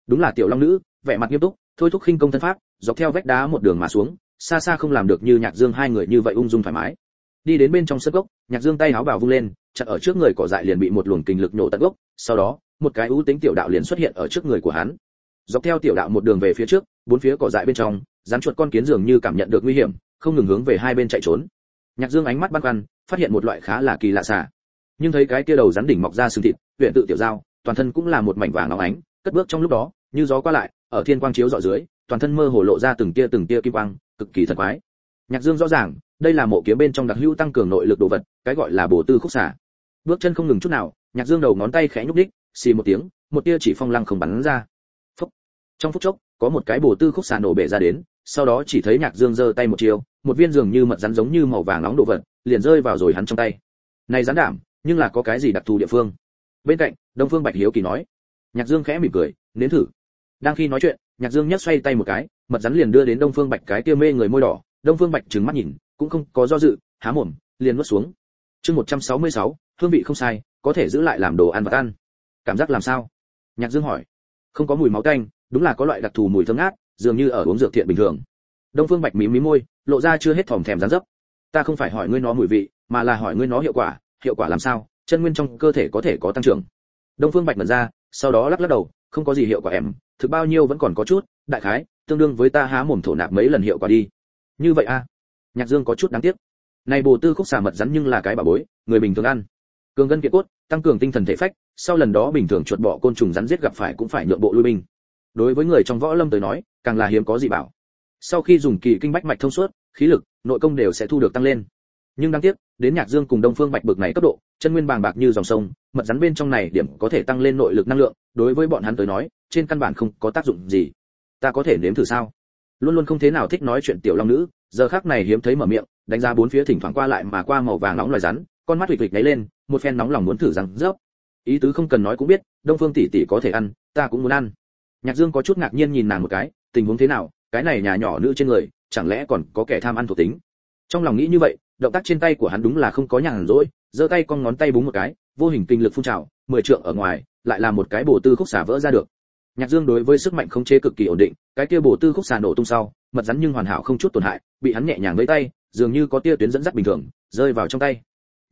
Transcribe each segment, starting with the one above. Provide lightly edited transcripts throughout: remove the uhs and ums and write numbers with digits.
Đúng là tiểu long nữ, vẻ mặt nghiêm túc, thôi thúc khinh công thân pháp, dọc theo vách đá một đường mà xuống, xa xa không làm được như Nhạc Dương hai người như vậy ung dung thoải mái. Đi đến bên trong sân gốc, Nhạc Dương tay áo bào vung lên, chặn ở trước người cỏ dại liền bị một luồng kình lực nổ tận gốc, sau đó, một cái ưu tính tiểu đạo liền xuất hiện ở trước người của hắn. Dọc theo tiểu đạo một đường về phía trước, bốn phía cỏ dại bên trong, rắn chuột con kiến dường như cảm nhận được nguy hiểm, không ngừng hướng về hai bên chạy trốn. Nhạc Dương ánh mắt băn khoăn, phát hiện một loại khá là kỳ lạ xà. Nhưng thấy cái kia đầu rắn đỉnh mọc ra xương thịt, huyền tự tiểu dao, toàn thân cũng là một mảnh vàng óng ánh, cất bước trong lúc đó, như gió qua lại, ở thiên quang chiếu rọi dưới, toàn thân mơ hồ lộ ra từng tia kim quang, cực kỳ thần quái. Nhạc Dương rõ ràng, đây là mộ kiếm bên trong đặc hữu tăng cường nội lực đồ vật, cái gọi là bổ tư khúc xà. Bước chân không ngừng chút nào, Nhạc Dương đầu ngón tay khẽ nhúc nhích, xì một tiếng, một tia chỉ phong lăng không bắn ra. Phốc. Trong phút chốc, có một cái bổ tư khúc xà nổ bể ra đến, sau đó chỉ thấy Nhạc Dương giơ tay một chiều, một viên dường như mật rắn giống như màu vàng nóng đồ vật, liền rơi vào rồi hắn trong tay. Này rắn đảm, nhưng là có cái gì đặc thù địa phương? Bên cạnh, Đông Phương Bạch hiếu kỳ nói. Nhạc Dương khẽ mỉm cười, nếm thử. Đang khi nói chuyện, Nhạc Dương nhấc xoay tay một cái, mật rắn liền đưa đến Đông Phương Bạch cái kia mê người môi đỏ. Đông Phương Bạch trừng mắt nhìn, cũng không có do dự, há mồm, liền nuốt xuống. Chương 166, hương vị không sai, có thể giữ lại làm đồ ăn vật ăn. Cảm giác làm sao? Nhạc Dương hỏi. Không có mùi máu tanh, đúng là có loại đặc thù mùi thơm ngát, dường như ở uống dược thiện bình thường. Đông Phương Bạch mím mím môi, lộ ra chưa hết thòm thèm dán dấp. Ta không phải hỏi ngươi nó mùi vị, mà là hỏi ngươi nó hiệu quả làm sao? Chân nguyên trong cơ thể có thể có tăng trưởng. Đông Phương Bạch mở ra, sau đó lắc lắc đầu, không có gì hiệu quả em, thực bao nhiêu vẫn còn có chút, đại khái tương đương với ta há mồm thổ nạp mấy lần hiệu quả đi. Như vậy a? Nhạc Dương có chút đáng tiếc. Này bồ tư khúc xà mật rắn nhưng là cái bảo bối, người bình thường ăn, cường gân kiện cốt, tăng cường tinh thần thể phách, sau lần đó bình thường chuột bọ côn trùng rắn giết gặp phải cũng phải nhượng bộ lui binh. Đối với người trong võ lâm tới nói, càng là hiếm có gì bảo. Sau khi dùng kỳ kinh bách mạch thông suốt, khí lực, nội công đều sẽ thu được tăng lên. Nhưng đáng tiếc, đến Nhạc Dương cùng Đông Phương Bạch bực này cấp độ, chân nguyên bàng bạc như dòng sông, mật rắn bên trong này điểm có thể tăng lên nội lực năng lượng, đối với bọn hắn tới nói, trên căn bản không có tác dụng gì. Ta có thể nếm thử sao? Luôn luôn không thế nào thích nói chuyện tiểu long nữ, giờ khắc này hiếm thấy mở miệng, đánh giá bốn phía thỉnh thoảng qua lại mà qua màu vàng nóng loài rắn, con mắt huỵch huỵch nháy lên, một phen nóng lòng muốn thử rằng rớp. Ý tứ không cần nói cũng biết, Đông Phương tỷ tỷ có thể ăn, ta cũng muốn ăn. Nhạc Dương có chút ngạc nhiên nhìn nàng một cái, tình huống thế nào, cái này nhà nhỏ nữ trên người, chẳng lẽ còn có kẻ tham ăn thuộc tính? Trong lòng nghĩ như vậy, động tác trên tay của hắn đúng là không có nhàn rỗi, giơ tay con ngón tay búng một cái, vô hình kinh lực phun trào, 10 trượng ở ngoài, lại là một cái bổ tư khúc xà vỡ ra được. Nhạc Dương đối với sức mạnh khống chế cực kỳ ổn định, cái kia bổ tư khúc xà nổ tung sau, mật rắn nhưng hoàn hảo không chút tổn hại, bị hắn nhẹ nhàng với tay, dường như có tia tuyến dẫn dắt bình thường, rơi vào trong tay.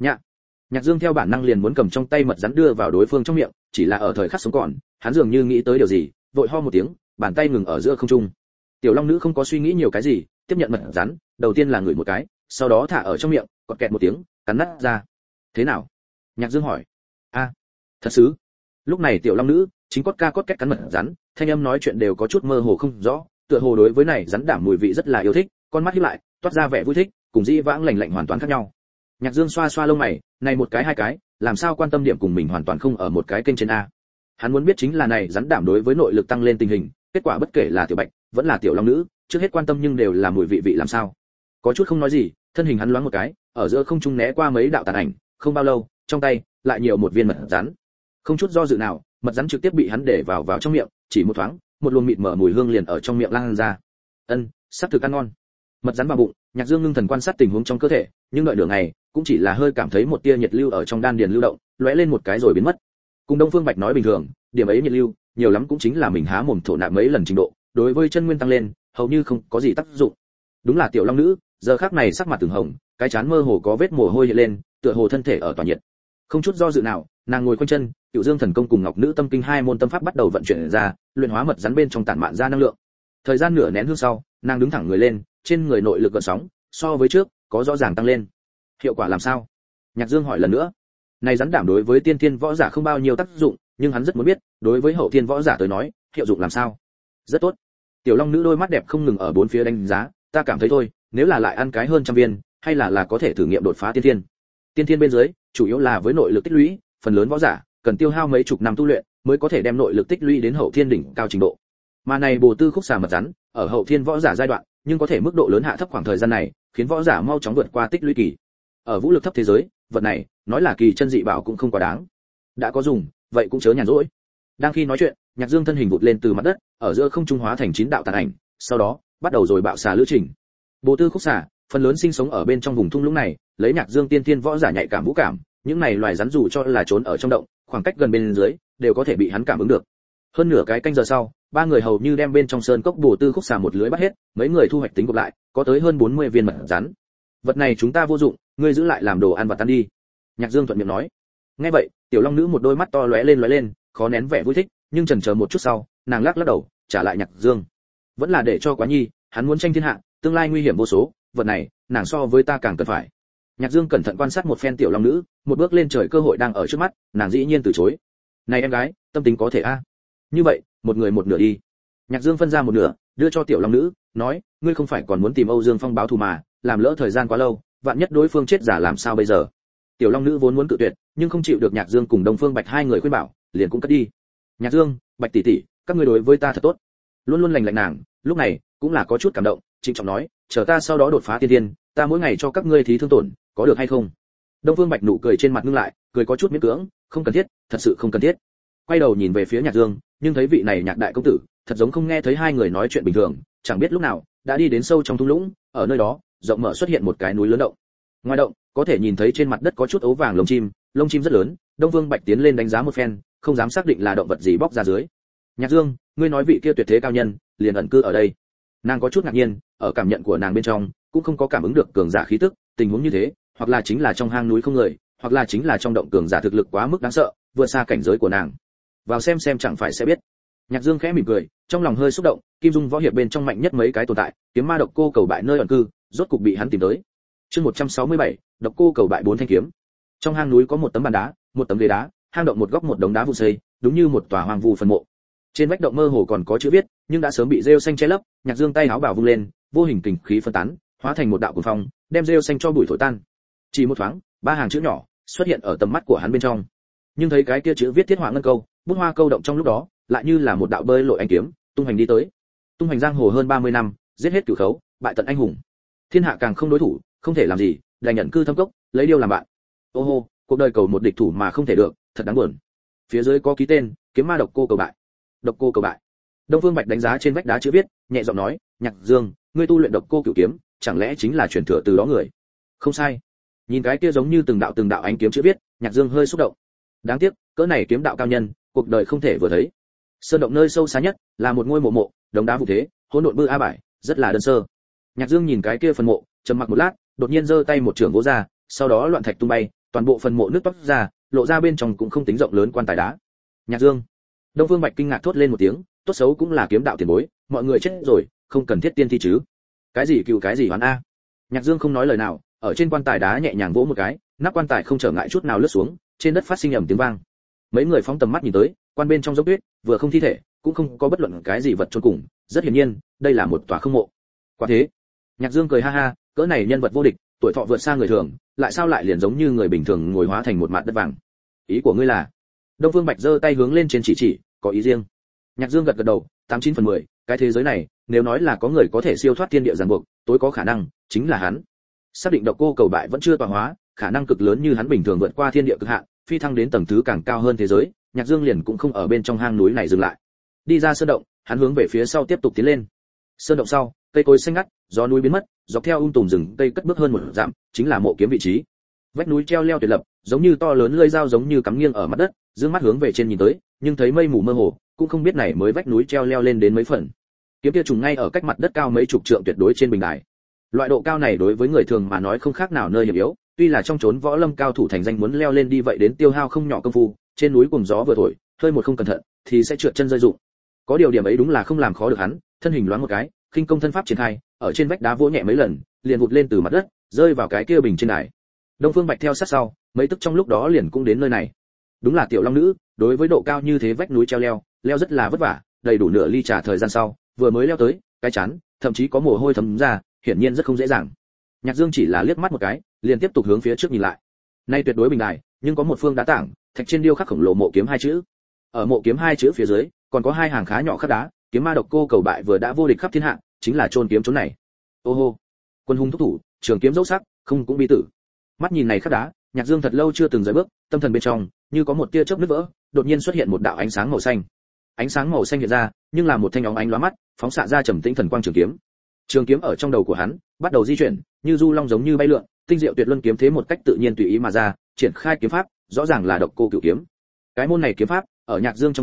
Nhạc Dương theo bản năng liền muốn cầm trong tay mật rắn đưa vào đối phương trong miệng, chỉ là ở thời khắc sống còn, hắn dường như nghĩ tới điều gì, vội ho một tiếng, bàn tay ngừng ở giữa không trung. Tiểu Long nữ không có suy nghĩ nhiều cái gì, tiếp nhận mật rắn, đầu tiên là ngửi một cái, sau đó thả ở trong miệng, quạt kẹt một tiếng, cắn nát ra. Thế nào? Nhạc Dương hỏi. A, thật sự. Lúc này Tiểu Long nữ chính cốt két cắn mật rắn, thanh âm nói chuyện đều có chút mơ hồ không rõ, tựa hồ đối với này rắn đảm mùi vị rất là yêu thích, con mắt híp lại, toát ra vẻ vui thích, cùng dĩ vãng lạnh lạnh hoàn toàn khác nhau. Nhạc Dương xoa xoa lông mày, này một cái hai cái, làm sao quan tâm điểm cùng mình hoàn toàn không ở một cái kênh trên a. Hắn muốn biết chính là này rắn đảm đối với nội lực tăng lên tình hình, kết quả bất kể là Tiểu Bạch, vẫn là Tiểu Long nữ, trước hết quan tâm nhưng đều là mùi vị làm sao. Có chút không nói gì, thân hình hắn loáng một cái, ở giữa không trung né qua mấy đạo tàn ảnh, không bao lâu, trong tay lại nhiều một viên mật rắn. Không chút do dự nào, mật rắn trực tiếp bị hắn để vào trong miệng, chỉ một thoáng, một luồng mịt mở mùi hương liền ở trong miệng lan ra. Sắp thực ăn ngon. Mật rắn vào bụng, Nhạc Dương ngưng thần quan sát tình huống trong cơ thể, nhưng đợi nửa ngày, cũng chỉ là hơi cảm thấy một tia nhiệt lưu ở trong đan điền lưu động, lóe lên một cái rồi biến mất. Cùng Đông Phương Bạch nói bình thường, điểm ấy nhiệt lưu, nhiều lắm cũng chính là mình há mồm thổ nạp mấy lần trình độ, đối với chân nguyên tăng lên, hầu như không có gì tác dụng. Đúng là Tiểu Long nữ, giờ khắc này sắc mặt từng hồng, cái trán mơ hồ có vết mồ hôi hiện lên, tựa hồ thân thể ở tỏa nhiệt. Không chút do dự nào, nàng ngồi khoanh chân, Cửu Dương thần công cùng Ngọc nữ tâm kinh hai môn tâm pháp bắt đầu vận chuyển ra, luyện hóa mật rắn bên trong tản mạn ra năng lượng. Thời gian nửa nén hương sau, nàng đứng thẳng người lên, trên người nội lực gợn sóng, so với trước có rõ ràng tăng lên. Hiệu quả làm sao? Nhạc Dương hỏi lần nữa. Này rắn đảm đối với tiên thiên võ giả không bao nhiêu tác dụng, nhưng hắn rất muốn biết, đối với hậu thiên võ giả tới nói, hiệu dụng làm sao? Rất tốt. Tiểu Long nữ đôi mắt đẹp không ngừng ở bốn phía đánh giá, ta cảm thấy thôi, nếu là lại ăn cái hơn trăm viên, hay là có thể thử nghiệm đột phá tiên thiên. Tiên thiên bên dưới, chủ yếu là với nội lực tích lũy, phần lớn võ giả cần tiêu hao mấy chục năm tu luyện mới có thể đem nội lực tích lũy đến hậu thiên đỉnh cao trình độ. Mà này bồ tư khúc xà mật rắn, ở hậu thiên võ giả giai đoạn, nhưng có thể mức độ lớn hạ thấp khoảng thời gian này, khiến võ giả mau chóng vượt qua tích lũy kỳ. Ở vũ lực thấp thế giới, vật này, nói là kỳ chân dị bảo cũng không quá đáng. Đã có dùng, vậy cũng chớ nhàn rỗi. Đang khi nói chuyện, Nhạc Dương thân hình vụt lên từ mặt đất, ở giữa không trung hóa thành 9 đạo tàn ảnh, sau đó, bắt đầu rồi bạo xà lữ trình. Bồ tư khúc xà, phần lớn sinh sống ở bên trong vùng thung lũng này, lấy Nhạc Dương tiên thiên võ giả nhạy cảm vũ cảm, những này loài rắn dù cho là trốn ở trong động, khoảng cách gần bên dưới, đều có thể bị hắn cảm ứng được. Hơn nửa cái canh giờ sau, ba người hầu như đem bên trong sơn cốc bổ tư khúc xà một lưới bắt hết, mấy người thu hoạch tính gộp lại, có tới hơn 40 viên mật rắn. Vật này chúng ta vô dụng, ngươi giữ lại làm đồ ăn vặt ăn đi. Nhạc Dương thuận miệng nói. Nghe vậy, tiểu long nữ một đôi mắt to lóe lên, khó nén vẻ vui thích, nhưng chần chờ một chút sau, nàng lắc đầu, trả lại Nhạc Dương. Vẫn là để cho Quá Nhi, hắn muốn tranh thiên hạ, tương lai nguy hiểm vô số, vật này, nàng so với ta càng cần phải. Nhạc Dương cẩn thận quan sát một phen tiểu long nữ, một bước lên trời cơ hội đang ở trước mắt, nàng dĩ nhiên từ chối. Này em gái, tâm tính có thể a. Như vậy, một người một nửa đi. Nhạc Dương phân ra một nửa, đưa cho tiểu long nữ, nói, ngươi không phải còn muốn tìm Âu Dương Phong báo thù mà, làm lỡ thời gian quá lâu, vạn nhất đối phương chết giả làm sao bây giờ? Tiểu long nữ vốn muốn cự tuyệt, nhưng không chịu được Nhạc Dương cùng Đông Phương Bạch hai người khuyên bảo, liền cũng cất đi. Nhạc Dương, Bạch tỷ tỷ, các ngươi đối với ta thật tốt. Luôn luôn lành lạnh nàng, lúc này cũng là có chút cảm động, trịnh trọng nói, chờ ta sau đó đột phá tiên tiên, ta mỗi ngày cho các ngươi thí thương tổn, có được hay không? Đông Phương Bạch nụ cười trên mặt ngưng lại, cười có chút miễn cưỡng, không cần thiết, thật sự không cần thiết. Quay đầu nhìn về phía Nhạc Dương, nhưng thấy vị này Nhạc đại công tử, thật giống không nghe thấy hai người nói chuyện bình thường, chẳng biết lúc nào đã đi đến sâu trong thung lũng, ở nơi đó, rộng mở xuất hiện một cái núi lớn động. Ngoài động, có thể nhìn thấy trên mặt đất có chút ấu vàng lông chim rất lớn, Đông Phương Bạch tiến lên đánh giá một phen, không dám xác định là động vật gì bóc ra dưới. Nhạc Dương, ngươi nói vị kia tuyệt thế cao nhân, liền ẩn cư ở đây. Nàng có chút ngạc nhiên, ở cảm nhận của nàng bên trong, cũng không có cảm ứng được cường giả khí tức, tình huống như thế, hoặc là chính là trong hang núi không người, hoặc là chính là trong động cường giả thực lực quá mức đáng sợ, vượt xa cảnh giới của nàng. Vào xem chẳng phải sẽ biết. Nhạc Dương khẽ mỉm cười, trong lòng hơi xúc động, Kim Dung võ hiệp bên trong mạnh nhất mấy cái tồn tại, kiếm ma độc cô cầu bại nơi ẩn cư, rốt cục bị hắn tìm tới. Chương 167, độc cô cầu bại 4 thanh kiếm. Trong hang núi có một tấm bàn đá, một tấm ghế đá, hang động một góc một đống đá vụn xây, đúng như một tòa hoang vu phần mộ. Trên vách động mơ hồ còn có chữ viết, nhưng đã sớm bị rêu xanh che lấp. Nhạc Dương tay áo bảo vung lên, vô hình kình khí phân tán, hóa thành một đạo cuồng phong, đem rêu xanh cho bụi thổi tan. Chỉ một thoáng, ba hàng chữ nhỏ xuất hiện ở tầm mắt của hắn bên trong. Nhưng thấy cái kia chữ viết thiết họa ngân câu, bút hoa câu động trong lúc đó, lại như là một đạo bơi lội ánh kiếm, tung hành đi tới. Tung hành giang hồ hơn 30 năm, giết hết cửu khấu, bại tận anh hùng. Thiên hạ càng không đối thủ, không thể làm gì, đành nhận cư thâm cốc, lấy điêu làm bạn. Ô hô, cuộc đời cầu một địch thủ mà không thể được, thật đáng buồn. Phía dưới có ký tên, kiếm ma độc cô cầu bại. Độc cô cầu bại. Đông Phương Bạch đánh giá trên vách đá chữ viết, nhẹ giọng nói, Nhạc Dương, ngươi tu luyện độc cô cửu kiếm, chẳng lẽ chính là truyền thừa từ đó người? Không sai. Nhìn cái kia giống như từng đạo ánh kiếm chữ viết, Nhạc Dương hơi xúc động. Đáng tiếc, cỡ này kiếm đạo cao nhân, cuộc đời không thể vừa thấy. Sơn động nơi sâu xa nhất là một ngôi mộ, đống đá vụ thế, hỗn độn bư a bải, rất là đơn sơ. Nhạc Dương nhìn cái kia phần mộ, trầm mặc một lát, đột nhiên giơ tay một trường vỗ ra, sau đó loạn thạch tung bay, toàn bộ phần mộ nứt toác ra, lộ ra bên trong cũng không tính rộng lớn quan tài đá. Nhạc Dương. Đông Phương Bạch kinh ngạc thốt lên một tiếng, tốt xấu cũng là kiếm đạo tiền bối, mọi người chết rồi, không cần thiết tiên thi chứ? Cái gì cừu cái gì hoán a? Nhạc Dương không nói lời nào, ở trên quan tài đá nhẹ nhàng vỗ một cái, nắp quan tài không trở ngại chút nào lướt xuống, trên đất phát sinh ầm tiếng vang. Mấy người phóng tầm mắt nhìn tới, quan bên trong dốc tuyết, vừa không thi thể, cũng không có bất luận cái gì vật chôn cùng, rất hiển nhiên, đây là một tòa không mộ. Quả thế, Nhạc Dương cười ha ha, cỡ này nhân vật vô địch, tuổi thọ vượt xa người thường, lại sao lại liền giống như người bình thường ngồi hóa thành một mạt đất vàng? Ý của ngươi là? Đông Phương Bạch giơ tay hướng lên trên chỉ, có ý riêng. Nhạc Dương gật gật đầu, 89/10, cái thế giới này, nếu nói là có người có thể siêu thoát thiên địa ràng buộc, tối có khả năng chính là hắn. Xác định độc cô cầu bại vẫn chưa tọa hóa, khả năng cực lớn như hắn bình thường vượt qua thiên địa cực hạn, phi thăng đến tầng thứ càng cao hơn thế giới, Nhạc Dương liền cũng không ở bên trong hang núi này dừng lại. Đi ra sơn động, hắn hướng về phía sau tiếp tục tiến lên. Sơn động sau, cây cối xanh ngắt, gió núi biến mất, dọc theo tùm rừng cây cất bước hơn một dặm, chính là mộ kiếm vị trí. Vách núi treo leo tuyệt lập, giống như to lớn lưỡi dao giống như cắm nghiêng ở mặt đất, dương mắt hướng về trên nhìn tới, nhưng thấy mây mù mơ hồ, cũng không biết này mới vách núi treo leo lên đến mấy phần. Kiếm kia trùng ngay ở cách mặt đất cao mấy chục trượng tuyệt đối trên bình đài. Loại độ cao này đối với người thường mà nói không khác nào nơi hiểm yếu, tuy là trong chốn võ lâm cao thủ thành danh muốn leo lên đi vậy đến tiêu hao không nhỏ công phu, trên núi cùng gió vừa thổi, hơi một không cẩn thận thì sẽ trượt chân rơi rụng. Có điều điểm ấy đúng là không làm khó được hắn, thân hình loáng một cái, khinh công thân pháp triển khai, ở trên vách đá vỗ nhẹ mấy lần, liền vụt lên từ mặt đất, rơi vào cái kia bình trên đài. Đông Phương Bạch theo sát sau, mấy tức trong lúc đó liền cũng đến nơi này. Đúng là tiểu long nữ, đối với độ cao như thế vách núi treo leo rất là vất vả, đầy đủ nửa ly trà thời gian sau, vừa mới leo tới, cái chán, thậm chí có mồ hôi thấm ra, hiển nhiên rất không dễ dàng. Nhạc Dương chỉ là liếc mắt một cái, liền tiếp tục hướng phía trước nhìn lại. Nay tuyệt đối bình đài, nhưng có một phương đá tảng, thạch trên điêu khắc khổng lồ mộ kiếm hai chữ. Ở mộ kiếm hai chữ phía dưới, còn có hai hàng khá nhỏ khắc đá, kiếm ma độc cô cầu bại vừa đã vô địch khắp thiên hạ, chính là chôn kiếm chốn này. Ô hô, quân hùng thúc thủ, trường kiếm dấu sắc, không cũng bi tử. Mắt nhìn này khắc đá, Nhạc Dương thật lâu chưa từng rời bước, tâm thần bên trong như có một tia chớp nứt vỡ, đột nhiên xuất hiện một đạo ánh sáng màu xanh. Ánh sáng màu xanh hiện ra, nhưng là một thanh óng ánh lóa mắt, phóng xạ ra trầm tĩnh thần quang trường kiếm. Trường kiếm ở trong đầu của hắn bắt đầu di chuyển, như du long giống như bay lượn, tinh diệu tuyệt luân kiếm thế một cách tự nhiên tùy ý mà ra, triển khai kiếm pháp, rõ ràng là độc cô cửu kiếm. Cái môn này kiếm pháp, ở Nhạc Dương trong tay,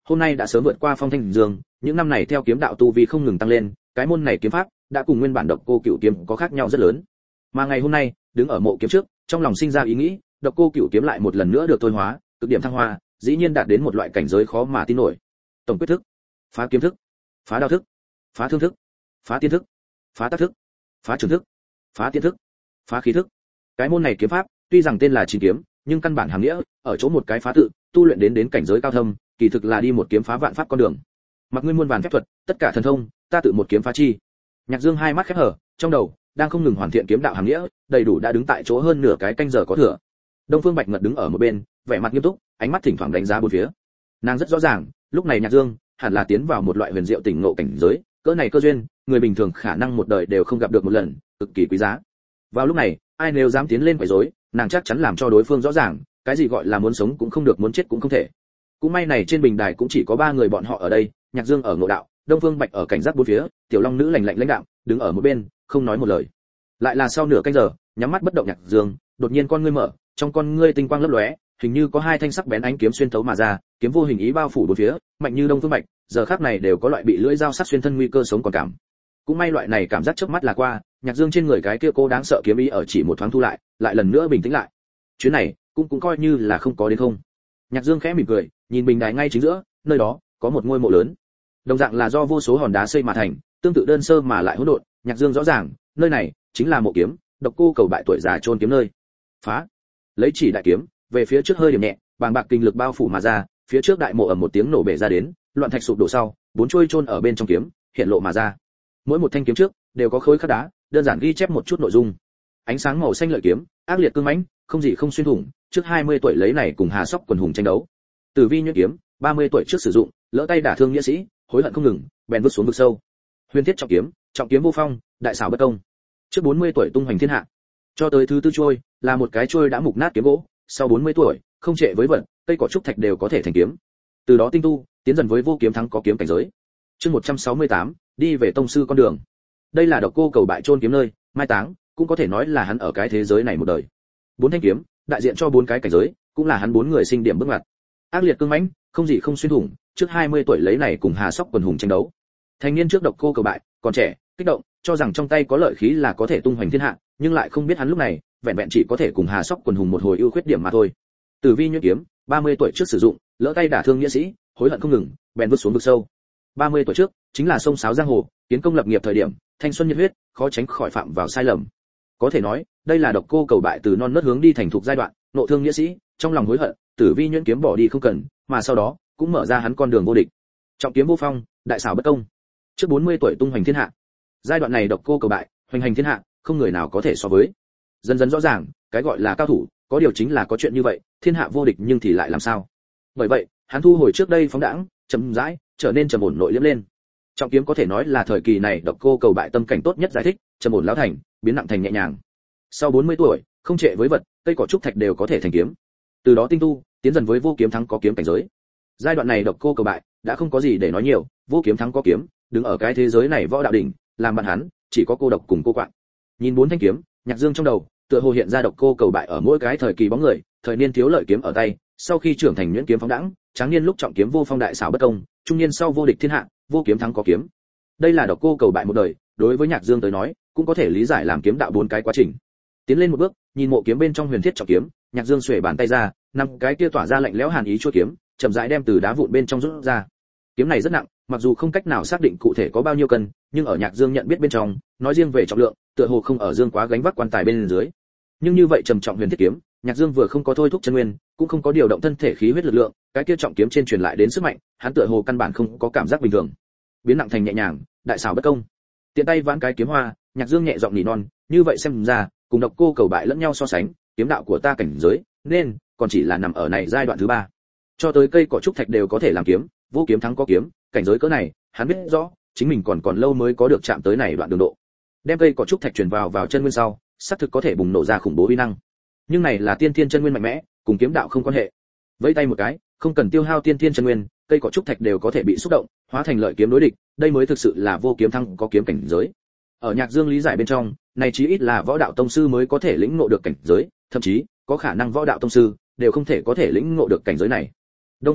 hôm nay đã sớm vượt qua Phong Thanh Dương, những năm này theo kiếm đạo tu vi không ngừng tăng lên, cái môn này kiếm pháp đã cùng nguyên bản Độc Cô Cửu kiếm có khác nhau rất lớn. Mà ngày hôm nay, đứng ở mộ kiếm trước, trong lòng sinh ra ý nghĩ, Độc Cô Cửu kiếm lại một lần nữa được thôi hóa, cực điểm thăng hoa, dĩ nhiên đạt đến một loại cảnh giới khó mà tin nổi. Tổng quyết thức, phá kiếm thức, phá đao thức, phá thương thức, phá tiên thức, phá tác thức, phá trường thức, phá tiên thức, phá khí thức. Cái môn này kiếm pháp, tuy rằng tên là chín kiếm, nhưng căn bản hàm nghĩa ở chỗ một cái phá tự, tu luyện đến cảnh giới cao thâm, kỳ thực là đi một kiếm phá vạn pháp con đường. Mặc ngươi muôn vàn phép thuật, tất cả thần thông, ta tự một kiếm phá chi. Nhạc Dương hai mắt khép hở, trong đầu đang không ngừng hoàn thiện kiếm đạo hàm nghĩa, đầy đủ đã đứng tại chỗ hơn nửa cái canh giờ có thừa. Đông Phương Bạch Ngật đứng ở một bên, vẻ mặt nghiêm túc, ánh mắt thỉnh thoảng đánh giá bốn phía. Nàng rất rõ ràng, lúc này Nhạc Dương hẳn là tiến vào một loại huyền diệu tỉnh ngộ cảnh giới, cỡ này cơ duyên, người bình thường khả năng một đời đều không gặp được một lần, cực kỳ quý giá. Vào lúc này, ai nếu dám tiến lên quấy rối, nàng chắc chắn làm cho đối phương rõ ràng, cái gì gọi là muốn sống cũng không được, muốn chết cũng không thể. Cũng may này trên bình đài cũng chỉ có ba người bọn họ ở đây, Nhạc Dương ở ngộ đạo, Đông Phương Bạch ở cảnh giác bốn phía, Tiểu Long nữ lạnh lạnh lãnh đạm, đứng ở một bên, không nói một lời. Lại là sau nửa canh giờ, nhắm mắt bất động Nhạc Dương, đột nhiên con ngươi mở, trong con ngươi tinh quang lấp lóe, hình như có hai thanh sắc bén ánh kiếm xuyên thấu mà ra, kiếm vô hình ý bao phủ bốn phía, mạnh như Đông Phương Bạch, giờ khắc này đều có loại bị lưỡi dao sắc xuyên thân nguy cơ sống còn cảm. Cũng may loại này cảm giác chớp mắt là qua, Nhạc Dương trên người cái kia cô đáng sợ kiếm ý ở chỉ một thoáng thu lại, lại lần nữa bình tĩnh lại. Chuyến này cũng coi như là không có đến không. Nhạc Dương khẽ mỉm cười, nhìn bình đài ngay chính giữa, nơi đó có một ngôi mộ lớn, đồng dạng là do vô số hòn đá xây mà thành, tương tự đơn sơ mà lại hỗn độn. Nhạc Dương rõ ràng, nơi này chính là mộ kiếm, Độc Cô cầu bại tuổi già chôn kiếm nơi. Phá, lấy chỉ đại kiếm về phía trước hơi điểm nhẹ, bàng bạc kinh lực bao phủ mà ra, phía trước đại mộ ầm một tiếng nổ bể ra đến, loạn thạch sụp đổ sau, bốn chuôi chôn ở bên trong kiếm hiện lộ mà ra. Mỗi một thanh kiếm trước đều có khối khắc đá, đơn giản ghi chép một chút nội dung. Ánh sáng màu xanh lợi kiếm, ác liệt cương mãnh, không gì không xuyên thủng, trước 20 tuổi lấy này cùng Hà Sóc quần hùng tranh đấu. Tử Vi nhuyễn kiếm, 30 tuổi trước sử dụng, lỡ tay đả thương nghĩa sĩ, hối hận không ngừng, bèn vứt xuống vực sâu. Huyền thiết trọng kiếm vô phong, đại xảo bất công. Trước 40 tuổi tung hoành thiên hạ. Cho tới thứ tư trôi, là một cái trôi đã mục nát kiếm gỗ, sau 40 tuổi, không trệ với vận, cây cỏ trúc thạch đều có thể thành kiếm. Từ đó tinh tu, tiến dần với vô kiếm thắng có kiếm cảnh giới. Chương 168, đi về tông sư con đường. Đây là Độc Cô cầu bại chôn kiếm nơi, mai táng, cũng có thể nói là hắn ở cái thế giới này một đời. Bốn thanh kiếm, đại diện cho bốn cái cảnh giới, cũng là hắn bốn người sinh điểm bước ngoặt. Ác liệt cương mãnh, không gì không xuyên thủng, trước 20 tuổi lấy này cùng Hà Sóc quần hùng tranh đấu. Thanh niên trước Độc Cô cầu bại, còn trẻ, kích động, cho rằng trong tay có lợi khí là có thể tung hoành thiên hạ, nhưng lại không biết hắn lúc này, vẹn vẹn chỉ có thể cùng Hà Sóc quần hùng một hồi ưu khuyết điểm mà thôi. Tử Vi nhuyễn kiếm, 30 tuổi trước sử dụng, lỡ tay đả thương nghĩa sĩ, hối hận không ngừng, bèn vứt xuống vực sâu. 30 tuổi trước, chính là sông sáo giang hồ, kiến công lập nghiệp thời điểm, thanh xuân nhiệt huyết, khó tránh khỏi phạm vào sai lầm. Có thể nói, đây là Độc Cô cầu bại từ non nớt hướng đi thành thục giai đoạn, nộ thương nghĩa sĩ, trong lòng hối hận, Tử Vi nhuyễn kiếm bỏ đi không cần, mà sau đó cũng mở ra hắn con đường vô địch. Trọng kiếm vô phong, đại xảo bất công. Trước 40 tuổi tung hoành thiên hạ. Giai đoạn này Độc Cô cầu bại, hoành hành thiên hạ, không người nào có thể so với. Dần dần rõ ràng, cái gọi là cao thủ, có điều chính là có chuyện như vậy, thiên hạ vô địch nhưng thì lại làm sao? Bởi vậy, hắn thu hồi trước đây phóng đãng, chậm rãi, trở nên trầm ổn nội liễm lên. Trọng kiếm có thể nói là thời kỳ này Độc Cô cầu bại tâm cảnh tốt nhất giải thích, trầm ổn lão thành, biến nặng thành nhẹ nhàng. Sau 40 tuổi, không trệ với vật, cây cỏ trúc thạch đều có thể thành kiếm. Từ đó tinh tu, tiến dần với vô kiếm thắng có kiếm cảnh giới. Giai đoạn này Độc Cô cầu bại đã không có gì để nói nhiều, vô kiếm thắng có kiếm, đứng ở cái thế giới này võ đạo đỉnh, làm bạn hắn, chỉ có cô độc cùng cô quạng. Nhìn bốn thanh kiếm, Nhạc Dương trong đầu, tựa hồ hiện ra Độc Cô cầu bại ở mỗi cái thời kỳ bóng người, thời niên thiếu lợi kiếm ở tay, sau khi trưởng thành nhuyễn kiếm phóng đãng, tráng niên lúc trọng kiếm vô phong đại xảo bất công, trung niên sau vô địch thiên hạ, vô kiếm thắng có kiếm. Đây là Độc Cô cầu bại một đời, đối với Nhạc Dương tới nói, cũng có thể lý giải làm kiếm đạo bốn cái quá trình. Tiến lên một bước, nhìn mộ kiếm bên trong huyền thiết trọng kiếm, Nhạc Dương xuề bàn tay ra, năm cái kia tỏa ra lạnh lẽo hàn ý chuôi kiếm, chậm rãi đem từ đá vụn bên trong rút ra. Kiếm này rất nặng, mặc dù không cách nào xác định cụ thể có bao nhiêu cân, nhưng ở Nhạc Dương nhận biết bên trong, nói riêng về trọng lượng, tựa hồ không ở Dương quá gánh vác quan tài bên dưới. Nhưng như vậy trầm trọng huyền thiết kiếm, Nhạc Dương vừa không có thôi thúc chân nguyên, cũng không có điều động thân thể khí huyết lực lượng, cái kia trọng kiếm trên truyền lại đến sức mạnh, hắn tựa hồ căn bản không có cảm giác bình thường. Biến nặng thành nhẹ nhàng, đại xảo bất công. Tiện tay vãn cái kiếm hoa, Nhạc Dương nhẹ giọng nỉ non, như vậy xem ra, cùng Độc Cô cầu bại lẫn nhau so sánh, kiếm đạo của ta cảnh giới, nên còn chỉ là nằm ở này giai đoạn thứ 3. Cho tới cây cỏ trúc thạch đều có thể làm kiếm, vô kiếm thắng có kiếm, cảnh giới cỡ này, hắn biết rõ, chính mình còn lâu mới có được chạm tới này đoạn đường độ. Đem cây cỏ trúc thạch truyền vào chân nguyên sau, xác thực có thể bùng nổ ra khủng bố uy năng. Nhưng này là tiên thiên chân nguyên mạnh mẽ, cùng kiếm đạo không quan hệ. Vẫy tay một cái, không cần tiêu hao tiên thiên chân nguyên, cây cỏ trúc thạch đều có thể bị xúc động, hóa thành lợi kiếm đối địch, đây mới thực sự là vô kiếm thắng có kiếm cảnh giới. Ở Nhạc Dương lý giải bên trong, này chí ít là võ đạo tông sư mới có thể lĩnh ngộ được cảnh giới, thậm chí có khả năng võ đạo tông sư đều không thể có thể lĩnh ngộ được cảnh giới này. Đông Vương,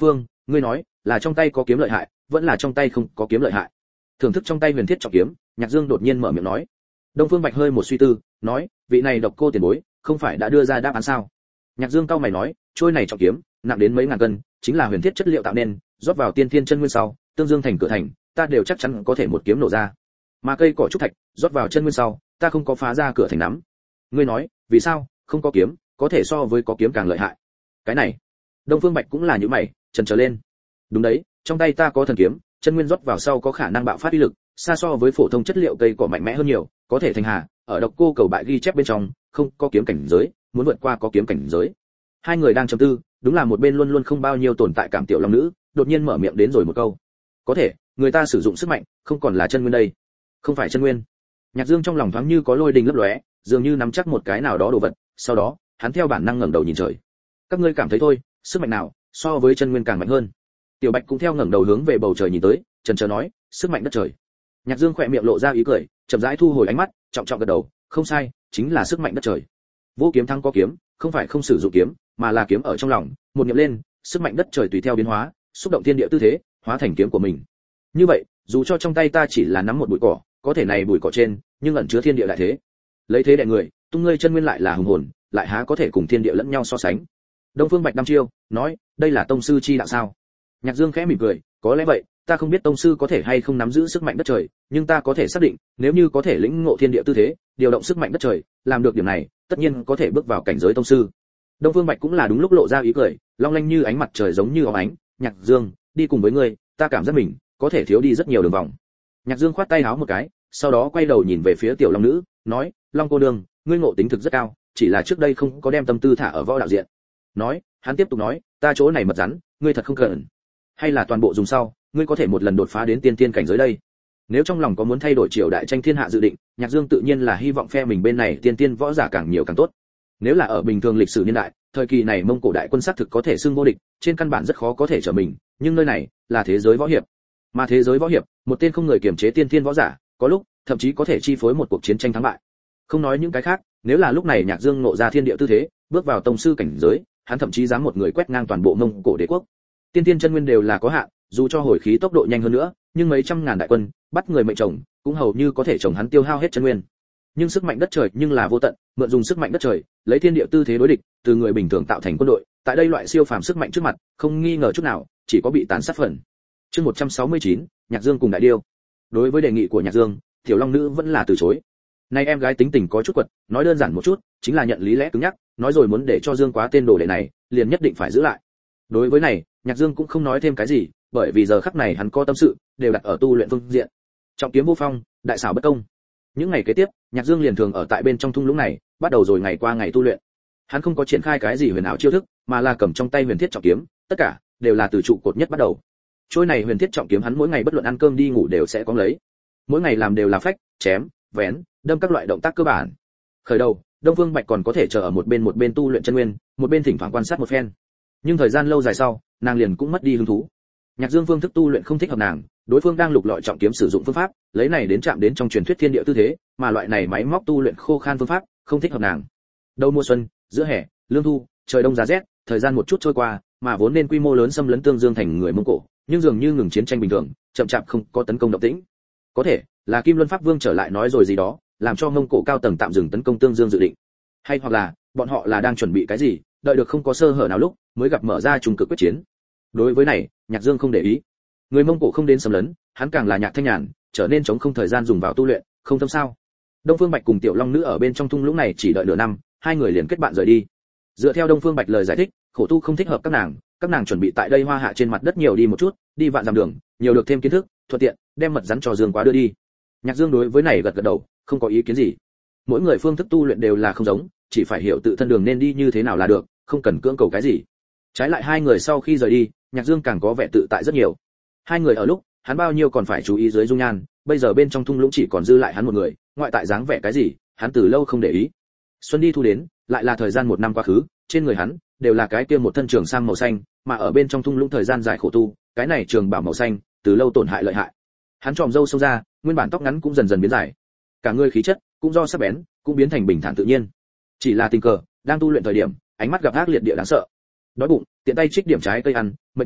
ngươi nói là trong tay có kiếm lợi hại vẫn là trong tay không có kiếm lợi hại? Thưởng thức trong tay huyền thiết trọng kiếm, Nhạc Dương đột nhiên mở miệng nói. Đông Phương Bạch hơi một suy tư, nói, vị này độc cô tiền bối không phải đã đưa ra đáp án sao? Nhạc Dương cau mày nói, trôi này trọng kiếm nặng đến mấy ngàn cân, chính là huyền thiết chất liệu tạo nên, rót vào tiên thiên chân nguyên sau, tương dương thành cửa thành, ta đều chắc chắn có thể một kiếm nổ ra. Mà cây cỏ trúc thạch, rót vào chân nguyên sau, ta không có phá ra cửa thành nắm. Ngươi nói, vì sao không có kiếm có thể so với có kiếm càng lợi hại? Cái này, Đông Phương Bạch cũng là như mày, chần chờ lên. Đúng đấy, trong tay ta có thần kiếm, chân nguyên rót vào sau có khả năng bạo phát uy lực, xa so với phổ thông chất liệu cây cỏ mạnh mẽ hơn nhiều, có thể thành hà, ở độc cô cầu bại ghi chép bên trong, không có kiếm cảnh giới, muốn vượt qua có kiếm cảnh giới. Hai người đang trầm tư, đúng là một bên luôn luôn không bao nhiêu tồn tại cảm tiểu long nữ, đột nhiên mở miệng đến rồi một câu. Có thể, người ta sử dụng sức mạnh, không còn là chân nguyên đây. Không phải chân nguyên. Nhạc Dương trong lòng thoáng như có lôi đình lấp lóe, dường như nắm chắc một cái nào đó đồ vật, sau đó, hắn theo bản năng ngẩng đầu nhìn trời. Các ngươi cảm thấy thôi, sức mạnh nào so với chân nguyên càng mạnh hơn? Tiểu Bạch cũng theo ngẩng đầu hướng về bầu trời nhìn tới, chần chờ nói, sức mạnh đất trời. Nhạc Dương khỏe miệng lộ ra ý cười, chậm rãi thu hồi ánh mắt, trọng trọng gật đầu, không sai, chính là sức mạnh đất trời. Vô kiếm thắng có kiếm, không phải không sử dụng kiếm, mà là kiếm ở trong lòng, một niệm lên, sức mạnh đất trời tùy theo biến hóa, xúc động thiên địa tư thế, hóa thành kiếm của mình. Như vậy, dù cho trong tay ta chỉ là nắm một bụi cỏ, có thể này bụi cỏ trên, nhưng ẩn chứa thiên địa đại thế. Lấy thế đè người, tung ngươi chân nguyên lại là hùng hồn, lại há có thể cùng thiên địa lẫn nhau so sánh. Đông Phương Bạch đăm chiêu, nói, đây là tông sư chi đạo sao? Nhạc Dương khẽ mỉm cười, có lẽ vậy, ta không biết tông sư có thể hay không nắm giữ sức mạnh đất trời, nhưng ta có thể xác định, nếu như có thể lĩnh ngộ thiên địa tư thế, điều động sức mạnh đất trời, làm được điểm này, tất nhiên có thể bước vào cảnh giới tông sư. Đông Phương Bạch cũng là đúng lúc lộ ra ý cười, long lanh như ánh mặt trời giống như óng ánh, Nhạc Dương, đi cùng với ngươi, ta cảm giác mình có thể thiếu đi rất nhiều đường vòng. Nhạc Dương khoát tay áo một cái, sau đó quay đầu nhìn về phía tiểu long nữ, nói, Long cô nương, ngươi ngộ tính thực rất cao, chỉ là trước đây không có đem tâm tư thả ở võ đạo diện. Nói, hắn tiếp tục nói, ta chỗ này mật rắn, ngươi thật không cần. Hay là toàn bộ dùng sau, ngươi có thể một lần đột phá đến tiên tiên cảnh giới đây. Nếu trong lòng có muốn thay đổi triều đại tranh thiên hạ dự định, Nhạc Dương tự nhiên là hy vọng phe mình bên này tiên tiên võ giả càng nhiều càng tốt. Nếu là ở bình thường lịch sử niên đại, thời kỳ này Mông Cổ đại quân xác thực có thể xưng vô địch, trên căn bản rất khó có thể trở mình, nhưng nơi này là thế giới võ hiệp. Mà thế giới võ hiệp, một tên không người kiềm chế tiên tiên võ giả, có lúc thậm chí có thể chi phối một cuộc chiến tranh thắng bại. Không nói những cái khác, nếu là lúc này Nhạc Dương ngộ ra thiên địa tư thế, bước vào tông sư cảnh giới, hắn thậm chí dám một người quét ngang toàn bộ Mông Cổ đế quốc. Tiên tiên chân nguyên đều là có hạn, dù cho hồi khí tốc độ nhanh hơn nữa, nhưng mấy trăm ngàn đại quân, bắt người mệnh chồng, cũng hầu như có thể chồng hắn tiêu hao hết chân nguyên. Nhưng sức mạnh đất trời nhưng là vô tận, mượn dùng sức mạnh đất trời, lấy thiên địa tư thế đối địch, từ người bình thường tạo thành quân đội, tại đây loại siêu phàm sức mạnh trước mặt, không nghi ngờ chút nào, chỉ có bị tàn sát phần. Chương 169, Nhạc Dương cùng Đại Điêu. Đối với đề nghị của Nhạc Dương, Tiểu Long nữ vẫn là từ chối. Nay em gái tính tình có chút quật, nói đơn giản một chút, chính là nhận lý lẽ cứng nhắc, nói rồi muốn để cho Dương Quá tên đồ đệ này, liền nhất định phải giữ lại. Đối với này, Nhạc Dương cũng không nói thêm cái gì, bởi vì giờ khắc này hắn có tâm sự, đều đặt ở tu luyện phương diện. Trọng kiếm vô phong, đại xảo bất công. Những ngày kế tiếp, Nhạc Dương liền thường ở tại bên trong thung lũng này, bắt đầu rồi ngày qua ngày tu luyện. Hắn không có triển khai cái gì huyền ảo chiêu thức, mà là cầm trong tay huyền thiết trọng kiếm, tất cả đều là từ trụ cột nhất bắt đầu. Trôi này huyền thiết trọng kiếm hắn mỗi ngày bất luận ăn cơm đi ngủ đều sẽ có lấy. Mỗi ngày làm đều là phách, chém, vén, đâm các loại động tác cơ bản. Khởi đầu, Đông Phương Bạch còn có thể chờ ở một bên tu luyện chân nguyên, một bên thỉnh thoảng quan sát một phen. Nhưng thời gian lâu dài sau, nàng liền cũng mất đi hứng thú. Nhạc Dương phương thức tu luyện không thích hợp nàng, đối phương đang lục lọi trọng kiếm sử dụng phương pháp, lấy này đến chạm đến trong truyền thuyết thiên địa tư thế, mà loại này máy móc tu luyện khô khan phương pháp, không thích hợp nàng. Đầu mùa xuân, giữa hè, lương thu, trời đông giá rét, thời gian một chút trôi qua, mà vốn nên quy mô lớn xâm lấn Tương Dương thành người Mông Cổ, nhưng dường như ngừng chiến tranh bình thường, chậm chạp không có tấn công động tĩnh. Có thể là Kim Luân Pháp Vương trở lại nói rồi gì đó, làm cho Mông Cổ cao tầng tạm dừng tấn công Tương Dương dự định. Hay hoặc là bọn họ là đang chuẩn bị cái gì, đợi được không có sơ hở nào lúc mới gặp mở ra trùng cực quyết chiến. Đối với này, Nhạc Dương không để ý. Người Mông Cổ không đến xâm lấn, hắn càng là nhạc thanh nhàn, trở nên chống không thời gian dùng vào tu luyện, không tâm sao. Đông Phương Bạch cùng Tiểu Long nữ ở bên trong thung lũng này chỉ đợi nửa năm, hai người liền kết bạn rời đi. Dựa theo Đông Phương Bạch lời giải thích, khổ tu không thích hợp các nàng chuẩn bị tại đây Hoa Hạ trên mặt đất nhiều đi một chút, đi vạn dặm đường, nhiều được thêm kiến thức, thuận tiện đem mật rắn cho Dương Quá đưa đi. Nhạc Dương đối với này gật gật đầu, không có ý kiến gì. Mỗi người phương thức tu luyện đều là không giống, chỉ phải hiểu tự thân đường nên đi như thế nào là được, không cần cưỡng cầu cái gì. Trái lại hai người sau khi rời đi, Nhạc Dương càng có vẻ tự tại rất nhiều. Hai người ở lúc, hắn bao nhiêu còn phải chú ý dưới dung nhan, bây giờ bên trong thung lũng chỉ còn dư lại hắn một người, ngoại tại dáng vẻ cái gì, hắn từ lâu không để ý. Xuân đi thu đến, lại là thời gian một năm quá khứ, trên người hắn đều là cái kia một thân trường sang màu xanh, mà ở bên trong thung lũng thời gian dài khổ tu, cái này trường bảo màu xanh, từ lâu tổn hại lợi hại. Hắn tròm râu sâu ra, nguyên bản tóc ngắn cũng dần dần biến dài. Cả người khí chất cũng do sắc bén, cũng biến thành bình thản tự nhiên. Chỉ là tình cờ, đang tu luyện thời điểm, ánh mắt gặp ác liệt địa đáng sợ. Đói bụng, tiện tay trích điểm trái cây ăn, mệt mỏi,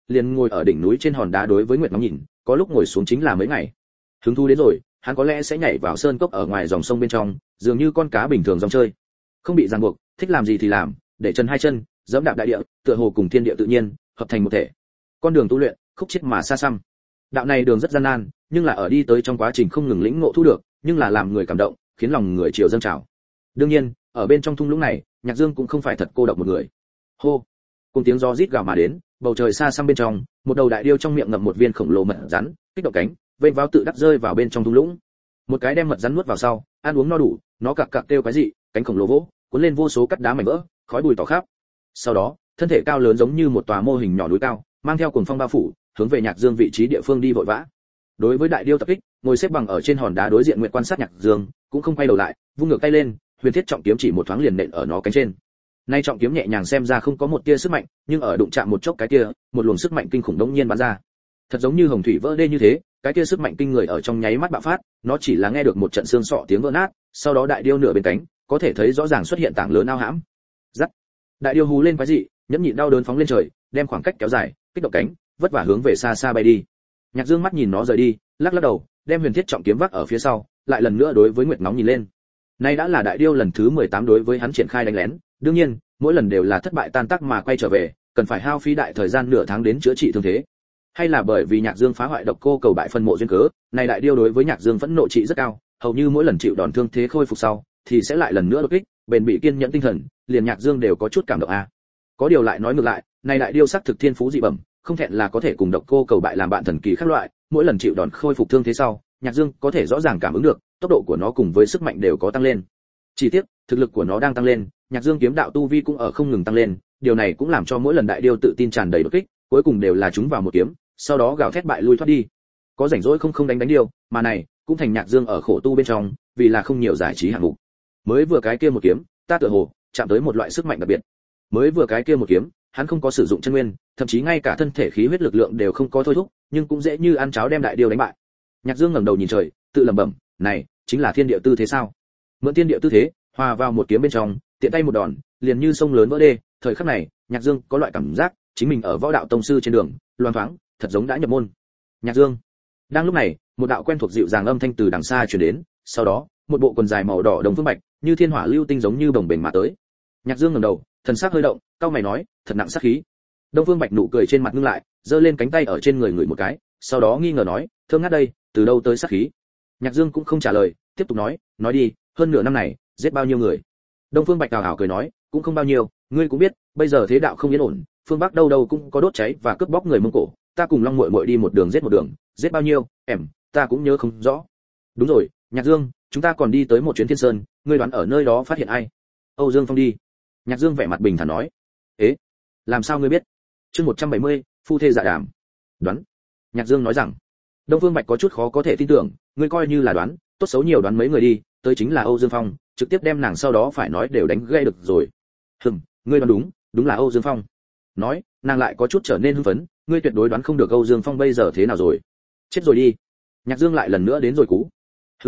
liền ngồi ở đỉnh núi trên hòn đá đối với Nguyệt ngóng nhìn, có lúc ngồi xuống chính là mấy ngày. Hứng thú đến rồi, hắn có lẽ sẽ nhảy vào sơn cốc ở ngoài dòng sông bên trong, dường như con cá bình thường dòng chơi, không bị ràng buộc, thích làm gì thì làm, để chân hai chân giẫm đạp đại địa, tựa hồ cùng thiên địa tự nhiên hợp thành một thể. Con đường tu luyện khúc chiết mà xa xăm. Đạo này đường rất gian nan, nhưng là ở đi tới trong quá trình không ngừng lĩnh ngộ thu được, nhưng là làm người cảm động, khiến lòng người chiều dâng trào. Đương nhiên, ở bên trong thung lũng này, Nhạc Dương cũng không phải thật cô độc một người. Hô, cùng tiếng gió rít gào mà đến, bầu trời xa xăm bên trong, một đầu đại điêu trong miệng ngậm một viên khổng lồ mật rắn, kích động cánh, vênh váo tự đắc rơi vào bên trong thung lũng. Một cái đem mật rắn nuốt vào sau, ăn uống no đủ, nó cặc cặc kêu cái gì, cánh khổng lồ vỗ, cuốn lên vô số cắt đá mảnh vỡ, khói bụi tỏ khắp. Sau đó, thân thể cao lớn giống như một tòa mô hình nhỏ núi cao, mang theo cuồng phong bao phủ, hướng về Nhạc Dương vị trí địa phương đi vội vã. Đối với đại điêu tập kích, ngồi xếp bằng ở trên hòn đá đối diện nguyện quan sát Nhạc Dương, cũng không quay đầu lại, vung ngược tay lên, huyền thiết trọng kiếm chỉ một thoáng liền nện ở nó cánh trên. Nay trọng kiếm nhẹ nhàng xem ra không có một tia sức mạnh, nhưng ở đụng chạm một chốc cái kia, một luồng sức mạnh kinh khủng đống nhiên bắn ra. Thật giống như hồng thủy vỡ đê như thế, cái kia sức mạnh kinh người ở trong nháy mắt bạo phát, nó chỉ là nghe được một trận xương sọ tiếng vỡ nát, sau đó đại điêu nửa bên cánh, có thể thấy rõ ràng xuất hiện tảng lớn ao hãm. Rắc. Đại điêu hú lên quái dị, nhẫn nhịn đau đớn phóng lên trời, đem khoảng cách kéo dài, kích động cánh, vất vả hướng về xa xa bay đi. Nhạc Dương mắt nhìn nó rời đi, lắc lắc đầu, đem huyền thiết trọng kiếm vác ở phía sau, lại lần nữa đối với Nguyệt Nóng nhìn lên. Nay đã là đại điêu lần thứ 18 đối với hắn triển khai đánh lén, đương nhiên, mỗi lần đều là thất bại tan tác mà quay trở về, cần phải hao phí đại thời gian nửa tháng đến chữa trị thương thế. Hay là bởi vì Nhạc Dương phá hoại độc cô cầu bại phân mộ duyên cớ, này đại điêu đối với Nhạc Dương vẫn nộ trị rất cao, hầu như mỗi lần chịu đòn thương thế khôi phục sau, thì sẽ lại lần nữa đột kích, bền bị kiên nhẫn tinh thần, liền Nhạc Dương đều có chút cảm động a. Có điều lại nói ngược lại, này đại điêu sắc thực thiên phú dị bẩm, không thẹn là có thể cùng độc cô cầu bại làm bạn thần kỳ khác loại, mỗi lần chịu đòn khôi phục thương thế sau, Nhạc Dương có thể rõ ràng cảm ứng được, tốc độ của nó cùng với sức mạnh đều có tăng lên. Chỉ tiếc, thực lực của nó đang tăng lên, Nhạc Dương kiếm đạo tu vi cũng ở không ngừng tăng lên, điều này cũng làm cho mỗi lần đại điêu tự tin tràn đầy đột kích, cuối cùng đều là chúng vào một kiếm, sau đó gào thét bại lui thoát đi. Có rảnh rỗi không đánh điêu, mà này cũng thành Nhạc Dương ở khổ tu bên trong, vì là không nhiều giải trí hạng mục. Mới vừa cái kia một kiếm, ta tựa hồ chạm tới một loại sức mạnh đặc biệt. Mới vừa cái kia một kiếm, hắn không có sử dụng chân nguyên, thậm chí ngay cả thân thể khí huyết lực lượng đều không có thôi thúc, nhưng cũng dễ như ăn cháo đem đại điêu đánh bại. Nhạc Dương ngẩng đầu nhìn trời, tự lẩm bẩm, này chính là thiên địa tư thế sao? Mượn thiên địa tư thế, hòa vào một kiếm bên trong, tiện tay một đòn, liền như sông lớn vỡ đê. Thời khắc này, Nhạc Dương có loại cảm giác chính mình ở võ đạo tông sư trên đường, loan thoáng, thật giống đã nhập môn. Nhạc Dương. Đang lúc này, một đạo quen thuộc dịu dàng âm thanh từ đằng xa truyền đến, sau đó, một bộ quần dài màu đỏ đồng phương bạch, như thiên hỏa lưu tinh giống như bồng bềnh mà tới. Nhạc Dương ngẩng đầu, thần sắc hơi động, cau mày nói, thật nặng sát khí. Đông Phương Bạch nụ cười trên mặt ngưng lại, giơ lên cánh tay ở trên người người một cái, sau đó nghi ngờ nói, thơm ngát đây, từ đâu tới sát khí? Nhạc Dương cũng không trả lời, tiếp tục nói đi, hơn nửa năm này, giết bao nhiêu người? Đông Phương Bạch hào hào cười nói, cũng không bao nhiêu, ngươi cũng biết, bây giờ thế đạo không yên ổn, phương Bắc đâu đâu cũng có đốt cháy và cướp bóc người Mông Cổ, ta cùng Long Muội Muội đi một đường, giết bao nhiêu, ta cũng nhớ không rõ. Đúng rồi, Nhạc Dương, chúng ta còn đi tới một chuyến Thiên Sơn, ngươi đoán ở nơi đó phát hiện ai? Âu Dương Phong đi. Nhạc Dương vẻ mặt bình thản nói, ế, làm sao ngươi biết? Chương 170, phu thê dạ đàm. Đoán. Nhạc Dương nói rằng, Đông Phương Bạch có chút khó có thể tin tưởng, ngươi coi như là đoán, tốt xấu nhiều đoán mấy người đi, tới chính là Âu Dương Phong, trực tiếp đem nàng sau đó phải nói đều đánh gây được rồi. Ngươi đoán đúng, đúng là Âu Dương Phong. Nói, nàng lại có chút trở nên hưng phấn, ngươi tuyệt đối đoán không được Âu Dương Phong bây giờ thế nào rồi. Chết rồi đi. Nhạc Dương lại lần nữa đến rồi cú.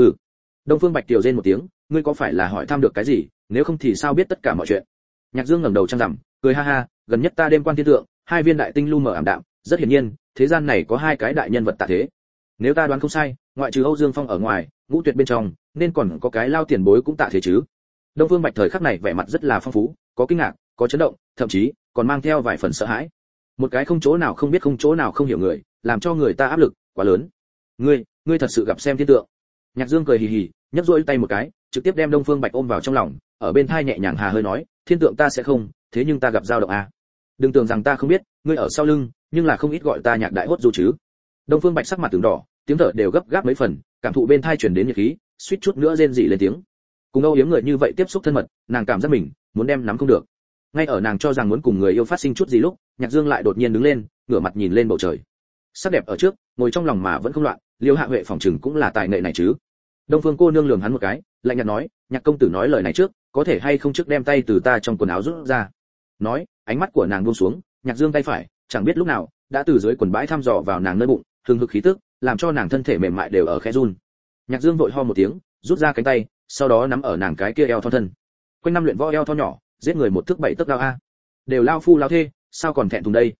Đông Phương Bạch tiểu rên một tiếng, ngươi có phải là hỏi thăm được cái gì, nếu không thì sao biết tất cả mọi chuyện? Nhạc Dương ngẩng đầu trăng rằm, cười ha ha, gần nhất ta đêm quan thiên tượng, hai viên đại tinh lu mờ ảm đạm, rất hiển nhiên, thế gian này có hai cái đại nhân vật tạ thế. Nếu ta đoán không sai, ngoại trừ Âu Dương Phong ở ngoài, ngũ tuyệt bên trong, nên còn có cái lao tiền bối cũng tạ thế chứ. Đông Phương Bạch thời khắc này vẻ mặt rất là phong phú, có kinh ngạc, có chấn động, thậm chí còn mang theo vài phần sợ hãi. Một cái không chỗ nào không biết, không chỗ nào không hiểu người, làm cho người ta áp lực quá lớn. Ngươi thật sự gặp xem thiên tượng? Nhạc Dương cười hì hì, nhấc duỗi tay một cái, trực tiếp đem Đông Phương Bạch ôm vào trong lòng, ở bên tai nhẹ nhàng hà hơi nói, thiên tượng ta sẽ không, thế nhưng ta gặp dao động à. Đừng tưởng rằng ta không biết, ngươi ở sau lưng, nhưng là không ít gọi ta Nhạc đại hốt du chứ. Đông Phương Bạch sắc mặt từng đỏ, tiếng thở đều gấp gáp mấy phần, cảm thụ bên tai truyền đến nhiệt khí, suýt chút nữa rên rỉ lên tiếng. Cùng âu yếm người như vậy tiếp xúc thân mật, nàng cảm giác mình muốn đem nắm không được. Ngay ở nàng cho rằng muốn cùng người yêu phát sinh chút gì lúc, Nhạc Dương lại đột nhiên đứng lên, ngửa mặt nhìn lên bầu trời. Sắc đẹp ở trước, ngồi trong lòng mà vẫn không loạn, Liêu Hạ Huệ phòng trừng cũng là tài nghệ này chứ. Đông Phương cô nương lườm hắn một cái, lạnh nhạt nói, Nhạc công tử nói lời này trước, có thể hay không trước đem tay từ ta trong quần áo rút ra. Nói, ánh mắt của nàng buông xuống, Nhạc Dương tay phải, chẳng biết lúc nào đã từ dưới quần bãi thăm dò vào nàng nơi bụng, hừng hực khí tức, làm cho nàng thân thể mềm mại đều ở khẽ run. Nhạc Dương vội ho một tiếng, rút ra cánh tay, sau đó nắm ở nàng cái kia eo thon thân. Quanh năm luyện võ eo thon nhỏ, giết người một thước 7 tấc đao a. Đều lao phu lao thê, sao còn thẹn thùng đây?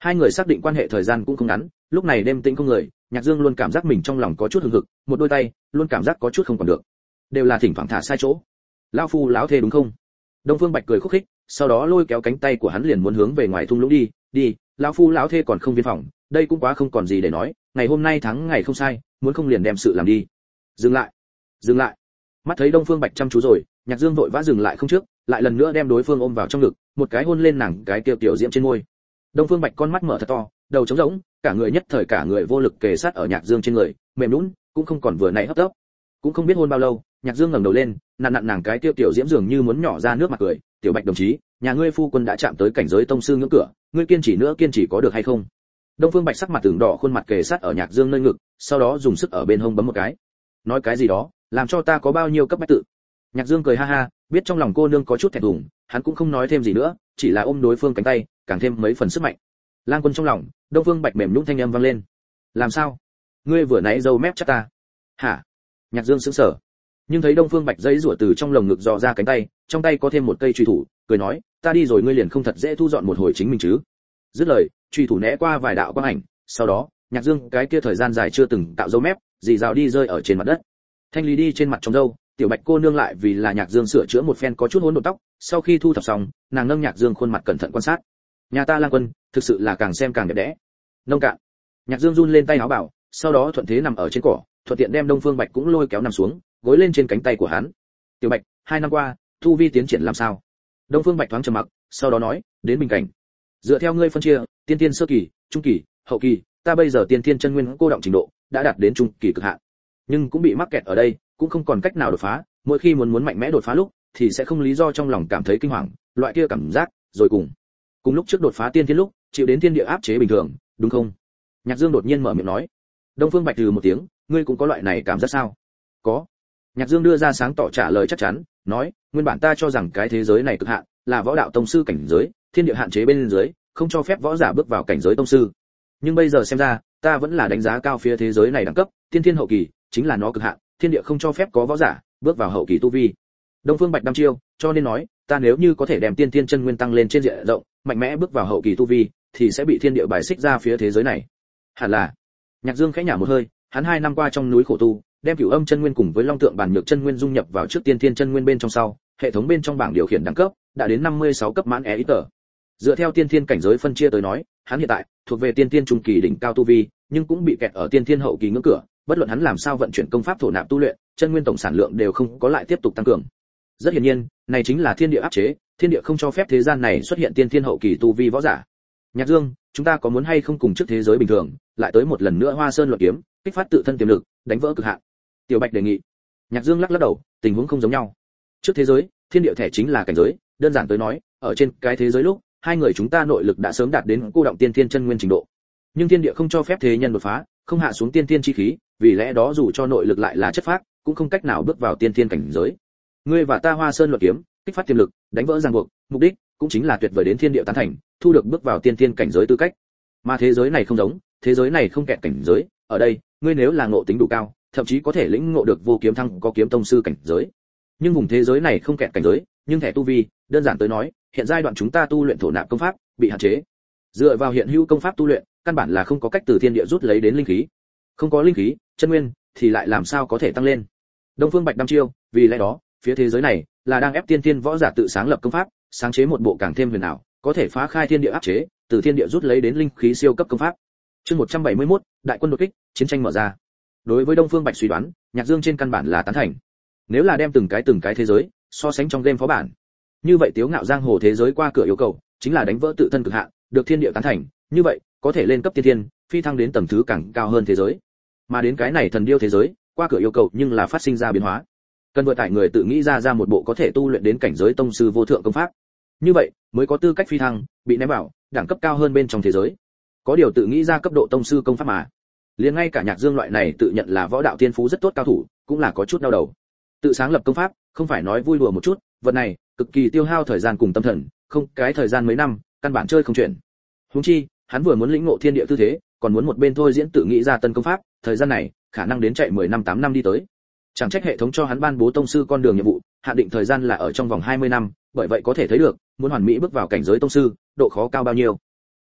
Hai người xác định quan hệ thời gian cũng không ngắn, lúc này đêm tĩnh không người, Nhạc Dương luôn cảm giác mình trong lòng có chút hừng hực, một đôi tay luôn cảm giác có chút không còn được, đều là thỉnh thoảng thả sai chỗ. Lão phu lão thê đúng không? Đông Phương Bạch cười khúc khích, sau đó lôi kéo cánh tay của hắn liền muốn hướng về ngoài thung lũng đi. Đi, lão phu lão thê còn không viên phòng, đây cũng quá không còn gì để nói, ngày hôm nay thắng ngày không sai, muốn không liền đem sự làm đi. Dừng lại, dừng lại. Mắt thấy Đông Phương Bạch chăm chú rồi, Nhạc Dương vội vã dừng lại không trước, lại lần nữa đem đối phương ôm vào trong ngực, một cái hôn lên nàng cái kia tiểu diễm trên môi. Đông Phương Bạch con mắt mở thật to, đầu trống rỗng, cả người nhất thời cả người vô lực kề sát ở Nhạc Dương trên người, mềm nhũn, cũng không còn vừa nãy hấp tấp. Cũng không biết hôn bao lâu, Nhạc Dương ngẩng đầu lên, nặn nàng cái kia tiểu diễm dường như muốn nhỏ ra nước mặt cười, "Tiểu Bạch đồng chí, nhà ngươi phu quân đã chạm tới cảnh giới tông sư ngưỡng cửa, ngươi kiên trì nữa kiên trì có được hay không?" Đông Phương Bạch sắc mặt ửng đỏ, khuôn mặt kề sát ở Nhạc Dương nơi ngực, sau đó dùng sức ở bên hông bấm một cái. "Nói cái gì đó, làm cho ta có bao nhiêu cấp bách tự." Nhạc Dương cười ha ha, biết trong lòng cô nương có chút thẹn thùng, hắn cũng không nói thêm gì nữa, chỉ là ôm đối phương cánh tay, càng thêm mấy phần sức mạnh. Lang Quân trong lòng, Đông Phương Bạch mềm nhũn thanh âm vang lên. "Làm sao? Ngươi vừa nãy râu mép chắc ta?" "Hả?" Nhạc Dương sững sờ. Nhưng thấy Đông Phương Bạch giãy giụa từ trong lồng ngực dò ra cánh tay, trong tay có thêm một cây chùy thủ, cười nói, "Ta đi rồi ngươi liền không thật dễ thu dọn một hồi chính mình chứ?" Dứt lời, chùy thủ né qua vài đạo quang ảnh, sau đó, Nhạc Dương cái kia thời gian dài chưa từng tạo dấu mép, dì rào đi rơi ở trên mặt đất. Thanh lý đi trên mặt trong râu, Tiểu Bạch cô nương lại vì là Nhạc Dương sửa chữa một phen có chút hỗn độn tóc, sau khi thu thập xong, nàng nâng Nhạc Dương khuôn mặt cẩn thận quan sát. "Nhà ta Lang Quân, thực sự là càng xem càng đẹp đẽ." Nông cạn. Nhạc Dương run lên tay áo bảo, sau đó thuận thế nằm ở trên cỏ, thuận tiện đem Đông Phương Bạch cũng lôi kéo nằm xuống, gối lên trên cánh tay của hắn. "Tiểu Bạch, 2 năm qua, thu vi tiến triển làm sao?" Đông Phương Bạch thoáng trầm mặc, sau đó nói, "Đến bình cảnh. Dựa theo ngươi phân chia, tiên tiên sơ kỳ, trung kỳ, hậu kỳ, ta bây giờ tiên tiên chân nguyên cô động trình độ đã đạt đến trung kỳ cực hạn, nhưng cũng bị mắc kẹt ở đây, cũng không còn cách nào đột phá, mỗi khi muốn mạnh mẽ đột phá lúc, thì sẽ không lý do trong lòng cảm thấy kinh hoàng, loại kia cảm giác, rồi cùng lúc trước đột phá tiên tiên lúc, chịu đến thiên địa áp chế bình thường, đúng không?" Nhạc Dương đột nhiên mở miệng nói. Đông Phương Bạch hừ một tiếng, "Ngươi cũng có loại này cảm giác sao?" "Có." Nhạc Dương đưa ra sáng tỏ trả lời chắc chắn, nói, "Nguyên bản ta cho rằng cái thế giới này cực hạn là võ đạo tông sư cảnh giới, thiên địa hạn chế bên dưới, không cho phép võ giả bước vào cảnh giới tông sư. Nhưng bây giờ xem ra, ta vẫn là đánh giá cao phía thế giới này đẳng cấp, tiên thiên hậu kỳ chính là nó cực hạn, thiên địa không cho phép có võ giả bước vào hậu kỳ tu vi." Đông Phương Bạch đăm chiêu, cho nên nói, ta nếu như có thể đem tiên thiên chân nguyên tăng lên trên diện rộng, mạnh mẽ bước vào hậu kỳ tu vi, thì sẽ bị thiên địa bài xích ra phía thế giới này. Hẳn là. Nhạc Dương khẽ nhả một hơi, hắn 2 năm qua trong núi khổ tu, đem Cửu Âm chân nguyên cùng với Long Tượng bản nhược chân nguyên dung nhập vào trước tiên thiên chân nguyên bên trong sau, hệ thống bên trong bảng điều khiển đẳng cấp đã đến 56 cấp mãn e ít tờ. Dựa theo tiên thiên cảnh giới phân chia tới nói, hắn hiện tại thuộc về tiên thiên trung kỳ đỉnh cao tu vi, nhưng cũng bị kẹt ở tiên thiên hậu kỳ ngưỡng cửa, bất luận hắn làm sao vận chuyển công pháp thổ nạp tu luyện, chân nguyên tổng sản lượng đều không có lại tiếp tục tăng cường. Rất hiển nhiên, này chính là thiên địa áp chế, thiên địa không cho phép thế gian này xuất hiện tiên thiên hậu kỳ tu vi võ giả. Nhạc Dương, chúng ta có muốn hay không cùng trước thế giới bình thường, lại tới một lần nữa Hoa Sơn luận kiếm, kích phát tự thân tiềm lực, đánh vỡ cực hạn. Tiểu Bạch đề nghị. Nhạc Dương lắc lắc đầu, tình huống không giống nhau. Trước thế giới, thiên địa thể chính là cảnh giới, đơn giản tới nói, ở trên cái thế giới lúc, hai người chúng ta nội lực đã sớm đạt đến cô động tiên thiên chân nguyên trình độ. Nhưng thiên địa không cho phép thế nhân đột phá, không hạ xuống tiên thiên chi khí, vì lẽ đó dù cho nội lực lại là chất phác, cũng không cách nào bước vào tiên thiên cảnh giới. Ngươi và ta Hoa Sơn luận kiếm, kích phát tiềm lực, đánh vỡ ràng buộc, mục đích cũng chính là tuyệt vời đến thiên địa tán thành, thu được bước vào tiên thiên cảnh giới tư cách. Mà thế giới này không giống, thế giới này không kẹt cảnh giới, ở đây, ngươi nếu là ngộ tính đủ cao, thậm chí có thể lĩnh ngộ được vô kiếm thăng có kiếm tông sư cảnh giới. Nhưng vùng thế giới này không kẹt cảnh giới, nhưng thẻ tu vi, đơn giản tới nói, hiện giai đoạn chúng ta tu luyện thổ nạp công pháp bị hạn chế. Dựa vào hiện hữu công pháp tu luyện, căn bản là không có cách từ thiên địa rút lấy đến linh khí. Không có linh khí, chân nguyên thì lại làm sao có thể tăng lên. Đông Phương Bạch đăm chiêu, vì lẽ đó, phía thế giới này là đang ép tiên thiên võ giả tự sáng lập công pháp, sáng chế một bộ càng thêm huyền ảo, có thể phá khai thiên địa áp chế, từ thiên địa rút lấy đến linh khí siêu cấp công pháp. Chương 171, đại quân đột kích, chiến tranh mở ra. Đối với Đông Phương Bạch suy đoán, Nhạc Dương trên căn bản là tán thành. Nếu là đem từng cái thế giới so sánh trong game phó bản, như vậy Tiếu Ngạo giang hồ thế giới qua cửa yêu cầu chính là đánh vỡ tự thân cực hạn, được thiên địa tán thành, như vậy có thể lên cấp tiên thiên, phi thăng đến tầng thứ càng cao hơn thế giới. Mà đến cái này thần điêu thế giới, qua cửa yêu cầu nhưng là phát sinh ra biến hóa. Cần vừa tải người tự nghĩ ra một bộ có thể tu luyện đến cảnh giới tông sư vô thượng công pháp. Như vậy, mới có tư cách phi thăng, bị ném vào đẳng cấp cao hơn bên trong thế giới. Có điều tự nghĩ ra cấp độ tông sư công pháp mà. Liền ngay cả Nhạc Dương loại này tự nhận là võ đạo tiên phú rất tốt cao thủ, cũng là có chút đau đầu. Tự sáng lập công pháp, không phải nói vui đùa một chút, vật này cực kỳ tiêu hao thời gian cùng tâm thần, không, cái thời gian mấy năm, căn bản chơi không chuyển. Huống chi, hắn vừa muốn lĩnh ngộ thiên địa tư thế, còn muốn một bên thôi diễn tự nghĩ ra tân công pháp, thời gian này, khả năng đến chạy 10 năm 8 năm đi tới. Chẳng trách hệ thống cho hắn ban bố tông sư con đường nhiệm vụ, hạn định thời gian là ở trong vòng 20 năm, bởi vậy có thể thấy được, muốn hoàn mỹ bước vào cảnh giới tông sư, độ khó cao bao nhiêu.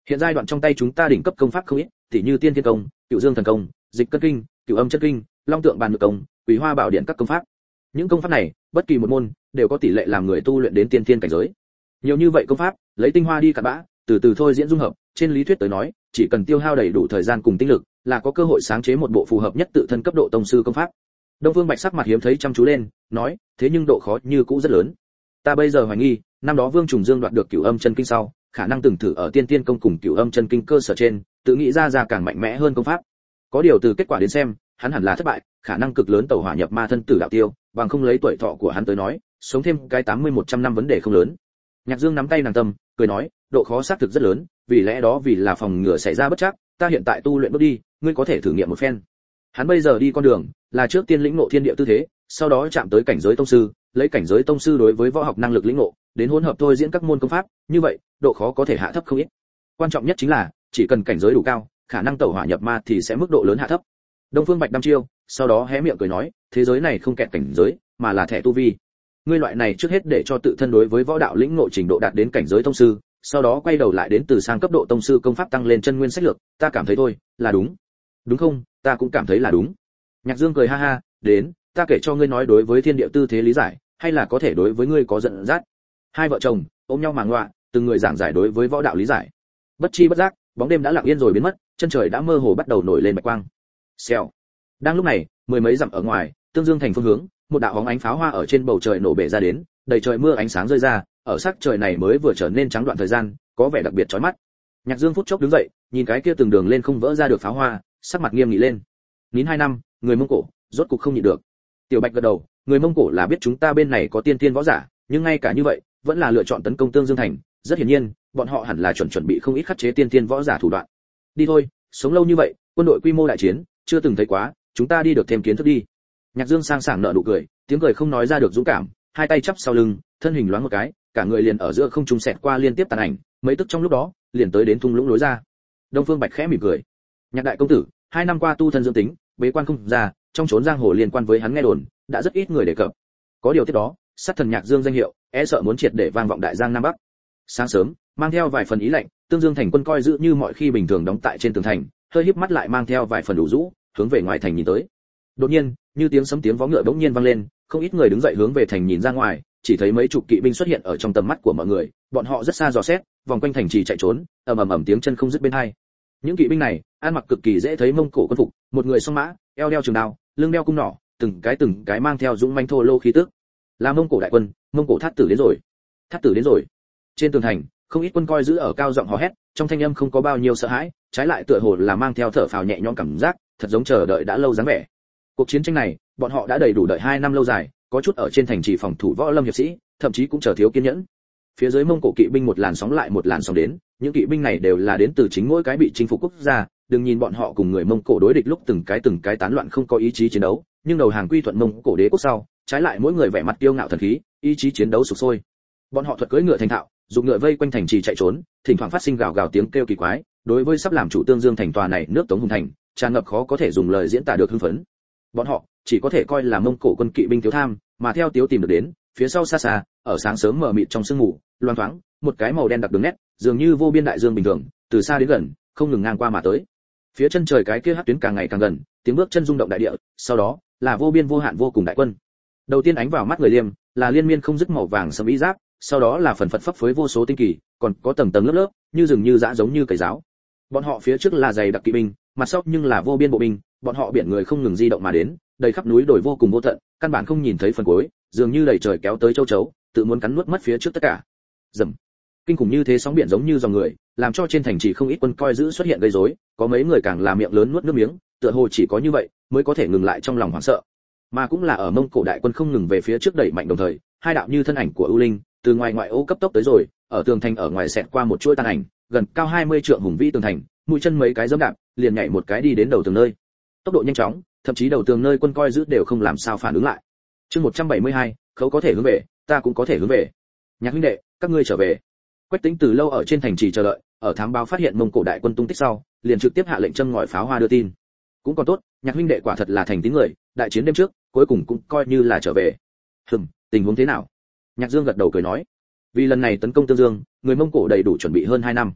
Hiện giai đoạn trong tay chúng ta đỉnh cấp công pháp không ít, tỉ như Tiên Thiên công, Cửu Dương thần công, Dịch Cân kinh, Cửu Âm chân kinh, Long Tượng bàn nhược công, Quý Hoa bảo điện các công pháp. Những công pháp này, bất kỳ một môn đều có tỷ lệ làm người tu luyện đến tiên thiên cảnh giới. Nhiều như vậy công pháp, lấy tinh hoa đi cặn bã, từ từ thôi diễn dung hợp, trên lý thuyết tới nói, chỉ cần tiêu hao đầy đủ thời gian cùng tinh lực, là có cơ hội sáng chế một bộ phù hợp nhất tự thân cấp độ tông sư công pháp. Đông Phương Bạch sắc mặt hiếm thấy chăm chú lên, nói, thế nhưng độ khó như cũ rất lớn. Ta bây giờ hoài nghi, năm đó Vương Trùng Dương đoạt được Cửu Âm chân kinh sau, khả năng từng thử ở Tiên Tiên công cùng Cửu Âm chân kinh cơ sở trên, tự nghĩ ra càng mạnh mẽ hơn công pháp. Có điều từ kết quả đến xem, hắn hẳn là thất bại, khả năng cực lớn tẩu hỏa nhập ma thân tử đạo tiêu, bằng không lấy tuổi thọ của hắn tới nói, sống thêm cái 80-100 năm vấn đề không lớn. Nhạc Dương nắm tay nàng tâm, cười nói, độ khó xác thực rất lớn, vì lẽ đó vì là phòng ngừa xảy ra bất trắc, ta hiện tại tu luyện bước đi, ngươi có thể thử nghiệm một phen. Hắn bây giờ đi con đường, là trước tiên lĩnh ngộ thiên địa tư thế, sau đó chạm tới cảnh giới tông sư, lấy cảnh giới tông sư đối với võ học năng lực lĩnh ngộ, đến hỗn hợp thôi diễn các môn công pháp, như vậy, độ khó có thể hạ thấp không ít. Quan trọng nhất chính là, chỉ cần cảnh giới đủ cao, khả năng tẩu hỏa nhập ma thì sẽ mức độ lớn hạ thấp. Đông Phương Bạch đăm chiêu, sau đó hé miệng cười nói, thế giới này không kẹt cảnh giới, mà là thẻ tu vi. Ngươi loại này trước hết để cho tự thân đối với võ đạo lĩnh ngộ trình độ đạt đến cảnh giới tông sư, sau đó quay đầu lại đến từ sang cấp độ tông sư công pháp tăng lên chân nguyên sách lược, ta cảm thấy thôi, là đúng. Đúng không? Ta cũng cảm thấy là đúng. Nhạc Dương cười ha ha, đến, ta kể cho ngươi nói đối với thiên địa tư thế lý giải, hay là có thể đối với ngươi có dẫn dắt. Hai vợ chồng ôm nhau màng ngoạ, từng người giảng giải đối với võ đạo lý giải. Bất chi bất giác, bóng đêm đã lặng yên rồi biến mất, chân trời đã mơ hồ bắt đầu nổi lên bạch quang. Xèo. Đang lúc này, mười mấy dặm ở ngoài, Tương Dương thành phương hướng, một đạo bóng ánh pháo hoa ở trên bầu trời nổ bể ra đến, đầy trời mưa ánh sáng rơi ra, ở sắc trời này mới vừa trở nên trắng đoạn thời gian, có vẻ đặc biệt chói mắt. Nhạc Dương phút chốc đứng dậy, nhìn cái kia từng đường lên không vỡ ra được pháo hoa, sắc mặt nghiêm nghị lên. Nín 2 năm, người Mông Cổ, rốt cục không nhịn được. Tiểu Bạch gật đầu, người Mông Cổ là biết chúng ta bên này có tiên tiên võ giả, nhưng ngay cả như vậy, vẫn là lựa chọn tấn công Tương Dương thành, rất hiển nhiên, bọn họ hẳn là chuẩn bị không ít khắc chế tiên tiên võ giả thủ đoạn. Đi thôi, sống lâu như vậy, quân đội quy mô đại chiến, chưa từng thấy quá, chúng ta đi được thêm kiến thức đi. Nhạc Dương sang sảng nở nụ cười, tiếng cười không nói ra được dũng cảm, hai tay chắp sau lưng, thân hình loáng một cái, cả người liền ở giữa không trung xẹt qua liên tiếp tàn ảnh, mấy tức trong lúc đó, liền tới đến thung lũng lối ra. Đông Phương Bạch khẽ mỉm cười. Nhạc đại công tử, 2 năm qua tu thân dưỡng tính, bế quan không ra, trong chốn giang hồ liên quan với hắn nghe đồn, đã rất ít người đề cập. Có điều tiếp đó, sát thần Nhạc Dương danh hiệu, e sợ muốn triệt để vang vọng đại giang nam bắc. Sáng sớm, mang theo vài phần ý lạnh, Tương Dương thành quân coi giữ như mọi khi bình thường đóng tại trên tường thành, hơi híp mắt lại mang theo vài phần đủ rũ, hướng về ngoài thành nhìn tới. Đột nhiên, như tiếng sấm tiếng vó ngựa bỗng nhiên vang lên, không ít người đứng dậy hướng về thành nhìn ra ngoài, chỉ thấy mấy chục kỵ binh xuất hiện ở trong tầm mắt của mọi người, bọn họ rất xa dò xét, vòng quanh thành trì chạy trốn, ầm ầm tiếng chân không dứt bên hai. Những kỵ binh này, ăn mặc cực kỳ dễ thấy Mông Cổ quân phục, một người song mã, eo đeo trường đao, lưng đeo cung nỏ, từng cái mang theo dũng mãnh thô lô khí tức. Là Mông Cổ đại quân, Mông Cổ thát tử đến rồi. Thát tử đến rồi. Trên tường thành, không ít quân coi giữ ở cao giọng hò hét, trong thanh âm không có bao nhiêu sợ hãi, trái lại tựa hồ là mang theo thở phào nhẹ nhõm cảm giác, thật giống chờ đợi đã lâu dáng vẻ. Cuộc chiến tranh này, bọn họ đã đầy đủ đợi 2 năm lâu dài, có chút ở trên thành trì phòng thủ võ lâm hiệp sĩ, thậm chí cũng chờ thiếu kiên nhẫn. Phía dưới Mông Cổ kỵ binh một làn sóng lại một làn sóng đến, những kỵ binh này đều là đến từ chính mỗi cái bị chinh phục quốc gia, đừng nhìn bọn họ cùng người Mông Cổ đối địch lúc từng cái tán loạn không có ý chí chiến đấu, nhưng đầu hàng quy thuận Mông Cổ đế quốc sau, trái lại mỗi người vẻ mặt kiêu ngạo thần khí, ý chí chiến đấu sục sôi. Bọn họ thuật cưỡi ngựa thành thạo, dùng ngựa vây quanh thành trì chạy trốn, thỉnh thoảng phát sinh gào gào tiếng kêu kỳ quái, đối với sắp làm chủ Tương Dương thành tòa này nước Tống hùng thành, tràn ngập khó có thể dùng lời diễn tả được hưng phấn. Bọn họ chỉ có thể coi là Mông Cổ quân kỵ binh thiếu tham, mà theo Tiếu tìm được đến, phía sau xa xa, ở sáng sớm mờ mịt trong sương mù, loang thoáng, một cái màu đen đặc đường nét, dường như vô biên đại dương bình thường, từ xa đến gần, không ngừng ngang qua mà tới. Phía chân trời cái kia hắc tuyến càng ngày càng gần, tiếng bước chân rung động đại địa, sau đó là vô biên vô hạn vô cùng đại quân. Đầu tiên ánh vào mắt người Liêm, là liên miên không dứt màu vàng sẫm y giáp, sau đó là phần phật phấp phới vô số tinh kỳ, còn có tầng tầng lớp lớp, như rừng như dã giống như cầy giáo. Bọn họ phía trước là dày đặc kỵ binh, mặt sau nhưng là vô biên bộ binh, bọn họ biển người không ngừng di động mà đến, đầy khắp núi đồi vô cùng vô tận, căn bản không nhìn thấy phần cuối, dường như đầy trời kéo tới châu chấu, tự muốn cắn nuốt mất phía trước tất cả. Rầm. Kinh khủng như thế sóng biển giống như dòng người, làm cho trên thành trì không ít quân coi giữ xuất hiện gây rối, có mấy người càng là miệng lớn nuốt nước miếng, tựa hồ chỉ có như vậy mới có thể ngừng lại trong lòng hoảng sợ. Mà cũng là ở Mông Cổ đại quân không ngừng về phía trước đẩy mạnh đồng thời, hai đạo như thân ảnh của ưu linh, từ ngoài ngoại ô cấp tốc tới rồi, ở tường thành ở ngoài xẹt qua một chuỗi tàn ảnh, gần cao 20 trượng hùng vĩ tường thành, mũi chân mấy cái giẫm đạp, liền nhảy một cái đi đến đầu tường nơi. Tốc độ nhanh chóng, thậm chí đầu tường nơi quân coi giữ đều không làm sao phản ứng lại. Chương 172, khấu có thể hướng về, ta cũng có thể hướng về. Nhạc huynh đệ, các ngươi trở về. Quách Tĩnh từ lâu ở trên thành trì chờ đợi, ở thám báo phát hiện Mông Cổ đại quân tung tích sau, liền trực tiếp hạ lệnh châm ngòi pháo hoa đưa tin. Cũng còn tốt, Nhạc huynh đệ quả thật là thành tín người, đại chiến đêm trước, cuối cùng cũng coi như là trở về. Tình huống thế nào? Nhạc Dương gật đầu cười nói, vì lần này tấn công Tương Dương, người Mông Cổ đầy đủ chuẩn bị hơn 2 năm.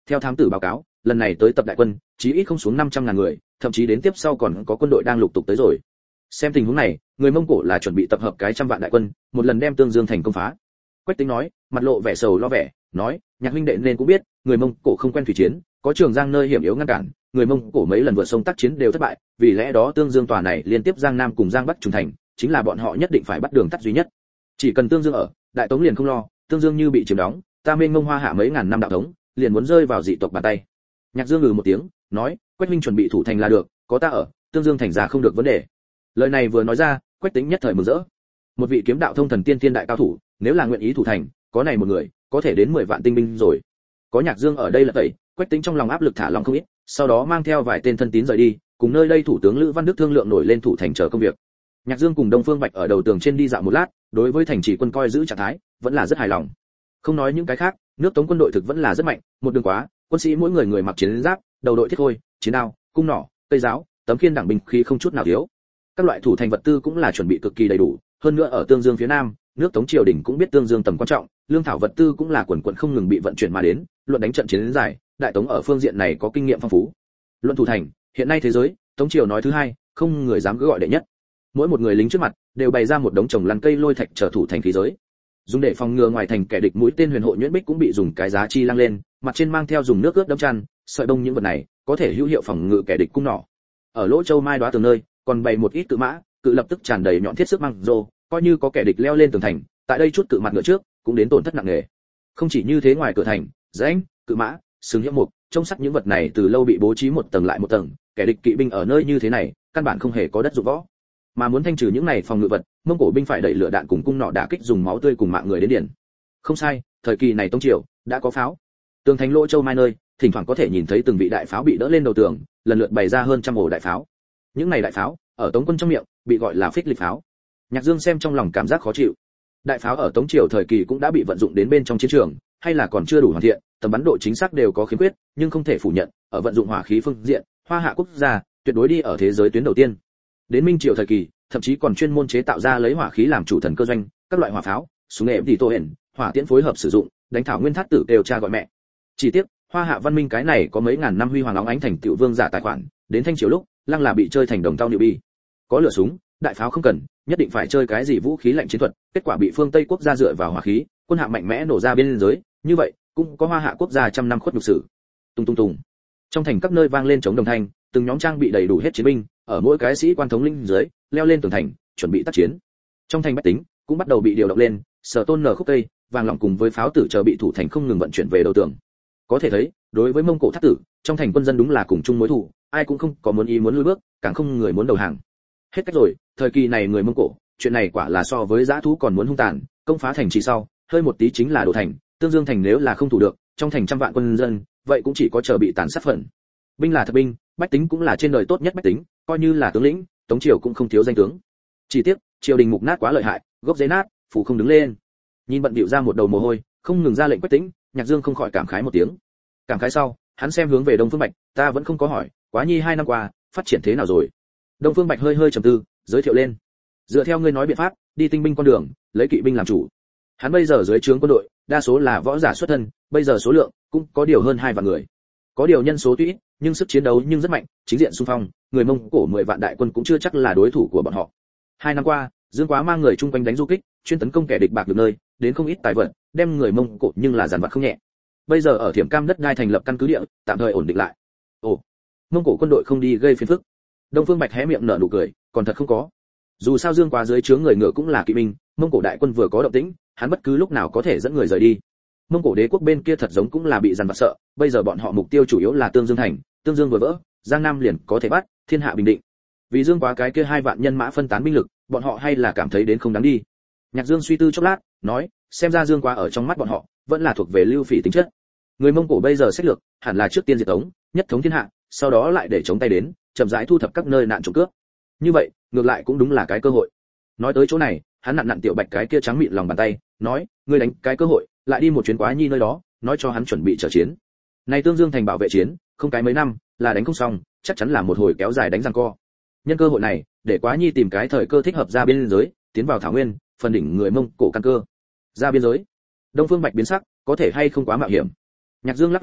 Theo thám tử báo cáo, lần này tới tập đại quân, chí ít không xuống 500.000 người, thậm chí đến tiếp sau còn có quân đội đang lục tục tới rồi. Xem tình huống này, người Mông Cổ là chuẩn bị tập hợp cái trăm vạn đại quân, một lần đem Tương Dương thành công phá. Quách Tĩnh nói, mặt lộ vẻ sầu lo vẻ, nói, Nhạc huynh đệ nên cũng biết, người Mông Cổ không quen thủy chiến, có Trường Giang nơi hiểm yếu ngăn cản, người Mông Cổ mấy lần vượt sông tác chiến đều thất bại, vì lẽ đó Tương Dương tòa này liên tiếp Giang Nam cùng Giang Bắc trùng thành, chính là bọn họ nhất định phải bắt đường tắt duy nhất. Chỉ cần Tương Dương ở, Đại Tống liền không lo, Tương Dương như bị chiếm đóng, ta mênh mông Hoa Hạ mấy ngàn năm đạo thống, liền muốn rơi vào dị tộc bàn tay. Nhạc Dương một tiếng, nói, Quách huynh chuẩn bị thủ thành là được, có ta ở, Tương Dương thành ra không được vấn đề. Lời này vừa nói ra, Quách Tĩnh nhất thời mừng rỡ. Một vị kiếm đạo thông thần tiên thiên đại cao thủ, nếu là nguyện ý thủ thành, có này một người, có thể đến 10 vạn tinh binh rồi. Có Nhạc Dương ở đây là tẩy, Quách Tĩnh trong lòng áp lực thả lòng không ít, sau đó mang theo vài tên thân tín rời đi, cùng nơi đây thủ tướng Lữ Văn Đức thương lượng nổi lên thủ thành chờ công việc. Nhạc Dương cùng Đông Phương Bạch ở đầu tường trên đi dạo một lát, đối với thành trì quân coi giữ trạng thái, vẫn là rất hài lòng. Không nói những cái khác, nước Tống quân đội thực vẫn là rất mạnh, một đường quá, quân sĩ mỗi người người mặc chiến giáp, đầu đội thiết khôi, chiến đao, cung nỏ, cây giáo, tấm khiên đẳng binh khí không chút nào thiếu. Các loại thủ thành vật tư cũng là chuẩn bị cực kỳ đầy đủ, hơn nữa ở Tương Dương phía nam, nước Tống triều đình cũng biết Tương Dương tầm quan trọng, lương thảo vật tư cũng là quần quần không ngừng bị vận chuyển mà đến, luận đánh trận chiến dài, Đại Tống ở phương diện này có kinh nghiệm phong phú. Luận thủ thành, hiện nay thế giới, Tống triều nói thứ hai, không người dám cứ gọi đệ nhất. Mỗi một người lính trước mặt đều bày ra một đống trồng lăn cây lôi thạch trở thủ thành khí giới, dùng để phòng ngừa ngoài thành kẻ địch. Mũi tên huyền hộ nhuyễn bích cũng bị dùng cái giá chi lăng lên, mặt trên mang theo dùng nước ướt đẫm chăn, sợi bông, những vật này có thể hữu hiệu phòng ngự kẻ địch cung nỏ. Ở lỗ châu mai đóa tường nơi còn bày một ít cự mã, cự lập tức tràn đầy nhọn thiết sức mang rô, coi như có kẻ địch leo lên tường thành, tại đây chút cự mặt ngựa trước cũng đến tổn thất nặng nề. Không chỉ như thế, ngoài cửa thành, rãnh, cự mã, sừng hiệu mục, trông sắt những vật này từ lâu bị bố trí một tầng lại một tầng, kẻ địch kỵ binh ở nơi như thế này căn bản không hề có đất dụng võ. Mà muốn thanh trừ những này phòng ngự vật, Mông Cổ binh phải đẩy lửa đạn cùng cung nỏ đả kích, dùng máu tươi cùng mạng người đến điển. Không sai, thời kỳ này Tống triều đã có pháo. Tường thành lỗ châu mai nơi, thỉnh thoảng có thể nhìn thấy từng vị đại pháo bị đỡ lên đầu tường, lần lượt bày ra hơn trăm ổ đại pháo. Những này đại pháo, ở Tống quân trong miệng bị gọi là phích lịch pháo. Nhạc Dương xem trong lòng cảm giác khó chịu. Đại pháo ở Tống triều thời kỳ cũng đã bị vận dụng đến bên trong chiến trường, hay là còn chưa đủ hoàn thiện, tầm bắn độ chính xác đều có khiếm khuyết, nhưng không thể phủ nhận, ở vận dụng hỏa khí phương diện, Hoa Hạ quốc gia tuyệt đối đi ở thế giới tuyến đầu tiên. Đến Minh triều thời kỳ, thậm chí còn chuyên môn chế tạo ra lấy hỏa khí làm chủ thần cơ doanh, các loại hỏa pháo, súng êm thì tô hển, hỏa tiễn phối hợp sử dụng, đánh thảo nguyên thát tử đều cha gọi mẹ. Chỉ tiếc, Hoa Hạ văn minh cái này có mấy ngàn năm huy hoàng óng ánh thành tựu vương giả tài khoản, đến Thanh triều lúc, lăng là bị chơi thành đồng tao niệu bi. Có lửa súng, đại pháo không cần, nhất định phải chơi cái gì vũ khí lạnh chiến thuật, kết quả bị phương Tây quốc gia dựa vào hỏa khí, quân hạng mạnh mẽ nổ ra biên giới, như vậy, cũng có Hoa Hạ quốc gia trăm năm khuất nhục sử. Tung tung tung. Trong thành các nơi vang lên trống đồng thanh, từng nhóm trang bị đầy đủ hết chiến binh, ở mỗi cái sĩ quan thống lĩnh dưới, leo lên tường thành, chuẩn bị tác chiến. Trong thành bách tính cũng bắt đầu bị điều động lên, sở tôn nở khúc cây, vàng lỏng cùng với pháo tử chờ bị thủ thành không ngừng vận chuyển về đầu tường. Có thể thấy, đối với Mông Cổ thát tử, trong thành quân dân đúng là cùng chung mối thù, ai cũng không có muốn ý muốn lùi bước, càng không người muốn đầu hàng. Hết cách rồi, thời kỳ này người Mông Cổ, chuyện này quả là so với dã thú còn muốn hung tàn, công phá thành trì sau, hơi một tí chính là đổ thành, Tương Dương thành nếu là không thủ được, trong thành trăm vạn quân dân, vậy cũng chỉ có chờ bị tàn sát phận. Binh là thật binh, bách tính cũng là trên đời tốt nhất bách tính, coi như là tướng lĩnh, Tống triều cũng không thiếu danh tướng. Chỉ tiếc, triều đình mục nát quá lợi hại, gốc rễ nát, phủ không đứng lên. Nhìn bận bịu ra một đầu mồ hôi, không ngừng ra lệnh Quách Tĩnh, Nhạc Dương không khỏi cảm khái một tiếng. Cảm khái sau, hắn xem hướng về Đông Phương Bạch, ta vẫn không có hỏi, Quá Nhi 2 năm qua, phát triển thế nào rồi? Đông Phương Bạch hơi hơi trầm tư, giới thiệu lên. Dựa theo ngươi nói biện pháp, đi tinh binh con đường, lấy kỵ binh làm chủ. Hắn bây giờ dưới trướng quân đội, đa số là võ giả xuất thân, bây giờ số lượng cũng có điều hơn 2 vạn người. Có điều nhân số tuy ít, nhưng sức chiến đấu nhưng rất mạnh, chính diện xung phong, người Mông Cổ 10 vạn đại quân cũng chưa chắc là đối thủ của bọn họ. 2 năm qua, Dương Quá mang người chung quanh đánh du kích, chuyên tấn công kẻ địch bạc được nơi, đến không ít tài vật, đem người Mông Cổ nhưng là giàn vặt không nhẹ. Bây giờ ở Thiểm Cam đất đai thành lập căn cứ địa, tạm thời ổn định lại. Ồ, Mông Cổ quân đội không đi gây phiền phức. Đông Phương Bạch hé miệng nở nụ cười, còn thật không có. Dù sao Dương Quá dưới trướng người ngựa cũng là kỵ binh, Mông Cổ đại quân vừa có động tĩnh, hắn bất cứ lúc nào có thể dẫn người rời đi. Mông Cổ đế quốc bên kia thật giống cũng là bị dằn vặt sợ, bây giờ bọn họ mục tiêu chủ yếu là Tương Dương thành, Tương Dương vừa vỡ, Giang Nam liền có thể bắt, thiên hạ bình định. Vì Dương Quá cái kia 2 vạn nhân mã phân tán binh lực, bọn họ hay là cảm thấy đến không đáng đi. Nhạc Dương suy tư chốc lát, nói, xem ra Dương Quá ở trong mắt bọn họ vẫn là thuộc về lưu phỉ tính chất. Người Mông Cổ bây giờ sách lược, hẳn là trước tiên diệt Tống, nhất thống thiên hạ, sau đó lại để chống tay đến, chậm rãi thu thập các nơi nạn trộm cướp. Như vậy, ngược lại cũng đúng là cái cơ hội. Nói tới chỗ này, hắn nặn Tiểu Bạch cái kia trắng mịn lòng bàn tay, nói, ngươi đánh cái cơ hội, lại đi một chuyến Quá Nhi nơi đó, nói cho hắn chuẩn bị trở chiến. Này Tương Dương thành bảo vệ chiến, không cái mấy năm, là đánh không xong, chắc chắn là một hồi kéo dài đánh giằng co. Nhân cơ hội này, để Quá Nhi tìm cái thời cơ thích hợp ra biên giới, tiến vào thảo nguyên, phần đỉnh người Mông Cổ căn cơ. Ra biên giới. Đông Phương Bạch biến sắc, có thể hay không quá mạo hiểm. Nhạc Dương lắc lắc đầu,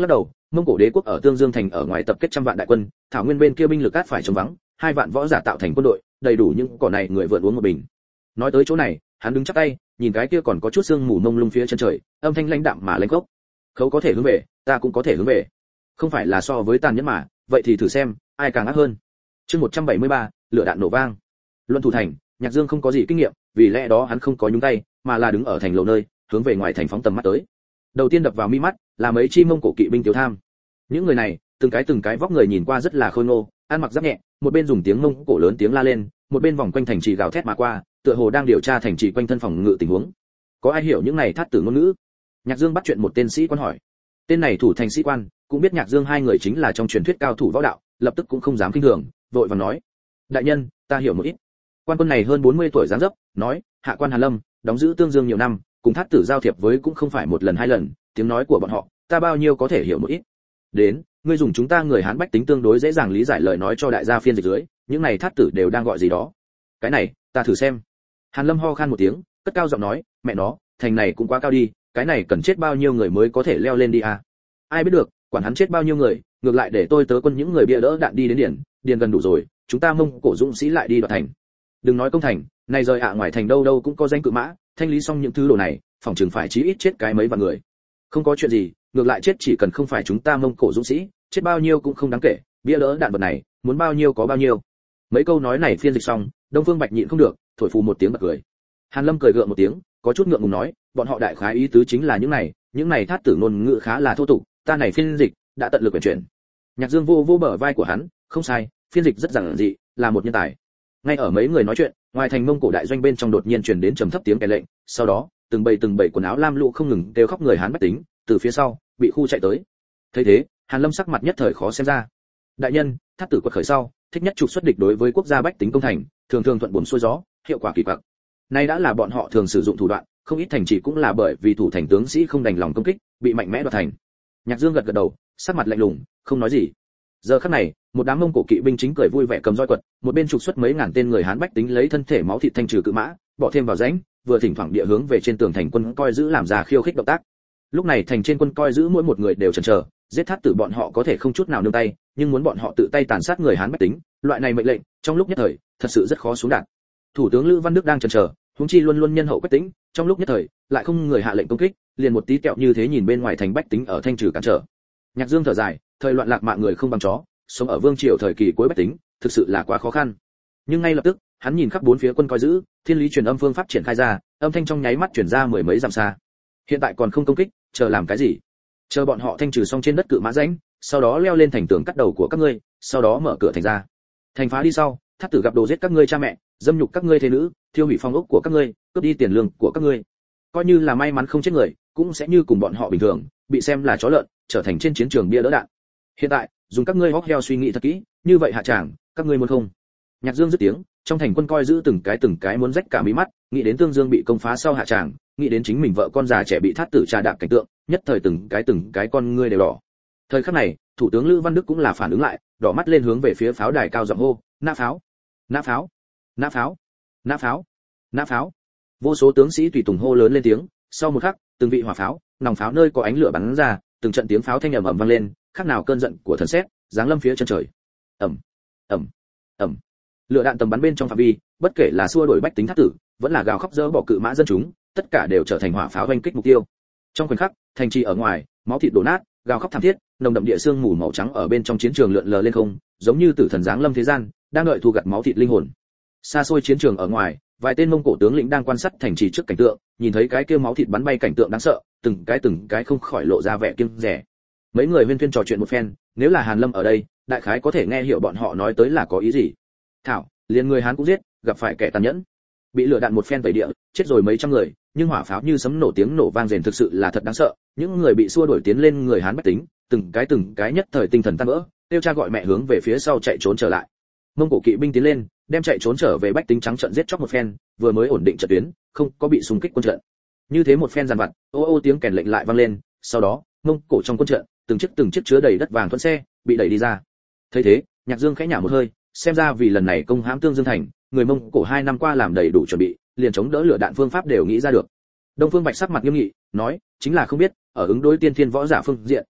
Mông Cổ đế quốc ở Tương Dương thành ở ngoài tập kết trăm vạn đại quân, thảo nguyên bên kia binh lực át phải trống vắng, 2 vạn võ giả tạo thành quân đội, đầy đủ những cỏ này người vượn uống một bình. Nói tới chỗ này, hắn đứng chắp tay, nhìn cái kia còn có chút sương mù mông lung phía chân trời, âm thanh lãnh đạm mà lãnh gốc. Khấu có thể hướng về, ta cũng có thể hướng về. Không phải là so với tàn nhẫn mà, vậy thì thử xem, ai càng ác hơn. Chương 173, lửa đạn nổ vang. Luân thủ thành, Nhạc Dương không có gì kinh nghiệm, vì lẽ đó hắn không có nhúng tay, mà là đứng ở thành lầu nơi, hướng về ngoài thành phóng tầm mắt tới. Đầu tiên đập vào mi mắt là mấy chi Mông Cổ kỵ binh tiểu tham. Những người này, từng cái vóc người nhìn qua rất là khôi ngô, ăn mặc giáp nhẹ, một bên dùng tiếng Mông Cổ lớn tiếng la lên, một bên vòng quanh thành trì gào thét mà qua, tựa hồ đang điều tra thành trì quanh thân phòng ngự tình huống. Có ai hiểu những này thát tử ngôn ngữ? Nhạc Dương bắt chuyện một tên sĩ quan hỏi. Tên này thủ thành sĩ quan cũng biết Nhạc Dương hai người chính là trong truyền thuyết cao thủ võ đạo, lập tức cũng không dám kinh thường, vội vàng nói: đại nhân, ta hiểu một ít. Quan quân này hơn 40 tuổi dáng dấp, nói: hạ quan Hàn Lâm, đóng giữ Tương Dương nhiều năm, cùng thát tử giao thiệp với cũng không phải một lần hai lần, tiếng nói của bọn họ, ta bao nhiêu có thể hiểu một ít. Đến, ngươi dùng chúng ta người Hán bách tính tương đối dễ dàng lý giải lời nói cho đại gia phiên dịch dưới, những này thát tử đều đang gọi gì đó. Cái này, ta thử xem. Hàn Lâm ho khan một tiếng, cất cao giọng nói: mẹ nó, thành này cũng quá cao đi, cái này cần chết bao nhiêu người mới có thể leo lên đi à? Ai biết được, quản hắn chết bao nhiêu người, ngược lại để tôi tớ quân những người bịa đỡ đạn đi đến điền gần đủ rồi, chúng ta Mông Cổ dũng sĩ lại đi đoạt thành. Đừng nói công thành, này rời ngoài thành đâu đâu cũng có danh cự mã, thanh lý xong những thứ đồ này, phòng trường phải chí ít chết cái mấy vạn người. Không có chuyện gì, ngược lại chết chỉ cần không phải chúng ta Mông Cổ dũng sĩ, chết bao nhiêu cũng không đáng kể, bia đỡ đạn vật này, muốn bao nhiêu có bao nhiêu. Mấy câu nói này phiên dịch xong, Đông Phương Bạch nhịn không được, thổi phù một tiếng bật cười. Hàn Lâm cười gượng một tiếng, có chút ngượng ngùng nói, bọn họ đại khái ý tứ chính là những này thát tử ngôn ngữ khá là thô tục, ta này phiên dịch đã tận lực quyển chuyển. Nhạc Dương vô bờ vai của hắn, không sai, phiên dịch rất giản dị, là một nhân tài. Ngay ở mấy người nói chuyện, ngoài thành Mông Cổ đại doanh bên trong đột nhiên truyền đến trầm thấp tiếng kèn lệnh, sau đó, từng bầy quần áo lam lũ không ngừng kêu khóc người Hán bách tính, từ phía sau bị khu chạy tới. Thấy thế, Hàn Lâm sắc mặt nhất thời khó xem ra. Đại nhân, thát tử quật khởi sau, thích nhất trục xuất địch đối với quốc gia bách tính công thành, thường thường thuận buồm xuôi gió, hiệu quả kỳ quặc. Nay đã là bọn họ thường sử dụng thủ đoạn, không ít thành trì cũng là bởi vì thủ thành tướng sĩ không đành lòng công kích, bị mạnh mẽ đoạt thành. Nhạc Dương gật đầu, sắc mặt lạnh lùng, không nói gì. Giờ khắc này, một đám Mông Cổ kỵ binh chính cười vui vẻ cầm roi quật, một bên trục xuất mấy ngàn tên người Hán bách tính lấy thân thể máu thịt thanh trừ cự mã, bỏ thêm vào rãnh, vừa thỉnh thoảng địa hướng về trên tường thành quân coi giữ làm ra khiêu khích động tác. Lúc này thành trên quân coi giữ mỗi một người đều chần chờ, giết thát tử bọn họ có thể không chút nào nương tay, nhưng muốn bọn họ tự tay tàn sát người Hán bách tính, loại này mệnh lệnh, trong lúc nhất thời, thật sự rất khó xuống đạt. Thủ tướng Lữ Văn Đức đang chần chờ, huống chi luôn luôn nhân hậu quách tính, trong lúc nhất thời, lại không người hạ lệnh công kích, liền một tí kẹo như thế nhìn bên ngoài thành bách tính ở thanh trừ cản trở. Nhạc Dương thở dài, thời loạn lạc mạng người không bằng chó, sống ở vương triều thời kỳ cuối bách tính, thực sự là quá khó khăn. Nhưng ngay lập tức, hắn nhìn khắp bốn phía quân coi giữ, thiên lý truyền âm phương pháp triển khai ra, âm thanh trong nháy mắt truyền ra mười mấy dặm xa. Hiện tại còn không công kích, chờ làm cái gì? Chờ bọn họ thanh trừ xong trên đất cự mã rãnh, sau đó leo lên thành tường cắt đầu của các ngươi, sau đó mở cửa thành ra. Thành phá đi sau, thát tử gặp đồ giết các ngươi cha mẹ, dâm nhục các ngươi thế nữ, thiêu hủy phong ốc của các ngươi, cướp đi tiền lương của các ngươi. Coi như là may mắn không chết người, cũng sẽ như cùng bọn họ bình thường, bị xem là chó lợn, trở thành trên chiến trường bia đỡ đạn. Hiện tại, dùng các ngươi hóc heo suy nghĩ thật kỹ, như vậy hạ tràng, các ngươi muốn không? Nhạc Dương dứt tiếng, trong thành quân coi giữ từng cái muốn rách cả mí mắt, nghĩ đến Tương Dương bị công phá sau hạ tràng, nghĩ đến chính mình vợ con già trẻ bị thát tử trà đạp cảnh tượng, nhất thời từng cái con ngươi đều đỏ. Thời khắc này, thủ tướng Lữ Văn Đức cũng là phản ứng lại, đỏ mắt lên hướng về phía pháo đài cao giọng hô: "Nã pháo! Nã pháo! Nã pháo! Nã pháo! Nã pháo!" Vô số tướng sĩ tùy tùng hô lớn lên tiếng, sau một khắc, từng vị hỏa pháo, nòng pháo nơi có ánh lửa bắn ra, từng trận tiếng pháo thanh ầm ầm vang lên, khác nào cơn giận của thần sét, giáng lâm phía chân trời. Ầm, ầm, ầm. Lửa đạn tầm bắn bên trong phạm vi, bất kể là xua đuổi bách tính thát tử, vẫn là gào khóc dỡ bỏ cự mã dân chúng, tất cả đều trở thành hỏa pháo oanh kích mục tiêu. Trong khoảnh khắc, thành trì ở ngoài, máu thịt đổ nát, gào khóc thảm thiết, nồng đậm địa xương mù màu trắng ở bên trong chiến trường lượn lờ lên không, giống như tử thần giáng lâm thế gian, đang đợi thu gặt máu thịt linh hồn. Xa xôi chiến trường ở ngoài, vài tên Mông Cổ tướng lĩnh đang quan sát thành trì trước cảnh tượng, nhìn thấy cái kia máu thịt bắn bay cảnh tượng đáng sợ, từng cái không khỏi lộ ra vẻ kiêng dè. Mấy người huyên thuyên trò chuyện một phen, nếu là Hàn Lâm ở đây, đại khái có thể nghe hiểu bọn họ nói tới là có ý gì. Thảo, liền người Hán cũng giết, gặp phải kẻ tàn nhẫn, bị lửa đạn một phen tẩy địa, chết rồi mấy trăm người, nhưng hỏa pháo như sấm nổ tiếng nổ vang rền thực sự là thật đáng sợ. Những người bị xua đuổi tiến lên người Hán bách tính, từng cái nhất thời tinh thần tan vỡ, kêu cha gọi mẹ hướng về phía sau chạy trốn trở lại. Mông Cổ kỵ binh tiến lên, đem chạy trốn trở về bách tính trắng trận giết chóc một phen, vừa mới ổn định trận tuyến, không có bị xung kích quân trận. Như thế một phen giàn vặt, ô tiếng kèn lệnh lại vang lên, sau đó, Mông Cổ trong quân trận, từng chiếc chứa đầy đất vàng thuận xe bị đẩy đi ra. Thấy thế, Nhạc Dương khẽ nhả một hơi, xem ra vì lần này công hãm Tương Dương thành, người Mông Cổ 2 năm qua làm đầy đủ chuẩn bị, liền chống đỡ lửa đạn phương pháp đều nghĩ ra được. Đông Phương Bạch sắc mặt nghiêm nghị, nói, chính là không biết, ở ứng đối tiên thiên võ giả phương diện,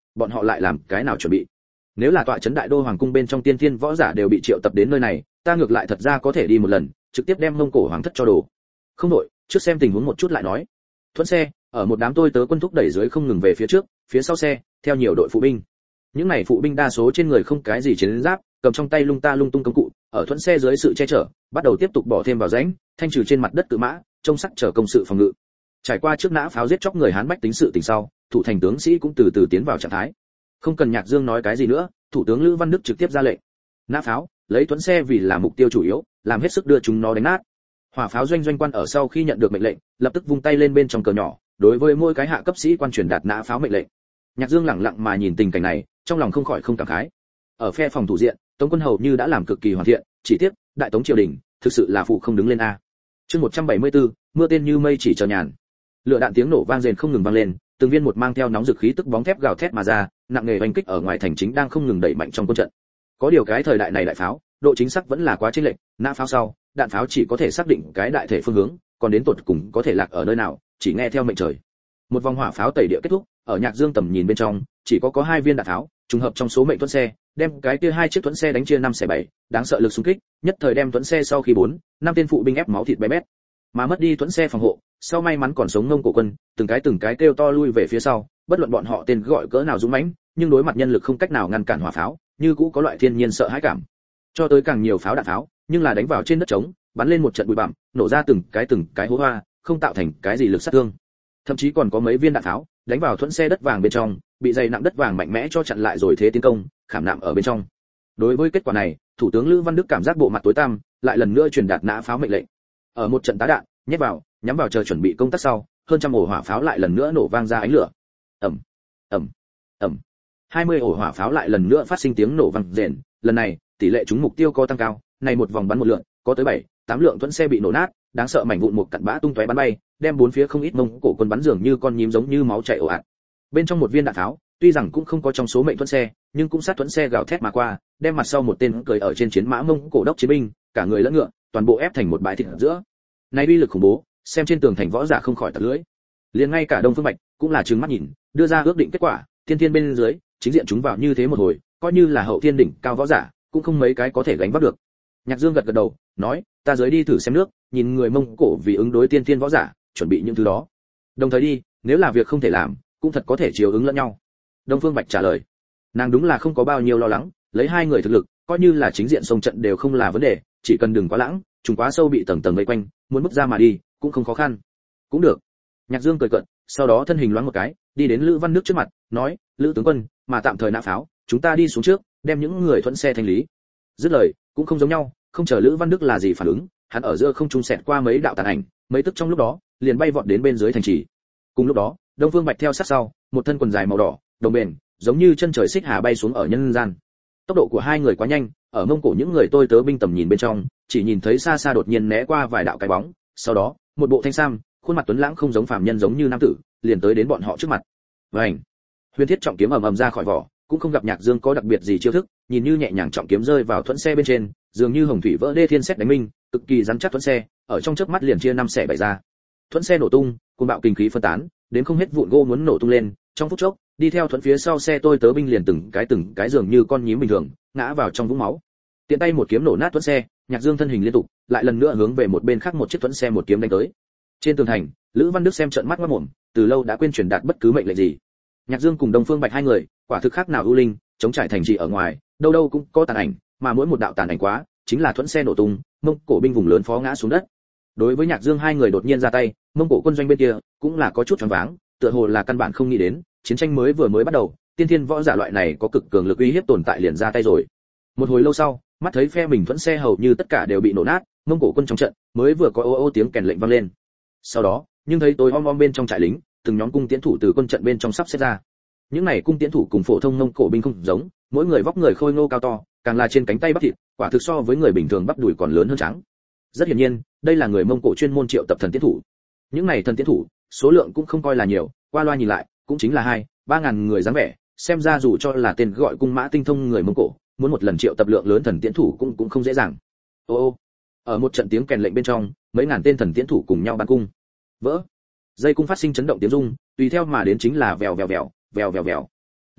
bọn họ lại làm cái nào chuẩn bị? Nếu là tọa trấn đại đô hoàng cung bên trong tiên thiên võ giả đều bị triệu tập đến nơi này, ta ngược lại thật ra có thể đi một lần, trực tiếp đem Mông Cổ hoàng thất cho đồ. Không đổi, trước xem tình huống một chút lại nói. Thuận xe, ở một đám tôi tớ quân thúc đẩy dưới không ngừng về phía trước, phía sau xe, theo nhiều đội phụ binh. Những này phụ binh đa số trên người không cái gì chiến giáp, cầm trong tay lung ta lung tung công cụ, ở thuận xe dưới sự che chở, bắt đầu tiếp tục bỏ thêm vào rãnh, thanh trừ trên mặt đất cự mã, trông sắc chờ công sự phòng ngự. Trải qua trước nã pháo giết chóc người Hán bách tính sự tình sau, thủ thành tướng sĩ cũng từ từ tiến vào trạng thái. Không cần Nhạc Dương nói cái gì nữa, thủ tướng Lữ Văn Đức trực tiếp ra lệnh. Nã pháo, lấy thuẫn xe vì là mục tiêu chủ yếu, làm hết sức đưa chúng nó đánh nát. Hỏa pháo doanh doanh quan ở sau khi nhận được mệnh lệnh, lập tức vung tay lên bên trong cờ nhỏ, đối với mỗi cái hạ cấp sĩ quan truyền đạt nã pháo mệnh lệnh. Nhạc Dương lặng lặng mà nhìn tình cảnh này, trong lòng không khỏi không cảm khái. Ở phe phòng thủ diện, Tống quân hầu như đã làm cực kỳ hoàn thiện, chỉ tiếc, đại Tống triều đình, thực sự là phụ không đứng lên a. Chương 174, mưa tên như mây chỉ chờ nhàn. Lửa đạn tiếng nổ vang rền không ngừng vang lên, từng viên một mang theo nóng dực khí tức bóng thép gào thét mà ra, nặng nề oanh kích ở ngoài thành chính đang không ngừng đẩy mạnh trong quân trận. Có điều cái thời đại này đại pháo, độ chính xác vẫn là quá chênh lệch, nã pháo sau, đạn pháo chỉ có thể xác định cái đại thể phương hướng, còn đến tột cùng có thể lạc ở nơi nào, chỉ nghe theo mệnh trời. Một vòng hỏa pháo tẩy địa kết thúc, ở Nhạc Dương tầm nhìn bên trong, chỉ có hai viên đạn pháo, trùng hợp trong số mệnh thuẫn xe, đem cái kia hai chiếc thuẫn xe đánh chia 5/7, đáng sợ lực xung kích, nhất thời đem thuẫn xe sau khi 4-5 tên phụ binh ép máu thịt bé bét. Mà mất đi thuẫn xe phòng hộ, sau may mắn còn sống Mông Cổ quân, từng cái kêu to lui về phía sau, bất luận bọn họ tên gọi cỡ nào dũng mãnh, nhưng đối mặt nhân lực không cách nào ngăn cản hỏa pháo, như cũ có loại thiên nhiên sợ hãi cảm. Cho tới càng nhiều pháo đạn pháo, nhưng là đánh vào trên đất trống, bắn lên một trận bụi bặm, nổ ra từng cái hố hoa, không tạo thành cái gì lực sát thương. Thậm chí còn có mấy viên đạn pháo đánh vào thuẫn xe đất vàng bên trong, bị dày nặng đất vàng mạnh mẽ cho chặn lại rồi thế tiến công, khảm nạm ở bên trong. Đối với kết quả này, thủ tướng Lữ Văn Đức cảm giác bộ mặt tối tăm, lại lần nữa truyền đạt nã pháo mệnh lệnh. Ở một trận tá đạn, nhét vào, nhắm vào chờ chuẩn bị công tác sau, hơn trăm ổ hỏa pháo lại lần nữa nổ vang ra ánh lửa. Ầm, ầm, ầm. 20 ổ hỏa pháo lại lần nữa phát sinh tiếng nổ vang rền, lần này, tỷ lệ trúng mục tiêu có tăng cao, này một vòng bắn một lượt, có tới 7-8 lượng thuẫn xe bị nổ nát, đáng sợ mảnh vụn một cặn bã tung tóe bắn bay, đem bốn phía không ít Mông Cổ quân bắn dường như con nhím giống như máu chảy ồ ạt. Bên trong một viên đạn pháo, tuy rằng cũng không có trong số mệnh thuẫn xe, nhưng cũng sát thuẫn xe gào thét mà qua, đem mặt sau một tên cười ở trên chiến mã Mông Cổ đốc chiến binh, cả người lẫn ngựa, toàn bộ ép thành một bãi thịt ở giữa. Này uy lực khủng bố, xem trên tường thành võ giả không khỏi tặc lưỡi. Liền ngay cả Đông Phương Bạch cũng là trừng mắt nhìn, đưa ra ước định kết quả, thiên thiên bên dưới, chính diện chúng vào như thế một hồi, coi như là hậu thiên đỉnh cao võ giả, cũng không mấy cái có thể gánh vác được. Nhạc Dương gật gật đầu, nói, ta dưới đi thử xem nước, nhìn người Mông Cổ vì ứng đối tiên thiên võ giả, chuẩn bị những thứ đó. Đồng thời đi, nếu là việc không thể làm, cũng thật có thể chiều ứng lẫn nhau. Đông Phương Bạch trả lời. Nàng đúng là không có bao nhiêu lo lắng, lấy hai người thực lực, coi như là chính diện xông trận đều không là vấn đề, chỉ cần đừng quá lãng, trùng quá sâu bị tầng tầng vây quanh, muốn bước ra mà đi, cũng không khó khăn. Cũng được. Nhạc Dương cười cợt, sau đó thân hình loáng một cái, đi đến Lữ Văn Đức trước mặt, nói, Lữ tướng quân, mà tạm thời nã pháo, chúng ta đi xuống trước, đem những người thuận xe thanh lý. Dứt lời, cũng không giống nhau, không chờ Lữ Văn Đức là gì phản ứng, hắn ở giữa không trung xẹt qua mấy đạo tàn ảnh, mấy tức trong lúc đó, liền bay vọt đến bên dưới thành trì. Cùng lúc đó, Đông Phương Bạch theo sát sau, một thân quần dài màu đỏ, đồng bền, giống như chân trời xích hà bay xuống ở nhân gian. Tốc độ của hai người quá nhanh, ở Mông Cổ những người tôi tớ binh tầm nhìn bên trong, chỉ nhìn thấy xa xa đột nhiên né qua vài đạo cái bóng, sau đó, một bộ thanh sam, khuôn mặt tuấn lãng không giống phàm nhân giống như nam tử, liền tới đến bọn họ trước mặt. Vành. Huyền Thiết trọng kiếm ầm ầm ra khỏi vỏ, cũng không gặp Nhạc Dương có đặc biệt gì chiêu thức, nhìn như nhẹ nhàng trọng kiếm rơi vào thuẫn xe bên trên, dường như hồng thủy vỡ đê thiên sét đánh minh, cực kỳ rắn chắc thuẫn xe, ở trong chớp mắt liền chia 5/7 ra. Thuẫn xe nổ tung, cuồng bạo kinh khí phân tán, đến không hết vụn gỗ muốn nổ tung lên, trong phút chốc, đi theo thuẫn phía sau xe tôi tớ binh liền từng cái dường như con nhím bình thường, ngã vào trong vũng máu. Tiện tay một kiếm nổ nát thuẫn xe, Nhạc Dương thân hình liên tục, lại lần nữa hướng về một bên khác một chiếc thuẫn xe một kiếm đánh tới. Trên tường thành, Lữ Văn Đức xem trợn mắt ngoác mồm, từ lâu đã quên truyền đạt bất cứ mệnh lệnh gì. Nhạc Dương cùng Đông Phương Bạch hai người, quả thực khác nào ưu linh, chống trải thành trì ở ngoài, đâu đâu cũng có tàn ảnh, mà mỗi một đạo tàn ảnh quá, chính là thuẫn xe nổ tung, Mông Cổ binh vùng lớn phó ngã xuống đất. Đối với Nhạc Dương hai người đột nhiên ra tay, Mông Cổ quân doanh bên kia cũng là có chút choáng váng, tựa hồ là căn bản không nghĩ đến, chiến tranh mới bắt đầu, tiên thiên võ giả loại này có cực cường lực uy hiếp tồn tại liền ra tay rồi. Một hồi lâu sau, mắt thấy phe mình thuẫn xe hầu như tất cả đều bị nổ nát, Mông Cổ quân trong trận mới vừa có ô ô tiếng kèn lệnh vang lên. Sau đó, nhưng thấy tối om om bên trong trại lính, từng nhóm cung tiễn thủ từ quân trận bên trong sắp xếp ra. Những này cung tiễn thủ cùng phổ thông Mông Cổ binh không giống, mỗi người vóc người khôi ngô cao to, càng là trên cánh tay bắp thịt, quả thực so với người bình thường bắp đùi còn lớn hơn trắng. Rất hiển nhiên, đây là người Mông Cổ chuyên môn triệu tập thần tiễn thủ. Những này thần tiễn thủ, số lượng cũng không coi là nhiều, qua loa nhìn lại, cũng chính là 2-3 ngàn người dáng vẻ, xem ra dù cho là tên gọi cung mã tinh thông người Mông Cổ, muốn một lần triệu tập lượng lớn thần tiễn thủ cũng không dễ dàng. Ô, ở một trận tiếng kèn lệnh bên trong, mấy ngàn tên thần tiễn thủ cùng nhau bắn cung. Vỡ. Dây cung phát sinh chấn động tiếng rung, tùy theo mà đến chính là vèo vèo vèo, vèo vèo vèo.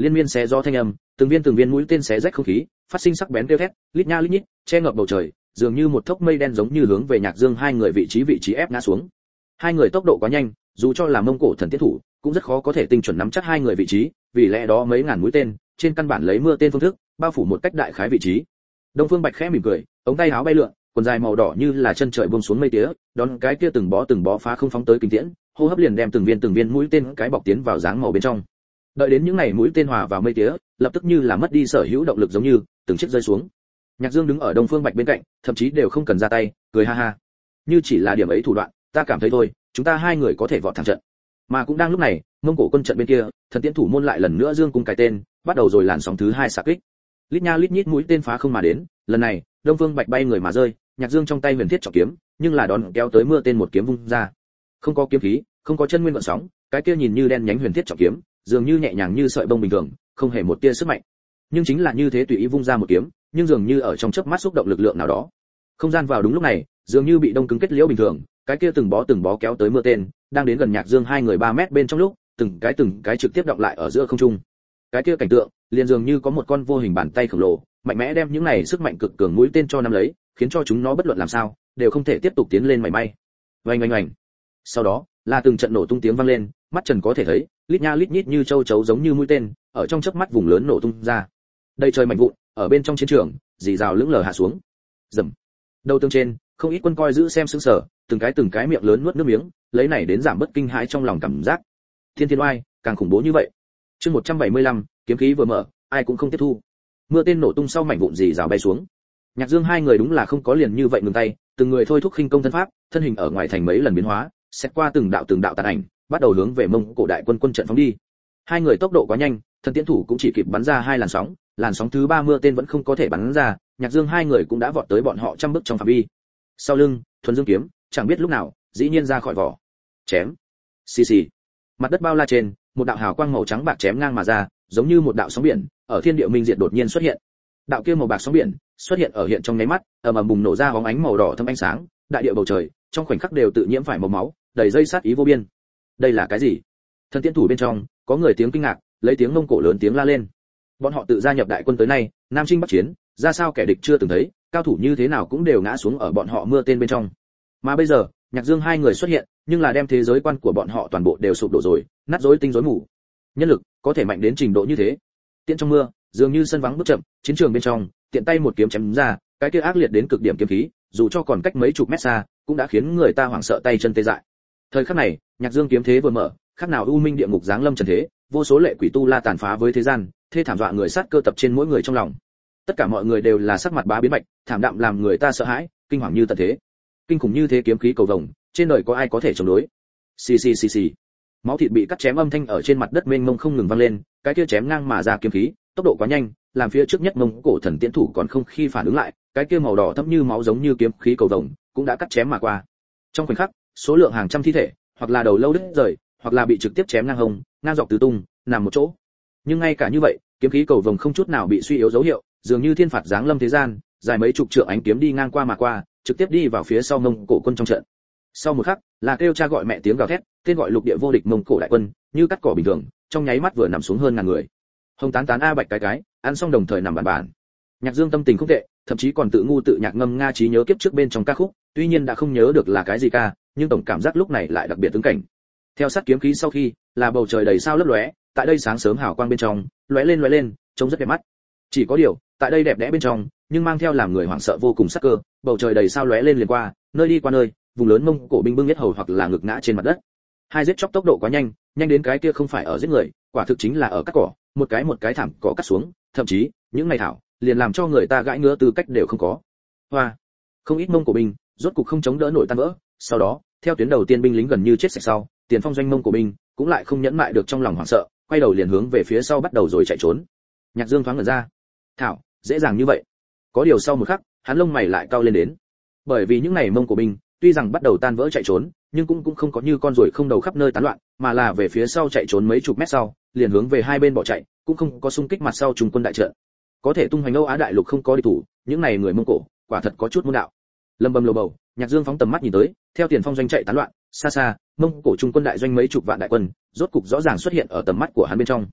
Liên miên xé gió thanh âm, từng viên mũi tên xé rách không khí, phát sinh sắc bén kêu thét, lít nha lít nhít, che ngập bầu trời, dường như một thốc mây đen giống như hướng về Nhạc Dương hai người vị trí ép ngã xuống. Hai người tốc độ quá nhanh, dù cho là Mông Cổ thần tiết thủ, cũng rất khó có thể tinh chuẩn nắm chắc hai người vị trí, vì lẽ đó mấy ngàn mũi tên, trên căn bản lấy mưa tên phương thức, bao phủ một cách đại khái vị trí. Đông Phương Bạch khẽ mỉm cười, ống tay áo bay lượn, quần dài màu đỏ như là chân trời buông xuống mây tía, đón cái kia từng bó phá không phóng tới kinh tiễn, hô hấp liền đem từng viên mũi tên cái bọc tiến vào dáng màu bên trong. Đợi đến những này mũi tên hòa vào mây tía, lập tức như là mất đi sở hữu động lực giống như từng chiếc rơi xuống. Nhạc Dương đứng ở Đông Phương Bạch bên cạnh, thậm chí đều không cần ra tay, cười ha ha. Như chỉ là điểm ấy thủ đoạn, ta cảm thấy thôi, chúng ta hai người có thể vọt thẳng trận. Mà cũng đang lúc này, Mông Cổ quân trận bên kia, thần tiễn thủ môn lại lần nữa dương cung cái tên, bắt đầu rồi làn sóng thứ hai xạ kích. Lít nha lít nhít mũi tên phá không mà đến, lần này, Đông Phương Bạch bay người mà rơi, Nhạc Dương trong tay huyền thiết trọng kiếm, nhưng là đón kéo tới mưa tên một kiếm vung ra. Không có kiếm khí, không có chân nguyên gợn sóng, cái kia nhìn như đen nhánh huyền thiết trọng kiếm, dường như nhẹ nhàng như sợi bông bình thường, không hề một tia sức mạnh. Nhưng chính là như thế tùy ý vung ra một kiếm, nhưng dường như ở trong chớp mắt xúc động lực lượng nào đó. Không gian vào đúng lúc này, dường như bị đông cứng kết liễu bình thường, cái kia từng bó kéo tới mưa tên, đang đến gần Nhạc Dương hai người 3 mét bên trong lúc, từng cái trực tiếp đọng lại ở giữa không trung. Cái kia cảnh tượng, liền dường như có một con vô hình bàn tay khổng lồ, mạnh mẽ đem những này sức mạnh cực cường mũi tên cho nắm lấy, khiến cho chúng nó bất luận làm sao, đều không thể tiếp tục tiến lên mảy may. Oanh oanh oanh. Sau đó, là từng trận nổ tung tiếng vang lên, mắt Trần có thể thấy, lít nha lít nhít như châu chấu giống như mũi tên, ở trong chớp mắt vùng lớn nổ tung ra. Đây trời mạnh vụn, ở bên trong chiến trường, rì rào lững lờ hạ xuống. Rầm. Đầu tường trên, không ít quân coi giữ xem sững sờ, từng cái miệng lớn nuốt nước miếng, lấy này đến giảm bất kinh hãi trong lòng cảm giác. Thiên Thiên oai, càng khủng bố như vậy. Chương 175, kiếm khí vừa mở, ai cũng không tiếp thu. Mưa tên nổ tung sau mảnh vụn rì rào bay xuống. Nhạc Dương hai người đúng là không có liền như vậy ngừng tay, từng người thôi thúc khinh công thân pháp, thân hình ở ngoài thành mấy lần biến hóa, xét qua từng đạo tàn ảnh, bắt đầu hướng về Mông Cổ đại quân trận phóng đi. Hai người tốc độ quá nhanh, thần tiễn thủ cũng chỉ kịp bắn ra hai làn sóng thứ 3 mưa tên vẫn không có thể bắn ra, Nhạc Dương hai người cũng đã vọt tới bọn họ trăm bước trong phạm vi. Sau lưng, thuần dương kiếm, chẳng biết lúc nào, dĩ nhiên ra khỏi vỏ. Chém. Xì xì. Mặt đất bao la trên, một đạo hào quang màu trắng bạc chém ngang mà ra, giống như một đạo sóng biển, ở thiên địa minh diệt đột nhiên xuất hiện. Đạo kia màu bạc sóng biển xuất hiện ở hiện trong nháy mắt, ầm bùng nổ ra hóng ánh màu đỏ thâm ánh sáng, đại địa bầu trời trong khoảnh khắc đều tự nhiễm phải màu máu, đầy dây sát ý vô biên. Đây là cái gì? Thần tiễn thủ bên trong có người tiếng kinh ngạc, lấy tiếng Mông Cổ lớn tiếng la lên. Bọn họ tự gia nhập đại quân tới nay, nam chinh bắc chiến, ra sao kẻ địch chưa từng thấy, cao thủ như thế nào cũng đều ngã xuống ở bọn họ mưa tên bên trong. Mà bây giờ, Nhạc Dương hai người xuất hiện, nhưng là đem thế giới quan của bọn họ toàn bộ đều sụp đổ rồi, nát rối tinh rối mù. Nhân lực có thể mạnh đến trình độ như thế. Tiễn trong mưa, dường như sân vắng bước chậm, chiến trường bên trong, tiện tay một kiếm chém ra, cái kia ác liệt đến cực điểm kiếm khí, dù cho còn cách mấy chục mét xa, cũng đã khiến người ta hoảng sợ tay chân tê dại. Thời khắc này, Nhạc Dương kiếm thế vừa mở, khác nào u minh địa ngục giáng lâm trần thế, vô số lệ quỷ tu la tàn phá với thế gian, thê thảm dọa người sát cơ tập trên mỗi người trong lòng. Tất cả mọi người đều là sắc mặt bá biến bạch, thảm đạm làm người ta sợ hãi, kinh hoàng như tận thế. Kinh khủng như thế kiếm khí cầu vồng, trên đời có ai có thể chống đối? Xì xì xì xì. Máu thịt bị cắt chém âm thanh ở trên mặt đất mênh mông không ngừng vang lên, cái kia chém ngang mà ra kiếm khí, tốc độ quá nhanh, làm phía trước nhất Mông Cổ thần tiễn thủ còn không khi phản ứng lại, cái kia màu đỏ thẫm như máu giống như kiếm khí cầu vồng, cũng đã cắt chém mà qua. Trong khoảnh khắc, số lượng hàng trăm thi thể, hoặc là đầu lâu đứt rời, hoặc là bị trực tiếp chém ngang hông, ngang dọc tứ tung, nằm một chỗ. Nhưng ngay cả như vậy, kiếm khí cầu vồng không chút nào bị suy yếu dấu hiệu, dường như thiên phạt giáng lâm thế gian, dài mấy chục trượng ánh kiếm đi ngang qua mà qua, trực tiếp đi vào phía sau Mông Cổ quân trong trận. Sau một khắc, là kêu cha gọi mẹ tiếng gào thét, tên gọi lục địa vô địch Mông Cổ đại quân, như cắt cỏ bình thường, trong nháy mắt vừa nằm xuống hơn ngàn người. Hồng tán tán a bạch cái, ăn xong đồng thời nằm bàn bàn. Nhạc Dương tâm tình không tệ, thậm chí còn tự ngu tự nhạc ngâm nga trí nhớ kiếp trước bên trong ca khúc, tuy nhiên đã không nhớ được là cái gì ca, nhưng tổng cảm giác lúc này lại đặc biệt tướng cảnh. Theo sát kiếm khí sau khi, là bầu trời đầy sao lấp lóe, tại đây sáng sớm hào quang bên trong, lóe lên, trông rất đẹp mắt. Chỉ có điều, tại đây đẹp đẽ bên trong, nhưng mang theo làm người hoảng sợ vô cùng sắc cơ, bầu trời đầy sao lóe lên liền qua, nơi đi qua nơi, vùng lớn Mông Cổ binh bưng nhất hầu hoặc là ngực ngã trên mặt đất. Hai giết chóc tốc độ quá nhanh, nhanh đến cái kia không phải ở giết người, quả thực chính là ở cắt cỏ, một cái thảm cỏ cắt xuống, thậm chí, những này thảo, liền làm cho người ta gãi ngứa tư cách đều không có. Hoa, không ít Mông Cổ binh, rốt cục không chống đỡ nổi tan vỡ, sau đó, theo tuyến đầu tiên binh lính gần như chết sạch sau, tiền phong doanh Mông Cổ binh cũng lại không nhẫn mại được trong lòng hoảng sợ, quay đầu liền hướng về phía sau bắt đầu rồi chạy trốn. Nhạc Dương thoáng ngẩn ra, thảo, dễ dàng như vậy? Có điều sau một khắc, hắn lông mày lại cau lên đến, bởi vì những này Mông Cổ binh, tuy rằng bắt đầu tan vỡ chạy trốn, nhưng cũng không có như con ruồi không đầu khắp nơi tán loạn, mà là về phía sau chạy trốn mấy chục mét sau, liền hướng về hai bên bỏ chạy, cũng không có xung kích mặt sau trung quân đại trận. Có thể tung hoành Âu Á đại lục không có địch thủ, những này người Mông Cổ, quả thật có chút môn đạo. Lâm bầm lầu bầu, Nhạc Dương phóng tầm mắt nhìn tới, theo tiền phong doanh chạy tán loạn, xa xa, Mông Cổ trung quân đại doanh mấy chục vạn đại quân, rốt cục rõ ràng xuất hiện ở tầm mắt của hắn bên trong.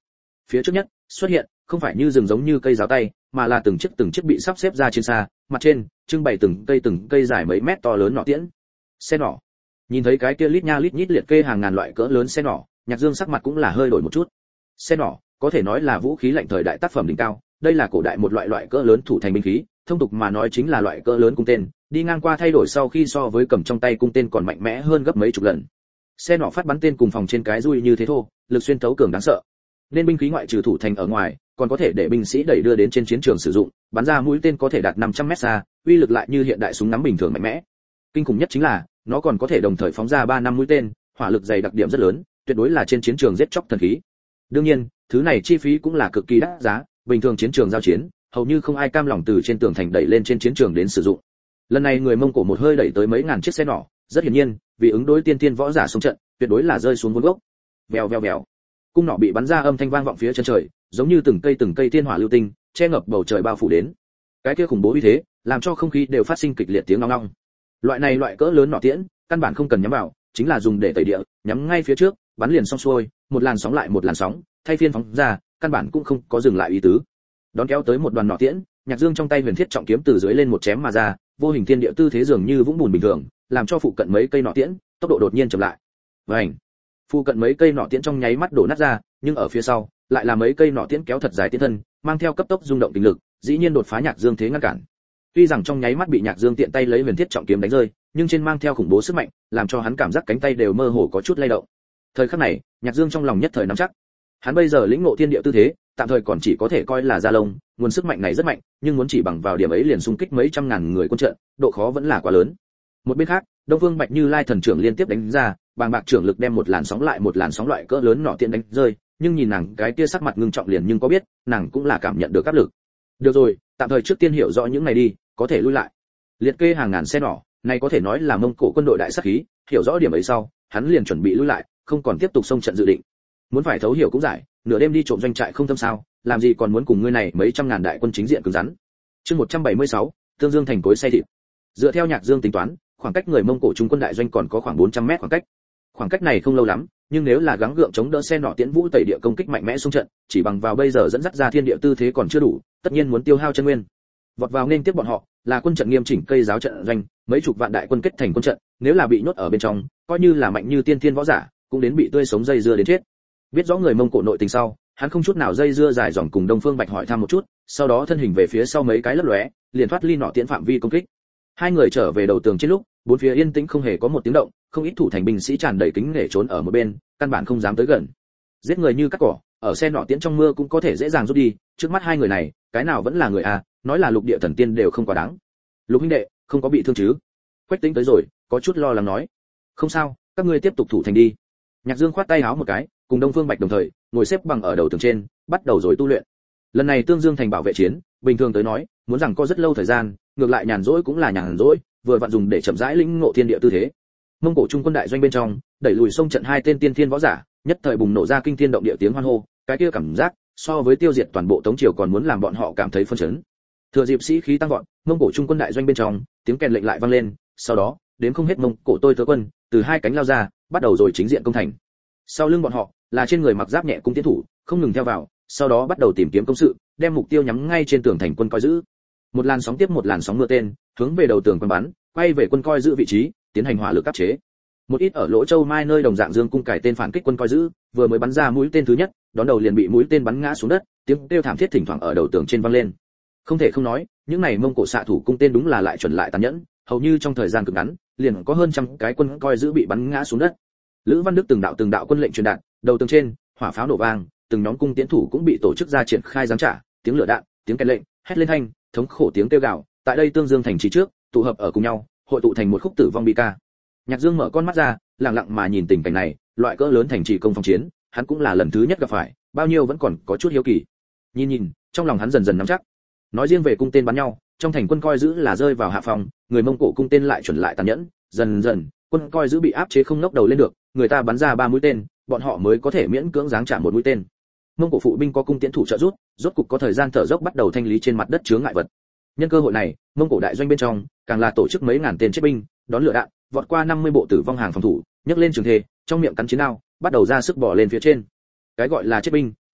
phía trước nhất xuất hiện không phải như rừng giống như cây giáo tay, mà là từng chiếc bị sắp xếp ra trên xa, mặt trên trưng bày từng cây dài mấy mét to lớn nỏ tiễn. Xe nỏ. Nhìn thấy cái kia lít nha lít nhít liệt kê hàng ngàn loại cỡ lớn xe nỏ, Nhạc Dương sắc mặt cũng là hơi đổi một chút. Xe nỏ có thể nói là vũ khí lạnh thời đại tác phẩm đỉnh cao, đây là cổ đại một loại cỡ lớn thủ thành binh khí, thông tục mà nói chính là loại cỡ lớn cung tên, đi ngang qua thay đổi sau khi so với cầm trong tay cung tên còn mạnh mẽ hơn gấp mấy chục lần. Xe nỏ phát bắn tên cùng phòng trên cái dui như thế thô, lực xuyên thấu cường đáng sợ. Nên binh khí ngoại trừ thủ thành ở ngoài, còn có thể để binh sĩ đẩy đưa đến trên chiến trường sử dụng, bắn ra mũi tên có thể đạt 500 mét xa, uy lực lại như hiện đại súng nắm bình thường mạnh mẽ. Kinh khủng nhất chính là, nó còn có thể đồng thời phóng ra 3 năm mũi tên, hỏa lực dày đặc điểm rất lớn, tuyệt đối là trên chiến trường giết chóc thần khí. Đương nhiên, thứ này chi phí cũng là cực kỳ đắt giá, bình thường chiến trường giao chiến, hầu như không ai cam lòng từ trên tường thành đẩy lên trên chiến trường đến sử dụng. Lần này người Mông Cổ một hơi đẩy tới mấy ngàn chiếc xe nỏ, rất hiển nhiên, vì ứng đối tiên võ giả xông trận, tuyệt đối là rơi xuống vốn gốc. Vèo vèo vèo. Cung nỏ bị bắn ra âm thanh vang vọng phía chân trời, giống như từng cây thiên hỏa lưu tinh, che ngập bầu trời bao phủ đến. Cái kia khủng bố uy thế, làm cho không khí đều phát sinh kịch liệt tiếng ong ong. Loại cỡ lớn nỏ tiễn, căn bản không cần nhắm vào, chính là dùng để tẩy địa, nhắm ngay phía trước, bắn liền xong xuôi, một làn sóng lại một làn sóng, thay phiên phóng ra, căn bản cũng không có dừng lại ý tứ. Đón kéo tới một đoàn nỏ tiễn, Nhạc Dương trong tay huyền thiết trọng kiếm từ dưới lên một chém mà ra, vô hình thiên địa tư thế dường như vũng bùn bình thường, làm cho phụ cận mấy cây nỏ tiễn, tốc độ đột nhiên chậm lại. Vành. Phụ cận mấy cây nỏ tiễn trong nháy mắt đổ nát ra, nhưng ở phía sau, lại là mấy cây nỏ tiễn kéo thật dài tiễn thân, mang theo cấp tốc rung động tình lực, dĩ nhiên đột phá Nhạc Dương thế ngăn cản. Tuy rằng trong nháy mắt bị Nhạc Dương tiện tay lấy huyền thiết trọng kiếm đánh rơi, nhưng trên mang theo khủng bố sức mạnh, làm cho hắn cảm giác cánh tay đều mơ hồ có chút lay động. Thời khắc này, Nhạc Dương trong lòng nhất thời nắm chắc. Hắn bây giờ lĩnh ngộ thiên địa tư thế, tạm thời còn chỉ có thể coi là da lông, nguồn sức mạnh này rất mạnh, nhưng muốn chỉ bằng vào điểm ấy liền xung kích mấy trăm ngàn người quân trận, độ khó vẫn là quá lớn. Một bên khác, Đông Vương Bạch Như Lai thần trưởng liên tiếp đánh ra, bàng bạc trưởng lực đem một làn sóng lại một làn sóng loại cỡ lớn nọ tiện đánh rơi, nhưng nhìn nàng cái kia sắc mặt ngưng trọng liền nhưng có biết, nàng cũng là cảm nhận được áp lực. Được rồi, tạm thời trước tiên hiểu rõ những này đi, có thể lui lại. Liệt kê hàng ngàn xe nỏ, này có thể nói là Mông Cổ quân đội đại sát khí, hiểu rõ điểm ấy sau, hắn liền chuẩn bị lui lại, không còn tiếp tục xông trận dự định. Muốn phải thấu hiểu cũng giải, nửa đêm đi trộm doanh trại không tâm sao, làm gì còn muốn cùng ngươi này mấy trăm ngàn đại quân chính diện cứng rắn. Chương 176, Tương Dương thành cối xay thịt. Dựa theo Nhạc Dương tính toán, khoảng cách người Mông Cổ trung quân đại doanh còn có khoảng 400 mét khoảng cách. Khoảng cách này không lâu lắm, nhưng nếu là gắng gượng chống đỡ xe nỏ tiễn vũ tẩy địa công kích mạnh mẽ xung trận, chỉ bằng vào bây giờ dẫn dắt ra thiên địa tư thế còn chưa đủ, tất nhiên muốn tiêu hao chân nguyên. Vọt vào nên tiếp bọn họ, là quân trận nghiêm chỉnh cây giáo trận doanh, mấy chục vạn đại quân kết thành quân trận, nếu là bị nhốt ở bên trong, coi như là mạnh như tiên thiên võ giả, cũng đến bị tươi sống dây dưa đến chết. Biết rõ người Mông Cổ nội tình sau, hắn không chút nào dây dưa dài dòng cùng Đông Phương Bạch hỏi thăm một chút, sau đó thân hình về phía sau mấy cái lấp lóe, liền thoát ly nỏ tiễn phạm vi công kích. Hai người trở về đầu tường trên lúc, bốn phía yên tĩnh không hề có một tiếng động, không ít thủ thành binh sĩ tràn đầy kính nể trốn ở một bên, căn bản không dám tới gần. Giết người như cắt cỏ, ở xe nỏ tiễn trong mưa cũng có thể dễ dàng rút đi, trước mắt hai người này, cái nào vẫn là người à, nói là lục địa thần tiên đều không quá đáng. Lục huynh đệ, không có bị thương chứ? Quách Tĩnh tới rồi, có chút lo lắng nói. Không sao, các ngươi tiếp tục thủ thành đi. Nhạc Dương khoát tay áo một cái, cùng Đông Phương Bạch đồng thời ngồi xếp bằng ở đầu tường trên, bắt đầu rồi tu luyện. Lần này Tương Dương thành bảo vệ chiến, bình thường tới nói, muốn rằng có rất lâu thời gian, ngược lại nhàn rỗi cũng là nhàn rỗi, vừa vặn dùng để chậm rãi lĩnh ngộ thiên địa tư thế. Mông Cổ trung quân đại doanh bên trong, đẩy lùi sông trận hai tên tiên thiên võ giả, nhất thời bùng nổ ra kinh thiên động địa tiếng hoan hô, cái kia cảm giác, so với tiêu diệt toàn bộ Tống triều còn muốn làm bọn họ cảm thấy phấn chấn. Thừa dịp sĩ khí tăng vọt, Mông Cổ trung quân đại doanh bên trong, tiếng kèn lệnh lại vang lên, sau đó, đến không hết Mông Cổ tôi tớ quân, từ hai cánh lao ra, bắt đầu rồi chính diện công thành. Sau lưng bọn họ, là trên người mặc giáp nhẹ cung tiến thủ, không ngừng theo vào, sau đó bắt đầu tìm kiếm công sự, đem mục tiêu nhắm ngay trên tường thành quân coi giữ. Một làn sóng tiếp một làn sóng mưa tên, hướng về đầu tường quân bắn, quay về quân coi giữ vị trí, tiến hành hỏa lực áp chế. Một ít ở Lỗ Châu Mai nơi đồng dạng dương cung cải tên phản kích quân coi giữ, vừa mới bắn ra mũi tên thứ nhất, đón đầu liền bị mũi tên bắn ngã xuống đất, tiếng kêu thảm thiết thỉnh thoảng ở đầu tường trên vang lên. Không thể không nói, những này Mông Cổ xạ thủ cung tên đúng là lại chuẩn lại tàn nhẫn, hầu như trong thời gian cực ngắn, liền có hơn trăm cái quân coi giữ bị bắn ngã xuống đất. Lữ Văn Đức từng đạo quân lệnh truyền đạt, đầu tường trên, hỏa pháo nổ vang, từng nhóm cung tiễn thủ cũng bị tổ chức ra triển khai giáng trả, tiếng lửa đạn, tiếng kèn lệnh, hét lên thanh, thống khổ tiếng kêu gào, tại đây Tương Dương thành trì trước, tụ hợp ở cùng nhau, hội tụ thành một khúc tử vong bi ca. Nhạc Dương mở con mắt ra, lặng lặng mà nhìn tình cảnh này, loại cỡ lớn thành trì công phong chiến, hắn cũng là lần thứ nhất gặp phải, bao nhiêu vẫn còn có chút hiếu kỳ. Nhìn, trong lòng hắn dần dần nắm chắc. Nói riêng về cung tên bắn nhau, trong thành quân coi giữ là rơi vào hạ phòng, người Mông Cổ cung tên lại chuẩn lại tàn nhẫn, dần, quân coi giữ bị áp chế không ngóc đầu lên được, người ta bắn ra 3 mũi tên, bọn họ mới có thể miễn cưỡng giáng trả một mũi tên. Mông Cổ phụ binh có cung tiễn thủ trợ giúp, rốt cục có thời gian thở dốc bắt đầu thanh lý trên mặt đất chướng ngại vật. Nhân cơ hội này, Mông Cổ đại doanh bên trong, càng là tổ chức mấy ngàn tên chết binh, đón lửa đạn, vọt qua 50 bộ tử vong hàng phòng thủ, nhấc lên trường thề, trong miệng cắn chiến đao, bắt đầu ra sức bò lên phía trên. Cái gọi là chết binh,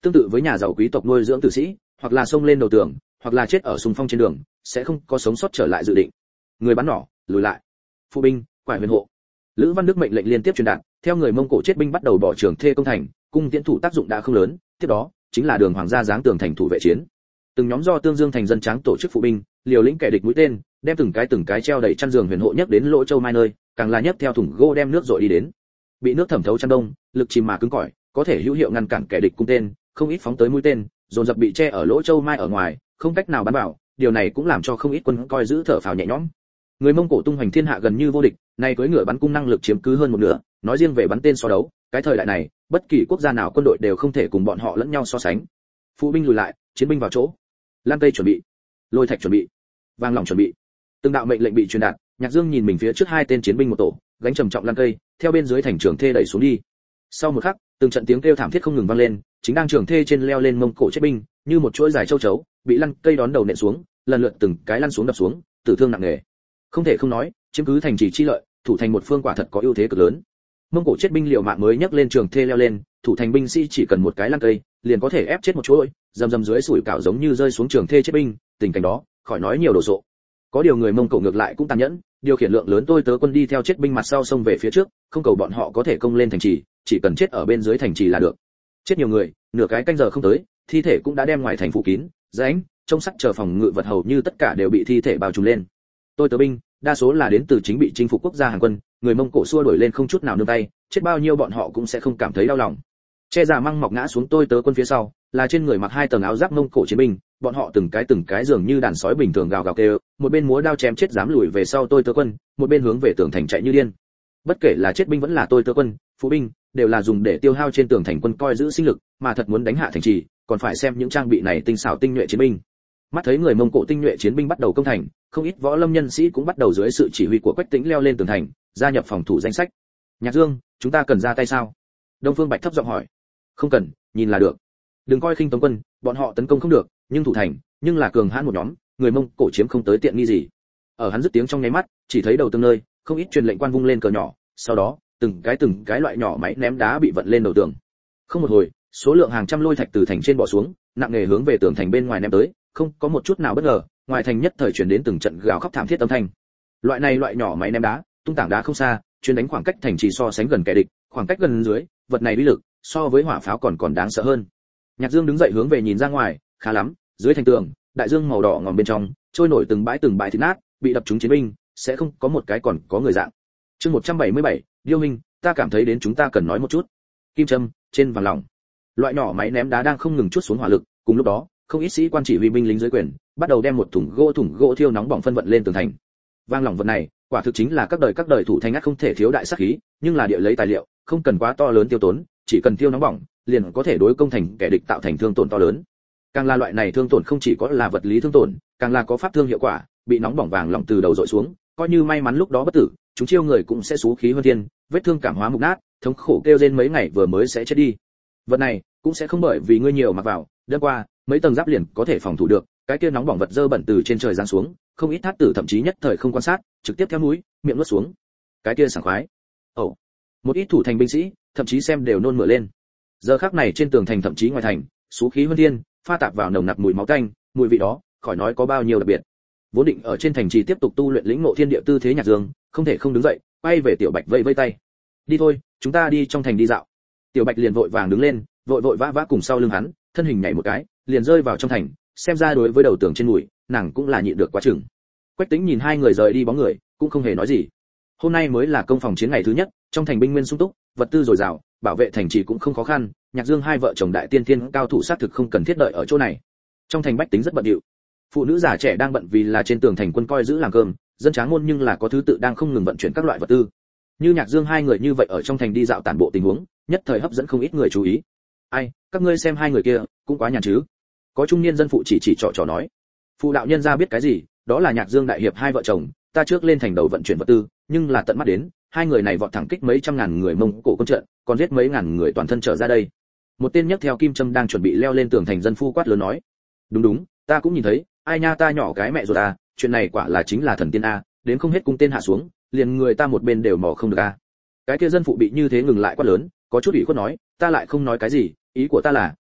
Tương tự với nhà giàu quý tộc nuôi dưỡng tử sĩ, hoặc là xông lên đầu tường, hoặc là chết ở xung phong trên đường, sẽ không có sống sót trở lại dự định. Người bắn nỏ, lùi lại. Phụ binh, quải huyền hộ. Lữ Văn Đức mệnh lệnh liên tiếp truyền đạt, theo người Mông Cổ chết binh bắt đầu bỏ trường thê công thành, cung tiễn thủ tác dụng đã không lớn, tiếp đó chính là đường hoàng gia giáng tường thành thủ vệ chiến. Từng nhóm do Tương Dương thành dân tráng tổ chức phụ binh, liều lĩnh kẻ địch mũi tên, đem từng cái treo đầy chăn giường huyền hộ nhấc đến Lỗ Châu Mai nơi, càng là nhấc theo thùng gỗ đem nước dội đi đến. Bị nước thẩm thấu chăn đông, lực chìm mà cứng cỏi, có thể hữu hiệu ngăn cản kẻ địch cung tên, không ít phóng tới mũi tên, dồn dập bị che ở Lỗ Châu Mai ở ngoài, không cách nào bắn vào, điều này cũng làm cho không ít quân coi giữ thở phào nhẹ nhõm. Người Mông Cổ tung hoành thiên hạ gần như vô địch, nay cưỡi ngựa bắn cung năng lực chiếm cứ hơn một nửa, nói riêng về bắn tên so đấu, cái thời đại này, bất kỳ quốc gia nào quân đội đều không thể cùng bọn họ lẫn nhau so sánh. Phụ binh lùi lại, chiến binh vào chỗ. Lan cây chuẩn bị, lôi thạch chuẩn bị, vang lỏng chuẩn bị. Từng đạo mệnh lệnh bị truyền đạt, Nhạc Dương nhìn mình phía trước hai tên chiến binh một tổ, gánh trầm trọng lan cây, theo bên dưới thành trường thê đẩy xuống đi. Sau một khắc, từng trận tiếng kêu thảm thiết không ngừng vang lên, chính đang trường thê trên leo lên Mông Cổ chết binh, như một chuỗi dài châu chấu, bị lăn cây đón đầu nện xuống, lần lượt từng cái lăn xuống đập xuống, tử thương nặng nề. Không thể không nói, chiếm cứ thành trì chi lợi, thủ thành một phương quả thật có ưu thế cực lớn. Mông Cổ chết binh liều mạng mới nhấc lên trường thê leo lên, thủ thành binh sĩ chỉ cần một cái lăn cây, liền có thể ép chết một chuỗi, rầm rầm dưới sủi cảo giống như rơi xuống trường thê chết binh, tình cảnh đó, khỏi nói nhiều đồ sộ. Có điều người Mông Cổ ngược lại cũng tàn nhẫn, điều khiển lượng lớn tôi tớ quân đi theo chết binh mặt sau xông về phía trước, không cầu bọn họ có thể công lên thành trì, chỉ cần chết ở bên dưới thành trì là được. Chết nhiều người, nửa cái canh giờ không tới, thi thể cũng đã đem ngoài thành phủ kín, rãnh, trong sắt chờ phòng ngự vật hầu như tất cả đều bị thi thể bao trùm lên. Tôi tớ binh, đa số là đến từ chính bị chinh phục quốc gia Hàn quân, người Mông Cổ xua đuổi lên không chút nào nương tay, chết bao nhiêu bọn họ cũng sẽ không cảm thấy đau lòng. Che giả măng mọc ngã xuống tôi tớ quân phía sau, là trên người mặc hai tầng áo giáp Mông Cổ chiến binh, bọn họ từng cái dường như đàn sói bình thường gào gào kêu, một bên múa đao chém chết dám lùi về sau tôi tớ quân, một bên hướng về tường thành chạy như điên. Bất kể là chết binh vẫn là tôi tớ quân, phụ binh, đều là dùng để tiêu hao trên tường thành quân coi giữ sinh lực, mà thật muốn đánh hạ thành trì, còn phải xem những trang bị này tinh xảo tinh nhuệ chiến binh. Mắt thấy người Mông Cổ tinh nhuệ chiến binh bắt đầu công thành, không ít võ lâm nhân sĩ cũng bắt đầu dưới sự chỉ huy của Quách Tĩnh leo lên tường thành, gia nhập phòng thủ danh sách. Nhạc Dương, chúng ta cần ra tay sao? Đông Phương Bạch thấp giọng hỏi. Không cần, nhìn là được. Đừng coi khinh Tống quân, bọn họ tấn công không được, nhưng thủ thành, nhưng là cường hãn một nhóm, người Mông Cổ chiếm không tới tiện nghi gì. Ở hắn dứt tiếng trong nháy mắt, chỉ thấy đầu tường nơi, không ít truyền lệnh quan vung lên cờ nhỏ, sau đó, từng cái loại nhỏ máy ném đá bị vận lên đầu tường. Không một hồi, số lượng hàng trăm lôi thạch từ thành trên bỏ xuống, nặng nề hướng về tường thành bên ngoài ném tới, không có một chút nào bất ngờ, ngoài thành nhất thời truyền đến từng trận gào khóc thảm thiết âm thanh. Loại nhỏ máy ném đá, tung tảng đá không xa, chuyên đánh khoảng cách thành trì so sánh gần kẻ địch, khoảng cách gần dưới, vật này uy lực so với hỏa pháo còn đáng sợ hơn. Nhạc Dương đứng dậy hướng về nhìn ra ngoài, khá lắm, dưới thành tường, đại dương màu đỏ ngòm bên trong, trôi nổi từng bãi thịt nát, bị đập trúng chiến binh, sẽ không có một cái còn có người dạng. Chương 177, Điêu Minh, ta cảm thấy đến chúng ta cần nói một chút. Kim châm, trên vàng lỏng. Loại nhỏ máy ném đá đang không ngừng chuốt xuống hỏa lực, cùng lúc đó, không ít sĩ quan chỉ huy binh lính dưới quyền, bắt đầu đem một thùng gỗ thiêu nóng bỏng phân vận lên tường thành. Vang lỏng vật này, quả thực chính là các đời thủ thành ác không thể thiếu đại sát khí, nhưng là địa lấy tài liệu, không cần quá to lớn tiêu tốn, chỉ cần tiêu nóng bỏng, liền có thể đối công thành kẻ địch tạo thành thương tổn to lớn. Càng là loại này thương tổn không chỉ có là vật lý thương tổn, càng là có pháp thương hiệu quả, bị nóng bỏng vàng lỏng từ đầu dội xuống, coi như may mắn lúc đó bất tử, chúng chiêu người cũng sẽ xú khí hơn thiên, vết thương cảm hóa mục nát, thống khổ kêu rên mấy ngày vừa mới sẽ chết đi. Vật này cũng sẽ không bởi vì ngươi nhiều mặc vào, đâm qua, mấy tầng giáp liền có thể phòng thủ được, cái kia nóng bỏng vật dơ bẩn từ trên trời giáng xuống, không ít thát tử thậm chí nhất thời không quan sát, trực tiếp theo núi, miệng nuốt xuống. Cái kia sảng khoái. Ồ. Một ít thủ thành binh sĩ, thậm chí xem đều nôn mửa lên. Giờ khắc này trên tường thành thậm chí ngoài thành, xú khí hơn thiên, pha tạp vào nồng nặc mùi máu tanh, mùi vị đó, khỏi nói có bao nhiêu đặc biệt. Vốn định ở trên thành trì tiếp tục tu luyện lĩnh ngộ thiên địa tư thế Nhạc Dương, không thể không đứng dậy, quay về Tiểu Bạch vẫy vẫy tay. Đi thôi, chúng ta đi trong thành đi dạo. Tiểu Bạch liền vội vàng đứng lên, vội vã cùng sau lưng hắn, thân hình nhảy một cái, liền rơi vào trong thành, xem ra đối với đầu tường trên mùi, nàng cũng là nhịn được quá chừng. Quách Tĩnh nhìn hai người rời đi bóng người, cũng không hề nói gì. Hôm nay mới là công phòng chiến ngày thứ nhất, trong thành binh nguyên sung túc, vật tư dồi dào, bảo vệ thành trì cũng không khó khăn, Nhạc Dương hai vợ chồng đại tiên thiên cao thủ xác thực không cần thiết đợi ở chỗ này. Trong thành bách tính rất bận rộn. Phụ nữ già trẻ đang bận vì là trên tường thành quân coi giữ làm cơm, dân tráng môn nhưng là có thứ tự đang không ngừng vận chuyển các loại vật tư. Như Nhạc Dương hai người như vậy ở trong thành đi dạo tản bộ tình huống, nhất thời hấp dẫn không ít người chú ý. Ai, các ngươi xem hai người kia, cũng quá nhàn chứ? Có trung niên dân phụ chỉ trò nói. Phụ đạo nhân ra biết cái gì, đó là Nhạc Dương đại hiệp hai vợ chồng, ta trước lên thành đầu vận chuyển vật tư, nhưng là tận mắt đến, hai người này vọt thẳng kích mấy trăm ngàn người Mông Cổ quân trận, còn giết mấy ngàn người toàn thân trở ra đây. Một tên nhấc theo kim châm đang chuẩn bị leo lên tường thành dân phu quát lớn nói. Đúng, ta cũng nhìn thấy, ai nha ta nhỏ cái mẹ rồi à, chuyện này quả là chính là thần tiên a, đến không hết cung tên hạ xuống, liền người ta một bên đều mò không được a. Cái kia dân phụ bị như thế ngừng lại quát lớn, có chút ủy khuất nói, ta lại không nói cái gì, ý của ta là,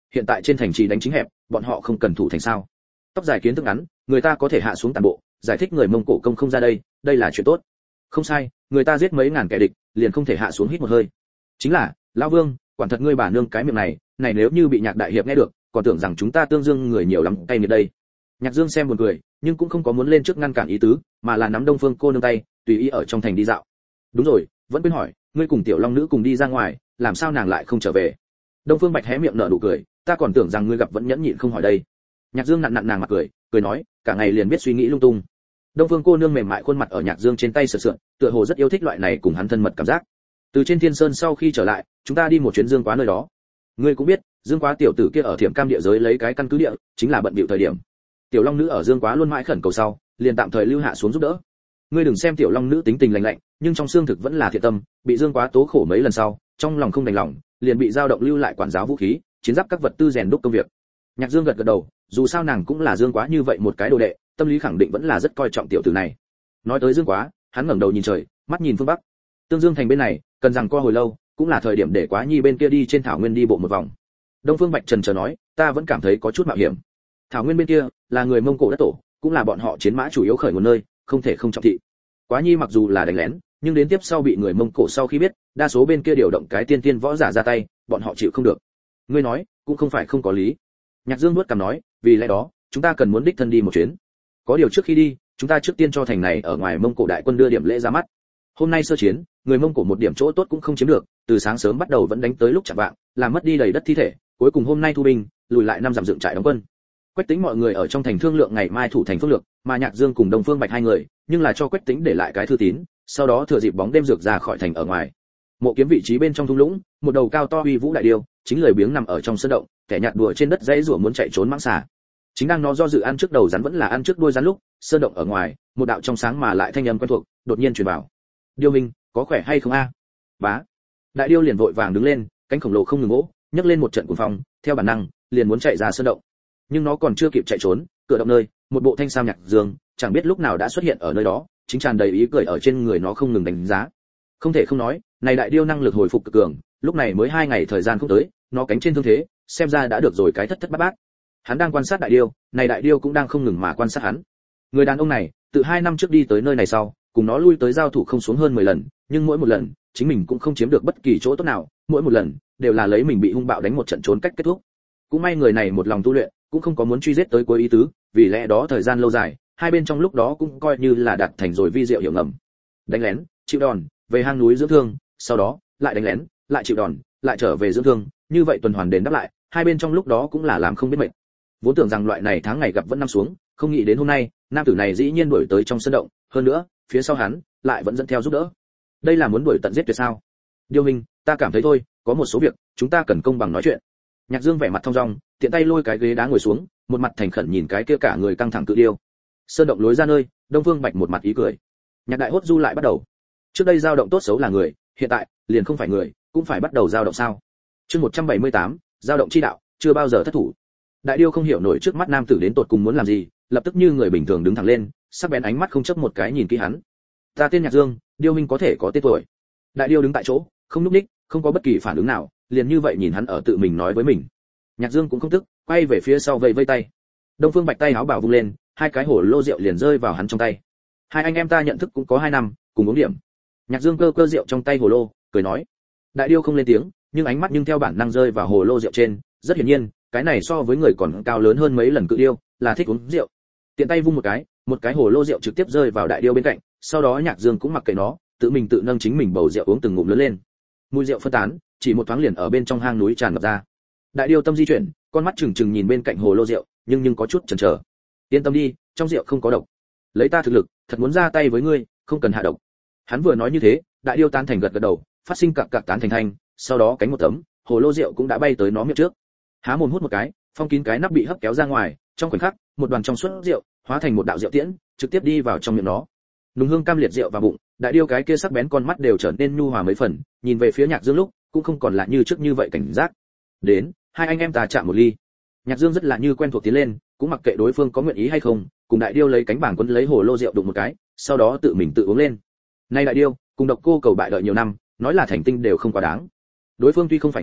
hiện tại trên thành trì đánh chính hẹp, bọn họ không cần thủ thành sao? Tóc dài kiến thức ngắn, người ta có thể hạ xuống toàn bộ, giải thích người Mông Cổ công không ra đây, đây là chuyện tốt. Không sai, người ta giết mấy ngàn kẻ địch, liền không thể hạ xuống hít một hơi. Chính là, lão Vương, quản thật ngươi bà nương cái miệng này, này nếu như bị Nhạc đại hiệp nghe được, còn tưởng rằng chúng ta Tương Dương người nhiều lắm, cay nghiệt đây. Nhạc Dương xem buồn cười, nhưng cũng không có muốn lên trước ngăn cản ý tứ, mà là nắm Đông Phương cô nương tay, tùy ý ở trong thành đi dạo. Đúng rồi, vẫn quên hỏi, ngươi cùng Tiểu Long nữ cùng đi ra ngoài, làm sao nàng lại không trở về? Đông Phương Bạch hé miệng nở nụ cười, ta còn tưởng rằng ngươi gặp vẫn nhẫn nhịn không hỏi đây. Nhạc Dương nặn nặn nàng mặt cười nói, cả ngày liền biết suy nghĩ lung tung. Đông Phương cô nương mềm mại khuôn mặt ở Nhạc Dương trên tay sờ sượn, tựa hồ rất yêu thích loại này cùng hắn thân mật cảm giác. Từ trên Thiên Sơn sau khi trở lại, chúng ta đi một chuyến Dương Quá nơi đó. Ngươi cũng biết, Dương Quá tiểu tử kia ở Thiểm Cam địa giới lấy cái căn cứ địa, chính là bận bịu thời điểm. Tiểu Long nữ ở Dương Quá luôn mãi khẩn cầu sau, liền tạm thời lưu hạ xuống giúp đỡ. Ngươi đừng xem Tiểu Long nữ tính tình lạnh lạnh, nhưng trong xương thực vẫn là thiện tâm, bị Dương Quá tố khổ mấy lần sau, trong lòng không đành lòng, liền bị dao động lưu lại quản giáo vũ khí, chiến giáp các vật tư rèn đúc công việc. Nhạc Dương gật gật đầu, dù sao nàng cũng là Dương Quá như vậy một cái đồ đệ, tâm lý khẳng định vẫn là rất coi trọng tiểu tử này. Nói tới Dương Quá, hắn ngẩng đầu nhìn trời, mắt nhìn phương bắc. Tương Dương thành bên này, cần rằng co hồi lâu, cũng là thời điểm để Quá Nhi bên kia đi trên thảo nguyên đi bộ một vòng. Đông Phương Bạch trần chờ nói, ta vẫn cảm thấy có chút mạo hiểm. Thảo nguyên bên kia là người Mông Cổ đất tổ, cũng là bọn họ chiến mã chủ yếu khởi nguồn nơi, không thể không trọng thị. Quá Nhi mặc dù là đánh lén, nhưng đến tiếp sau bị người Mông Cổ sau khi biết, đa số bên kia điều động cái tiên tiên võ giả ra tay, bọn họ chịu không được. Ngươi nói, cũng không phải không có lý. Nhạc Dương nuốt cằm nói, vì lẽ đó, chúng ta cần muốn đích thân đi một chuyến. Có điều trước khi đi, chúng ta trước tiên cho thành này ở ngoài Mông Cổ đại quân đưa điểm lễ ra mắt. Hôm nay sơ chiến, người Mông Cổ một điểm chỗ tốt cũng không chiếm được, từ sáng sớm bắt đầu vẫn đánh tới lúc chạng vạng, làm mất đi đầy đất thi thể, cuối cùng hôm nay thu binh, lùi lại 5 dặm dựng trại đóng quân. Quách Tĩnh mọi người ở trong thành thương lượng ngày mai thủ thành phương lược, mà Nhạc Dương cùng Đông Phương Bạch hai người, nhưng là cho Quách Tĩnh để lại cái thư tín, sau đó thừa dịp bóng đêm rực ra khỏi thành ở ngoài. Mộ Kiếm vị trí bên trong thung lũng, một đầu cao to uy vũ đại điêu, chính lười biếng nằm ở trong sơn động, kẻ nhạt đùa trên đất dãy rủa muốn chạy trốn mãng xà. Chính đang nó do dự ăn trước đầu rắn vẫn là ăn trước đuôi rắn lúc, sơn động ở ngoài, một đạo trong sáng mà lại thanh âm quen thuộc, đột nhiên truyền vào. Điêu Minh, có khỏe hay không a? Bá. Đại điêu liền vội vàng đứng lên, cánh khổng lồ không ngừng vỗ, nhấc lên một trận cuồng phong, theo bản năng, liền muốn chạy ra sơn động. Nhưng nó còn chưa kịp chạy trốn, cửa động nơi, một bộ thanh sam Nhạc Dương, chẳng biết lúc nào đã xuất hiện ở nơi đó, chính tràn đầy ý cười ở trên người nó không ngừng đánh giá. Không thể không nói, này đại điêu năng lực hồi phục cực cường, lúc này mới 2 ngày thời gian không tới, nó cánh trên thương thế, xem ra đã được rồi cái thất thất bát bát. Hắn đang quan sát đại điêu, này đại điêu cũng đang không ngừng mà quan sát hắn. Người đàn ông này, từ 2 năm trước đi tới nơi này sau, cùng nó lui tới giao thủ không xuống hơn 10 lần, nhưng mỗi một lần, chính mình cũng không chiếm được bất kỳ chỗ tốt nào, mỗi một lần đều là lấy mình bị hung bạo đánh một trận trốn cách kết thúc. Cũng may người này một lòng tu luyện, cũng không có muốn truy giết tới cuối ý tứ, vì lẽ đó thời gian lâu dài, hai bên trong lúc đó cũng coi như là đạt thành rồi vi diệu hiểu ngầm. Đánh lén, chịu đòn, về hang núi dưỡng thương, sau đó lại đánh lén, lại chịu đòn, lại trở về dưỡng thương, như vậy tuần hoàn đền đáp lại, hai bên trong lúc đó cũng là làm không biết mệt. Vốn tưởng rằng loại này tháng ngày gặp vẫn năm xuống, không nghĩ đến hôm nay, nam tử này dĩ nhiên đuổi tới trong sân động, hơn nữa, phía sau hắn lại vẫn dẫn theo giúp đỡ. Đây là muốn đuổi tận giết tuyệt sao? Điêu Minh, ta cảm thấy thôi, có một số việc, chúng ta cần công bằng nói chuyện. Nhạc Dương vẻ mặt thong dong, tiện tay lôi cái ghế đá ngồi xuống, một mặt thành khẩn nhìn cái kia cả người căng thẳng cự điêu. Sơn động lối ra nơi, Đông Phương Bạch một mặt ý cười. Nhạc đại hốt du lại bắt đầu. Trước đây dao động tốt xấu là người, hiện tại liền không phải người, cũng phải bắt đầu dao động sao? Chương 178, dao động chi đạo, chưa bao giờ thất thủ. Đại điêu không hiểu nổi trước mắt nam tử đến tột cùng muốn làm gì, lập tức như người bình thường đứng thẳng lên, sắc bén ánh mắt không chớp một cái nhìn kỹ hắn. Ta tên Nhạc Dương, Điêu Minh có thể có tên tuổi. Đại điêu đứng tại chỗ, không nhúc nhích, không có bất kỳ phản ứng nào, liền như vậy nhìn hắn ở tự mình nói với mình. Nhạc Dương cũng không tức, quay về phía sau vẫy vẫy tay. Đông Phương Bạch tay áo bảo vung lên, hai cái hổ lô rượu liền rơi vào hắn trong tay. Hai anh em ta nhận thức cũng có 2 năm, cùng uống điểm. Nhạc Dương cơ rượu trong tay hồ lô, cười nói. Đại điêu không lên tiếng, nhưng ánh mắt nhưng theo bản năng rơi vào hồ lô rượu trên, rất hiển nhiên, cái này so với người còn cao lớn hơn mấy lần cự điêu, là thích uống rượu. Tiện tay vung một cái hồ lô rượu trực tiếp rơi vào đại điêu bên cạnh, sau đó Nhạc Dương cũng mặc kệ nó, tự mình tự nâng chính mình bầu rượu uống từng ngụm lớn lên. Mùi rượu phân tán, chỉ một thoáng liền ở bên trong hang núi tràn ngập ra. Đại điêu tâm di chuyển, con mắt trừng trừng nhìn bên cạnh hồ lô rượu, nhưng có chút chần chờ. Yên tâm đi, trong rượu không có độc. Lấy ta thực lực, thật muốn ra tay với ngươi, không cần hạ độc. Hắn vừa nói như thế, đại điêu tán thành gật gật đầu, phát sinh cặc cặc tán thành thanh, sau đó cánh một tấm, hồ lô rượu cũng đã bay tới nó miệng trước. Há mồm hút một cái, phong kín cái nắp bị hấp kéo ra ngoài, trong khoảnh khắc, một đoàn trong suốt rượu hóa thành một đạo rượu tiễn, trực tiếp đi vào trong miệng nó. Nùng hương cam liệt rượu vào bụng, đại điêu cái kia sắc bén con mắt đều trở nên nhu hòa mấy phần, nhìn về phía Nhạc Dương lúc, cũng không còn là như trước như vậy cảnh giác. Đến, hai anh em ta chạm một ly. Nhạc Dương rất là như quen thuộc tiến lên, cũng mặc kệ đối phương có nguyện ý hay không, cùng đại điêu lấy cánh bảng quấn lấy hồ lô rượu đụng một cái, sau đó tự mình tự uống lên. Nay đại điêu, cùng độc cô cầu bại đợi nhiều năm, nói là thành tinh đều không quá đáng. Đối phương tuy không phải người,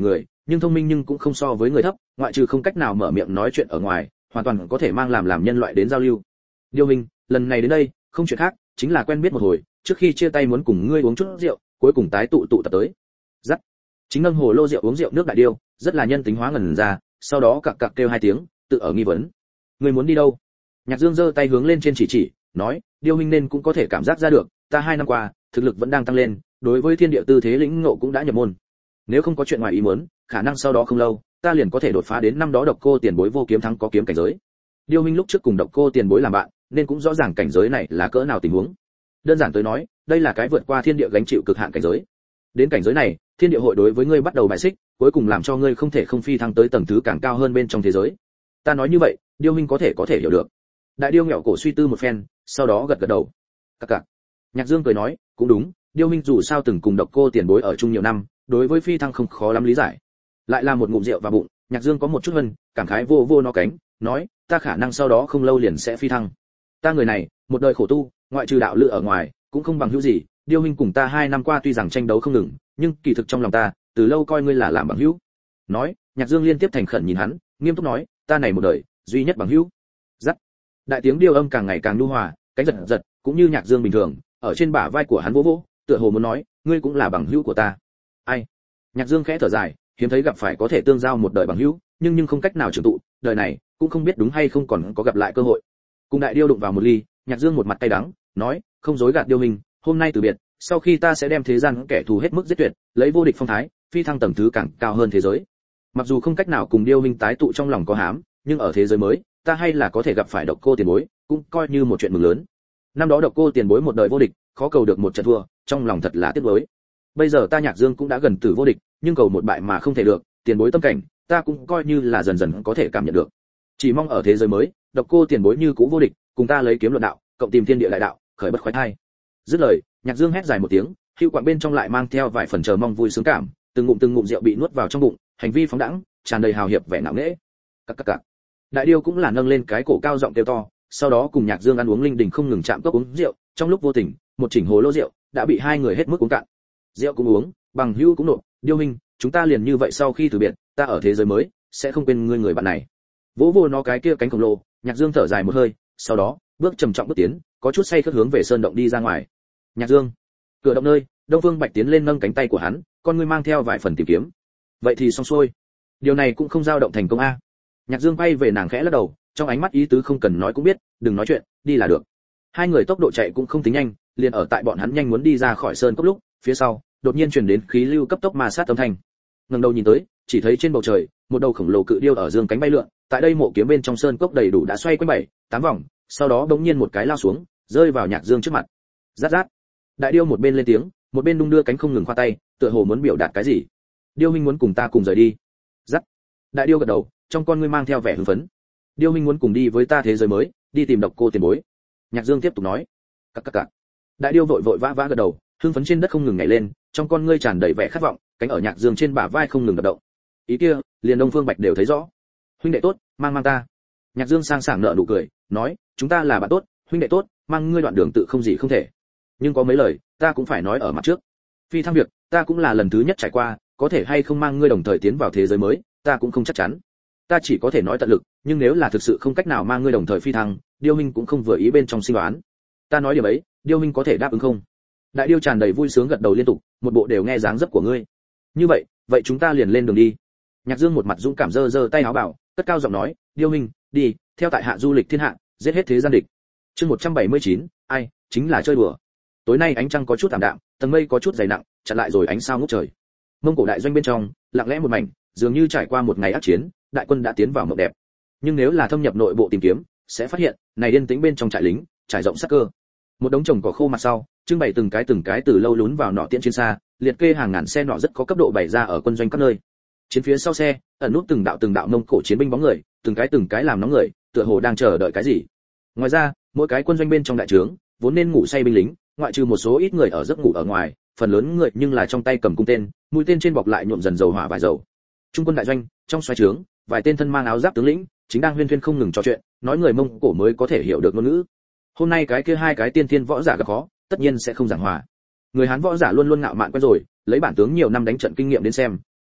nhưng thông minh nhưng cũng không so với người thấp, ngoại trừ không cách nào mở miệng nói chuyện ở ngoài, hoàn toàn có thể mang làm nhân loại đến giao lưu. Điêu Minh, lần này đến đây, không chuyện khác, chính là quen biết một hồi, trước khi chia tay muốn cùng ngươi uống chút rượu, cuối cùng tái tụ tập tới. Dắt. Chính nâng hồ lô rượu uống rượu nước đại điêu, rất là nhân tính hóa ngẩn ra, sau đó cặc cặc kêu hai tiếng, tự ở nghi vấn. Ngươi muốn đi đâu? Nhạc Dương giơ tay hướng lên trên chỉ, nói, Điêu Minh nên cũng có thể cảm giác ra được, ta 2 năm qua, thực lực vẫn đang tăng lên, đối với thiên địa tư thế lĩnh ngộ cũng đã nhập môn. Nếu không có chuyện ngoài ý muốn, khả năng sau đó không lâu, ta liền có thể đột phá đến năm đó độc cô tiền bối vô kiếm thắng có kiếm cảnh giới. Điêu Minh lúc trước cùng độc cô tiền bối làm bạn, nên cũng rõ ràng cảnh giới này là cỡ nào tình huống. Đơn giản tới nói, đây là cái vượt qua thiên địa gánh chịu cực hạn cảnh giới. Đến cảnh giới này, thiên địa hội đối với ngươi bắt đầu bài xích, cuối cùng làm cho ngươi không thể không phi thăng tới tầng thứ càng cao hơn bên trong thế giới. Ta nói như vậy, Điêu Minh có thể hiểu được. Đại Điêu nghẹo cổ suy tư một phen, sau đó gật đầu. Cặc cặc. Nhạc Dương cười nói, cũng đúng, Điêu Minh dù sao từng cùng độc cô tiền bối ở chung nhiều năm, đối với phi thăng không khó lắm lý giải. Lại là một ngụm rượu vào bụng, Nhạc Dương có một chút hân, cảm khái vô nó cánh, nói, ta khả năng sau đó không lâu liền sẽ phi thăng. Ta người này, một đời khổ tu, ngoại trừ đạo lữ ở ngoài, cũng không bằng hữu gì, Điêu Minh cùng ta 2 năm qua tuy rằng tranh đấu không ngừng, nhưng kỳ thực trong lòng ta, từ lâu coi ngươi là làm bằng hữu. Nói, Nhạc Dương liên tiếp thành khẩn nhìn hắn, nghiêm túc nói, ta này một đời, duy nhất bằng hữu. Dắt. Đại tiếng điêu âm càng ngày càng nhu hòa, cánh giật, cũng như Nhạc Dương bình thường, ở trên bả vai của hắn vỗ, tựa hồ muốn nói, ngươi cũng là bằng hữu của ta. Ai? Nhạc Dương khẽ thở dài, hiếm thấy gặp phải có thể tương giao một đời bằng hữu, nhưng không cách nào trưởng tụ, đời này cũng không biết đúng hay không còn có gặp lại cơ hội. Cùng đại điêu đụng vào một ly, Nhạc Dương một mặt cay đắng, nói, không dối gạt Điêu Minh, hôm nay từ biệt, sau khi ta sẽ đem thế gian kẻ thù hết mức giết tuyệt, lấy vô địch phong thái, phi thăng tầng thứ càng cao hơn thế giới. Mặc dù không cách nào cùng Điêu Minh tái tụ trong lòng có hám, nhưng ở thế giới mới, ta hay là có thể gặp phải độc cô tiền bối, cũng coi như một chuyện mừng lớn. Năm đó độc cô tiền bối một đời vô địch, khó cầu được một trận thua, trong lòng thật là tiếc nuối. Bây giờ ta Nhạc Dương cũng đã gần tử vô địch, nhưng cầu một bại mà không thể được, tiền bối tâm cảnh, ta cũng coi như là dần dần có thể cảm nhận được. Chỉ mong ở thế giới mới, độc cô tiền bối như cũ vô địch, cùng ta lấy kiếm luận đạo, cộng tìm thiên địa đại đạo, khởi bất khoái thai. Dứt lời, Nhạc Dương hét dài một tiếng, hữu quạng bên trong lại mang theo vài phần chờ mong vui sướng cảm, từng ngụm rượu bị nuốt vào trong bụng, hành vi phóng đãng, tràn đầy hào hiệp vẻ ngạo nghễ. Cặc. Đại điêu cũng là nâng lên cái cổ cao giọng kêu to, sau đó cùng Nhạc Dương ăn uống linh đình không ngừng chạm cốc uống rượu, trong lúc vô tình, một chỉnh hồ lô rượu đã bị hai người hết mức uống cạn. Rượu cũng uống, bằng hữu cũng nộp, Điêu Minh, chúng ta liền như vậy sau khi từ biệt, ta ở thế giới mới sẽ không quên ngươi người bạn này. Vỗ nó cái kia cánh khổng lồ, Nhạc Dương thở dài một hơi, sau đó bước trầm trọng bước tiến, có chút say khướt hướng về sơn động đi ra ngoài. Nhạc Dương, cửa động nơi, Đông Phương Bạch tiến lên nâng cánh tay của hắn, con ngươi mang theo vài phần tìm kiếm. Vậy thì xong xuôi. Điều này cũng không dao động thành công a. Nhạc Dương quay về nàng khẽ lắc đầu, trong ánh mắt ý tứ không cần nói cũng biết, đừng nói chuyện, đi là được. Hai người tốc độ chạy cũng không tính nhanh, liền ở tại bọn hắn nhanh muốn đi ra khỏi sơn cốc lúc, phía sau đột nhiên truyền đến khí lưu cấp tốc ma sát âm thanh. Ngẩng đầu nhìn tới, chỉ thấy trên bầu trời, một đầu khổng lồ cự điêu ở dương cánh bay lượn, tại đây mộ kiếm bên trong sơn cốc đầy đủ đã xoay quanh 7-8 vòng, sau đó bỗng nhiên một cái lao xuống, rơi vào Nhạc Dương trước mặt. Rát. Đại điêu một bên lên tiếng, một bên đung đưa cánh không ngừng khoa tay, tựa hồ muốn biểu đạt cái gì. Điêu Minh muốn cùng ta cùng rời đi. Rát. Đại điêu gật đầu, trong con ngươi mang theo vẻ hưng phấn. Điêu Minh muốn cùng đi với ta thế giới mới, đi tìm độc cô tiền bối. Nhạc Dương tiếp tục nói. Cặc. Đại điêu vội vã gật đầu, hưng phấn trên đất không ngừng nhảy lên, trong con ngươi tràn đầy vẻ khát vọng, cánh ở Nhạc Dương trên bả vai không ngừng đập động. Ý kia, liền Đông Phương Bạch đều thấy rõ. Huynh đệ tốt, mang ta. Nhạc Dương sang sảng nở nụ cười, nói, chúng ta là bạn tốt, huynh đệ tốt, mang ngươi đoạn đường tự không gì không thể. Nhưng có mấy lời, ta cũng phải nói ở mặt trước. Phi thăng việc, ta cũng là lần thứ nhất trải qua, có thể hay không mang ngươi đồng thời tiến vào thế giới mới, ta cũng không chắc chắn. Ta chỉ có thể nói tận lực, nhưng nếu là thực sự không cách nào mang ngươi đồng thời phi thăng, Điêu Minh cũng không vừa ý bên trong sinh đoán. Ta nói điều ấy, Điêu Minh có thể đáp ứng không? Đại điêu tràn đầy vui sướng gật đầu liên tục, một bộ đều nghe dáng dấp của ngươi. Như vậy chúng ta liền lên đường đi. Nhạc Dương một mặt dũng cảm giơ tay áo bảo, cất cao giọng nói, Điêu Minh, đi, theo tại hạ du lịch thiên hạ, giết hết thế gian địch. Chương 179, ai, chính là chơi đùa. Tối nay ánh trăng có chút tạm đạm, tầng mây có chút dày nặng, chặn lại rồi ánh sao ngút trời. Mông Cổ đại doanh bên trong, lặng lẽ một mảnh, dường như trải qua một ngày ác chiến, đại quân đã tiến vào mộng đẹp. Nhưng nếu là thâm nhập nội bộ tìm kiếm, sẽ phát hiện, này yên tĩnh bên trong trại lính, trải rộng sát cơ. Một đống chồng cỏ khô mặt sau, trưng bày từng cái từ lâu lún vào nọ tiễn chiến xa, liệt kê hàng ngàn xe nọ rất có cấp độ bày ra ở quân doanh các nơi. Chiến phía sau xe, ẩn nút từng đạo Mông Cổ chiến binh bóng người, từng cái làm nóng người, tựa hồ đang chờ đợi cái gì. Ngoài ra, mỗi cái quân doanh bên trong đại trướng, vốn nên ngủ say binh lính, ngoại trừ một số ít người ở giấc ngủ ở ngoài, phần lớn người nhưng là trong tay cầm cung tên, mũi tên trên bọc lại nhuộm dần dầu hỏa vài dầu. Trung quân đại doanh, trong xoáy trướng, vài tên thân mang áo giáp tướng lĩnh, chính đang huyên thuyên không ngừng trò chuyện, nói người Mông Cổ mới có thể hiểu được ngôn ngữ. Hôm nay cái kia hai cái tiên thiên võ giả gặp khó, tất nhiên sẽ không giảng hòa. Người Hán võ giả luôn luôn ngạo mạn quen rồi, lấy bản tướng nhiều năm đánh trận kinh nghiệm đến xem,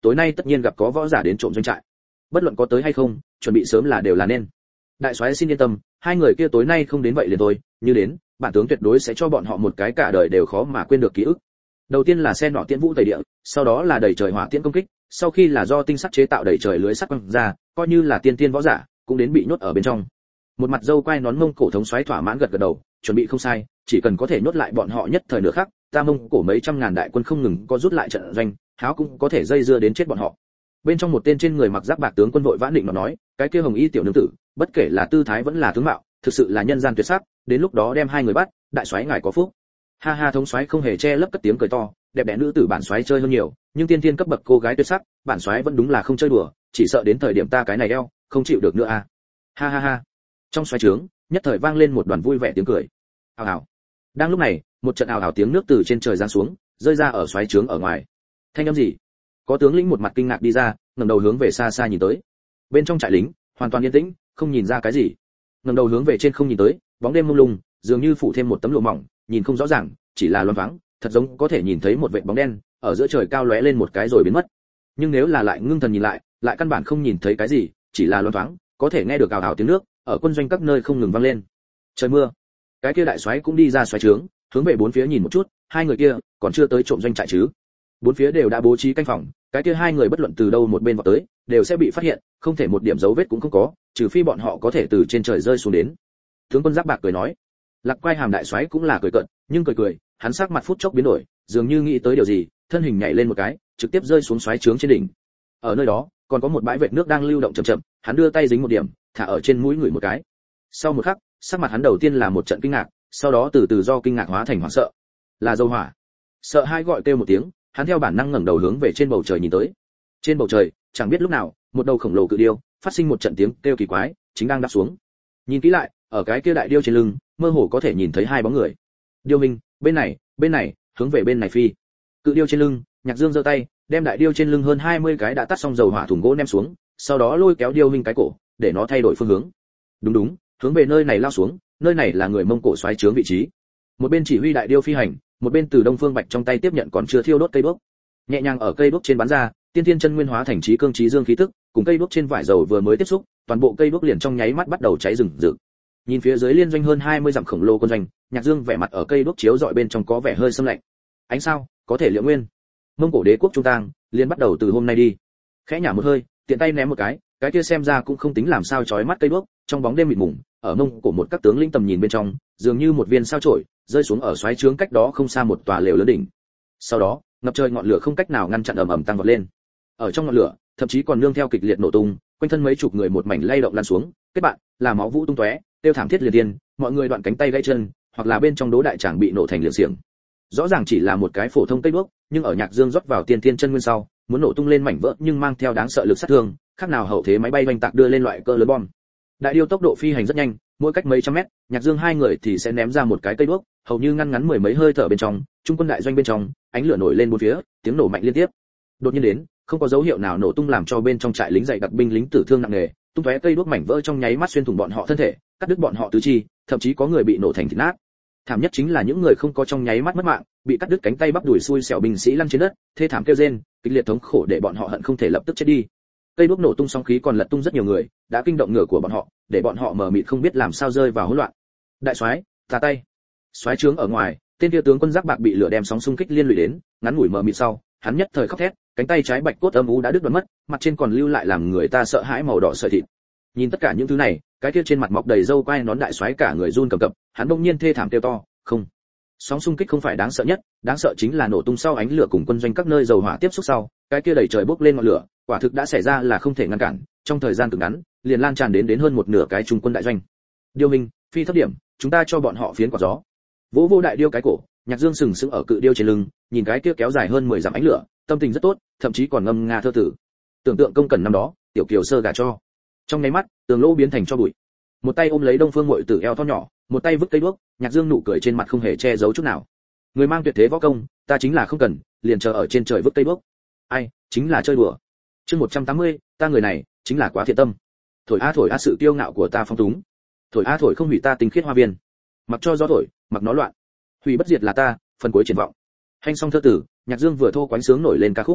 tối nay tất nhiên gặp có võ giả đến trộm doanh trại. Bất luận có tới hay không, chuẩn bị sớm là đều là nên. Đại soái xin yên tâm, hai người kia tối nay không đến vậy liền thôi, như đến, bản tướng tuyệt đối sẽ cho bọn họ một cái cả đời đều khó mà quên được ký ức. Đầu tiên là xe nỏ tiễn vũ tẩy địa, sau đó là đẩy trời hỏa tiễn công kích, sau khi là do tinh sắt chế tạo đẩy trời lưới sắt quăng ra, coi như là tiên võ giả, cũng đến bị nhốt ở bên trong. Một mặt dâu quai nón Mông Cổ thống soái thỏa mãn gật gật đầu, chuẩn bị không sai, chỉ cần có thể nhốt lại bọn họ nhất thời nửa khắc, ta Mông Cổ mấy trăm ngàn đại quân không ngừng có rút lại trận doanh, háo cũng có thể dây dưa đến chết bọn họ. Bên trong một tên trên người mặc giáp bạc tướng quân vội vã định mà nói, cái kia hồng y tiểu nương tử, bất kể là tư thái vẫn là tướng mạo, thực sự là nhân gian tuyệt sắc, đến lúc đó đem hai người bắt, đại soái ngài có phúc. Ha ha, thống soái không hề che lấp cất tiếng cười to, đẹp đẽ nữ tử bản soái chơi hơn nhiều, nhưng tiên thiên cấp bậc cô gái tuyệt sắc, bản soái vẫn đúng là không chơi đùa, chỉ sợ đến thời điểm ta cái này eo, không chịu được nữa à. Ha ha ha. Trong xoáy trướng, nhất thời vang lên một đoàn vui vẻ tiếng cười. Ào ào. Đang lúc này, một trận ào ào tiếng nước từ trên trời giáng xuống, rơi ra ở xoáy trướng ở ngoài. Thanh âm gì? Có tướng lĩnh một mặt kinh ngạc đi ra, ngẩng đầu hướng về xa xa nhìn tới. Bên trong trại lính, hoàn toàn yên tĩnh, không nhìn ra cái gì. Ngẩng đầu hướng về trên không nhìn tới, bóng đêm mông lung, dường như phủ thêm một tấm lụa mỏng, nhìn không rõ ràng, chỉ là loáng thoáng, thật giống có thể nhìn thấy một vệt bóng đen ở giữa trời cao lóe lên một cái rồi biến mất. Nhưng nếu là lại ngưng thần nhìn lại, lại căn bản không nhìn thấy cái gì, chỉ là loáng thoáng, có thể nghe được ào ào tiếng nước ở quân doanh các nơi không ngừng vang lên. Trời mưa. Cái kia đại soái cũng đi ra xoáy trướng, hướng về bốn phía nhìn một chút, hai người kia còn chưa tới trộm doanh trại chứ? Bốn phía đều đã bố trí canh phòng, cái kia hai người bất luận từ đâu một bên vào tới, đều sẽ bị phát hiện, không thể một điểm dấu vết cũng không có, trừ phi bọn họ có thể từ trên trời rơi xuống đến. Tướng quân Giáp Bạc cười nói. Lạc Quai Hàm đại soái cũng là cười cợt, nhưng cười, hắn sắc mặt phút chốc biến đổi, dường như nghĩ tới điều gì, thân hình nhảy lên một cái, trực tiếp rơi xuống xoáy trướng trên đỉnh. Ở nơi đó, còn có một bãi vệt nước đang lưu động chậm chậm, hắn đưa tay dính một điểm, thả ở trên mũi người một cái. Sau một khắc, sắc mặt hắn đầu tiên là một trận kinh ngạc, sau đó từ từ do kinh ngạc hóa thành hoảng sợ. Là dầu hỏa. Sợ hai gọi kêu một tiếng, hắn theo bản năng ngẩng đầu hướng về trên bầu trời nhìn tới. Trên bầu trời, chẳng biết lúc nào, một đầu khổng lồ cự điêu phát sinh một trận tiếng kêu kỳ quái, chính đang đáp xuống. Nhìn kỹ lại, ở cái kia đại điêu trên lưng, mơ hồ có thể nhìn thấy hai bóng người. Điêu Minh, bên này, hướng về bên này phi. Cự điêu trên lưng, Nhạc Dương giơ tay, đem đại điêu trên lưng hơn 20 cái đã tắt xong dầu hỏa thùng gỗ ném xuống, sau đó lôi kéo Điêu Minh cái cổ, để nó thay đổi phương hướng. Đúng, hướng về nơi này lao xuống, nơi này là người Mông Cổ xoáy trướng vị trí. Một bên chỉ huy đại điêu phi hành, một bên từ Đông Phương Bạch trong tay tiếp nhận còn chưa thiêu đốt cây đuốc. Nhẹ nhàng ở cây đuốc trên bắn ra, tiên thiên chân nguyên hóa thành trí cương trí dương khí tức, cùng cây đuốc trên vải dầu vừa mới tiếp xúc, toàn bộ cây đuốc liền trong nháy mắt bắt đầu cháy rừng rực. Nhìn phía dưới liên doanh hơn 20 dặm khổng lồ quân doanh, Nhạc Dương vẻ mặt ở cây đuốc chiếu dọi bên trong có vẻ hơi sâm lạnh. Ánh sao, có thể liệu nguyên. Mông Cổ đế quốc trung tang, liền bắt đầu từ hôm nay đi. Khẽ nhả một hơi, tiện tay ném một cái kia xem ra cũng không tính làm sao chói mắt cây đuốc, trong bóng đêm mịt mùng, ở Mông Cổ một các tướng lĩnh tầm nhìn bên trong, dường như một viên sao chổi, rơi xuống ở xoáy trướng cách đó không xa một tòa lều lớn đỉnh. Sau đó, ngập trời ngọn lửa không cách nào ngăn chặn ầm ầm tăng vọt lên. Ở trong ngọn lửa, thậm chí còn nương theo kịch liệt nổ tung, quanh thân mấy chục người một mảnh lay động lăn xuống, kết bạn, là máu vũ tung tóe, tiêu thảm thiết liệt điên, mọi người đoạn cánh tay gãy chân, hoặc là bên trong đố đại tràng bị nổ thành liệt xiềng. Rõ ràng chỉ là một cái phổ thông cây đuốc, nhưng ở Nhạc Dương rót vào tiên thiên chân nguyên sau, muốn nổ tung lên mảnh vỡ nhưng mang theo đáng sợ lực sát thương, khác nào hậu thế máy bay oanh tạc đưa lên loại cỡ lớn bom. Đại điêu tốc độ phi hành rất nhanh, mỗi cách mấy trăm mét, Nhạc Dương hai người thì sẽ ném ra một cái cây đuốc, hầu như ngăn ngắn mười mấy hơi thở bên trong, trung quân đại doanh bên trong, ánh lửa nổi lên bốn phía, tiếng nổ mạnh liên tiếp. Đột nhiên đến, không có dấu hiệu nào nổ tung làm cho bên trong trại lính dày đặc binh lính tử thương nặng nề, tung tóe cây đuốc mảnh vỡ trong nháy mắt xuyên thủng bọn họ thân thể, cắt đứt bọn họ tứ chi, thậm chí có người bị nổ thành thịt nát. Thảm nhất chính là những người không có trong nháy mắt mất mạng, bị cắt đứt cánh tay bắp đùi xui xẻo binh sĩ lăn trên đất, thê thảm kêu rên, kịch liệt thống khổ để bọn họ hận không thể lập tức chết đi. Cây đuốc nổ tung sóng khí còn lật tung rất nhiều người, đã kinh động ngựa của bọn họ, để bọn họ mờ mịt không biết làm sao rơi vào hỗn loạn. Đại soái, thả tay. Soái trướng ở ngoài, tên kia tướng quân Giáp Bạc bị lửa đem sóng xung kích liên lụy đến, ngắn ngủi mờ mịt sau, hắn nhất thời khóc thét, cánh tay trái bạch cốt âm u đã đứt đoạn mất, mặt trên còn lưu lại làm người ta sợ hãi màu đỏ sợi thịt. Nhìn tất cả những thứ này, cái kia trên mặt mọc đầy râu quai nón đại soái cả người run cầm cập, hắn bỗng nhiên thê thảm kêu to, không. Sóng xung kích không phải đáng sợ nhất, đáng sợ chính là nổ tung sau ánh lửa cùng quân doanh các nơi dầu hỏa tiếp xúc sau, cái kia đầy trời bốc lên ngọn lửa, quả thực đã xảy ra là không thể ngăn cản, trong thời gian cực ngắn, liền lan tràn đến hơn một nửa cái trung quân đại doanh. Điêu Minh, phi thấp điểm, chúng ta cho bọn họ phiến quả gió. Vỗ vô đại điêu cái cổ, Nhạc Dương sừng sững ở cự điêu trên lưng, nhìn cái kia kéo dài hơn 10 dặm ánh lửa, tâm tình rất tốt, thậm chí còn ngâm nga thơ tử. Tưởng tượng công cần năm đó, tiểu kiều sơ gả cho. Trong nháy mắt, tường lỗ biến thành cho bụi. Một tay ôm lấy Đông Phương Muội Tử eo thon nhỏ, một tay vứt cây đuốc, Nhạc Dương nụ cười trên mặt không hề che giấu chút nào. Người mang tuyệt thế võ công, ta chính là không cần, liền chờ ở trên trời vứt cây đuốc. Ai, chính là chơi đùa. Chương 180, ta người này chính là quá thiện tâm. Thổi a sự kiêu ngạo của ta phong túng. Thổi a thổi không hủy ta tinh khiết hoa viên. Mặc cho gió thổi, mặc nó loạn. Hủy bất diệt là ta, phần cuối triển vọng. Hành xong thơ tử, Nhạc Dương vừa thô quánh sướng nổi lên ca khúc.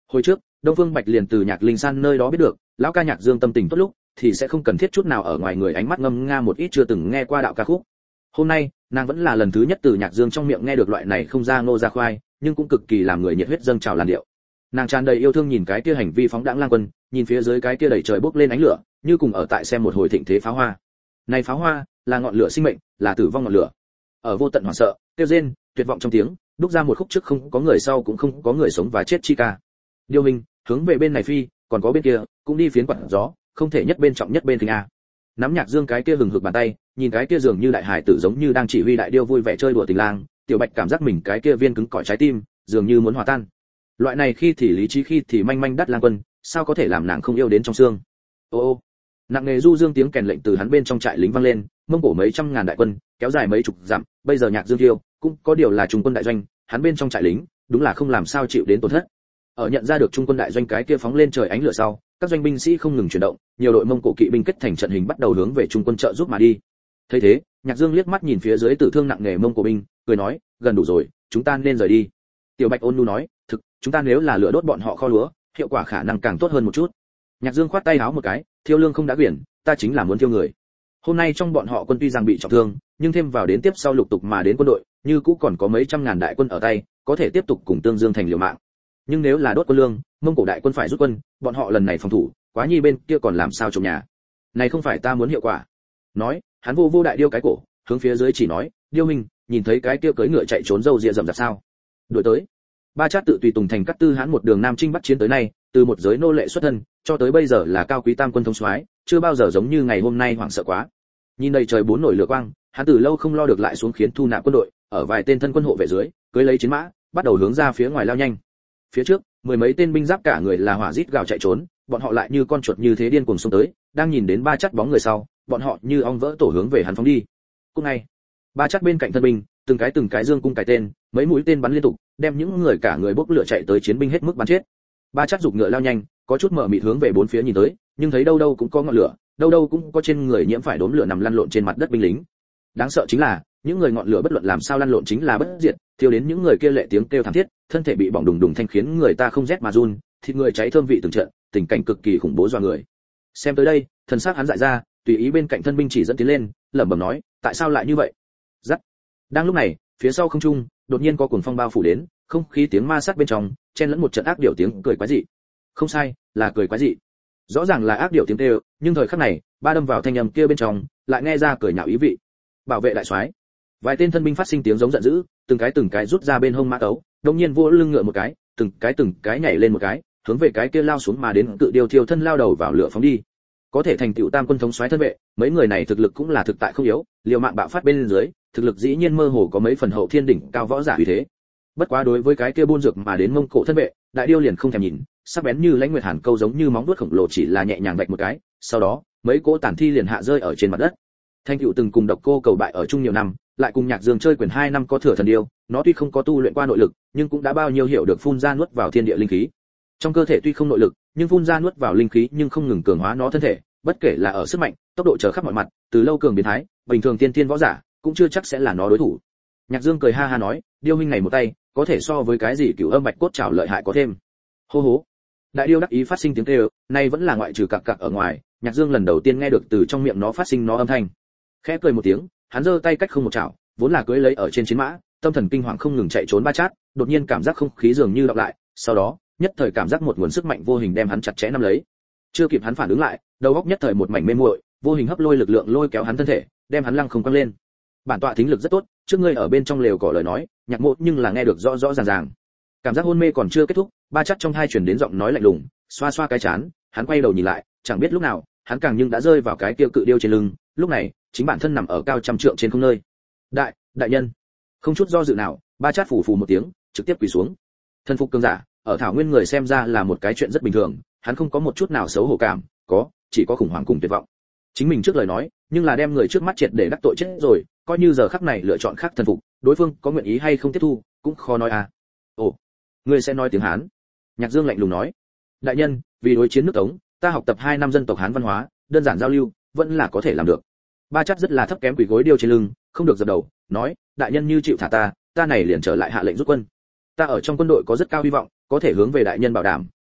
Hồi trước, Đông Phương Bạch liền từ Nhạc Linh San nơi đó biết được, lão ca Nhạc Dương tâm tình tốt lúc thì sẽ không cần thiết chút nào ở ngoài người ánh mắt ngâm nga một ít chưa từng nghe qua đạo ca khúc. Hôm nay, nàng vẫn là lần thứ nhất từ Nhạc Dương trong miệng nghe được loại này không ra ngô ra khoai, nhưng cũng cực kỳ làm người nhiệt huyết dâng trào làn điệu. Nàng tràn đầy yêu thương nhìn cái kia hành vi phóng đãng lang quân, nhìn phía dưới cái kia đầy trời bốc lên ánh lửa, như cùng ở tại xem một hồi thịnh thế pháo hoa. Này pháo hoa, là ngọn lửa sinh mệnh, là tử vong ngọn lửa. Ở vô tận hoảng sợ, tiêu rên, tuyệt vọng trong tiếng, đúc ra một khúc trước không có người sau cũng không có người sống và chết chi ca. Điêu Minh, hướng về bên này phi, còn có bên kia, cũng đi phiến quạt gió, không thể nhất bên trọng nhất bên thình a. Nắm Nhạc Dương cái kia hừng hực bàn tay, nhìn cái kia dường như đại hải tử giống như đang chỉ huy đại điêu vui vẻ chơi đùa tình lang, Tiểu Bạch cảm giác mình cái kia viên cứng cỏi trái tim, dường như muốn hòa tan. Loại này khi thì lý trí khi thì manh manh đắt lang quân, sao có thể làm nàng không yêu đến trong xương. Ô ô, nặng nề du dương tiếng kèn lệnh từ hắn bên trong trại lính vang lên, Mông Cổ mấy trăm ngàn đại quân, kéo dài mấy chục dặm, bây giờ Nhạc Dương thiêu, cũng có điều là trung quân đại doanh, hắn bên trong trại lính, đúng là không làm sao chịu đến tổn thất. Ở nhận ra được trung quân đại doanh cái kia phóng lên trời ánh lửa sau, các doanh binh sĩ không ngừng chuyển động, nhiều đội Mông Cổ kỵ binh kết thành trận hình bắt đầu hướng về trung quân trợ giúp mà đi. Thấy thế, Nhạc Dương liếc mắt nhìn phía dưới tử thương nặng nề Mông Cổ binh, cười nói, gần đủ rồi, chúng ta nên rời đi. Tiểu Bạch ôn nhu nói, thực, chúng ta nếu là lửa đốt bọn họ kho lúa, hiệu quả khả năng càng tốt hơn một chút. Nhạc Dương khoát tay áo một cái, thiêu lương không đã quyển, ta chính là muốn thiêu người. Hôm nay trong bọn họ quân tuy rằng bị trọng thương, nhưng thêm vào đến tiếp sau lục tục mà đến quân đội, như cũ còn có mấy trăm ngàn đại quân ở tay, có thể tiếp tục cùng Tương Dương thành liều mạng. Nhưng nếu là đốt quân lương, Mông Cổ đại quân phải rút quân, bọn họ lần này phòng thủ, quá nhi bên kia còn làm sao trồng nhà. Này không phải ta muốn hiệu quả. Nói, hắn vô đại điêu cái cổ, hướng phía dưới chỉ nói, điêu minh, nhìn thấy cái kia cưỡi ngựa chạy trốn râu ria rậm rạp sao? Đuổi tới. Ba Chát tự tùy tùng thành Cát Tư Hán một đường nam chinh bắc chiến tới nay, từ một giới nô lệ xuất thân, cho tới bây giờ là cao quý tam quân thống soái, chưa bao giờ giống như ngày hôm nay hoảng sợ quá. Nhìn đầy trời bốn nổi lửa quang, hắn từ lâu không lo được lại xuống khiến thu nạp quân đội, ở vài tên thân quân hộ vệ dưới, cưỡi lấy chiến mã, bắt đầu hướng ra phía ngoài lao nhanh. Phía trước, mười mấy tên binh giáp cả người là hỏa rít gào chạy trốn, bọn họ lại như con chuột như thế điên cuồng xông tới, đang nhìn đến Ba Chát bóng người sau, bọn họ như ong vỡ tổ hướng về hắn phóng đi. Cùng ngày, Ba Chát bên cạnh thân binh, từng cái dương cung cái tên, mấy mũi tên bắn liên tục, đem những người cả người bốc lửa chạy tới chiến binh hết mức bắn chết. Ba Chát giục ngựa lao nhanh, có chút mở mịt hướng về bốn phía nhìn tới, nhưng thấy đâu đâu cũng có ngọn lửa, đâu đâu cũng có trên người nhiễm phải đốm lửa nằm lăn lộn trên mặt đất binh lính. Đáng sợ chính là, những người ngọn lửa bất luận làm sao lăn lộn chính là bất diệt, thiêu đến những người kia lệ tiếng kêu thảm thiết, thân thể bị bỏng đùng đùng thanh khiến người ta không rét mà run, thịt người cháy thơm vị từng trận, tình cảnh cực kỳ khủng bố dọa người. Xem tới đây, thần sắc hắn dại ra, tùy ý bên cạnh thân binh chỉ dẫn tiến lên, lẩm bẩm nói, tại sao lại như vậy? Dắt. Đang lúc này, phía sau không trung, đột nhiên có cuồng phong bao phủ đến, không khí tiếng ma sát bên trong, chen lẫn một trận ác điệu tiếng cười quái dị. Không sai, là cười quái dị. Rõ ràng là ác điệu tiếng kêu, nhưng thời khắc này, ba đâm vào thanh âm kia bên trong, lại nghe ra cười nhạo ý vị. Bảo vệ đại soái. Vài tên thân binh phát sinh tiếng giống giận dữ, từng cái rút ra bên hông mã tấu, đột nhiên vỗ lưng ngựa một cái, từng cái nhảy lên một cái, hướng về cái kia lao xuống mà đến cự điêu thiêu thân lao đầu vào lửa phóng đi. Có thể thành tựu tam quân thống soái thân vệ, mấy người này thực lực cũng là thực tại không yếu, liều mạng bạo phát bên dưới, thực lực dĩ nhiên mơ hồ có mấy phần hậu thiên đỉnh cao võ giả uy thế. Bất quá đối với cái kia buôn dược mà đến Mông Cổ thân vệ, đại điêu liền không thèm nhìn, sắc bén như lãnh nguyệt hàn câu giống như móng vuốt khổng lồ chỉ là nhẹ nhàng vạch một cái, sau đó, mấy cỗ tàn thi liền hạ rơi ở trên mặt đất. Thanh Cựu từng cùng Độc Cô cầu bại ở chung nhiều năm, lại cùng Nhạc Dương chơi quyền 2 năm có thừa thần điêu, nó tuy không có tu luyện qua nội lực, nhưng cũng đã bao nhiêu hiểu được phun ra nuốt vào thiên địa linh khí. Trong cơ thể tuy không nội lực, nhưng phun ra nuốt vào linh khí nhưng không ngừng cường hóa nó thân thể, bất kể là ở sức mạnh, tốc độ trở khắp mọi mặt, từ lâu cường biến thái, bình thường tiên thiên võ giả cũng chưa chắc sẽ là nó đối thủ. Nhạc Dương cười ha ha nói, điêu huynh này một tay, có thể so với cái gì Cửu Âm Bạch Cốt Trảo lợi hại có thêm. Hô hố. Đại điêu đắc ý phát sinh tiếng kêu, nay vẫn là ngoại trừ cặc cặc ở ngoài, Nhạc Dương lần đầu tiên nghe được từ trong miệng nó phát sinh nó âm thanh. Khẽ cười một tiếng, hắn giơ tay cách không một chảo, vốn là cưỡi lấy ở trên chiến mã, tâm thần kinh hoàng không ngừng chạy trốn Ba Chát, đột nhiên cảm giác không khí dường như đọc lại, sau đó, nhất thời cảm giác một nguồn sức mạnh vô hình đem hắn chặt chẽ nắm lấy. Chưa kịp hắn phản ứng lại, đầu óc nhất thời một mảnh mê muội, vô hình hấp lôi lực lượng lôi kéo hắn thân thể, đem hắn lăng không quăng lên. Bản tọa thính lực rất tốt, trước ngươi ở bên trong lều cỏ lời nói, Nhạc Mộ nhưng là nghe được rõ rõ ràng ràng. Cảm giác hôn mê còn chưa kết thúc, Ba Chát trong tai truyền đến giọng nói lạnh lùng, xoa xoa cái chán, hắn quay đầu nhìn lại, chẳng biết lúc nào, hắn càng nhưng đã rơi vào cái kia cự điêu trên lưng, lúc này, chính bản thân nằm ở cao trăm trượng trên không nơi. Đại nhân. Không chút do dự nào, Ba Chát phủ phù một tiếng, trực tiếp quỳ xuống. Thân phục cường giả, ở thảo nguyên người xem ra là một cái chuyện rất bình thường, hắn không có một chút nào xấu hổ cảm, chỉ có khủng hoảng cùng tuyệt vọng. Chính mình trước lời nói, nhưng là đem người trước mắt triệt để đắc tội chết rồi, coi như giờ khắc này lựa chọn khác thần phục, đối phương có nguyện ý hay không tiếp thu, cũng khó nói à. Ồ, ngươi sẽ nói tiếng Hán? Nhạc Dương lạnh lùng nói. Đại nhân, vì đối chiến nước Tống, ta học tập 2 năm dân tộc Hán văn hóa, đơn giản giao lưu, vẫn là có thể làm được. Ba Chát rất là thấp kém quỳ gối điêu trên lưng, không được dập đầu, nói, đại nhân như chịu thả ta này liền trở lại hạ lệnh rút quân. Ta ở trong quân đội có rất cao hy vọng, có thể hướng về đại nhân bảo đảm,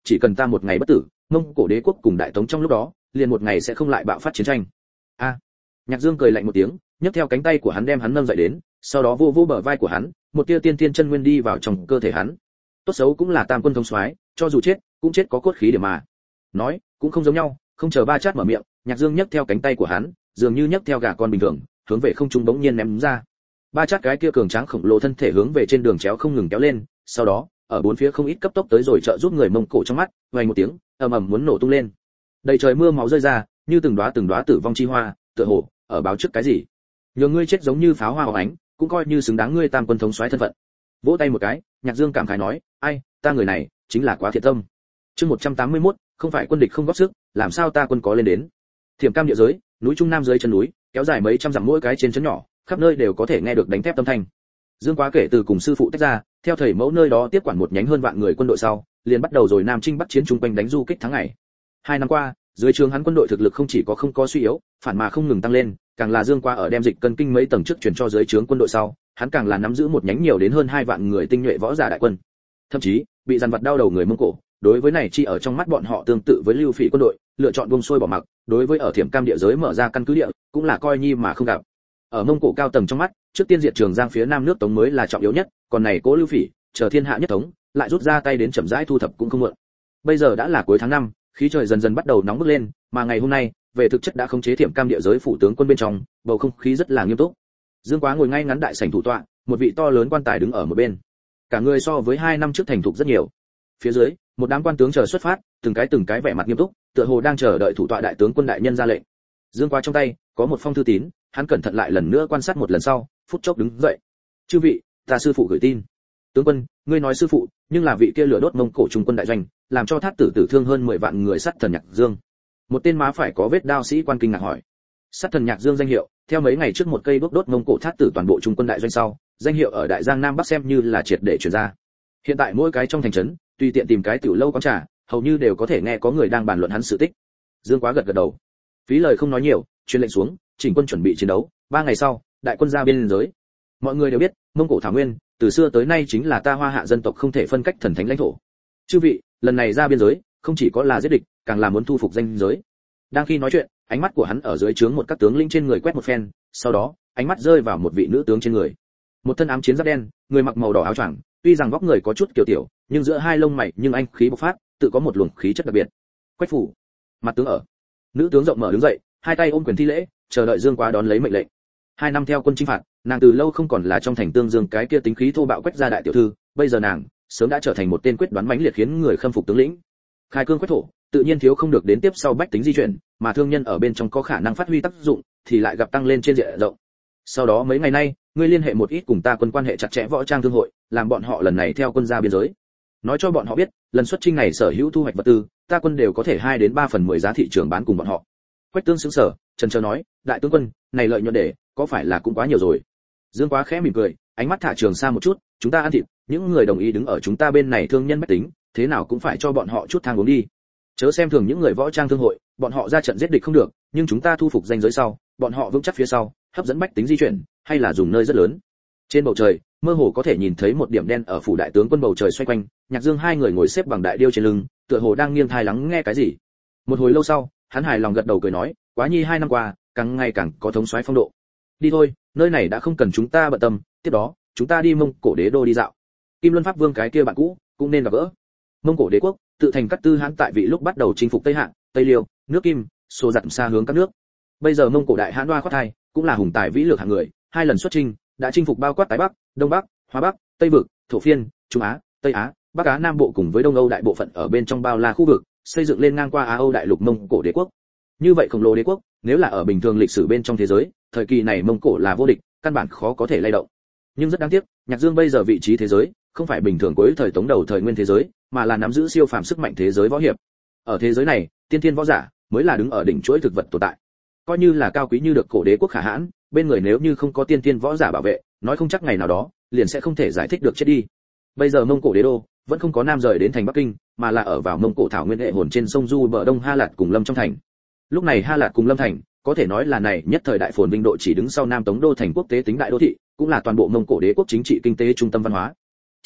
chỉ cần ta một ngày bất tử, Mông Cổ đế quốc cùng Đại Tống trong lúc đó, liền một ngày sẽ không lại bạo phát chiến tranh. A. Nhạc Dương cười lạnh một tiếng, nhấc theo cánh tay của hắn đem hắn nâng dậy đến, sau đó vô vô bờ vai của hắn, một tia tiên tiên chân nguyên đi vào trong cơ thể hắn. Tốt xấu cũng là Tam quân thống soái, cho dù chết, cũng chết có cốt khí điểm mà. Nói, cũng không giống nhau, không chờ Ba Chát mở miệng, Nhạc Dương nhấc theo cánh tay của hắn, dường như nhấc theo gà con bình thường, hướng về không trung bỗng nhiên ném ra. Ba Chát cái kia cường tráng khổng lồ thân thể hướng về trên đường chéo không ngừng kéo lên, sau đó, ở bốn phía không ít cấp tốc tới rồi trợ giúp người Mông Cổ trong mắt, vang một tiếng, ầm ầm muốn nổ tung lên. Đầy trời mưa máu rơi ra, như từng đóa tử vong chi hoa, tựa hồ ở báo trước cái gì. Nhường ngươi chết giống như pháo hoa hồng ánh, cũng coi như xứng đáng ngươi Tam quân thống soái thân phận. Vỗ tay một cái, Nhạc Dương cảm khái nói, ai, ta người này chính là quá thiện tâm. Chương 181, không phải quân địch không góp sức, làm sao ta quân có lên đến. Thiểm Cam địa giới, núi Trung Nam dưới chân núi, kéo dài mấy trăm dặm mỗi cái trên trấn nhỏ, khắp nơi đều có thể nghe được đánh thép âm thanh. Dương Quá kể từ cùng sư phụ tách ra, theo thầy mẫu nơi đó tiếp quản một nhánh hơn vạn người quân đội sau, liền bắt đầu rồi Nam Chinh Bắc chiến chung quanh đánh du kích tháng ngày. 2 năm qua, dưới trướng hắn quân đội thực lực không chỉ có không có suy yếu, phản mà không ngừng tăng lên, càng là Dương Quá ở đem dịch cân kinh mấy tầng trước truyền cho dưới trướng quân đội sau, hắn càng là nắm giữ một nhánh nhiều đến hơn 2 vạn người tinh nhuệ võ giả đại quân. Thậm chí, bị dằn vặt đau đầu người Mông Cổ, đối với này chi ở trong mắt bọn họ tương tự với Lưu Phỉ quân đội, lựa chọn buông xuôi bỏ mặc, đối với ở Thiểm Cam địa giới mở ra căn cứ địa, cũng là coi như mà không gặp. Ở Mông Cổ cao tầng trong mắt, trước tiên diệt Trường Giang phía nam nước Tống mới là trọng yếu nhất, còn này Cố Lưu Phỉ, chờ thiên hạ nhất thống, lại rút ra tay đến chậm rãi thu thập cũng không muộn. Bây giờ đã là cuối tháng 5, khí trời dần dần bắt đầu nóng bức lên, mà ngày hôm nay, về thực chất đã khống chế Thiểm Cam địa giới phủ tướng quân bên trong, bầu không khí rất là nghiêm túc. Dương Quá ngồi ngay ngắn đại sảnh thủ tọa, một vị to lớn quan tài đứng ở một bên. Cả người so với 2 năm trước thành thục rất nhiều. Phía dưới, một đám quan tướng chờ xuất phát, từng cái vẻ mặt nghiêm túc, tựa hồ đang chờ đợi thủ tọa đại tướng quân đại nhân ra lệnh. Dương Quá trong tay có một phong thư tín, hắn cẩn thận lại lần nữa quan sát một lần sau, phút chốc đứng dậy. Chư vị, ta sư phụ gửi tin. Tướng quân, ngươi nói sư phụ, nhưng là vị kia lửa đốt Mông Cổ trung quân đại doanh, làm cho Thát tử tử thương hơn 10 vạn người sát thần Nhạc Dương. Một tên má phải có vết đao sĩ quan kinh ngạc hỏi. Sát thần Nhạc Dương danh hiệu, theo mấy ngày trước một cây đốt đốt Mông Cổ Thát tử toàn bộ trung quân đại doanh sau, danh hiệu ở Đại Giang Nam Bắc xem như là triệt để truyền ra. Hiện tại mỗi cái trong thành trấn, tùy tiện tìm cái tiểu lâu quán trà, hầu như đều có thể nghe có người đang bàn luận hắn sự tích. Dương Quá gật gật đầu. Phí lời không nói nhiều, truyền lệnh xuống, chỉnh quân chuẩn bị chiến đấu. 3 ngày sau, đại quân ra biên giới. Mọi người đều biết, Mông Cổ Thảo Nguyên, từ xưa tới nay chính là ta Hoa Hạ dân tộc không thể phân cách thần thánh lãnh thổ. Chư vị, lần này ra biên giới, không chỉ có là giết địch, càng là muốn thu phục danh giới. Đang khi nói chuyện, ánh mắt của hắn ở dưới trướng một các tướng lĩnh trên người quét một phen, sau đó, ánh mắt rơi vào một vị nữ tướng trên người. Một thân ám chiến giáp đen, người mặc màu đỏ áo choàng, tuy rằng vóc người có chút kiểu tiểu, nhưng giữa hai lông mày nhưng anh khí bộc phát, tự có một luồng khí chất đặc biệt. Quách phủ, mặt tướng ở. Nữ tướng rộng mở đứng dậy, hai tay ôm quyền thi lễ, chờ đợi Dương Quá đón lấy mệnh lệnh. 2 năm theo quân chinh phạt, nàng từ lâu không còn là trong thành Tương Dương cái kia tính khí thô bạo Quách gia đại tiểu thư, bây giờ nàng sớm đã trở thành một tên quyết đoán mãnh liệt khiến người khâm phục tướng lĩnh. Khai cương quách thổ, tự nhiên thiếu không được đến tiếp sau bách tính di chuyển, mà thương nhân ở bên trong có khả năng phát huy tác dụng, thì lại gặp tăng lên trên diện rộng. Sau đó mấy ngày nay, ngươi liên hệ một ít cùng ta quân quan hệ chặt chẽ võ trang thương hội, làm bọn họ lần này theo quân ra biên giới. Nói cho bọn họ biết, lần xuất chinh này sở hữu thu hoạch vật tư, ta quân đều có thể 2 đến 3 phần 10 giá thị trường bán cùng bọn họ. Quách tướng sững sờ, chần chờ nói, đại tướng quân, này lợi nhuận để, có phải là cũng quá nhiều rồi? Dương Quá khẽ mỉm cười, ánh mắt thả trường xa một chút, chúng ta ăn thịt, những người đồng ý đứng ở chúng ta bên này thương nhân bách tính, thế nào cũng phải cho bọn họ chút thang uống đi. Chớ xem thường những người võ trang thương hội, bọn họ ra trận giết địch không được, nhưng chúng ta thu phục danh giới sau, bọn họ vững chắc phía sau, hấp dẫn bách tính di chuyển, hay là dùng nơi rất lớn. Trên bầu trời, mơ hồ có thể nhìn thấy một điểm đen ở phủ đại tướng quân bầu trời xoay quanh, Nhạc Dương hai người ngồi xếp bằng đại điêu trên lưng, tựa hồ đang nghiêng tai lắng nghe cái gì. Một hồi lâu sau, hắn hài lòng gật đầu cười nói, quá nhi 2 năm qua, càng ngày càng có thống soái phong độ. Đi thôi, nơi này đã không cần chúng ta bận tâm, tiếp đó, chúng ta đi Mông Cổ đế đô đi dạo. Kim Luân Pháp Vương cái kia bạn cũ, cũng nên gặp gỡ. Mông Cổ đế quốc, tự thành Cát Tư Hãn tại vị lúc bắt đầu chinh phục Tây Hạng, Tây Liêu, nước Kim, xô dặm xa hướng các nước. Bây giờ Mông Cổ đại Hãn đoa khoát thai, cũng là hùng tài vĩ lược hạng người, 2 lần xuất chinh, đã chinh phục bao quát Tái Bắc, Đông Bắc, Hoa Bắc, Tây vực, Thổ Phiên, Trung Á, Tây Á, Bắc Á Nam Bộ cùng với Đông Âu đại bộ phận ở bên trong bao la khu vực, xây dựng lên ngang qua Á Âu đại lục Mông Cổ đế quốc. Như vậy khổng lồ đế quốc, nếu là ở bình thường lịch sử bên trong thế giới, thời kỳ này Mông Cổ là vô địch, căn bản khó có thể lay động. Nhưng rất đáng tiếc, Nhạc Dương bây giờ vị trí thế giới, không phải bình thường cuối thời Tống đầu thời Nguyên thế giới, mà là nắm giữ siêu phàm sức mạnh thế giới võ hiệp. Ở thế giới này, tiên thiên võ giả mới là đứng ở đỉnh chuỗi thực vật tồn tại. Coi như là cao quý như được cổ đế quốc Khả Hãn, bên người nếu như không có tiên thiên võ giả bảo vệ, nói không chắc ngày nào đó, liền sẽ không thể giải thích được chết đi. Bây giờ Mông Cổ đế đô vẫn không có nam rời đến thành Bắc Kinh, mà là ở vào Mông Cổ thảo nguyên hệ hồn trên sông Du bờ đông Ha Lạt cùng Lâm trong thành. Lúc này Ha Lạt cùng Lâm thành, có thể nói là này nhất thời đại phồn vinh độ chỉ đứng sau Nam Tống đô thành quốc tế tính đại đô thị, cũng là toàn bộ Mông Cổ đế quốc chính trị kinh tế trung tâm văn hóa.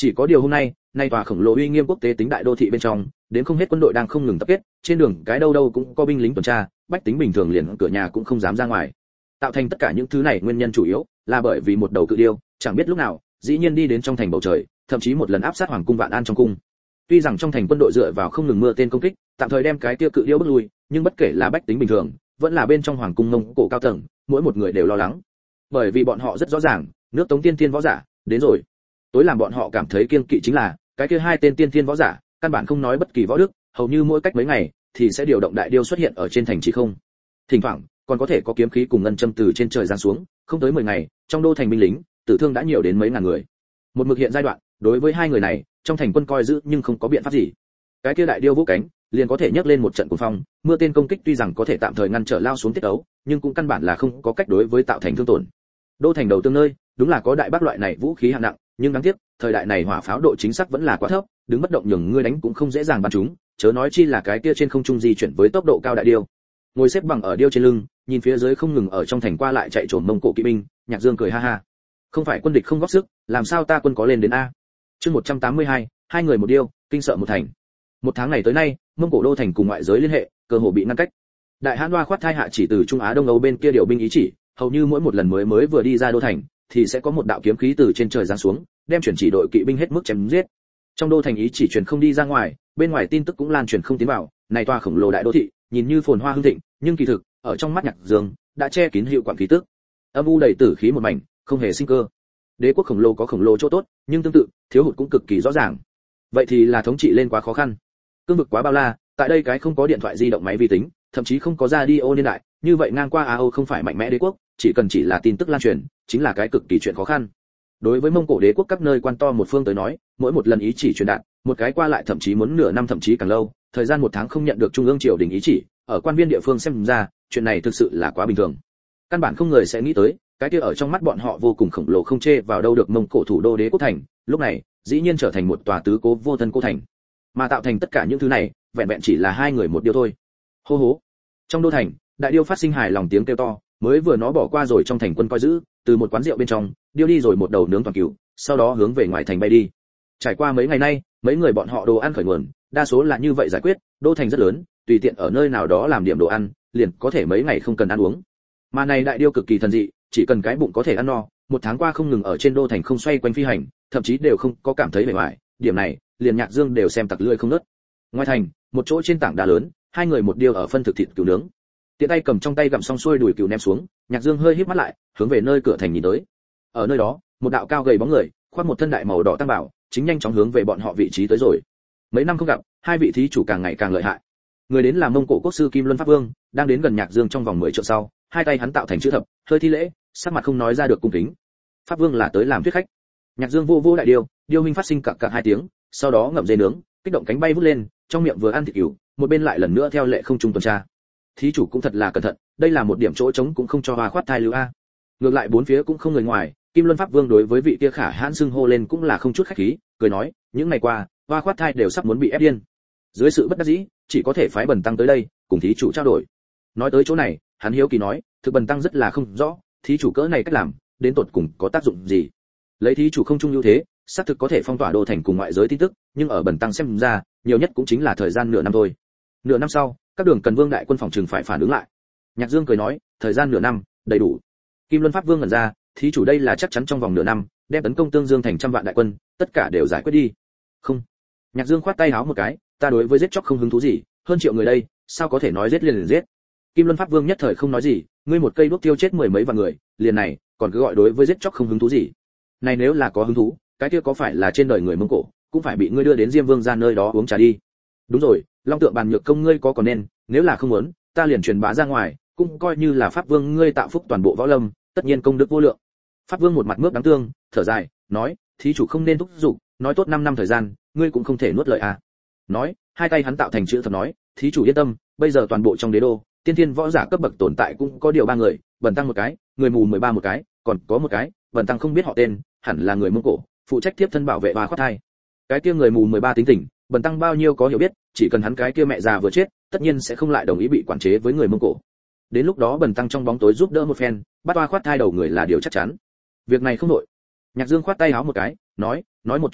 Chỉ có điều hôm nay, nay tòa khổng lồ uy nghiêm quốc tế tính đại đô thị bên trong, đến không hết quân đội đang không ngừng tập kết, trên đường cái đâu đâu cũng có binh lính tuần tra, bách tính bình thường liền cửa nhà cũng không dám ra ngoài. Tạo thành tất cả những thứ này nguyên nhân chủ yếu là bởi vì một đầu cự điêu, chẳng biết lúc nào, dĩ nhiên đi đến trong thành bầu trời, thậm chí một lần áp sát hoàng cung Vạn An trong cung. Tuy rằng trong thành quân đội dựa vào không ngừng mưa tên công kích, tạm thời đem cái kia cự điêu bức lui, nhưng bất kể là bách tính bình thường, vẫn là bên trong hoàng cung Mông Cổ cao tầng, mỗi một người đều lo lắng. Bởi vì bọn họ rất rõ ràng, nước Tống tiên thiên võ giả đến rồi. Tối làm bọn họ cảm thấy kiêng kỵ chính là, cái kia hai tên tiên thiên võ giả, căn bản không nói bất kỳ võ đức, hầu như mỗi cách mấy ngày thì sẽ điều động đại điêu xuất hiện ở trên thành chỉ không. Thỉnh thoảng còn có thể có kiếm khí cùng ngân châm từ trên trời giáng xuống, không tới 10 ngày, trong đô thành binh lính, tử thương đã nhiều đến mấy ngàn người. Một mực hiện giai đoạn, đối với hai người này, trong thành quân coi giữ nhưng không có biện pháp gì. Cái kia đại điêu vũ cánh, liền có thể nhấc lên một trận cuồng phong, mưa tên công kích tuy rằng có thể tạm thời ngăn trở lao xuống tiết ấu, nhưng cũng căn bản là không có cách đối với tạo thành thương tổn. Đô thành đầu tương nơi, đúng là có đại bác loại này vũ khí hạng nặng, nhưng đáng tiếc, thời đại này hỏa pháo độ chính xác vẫn là quá thấp, đứng bất động nhường ngươi đánh cũng không dễ dàng bắn chúng, chớ nói chi là cái kia trên không trung di chuyển với tốc độ cao đại điêu. Ngồi xếp bằng ở điêu trên lưng, nhìn phía dưới không ngừng ở trong thành qua lại chạy trồm Mông Cổ kỵ binh, Nhạc Dương cười ha ha. Không phải quân địch không góp sức, làm sao ta quân có lên đến a? Chương 182, hai người một điêu, kinh sợ một thành. Một tháng này tới nay, Mông Cổ đô thành cùng ngoại giới liên hệ, cơ hồ bị ngăn cách. Đại Hãn Hoa khoát thai hạ chỉ từ Trung Á Đông Âu bên kia điều binh ý chỉ, hầu như mỗi một lần mới vừa đi ra đô thành, thì sẽ có một đạo kiếm khí từ trên trời giáng xuống, đem chuyển chỉ đội kỵ binh hết mức chém giết. Trong đô thành ý chỉ truyền không đi ra ngoài, bên ngoài tin tức cũng lan truyền không tiến vào, này tòa khổng lồ đại đô thị, nhìn như phồn hoa hưng thịnh, nhưng kỳ thực, ở trong mắt Nhạc Dương, đã che kín hiệu quản khí tức. Âm u đầy tử khí một mảnh, không hề sinh cơ. Đế quốc khổng lồ có khổng lồ chỗ tốt, nhưng tương tự, thiếu hụt cũng cực kỳ rõ ràng. Vậy thì là thống trị lên quá khó khăn. Cương vực quá bao la, tại đây cái không có điện thoại di động máy vi tính, thậm chí không có radio niên đại, như vậy ngang qua Á Âu không phải mạnh mẽ đế quốc, chỉ là tin tức lan truyền, chính là cái cực kỳ chuyện khó khăn. Đối với Mông Cổ đế quốc các nơi quan to một phương tới nói, mỗi một lần ý chỉ truyền đạt, một cái qua lại thậm chí muốn nửa năm thậm chí càng lâu, thời gian một tháng không nhận được trung ương triều đình ý chỉ, ở quan viên địa phương xem ra, chuyện này thực sự là quá bình thường. Căn bản không người sẽ nghĩ tới, cái kia ở trong mắt bọn họ vô cùng khổng lồ không chê vào đâu được Mông Cổ thủ đô đế quốc thành, lúc này, dĩ nhiên trở thành một tòa tứ cố vô thân cố thành. Mà tạo thành tất cả những thứ này, vẹn vẹn chỉ là hai người một điều thôi. Hô hố. Trong đô thành, đại điêu phát sinh hài lòng tiếng kêu to, mới vừa nó bỏ qua rồi trong thành quân coi giữ, từ một quán rượu bên trong, điêu đi rồi một đầu nướng toàn cừu, sau đó hướng về ngoài thành bay đi. Trải qua mấy ngày nay, mấy người bọn họ đồ ăn khởi nguồn, đa số là như vậy giải quyết, đô thành rất lớn, tùy tiện ở nơi nào đó làm điểm đồ ăn, liền có thể mấy ngày không cần ăn uống. Mà này đại điêu cực kỳ thần dị, chỉ cần cái bụng có thể ăn no, một tháng qua không ngừng ở trên đô thành không xoay quanh phi hành, thậm chí đều không có cảm thấy mệt mỏi, điểm này, liền Nhạc Dương đều xem tặc lưỡi không ngớt. Ngoài thành, một chỗ trên tảng đá lớn, hai người một điêu ở phân thực thịt cừu nướng. Tiện tay cầm trong tay gặm xong xuôi đùi cừu ném xuống, Nhạc Dương hơi híp mắt lại, hướng về nơi cửa thành nhìn tới. Ở nơi đó, một đạo cao gầy bóng người, khoác một thân đại màu đỏ tăng bảo, chính nhanh chóng hướng về bọn họ vị trí tới rồi. Mấy năm không gặp, hai vị thí chủ càng ngày càng lợi hại. Người đến là Mông Cổ quốc sư Kim Luân Pháp Vương, đang đến gần Nhạc Dương trong vòng 10 trượng sau, hai tay hắn tạo thành chữ thập, hơi thi lễ, sắc mặt không nói ra được cung kính. Pháp Vương là tới làm thuyết khách. Nhạc Dương vô vô đại điêu, điêu minh phát sinh cặc cặc hai tiếng, sau đó ngậm dê nướng, kích động cánh bay vút lên, trong miệng vừa ăn thịt cừu, một bên lại lần nữa theo lệ không trung tuần tra. Thí chủ cũng thật là cẩn thận, đây là một điểm chỗ trống cũng không cho Hoa khoát thai lưu a. Ngược lại bốn phía cũng không người ngoài, Kim Luân Pháp Vương đối với vị kia khả hãn xưng hô lên cũng là không chút khách khí, cười nói, những ngày qua, Hoa khoát thai đều sắp muốn bị ép điên. Dưới sự bất đắc dĩ, chỉ có thể phái Bần tăng tới đây, cùng thí chủ trao đổi. Nói tới chỗ này, hắn hiếu kỳ nói, thực Bần tăng rất là không rõ, thí chủ cỡ này cách làm, đến tột cùng có tác dụng gì? Lấy thí chủ không trung ưu thế, xác thực có thể phong tỏa đô thành cùng ngoại giới tin tức, nhưng ở Bần tăng xem ra, nhiều nhất cũng chính là thời gian nửa năm thôi. Nửa năm sau, các đường cần vương đại quân phòng trừng phải phản ứng lại. Nhạc Dương cười nói, thời gian nửa năm, đầy đủ. Kim Luân Pháp Vương ngẩn ra, thí chủ đây là chắc chắn trong vòng nửa năm, đem tấn công Tương Dương thành trăm vạn đại quân, tất cả đều giải quyết đi. Không. Nhạc Dương khoát tay háo một cái, ta đối với giết chóc không hứng thú gì, hơn triệu người đây, sao có thể nói giết liền giết. Kim Luân Pháp Vương nhất thời không nói gì, ngươi một cây đuốc tiêu chết mười mấy vạn người, liền này, còn cứ gọi đối với giết chóc không hứng thú gì. Này nếu là có hứng thú, cái kia có phải là trên đời người Mông Cổ, cũng phải bị ngươi đưa đến Diêm Vương gia nơi đó uống trà đi. Đúng rồi, Long Tượng bàn nhược công ngươi có còn nên, nếu là không muốn, ta liền truyền bá ra ngoài, cũng coi như là Pháp Vương ngươi tạo phúc toàn bộ võ lâm, tất nhiên công đức vô lượng. Pháp Vương một mặt mướp đáng thương, thở dài, nói, thí chủ không nên thúc giục, nói tốt 5 năm thời gian, ngươi cũng không thể nuốt lời à. Nói, hai tay hắn tạo thành chữ thập nói, thí chủ yên tâm, bây giờ toàn bộ trong đế đô, tiên thiên võ giả cấp bậc tồn tại cũng có điều 3 người, Bần tăng một cái, người mù 13 một cái, còn có một cái, Bần tăng không biết họ tên, hẳn là người Mông Cổ, phụ trách tiếp thân bảo vệ Hoa khoát thai. Cái kia người mù 13 tính tình, Bần tăng bao nhiêu có hiểu biết, chỉ cần hắn cái kia mẹ già vừa chết, tất nhiên sẽ không lại đồng ý bị quản chế với người Mông Cổ. Đến lúc đó Bần tăng trong bóng tối giúp đỡ một phen, bắt Hoa khoát thai đầu người là điều chắc chắn. Việc này không nội. Nhạc Dương khoát tay áo một cái, nói một chút đi,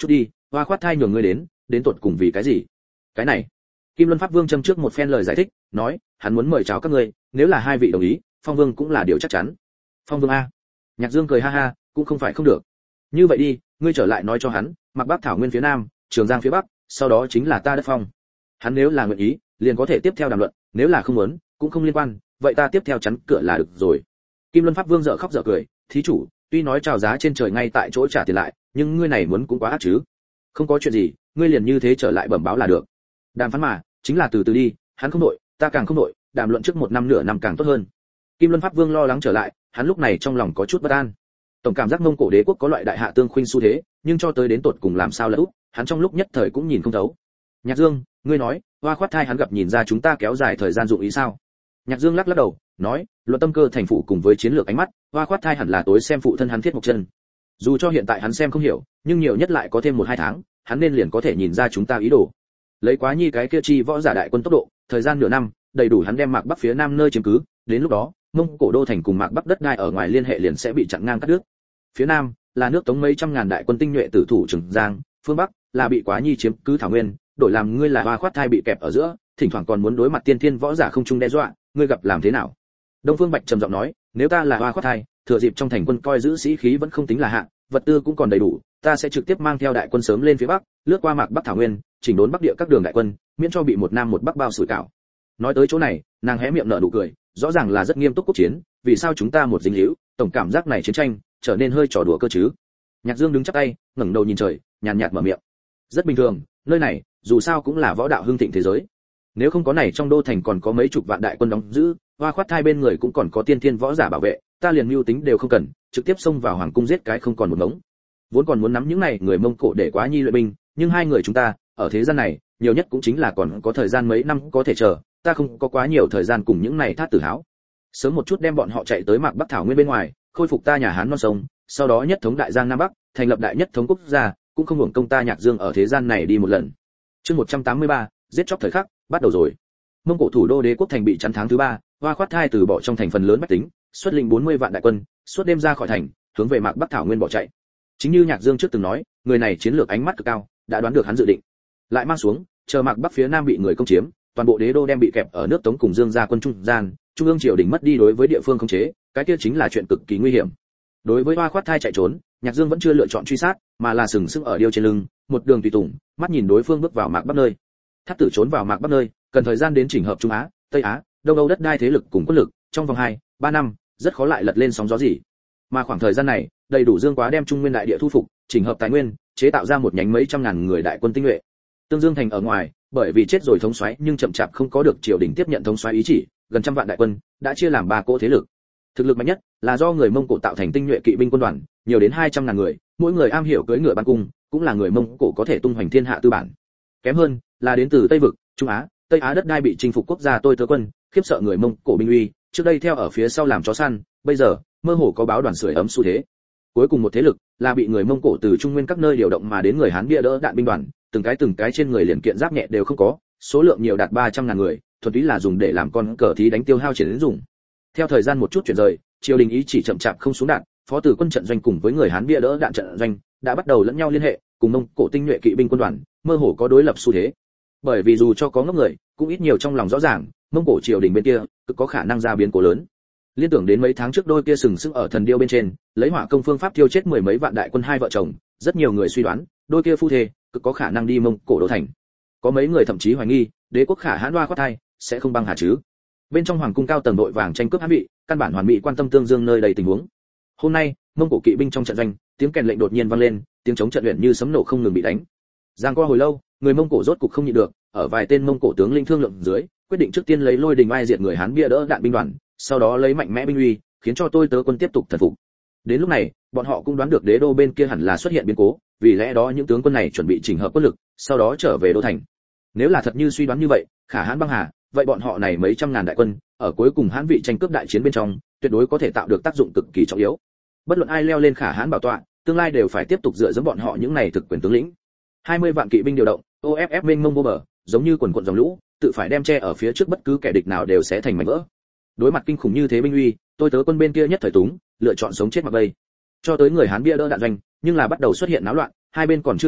Hoa Khoát Thai nhường ngươi đến tột cùng vì cái gì? Cái này, Kim Luân Pháp Vương châm trước một phen lời giải thích, nói, hắn muốn mời chào các ngươi, nếu là hai vị đồng ý, Phong Vương cũng là điều chắc chắn. Phong Vương a? Nhạc Dương cười ha ha, cũng không phải không được. Như vậy đi, ngươi trở lại nói cho hắn, Mạc Bắc thảo nguyên phía nam, Trường Giang phía bắc, sau đó chính là ta đất phong. Hắn nếu là nguyện ý, liền có thể tiếp theo đàm luận, nếu là không muốn, cũng không liên quan, vậy ta tiếp theo chắn cửa là được rồi. Kim Luân Pháp Vương dở khóc dở cười, thí chủ, tuy nói chào giá trên trời ngay tại chỗ trả tiền lại, nhưng ngươi này muốn cũng quá ác chứ. Không có chuyện gì, ngươi liền như thế trở lại bẩm báo là được. Đàm phán mà, chính là từ từ đi, hắn không nội, ta càng không nội, đàm luận trước một năm nửa năm càng tốt hơn. Kim Luân Pháp Vương lo lắng trở lại, hắn lúc này trong lòng có chút bất an. Tổng cảm giác Mông Cổ đế quốc có loại đại hạ tương khuynh xu thế, nhưng cho tới đến tột cùng làm sao là út, hắn trong lúc nhất thời cũng nhìn không thấu. Nhạc Dương, ngươi nói, Hoa Khoát Thai hắn gặp nhìn ra chúng ta kéo dài thời gian dụng ý sao? Nhạc Dương lắc lắc đầu, nói, luận tâm cơ thành phụ cùng với chiến lược ánh mắt, Hoa Khoát Thai hẳn là tối xem phụ thân hắn Thiết Mộc Chân. Dù cho hiện tại hắn xem không hiểu, nhưng nhiều nhất lại có thêm 1-2 tháng, hắn nên liền có thể nhìn ra chúng ta ý đồ. Lấy Quá Nhi cái kia chi võ giả đại quân tốc độ, thời gian nửa năm, đầy đủ hắn đem Mạc Bắc phía nam nơi chiếm cứ, đến lúc đó, Mông Cổ đô thành cùng Mạc Bắc đất đai ở ngoài liên hệ liền sẽ bị chặn ngang cắt đứt. Phía nam là nước Tống mấy trăm ngàn đại quân tinh nhuệ tử thủ Trường Giang, phương bắc là bị Quá Nhi chiếm cứ thảo nguyên, đổi làm ngươi là Hoa Khoát Thai bị kẹp ở giữa, thỉnh thoảng còn muốn đối mặt tiên thiên võ giả không trung đe dọa, ngươi gặp làm thế nào? Đông Phương Bạch trầm giọng nói, nếu ta là Hoa Khoát Thai, thừa dịp trong thành quân coi giữ sĩ khí vẫn không tính là hạ, vật tư cũng còn đầy đủ, ta sẽ trực tiếp mang theo đại quân sớm lên phía bắc, lướt qua Mạc Bắc thảo nguyên, chỉnh đốn bắc địa các đường đại quân, miễn cho bị một nam một bắc bao sủi cảo. Nói tới chỗ này, nàng hé miệng nở nụ cười, rõ ràng là rất nghiêm túc quốc chiến, vì sao chúng ta một dính hữu, tổng cảm giác này chiến tranh trở nên hơi trò đùa cơ chứ? Nhạc Dương đứng chắp tay, ngẩng đầu nhìn trời, nhàn nhạt mở miệng. Rất bình thường, nơi này dù sao cũng là võ đạo hưng thịnh thế giới. Nếu không có này trong đô thành còn có mấy chục vạn đại quân đóng giữ, Hoa Khoát Thai bên người cũng còn có tiên thiên võ giả bảo vệ, ta liền mưu tính đều không cần, trực tiếp xông vào hoàng cung giết cái không còn một ngống. Vốn còn muốn nắm những này người Mông Cổ để Quá Nhi luyện binh, nhưng hai người chúng ta, ở thế gian này, nhiều nhất cũng chính là còn có thời gian mấy năm có thể chờ, ta không có quá nhiều thời gian cùng những này thát tử háo. Sớm một chút đem bọn họ chạy tới Mạc Bắc thảo nguyên bên ngoài, khôi phục ta nhà Hán non sông, sau đó nhất thống đại giang nam bắc, thành lập đại nhất thống quốc gia, cũng không hưởng công ta Nhạc Dương ở thế gian này đi một lần. Chương 183, giết chóc thời khắc, bắt đầu rồi. Mông Cổ thủ đô đế quốc thành bị chắn tháng thứ 3, Hoa Khoát Thai từ bỏ trong thành phần lớn bách tính, xuất lĩnh 40 vạn đại quân, suốt đêm ra khỏi thành, hướng về Mạc Bắc thảo nguyên bỏ chạy. Chính như Nhạc Dương trước từng nói, người này chiến lược ánh mắt cực cao, đã đoán được hắn dự định. Lại mang xuống, chờ Mạc Bắc phía nam bị người công chiếm, toàn bộ đế đô đem bị kẹp ở nước Tống cùng Dương gia quân trung gian, trung ương triều đình mất đi đối với địa phương khống chế, cái kia chính là chuyện cực kỳ nguy hiểm. Đối với Hoa Khoát Thai chạy trốn, Nhạc Dương vẫn chưa lựa chọn truy sát, mà là sừng sững ở điêu trên lưng, một đường tùy tùng, mắt nhìn đối phương bước vào Mạc Bắc nơi. Thát tử trốn vào Mạc Bắc nơi, cần thời gian đến chỉnh hợp Trung Á, Tây Á, Đông Âu đất đai thế lực cùng quân lực, trong vòng 2-3 năm, rất khó lại lật lên sóng gió gì. Mà khoảng thời gian này, đầy đủ Dương Quá đem Trung Nguyên đại địa thu phục, chỉnh hợp tài nguyên, chế tạo ra một nhánh mấy trăm ngàn người đại quân tinh nhuệ. Tương Dương thành ở ngoài, bởi vì chết rồi thống soái nhưng chậm chạp không có được triều đình tiếp nhận thống soái ý chỉ, gần trăm vạn đại quân đã chia làm 3 cỗ thế lực. Thực lực mạnh nhất là do người Mông Cổ tạo thành tinh nhuệ kỵ binh quân đoàn, nhiều đến 200.000 người, mỗi người am hiểu cưỡi ngựa bắn cung, cũng là người Mông Cổ có thể tung hoành thiên hạ tư bản. Kém hơn là đến từ Tây vực, Trung Á, Tây Á đất đai bị chinh phục quốc gia tôi tớ quân, khiếp sợ người Mông Cổ binh uy, trước đây theo ở phía sau làm chó săn, bây giờ mơ hồ có báo đoàn sưởi ấm xu thế. Cuối cùng một thế lực là bị người Mông Cổ từ Trung Nguyên các nơi điều động mà đến người Hán bia đỡ đạn binh đoàn, từng cái trên người liền kiện giáp nhẹ đều không có, số lượng nhiều đạt 300.000 người, thuần túy là dùng để làm con cờ thí đánh tiêu hao triển đến dùng. Theo thời gian một chút chuyển rời, triều đình ý chỉ chậm chạp không xuống đạn, phó tử quân trận doanh cùng với người Hán bia đỡ đạn trận doanh đã bắt đầu lẫn nhau liên hệ, cùng Mông Cổ tinh nhuệ kỵ binh quân đoàn mơ hồ có đối lập xu thế. Bởi vì dù cho có ngốc người, cũng ít nhiều trong lòng rõ ràng, Mông Cổ triều đình bên kia cực có khả năng ra biến cố lớn. Liên tưởng đến mấy tháng trước đôi kia sừng sững ở thần điêu bên trên, lấy hỏa công phương pháp tiêu chết 10 mấy vạn đại quân hai vợ chồng, rất nhiều người suy đoán, đôi kia phu thê cực có khả năng đi Mông Cổ đô thành. Có mấy người thậm chí hoài nghi, đế quốc Khả Hãn Hoa Khoát Thai sẽ không băng hà chứ. Bên trong hoàng cung cao tầng đội vàng tranh cướp Hán vị, căn bản hoàn mỹ quan tâm Tương Dương nơi đầy tình huống. Hôm nay, Mông Cổ kỵ binh trong trận doanh, tiếng kèn lệnh đột nhiên vang lên, tiếng chống trận luyện như sấm nổ không ngừng bị đánh. Giang qua hồi lâu, người Mông Cổ rốt cục không nhịn được, ở vài tên Mông Cổ tướng lĩnh thương lượng dưới, quyết định trước tiên lấy lôi đình ai diệt người Hán bia đỡ đạn binh đoàn, sau đó lấy mạnh mẽ binh uy, khiến cho tôi tớ quân tiếp tục thần phục. Đến lúc này, bọn họ cũng đoán được đế đô bên kia hẳn là xuất hiện biến cố, vì lẽ đó những tướng quân này chuẩn bị chỉnh hợp quân lực, sau đó trở về đô thành. Nếu là thật như suy đoán như vậy, Khả Hãn băng hà, vậy bọn họ này mấy trăm ngàn đại quân, ở cuối cùng Hán vị tranh cướp đại chiến bên trong, tuyệt đối có thể tạo được tác dụng cực kỳ trọng yếu. Bất luận ai leo lên Khả Hãn bảo tọa, tương lai đều phải tiếp tục dựa dẫm bọn họ những này thực quyền tướng lĩnh. 20 vạn kỵ binh điều động, OFF mênh mông vô bờ, giống như quần quần dòng lũ, tự phải đem che ở phía trước bất cứ kẻ địch nào đều sẽ thành mảnh vỡ. Đối mặt kinh khủng như thế binh uy, tôi tớ quân bên kia nhất thời túng, lựa chọn sống chết mặc bay. Cho tới người Hán bia đỡ đạn doanh, nhưng là bắt đầu xuất hiện náo loạn, hai bên còn chưa tiếp xúc,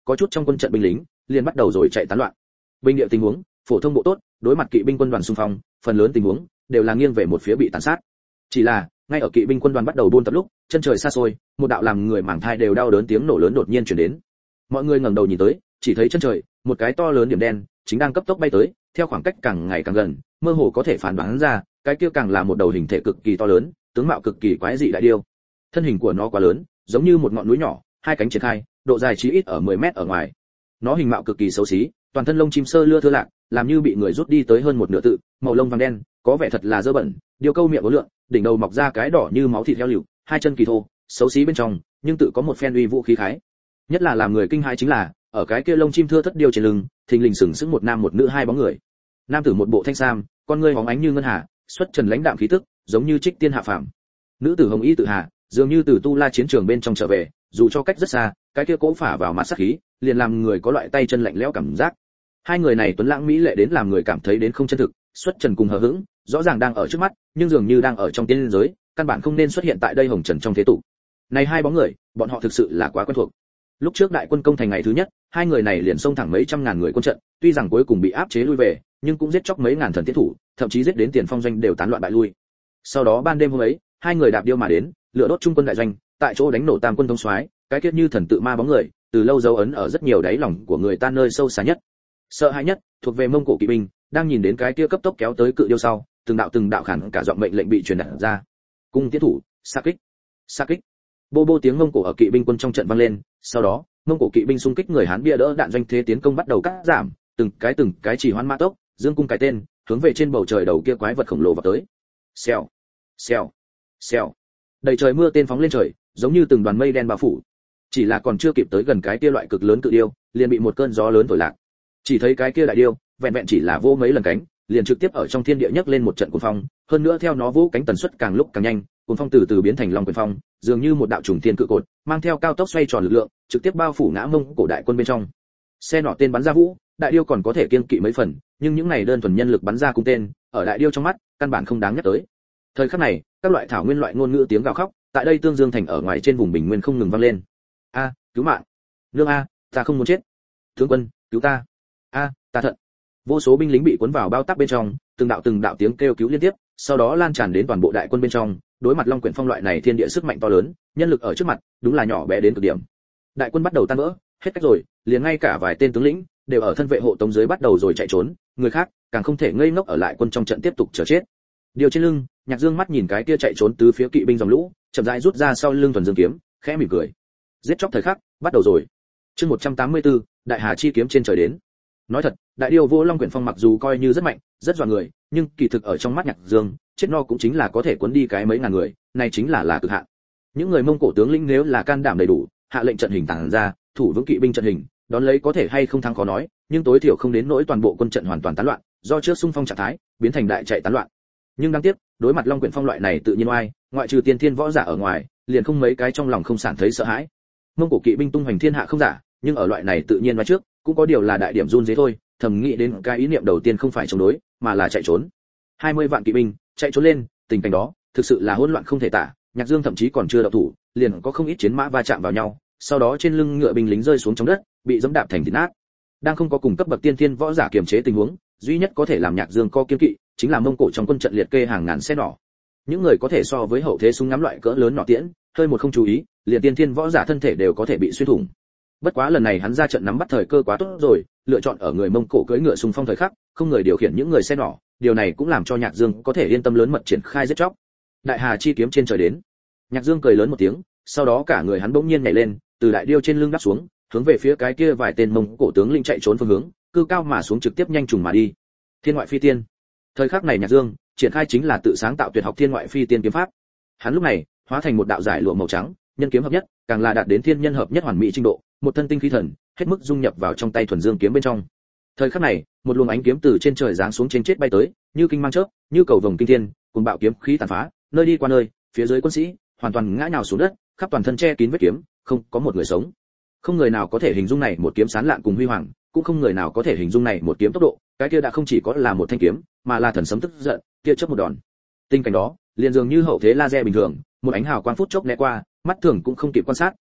có chút trong quân trận binh lính liền bắt đầu rồi chạy tán loạn. Binh địa tình huống, phổ thông bộ tốt, đối mặt kỵ binh quân đoàn xung phong, phần lớn tình huống đều là nghiêng về một phía bị tàn sát. Chỉ là, ngay ở kỵ binh quân đoàn bắt đầu buôn tập lúc, chân trời xa xôi, một đạo làm người màng thai đều đau đớn tiếng nổ lớn đột nhiên truyền đến. Mọi người ngẩng đầu nhìn tới, chỉ thấy chân trời, một cái to lớn điểm đen chính đang cấp tốc bay tới, theo khoảng cách càng ngày càng gần, mơ hồ có thể phán đoán ra, cái kia càng là một đầu hình thể cực kỳ to lớn, tướng mạo cực kỳ quái dị đại điêu. Thân hình của nó quá lớn, giống như một ngọn núi nhỏ, hai cánh triển khai, độ dài chí ít ở 10 mét ở ngoài. Nó hình mạo cực kỳ xấu xí, toàn thân lông chim sơ lưa thưa lạc, làm như bị người rút đi tới hơn một nửa tự, màu lông vàng đen, có vẻ thật là dơ bẩn, điêu câu miệng uốn lượn, đỉnh đầu mọc ra cái đỏ như máu thịt heo liều, hai chân kỳ thô, xấu xí bên trong, nhưng tự có một phen uy vũ khí khái. Nhất là làm người kinh hãi chính là, ở cái kia lông chim thưa thất điêu trên lưng, thình lình sừng sững một nam một nữ hai bóng người. Nam tử một bộ thanh sam, con ngươi hóng ánh như ngân hà, xuất trần lãnh đạm khí tức, giống như trích tiên hạ phàm. Nữ tử hồng y tự hạ, dường như từ tu la chiến trường bên trong trở về, dù cho cách rất xa, cái kia cỗ phả vào mặt sát khí, liền làm người có loại tay chân lạnh lẽo cảm giác. Hai người này tuấn lãng mỹ lệ đến làm người cảm thấy đến không chân thực, xuất trần cùng hờ hững, rõ ràng đang ở trước mắt, nhưng dường như đang ở trong tiên giới, căn bản không nên xuất hiện tại đây hồng trần trong thế tục. Này hai bóng người, bọn họ thực sự là quá quen thuộc. Lúc trước đại quân công thành ngày thứ nhất, hai người này liền xông thẳng mấy trăm ngàn người quân trận, tuy rằng cuối cùng bị áp chế lui về, nhưng cũng giết chóc mấy ngàn thần tiến thủ, thậm chí giết đến tiền phong doanh đều tán loạn bại lui. Sau đó ban đêm hôm ấy, hai người đạp điêu mà đến, lửa đốt trung quân đại doanh, tại chỗ đánh nổ tam quân thống soái, cái kết như thần tự ma bóng người, từ lâu dấu ấn ở rất nhiều đáy lòng của người ta nơi sâu xa nhất. Sợ hãi nhất thuộc về Mông Cổ kỵ binh, đang nhìn đến cái kia cấp tốc kéo tới cự điêu sau, từng đạo khản cả giọng mệnh lệnh bị truyền đạt ra. Cung tiến thủ, xa kích. Xa kích. Bô bô tiếng Mông Cổ ở kỵ binh quân trong trận vang lên, sau đó, Mông Cổ kỵ binh xung kích người Hán bia đỡ đạn doanh thế tiến công bắt đầu cắt giảm, từng cái chỉ hoan mã tốc, dương cung cái tên, hướng về trên bầu trời đầu kia quái vật khổng lồ vào tới. Xèo, xèo, xèo. Đầy trời mưa tên phóng lên trời, giống như từng đoàn mây đen bao phủ. Chỉ là còn chưa kịp tới gần cái kia loại cực lớn cự điêu, liền bị một cơn gió lớn thổi lạc. Chỉ thấy cái kia đại điêu, vẹn vẹn chỉ là vỗ mấy lần cánh, liền trực tiếp ở trong thiên địa nhấc lên một trận cuồng phong, hơn nữa theo nó vỗ cánh tần suất càng lúc càng nhanh, cuồng phong từ từ biến thành long quyền phong, dường như một đạo trùng thiên cự cột, mang theo cao tốc xoay tròn lực lượng, trực tiếp bao phủ ngã Mông Cổ đại quân bên trong. Xe nỏ tên bắn ra vũ, đại điêu còn có thể kiêng kỵ mấy phần, nhưng những này đơn thuần nhân lực bắn ra cung tên, ở đại điêu trong mắt, căn bản không đáng nhắc tới. Thời khắc này, các loại thảo nguyên loại ngôn ngữ tiếng gào khóc, tại đây Tương Dương thành ở ngoài trên vùng bình nguyên không ngừng vang lên. A, cứu mạng! Nương a, ta không muốn chết! Tướng quân, cứu ta! A, ta thận! Vô số binh lính bị cuốn vào bao táp bên trong, từng đạo tiếng kêu cứu liên tiếp, sau đó lan tràn đến toàn bộ đại quân bên trong. Đối mặt Long Quyển Phong loại này thiên địa sức mạnh to lớn, nhân lực ở trước mặt, đúng là nhỏ bé đến cực điểm. Đại quân bắt đầu tan vỡ, hết cách rồi, liền ngay cả vài tên tướng lĩnh đều ở thân vệ hộ tống dưới bắt đầu rồi chạy trốn, người khác càng không thể ngây ngốc ở lại quân trong trận tiếp tục chờ chết. Điều trên lưng, Nhạc Dương mắt nhìn cái kia chạy trốn tứ phía kỵ binh dòng lũ, chậm rãi rút ra sau lưng thuần dương kiếm, khẽ mỉm cười. Giết chóc thời khắc bắt đầu rồi. Chương 184, Đại Hà chi kiếm trên trời đến. Nói thật, đại điêu vô Long Quyển Phong mặc dù coi như rất mạnh, rất dọa người, nhưng kỳ thực ở trong mắt Nhạc Dương, chết no cũng chính là có thể cuốn đi cái mấy ngàn người, này chính là cực hạn. Những người Mông Cổ tướng lĩnh nếu là can đảm đầy đủ, hạ lệnh trận hình tàng ra, thủ vững kỵ binh trận hình, đón lấy có thể hay không thắng khó nói, nhưng tối thiểu không đến nỗi toàn bộ quân trận hoàn toàn tán loạn, do trước xung phong trạng thái biến thành đại chạy tán loạn. Nhưng đáng tiếc, đối mặt Long Quyển Phong loại này tự nhiên oai, ngoại trừ tiên thiên võ giả ở ngoài, liền không mấy cái trong lòng không sản thấy sợ hãi. Mông Cổ kỵ binh tung hoành thiên hạ không giả, nhưng ở loại này tự nhiên oai trước, cũng có điều là đại điểm run rế thôi, thầm nghĩ đến cái ý niệm đầu tiên không phải chống đối, mà là chạy trốn. 20 vạn kỵ binh chạy trốn lên, tình cảnh đó thực sự là hỗn loạn không thể tả. Nhạc Dương thậm chí còn chưa động thủ, liền có không ít chiến mã va chạm vào nhau, sau đó trên lưng ngựa binh lính rơi xuống trong đất, bị giẫm đạp thành thịt nát. Đang không có cùng cấp bậc tiên thiên võ giả kiềm chế tình huống, duy nhất có thể làm Nhạc Dương co kiên kỵ, chính là Mông Cổ trong quân trận liệt kê hàng ngàn xe nỏ. Những người có thể so với hậu thế súng ngắm loại cỡ lớn nỏ tiễn, hơi một không chú ý, liền tiên thiên võ giả thân thể đều có thể bị xuyên thủng. Bất quá lần này hắn ra trận nắm bắt thời cơ quá tốt rồi, lựa chọn ở người Mông Cổ cưỡi ngựa xung phong thời khắc, không người điều khiển những người xe nỏ, điều này cũng làm cho Nhạc Dương có thể yên tâm lớn mật triển khai giết chóc. Đại Hà chi kiếm trên trời đến. Nhạc Dương cười lớn một tiếng, sau đó cả người hắn bỗng nhiên nhảy lên, từ đại điêu trên lưng đáp xuống, hướng về phía cái kia vài tên Mông Cổ tướng lĩnh chạy trốn phương hướng, cư cao mà xuống trực tiếp nhanh trùng mà đi. Thiên ngoại phi tiên. Thời khắc này Nhạc Dương triển khai chính là tự sáng tạo tuyệt học thiên ngoại phi tiên kiếm pháp. Hắn lúc này hóa thành một đạo giải lụa màu trắng, nhân kiếm hợp nhất, càng là đạt đến thiên nhân hợp nhất hoàn mỹ trình độ, một thân tinh khí thần, hết mức dung nhập vào trong tay thuần dương kiếm bên trong. Thời khắc này, một luồng ánh kiếm từ trên trời giáng xuống trên chết bay tới, như kinh mang chớp, như cầu vồng kinh thiên, cùng bạo kiếm khí tàn phá, nơi đi qua nơi, phía dưới quân sĩ hoàn toàn ngã nhào xuống đất, khắp toàn thân che kín vết kiếm, không có một người sống. Không người nào có thể hình dung này một kiếm sáng lạn cùng huy hoàng, cũng không người nào có thể hình dung này một kiếm tốc độ, cái kia đã không chỉ có là một thanh kiếm, mà là thần sấm tức giận, kia chớp một đòn. Tình cảnh đó, liền dường như hậu thế laser bình thường, một ánh hào quang phút chốc né qua, mắt thường cũng không kịp quan sát,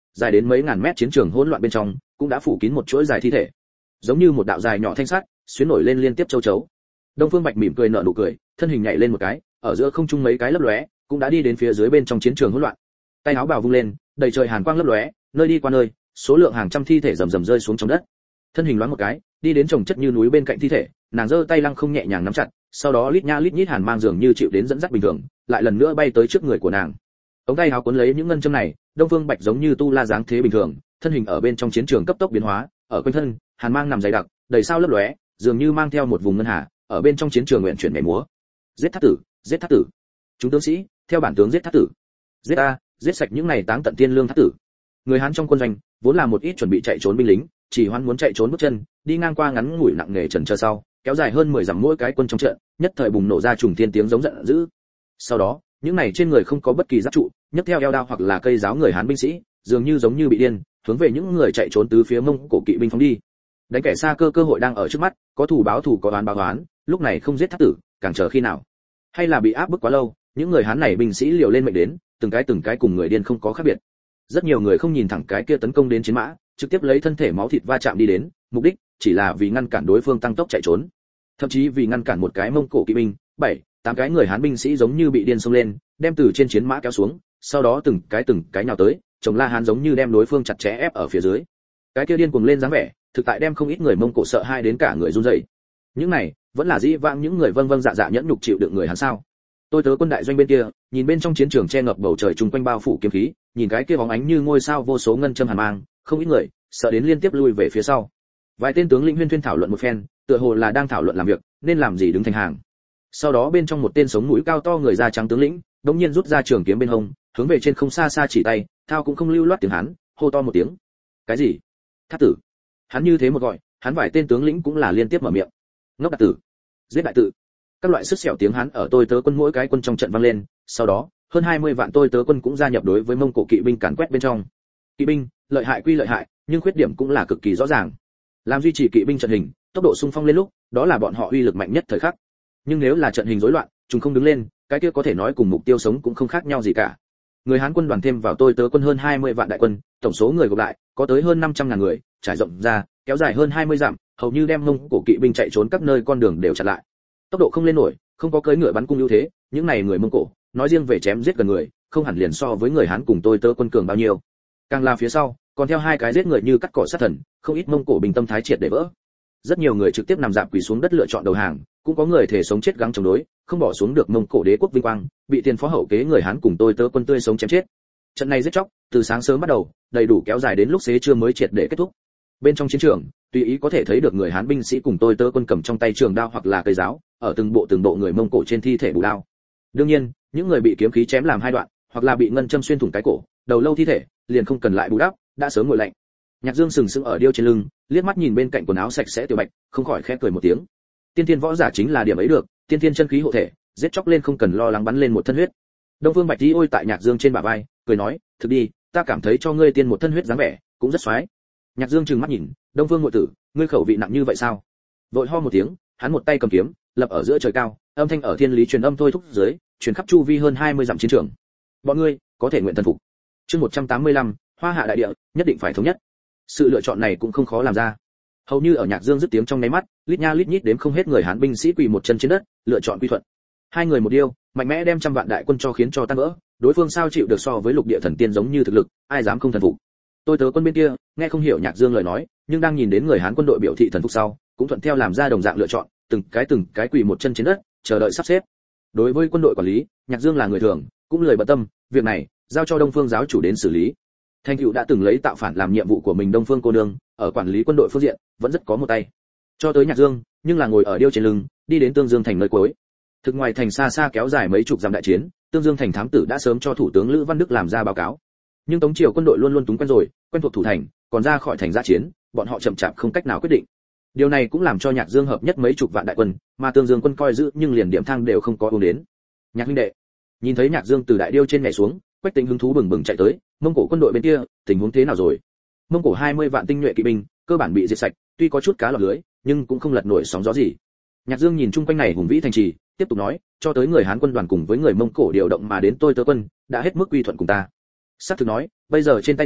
dài đến mấy ngàn mét chiến trường hỗn loạn bên trong cũng đã phủ kín một chuỗi dài thi thể, giống như một đạo dài nhỏ thanh sắt xuyến nổi lên liên tiếp châu chấu. Đông Phương Bạch mỉm cười nở nụ cười, thân hình nhảy lên một cái, ở giữa không trung mấy cái lấp lóe, cũng đã đi đến phía dưới bên trong chiến trường hỗn loạn. Tay áo bào vung lên, đầy trời hàn quang lấp lóe, nơi đi qua nơi, số lượng hàng trăm thi thể rầm rầm rơi xuống trong đất. Thân hình loáng một cái, đi đến chồng chất như núi bên cạnh thi thể, nàng giơ tay lăng không nhẹ nhàng nắm chặt, sau đó lít nha lít nhít hàn mang dường như chịu đến dẫn dắt bình thường, lại lần nữa bay tới trước người của nàng. Ống tay áo cuốn lấy những ngân châm này, Đông Phương Bạch giống như tu la dáng thế bình thường, thân hình ở bên trong chiến trường cấp tốc biến hóa, ở quanh thân, hàn mang nằm dày đặc, đầy sao lấp lóe, dường như mang theo một vùng ngân hà, ở bên trong chiến trường nguyện chuyển nhảy múa. Giết thát tử, giết thát tử. Chúng tướng sĩ, theo bản tướng giết thát tử. Giết ta, giết sạch những này táng tận tiên lương thát tử. Người Hán trong quân doanh, vốn là một ít chuẩn bị chạy trốn binh lính, chỉ hoan muốn chạy trốn bước chân, đi ngang qua ngắn ngủi nặng nề trần chờ sau, kéo dài hơn 10 dặm mỗi cái quân trong trận, nhất thời bùng nổ ra trùng thiên tiếng giống giận dữ. Sau đó, những này trên người không có bất kỳ giáp trụ, nhấc theo eo đao hoặc là cây giáo người Hán binh sĩ, dường như bị điên, hướng về những người chạy trốn tứ phía Mông Cổ kỵ binh phóng đi. Đánh kẻ xa cơ hội đang ở trước mắt, có thù báo thù có oán báo oán, lúc này không giết thát tử, càng chờ khi nào? Hay là bị áp bức quá lâu, những người Hán này binh sĩ liều lên mệnh đến, từng cái cùng người điên không có khác biệt. Rất nhiều người không nhìn thẳng cái kia tấn công đến chiến mã, trực tiếp lấy thân thể máu thịt va chạm đi đến, mục đích chỉ là vì ngăn cản đối phương tăng tốc chạy trốn. Thậm chí vì ngăn cản một cái Mông Cổ kỵ binh, 7-8 cái người Hán binh sĩ giống như bị điên xông lên, đem từ trên chiến mã kéo xuống, sau đó từng cái nhào tới, chồng La Hán giống như đem đối phương chặt chẽ ép ở phía dưới. Cái kia điên cuồng lên dáng vẻ, thực tại đem không ít người Mông Cổ sợ hai đến cả người run rẩy. Những này, vẫn là dĩ vãng những người vâng dạ nhẫn nhục chịu đựng người Hán sao? Tôi tớ quân đại doanh bên kia, nhìn bên trong chiến trường che ngập bầu trời chung quanh bao phủ kiếm khí, nhìn cái kia bóng ánh như ngôi sao vô số ngân châm hàn mang, không ít người sợ đến liên tiếp lui về phía sau. Vài tên tướng lĩnh huyên thuyên thảo luận một phen, tựa hồ là đang thảo luận làm việc, nên làm gì đứng thành hàng. Sau đó bên trong một tên sống mũi cao to người da trắng tướng lĩnh, đống nhiên rút ra trường kiếm bên hông, hướng về trên không xa chỉ tay, thao cũng không lưu loát tiếng Hán, hô to một tiếng. Cái gì? Thát tử. Hắn như thế một gọi, hắn vài tên tướng lĩnh cũng là liên tiếp mở miệng. Ngốc đạt tử, giết đại tử. Các loại sức sẹo tiếng Hán ở tôi tớ quân mỗi cái quân trong trận vang lên, sau đó, hơn 20 vạn tôi tớ quân cũng gia nhập đối với Mông Cổ kỵ binh càn quét bên trong. Kỵ binh, lợi hại quy lợi hại, nhưng khuyết điểm cũng là cực kỳ rõ ràng. Làm duy trì kỵ binh trận hình, tốc độ xung phong lên lúc, đó là bọn họ uy lực mạnh nhất thời khắc. Nhưng nếu là trận hình rối loạn, chúng không đứng lên, cái kia có thể nói cùng mục tiêu sống cũng không khác nhau gì cả. Người Hán quân đoàn thêm vào tôi tớ quân hơn 20 vạn đại quân, tổng số người gộp lại có tới hơn 500.000 người, trải rộng ra, kéo dài hơn 20 dặm, hầu như đem Mông Cổ kỵ binh chạy trốn các nơi con đường đều chặn lại. Tốc độ không lên nổi, không có cưỡi ngựa bắn cung ưu thế, những này người Mông Cổ, nói riêng về chém giết gần người, không hẳn liền so với người Hán cùng tôi tớ quân cường bao nhiêu. Càng là phía sau, còn theo hai cái giết người như cắt cỏ sát thần, không ít Mông Cổ bình tâm thái triệt để vỡ. Rất nhiều người trực tiếp nằm dạp quỳ xuống đất lựa chọn đầu hàng, cũng có người thể sống chết gắng chống đối, không bỏ xuống được Mông Cổ đế quốc vinh quang, bị tiền phó hậu kế người Hán cùng tôi tớ quân tươi sống chém chết. Trận này giết chóc, từ sáng sớm bắt đầu, đầy đủ kéo dài đến lúc xế trưa mới triệt để kết thúc. Bên trong chiến trường, tùy ý có thể thấy được người Hán binh sĩ cùng tôi tớ quân cầm trong tay trường đao hoặc là cây giáo, ở từng bộ người Mông Cổ trên thi thể bù đao. Đương nhiên, những người bị kiếm khí chém làm hai đoạn, hoặc là bị ngân châm xuyên thủng cái cổ, đầu lâu thi thể, liền không cần lại bù đắp, đã sớm nguội lạnh. Nhạc Dương sừng sững ở điêu trên lưng, liếc mắt nhìn bên cạnh quần áo sạch sẽ Tiểu Bạch, không khỏi khẽ cười một tiếng. Tiên thiên võ giả chính là điểm ấy được, tiên thiên chân khí hộ thể, giết chóc lên không cần lo lắng bắn lên một thân huyết. Đông Phương Bạch đi ôi tại Nhạc Dương trên bả vai, cười nói, thực đi, ta cảm thấy cho ngươi tiên một thân huyết dáng vẻ, cũng rất xoái. Nhạc Dương trừng mắt nhìn, Đông Phương muội tử, ngươi khẩu vị nặng như vậy sao? Vội ho một tiếng, hắn một tay cầm kiếm, lập ở giữa trời cao, âm thanh ở thiên lý truyền âm thôi thúc dưới, truyền khắp chu vi hơn 20 dặm chiến trường. Bọn ngươi có thể nguyện thần phục. Chương 185, Hoa Hạ đại địa, nhất định phải thống nhất. Sự lựa chọn này cũng không khó làm ra. Hầu như ở Nhạc Dương dứt tiếng trong nháy mắt, lít nha lít nhít đếm không hết người Hán binh sĩ quỳ một chân trên đất, lựa chọn quy thuận. Hai người một điêu, mạnh mẽ đem trăm vạn đại quân cho khiến cho tan vỡ, đối phương sao chịu được so với lục địa thần tiên giống như thực lực, ai dám không thần phục. Tôi tớ quân bên kia, nghe không hiểu Nhạc Dương lời nói, nhưng đang nhìn đến người Hán quân đội biểu thị thần phục sau, cũng thuận theo làm ra đồng dạng lựa chọn, từng cái quỳ một chân trên đất, chờ đợi sắp xếp. Đối với quân đội quản lý, Nhạc Dương là người thường, cũng lười bận tâm, việc này giao cho Đông Phương giáo chủ đến xử lý. Thanh Cựu đã từng lấy tạo phản làm nhiệm vụ của mình, Đông Phương cô nương, ở quản lý quân đội phương diện, vẫn rất có một tay. Cho tới Nhạc Dương, nhưng là ngồi ở điêu trên lưng, đi đến Tương Dương thành nơi cuối. Thực ngoài thành xa xa kéo dài mấy chục dặm đại chiến, Tương Dương thành thám tử đã sớm cho thủ tướng Lữ Văn Đức làm ra báo cáo. Nhưng Tống triều quân đội luôn luôn túng quen rồi, quen thuộc thủ thành, còn ra khỏi thành ra chiến, bọn họ chậm chạp không cách nào quyết định. Điều này cũng làm cho Nhạc Dương hợp nhất mấy chục vạn đại quân, mà Tương Dương quân coi giữ nhưng liền điểm thang đều không có uống đến. Nhạc huynh đệ, nhìn thấy Nhạc Dương từ đại điêu trên nhảy xuống, Quách Tĩnh hứng thú bừng bừng chạy tới, Mông Cổ quân đội bên kia, tình huống thế nào rồi? Mông Cổ 20 vạn tinh nhuệ kỵ binh, cơ bản bị diệt sạch, tuy có chút cá lọt lưới, nhưng cũng không lật nổi sóng gió gì. Nhạc Dương nhìn chung quanh này hùng vĩ thành trì, tiếp tục nói, cho tới người Hán quân đoàn cùng với người Mông Cổ điều động mà đến tôi tớ quân, đã hết mức quy thuận cùng ta. Sát thực nói, bây giờ trên tay ta,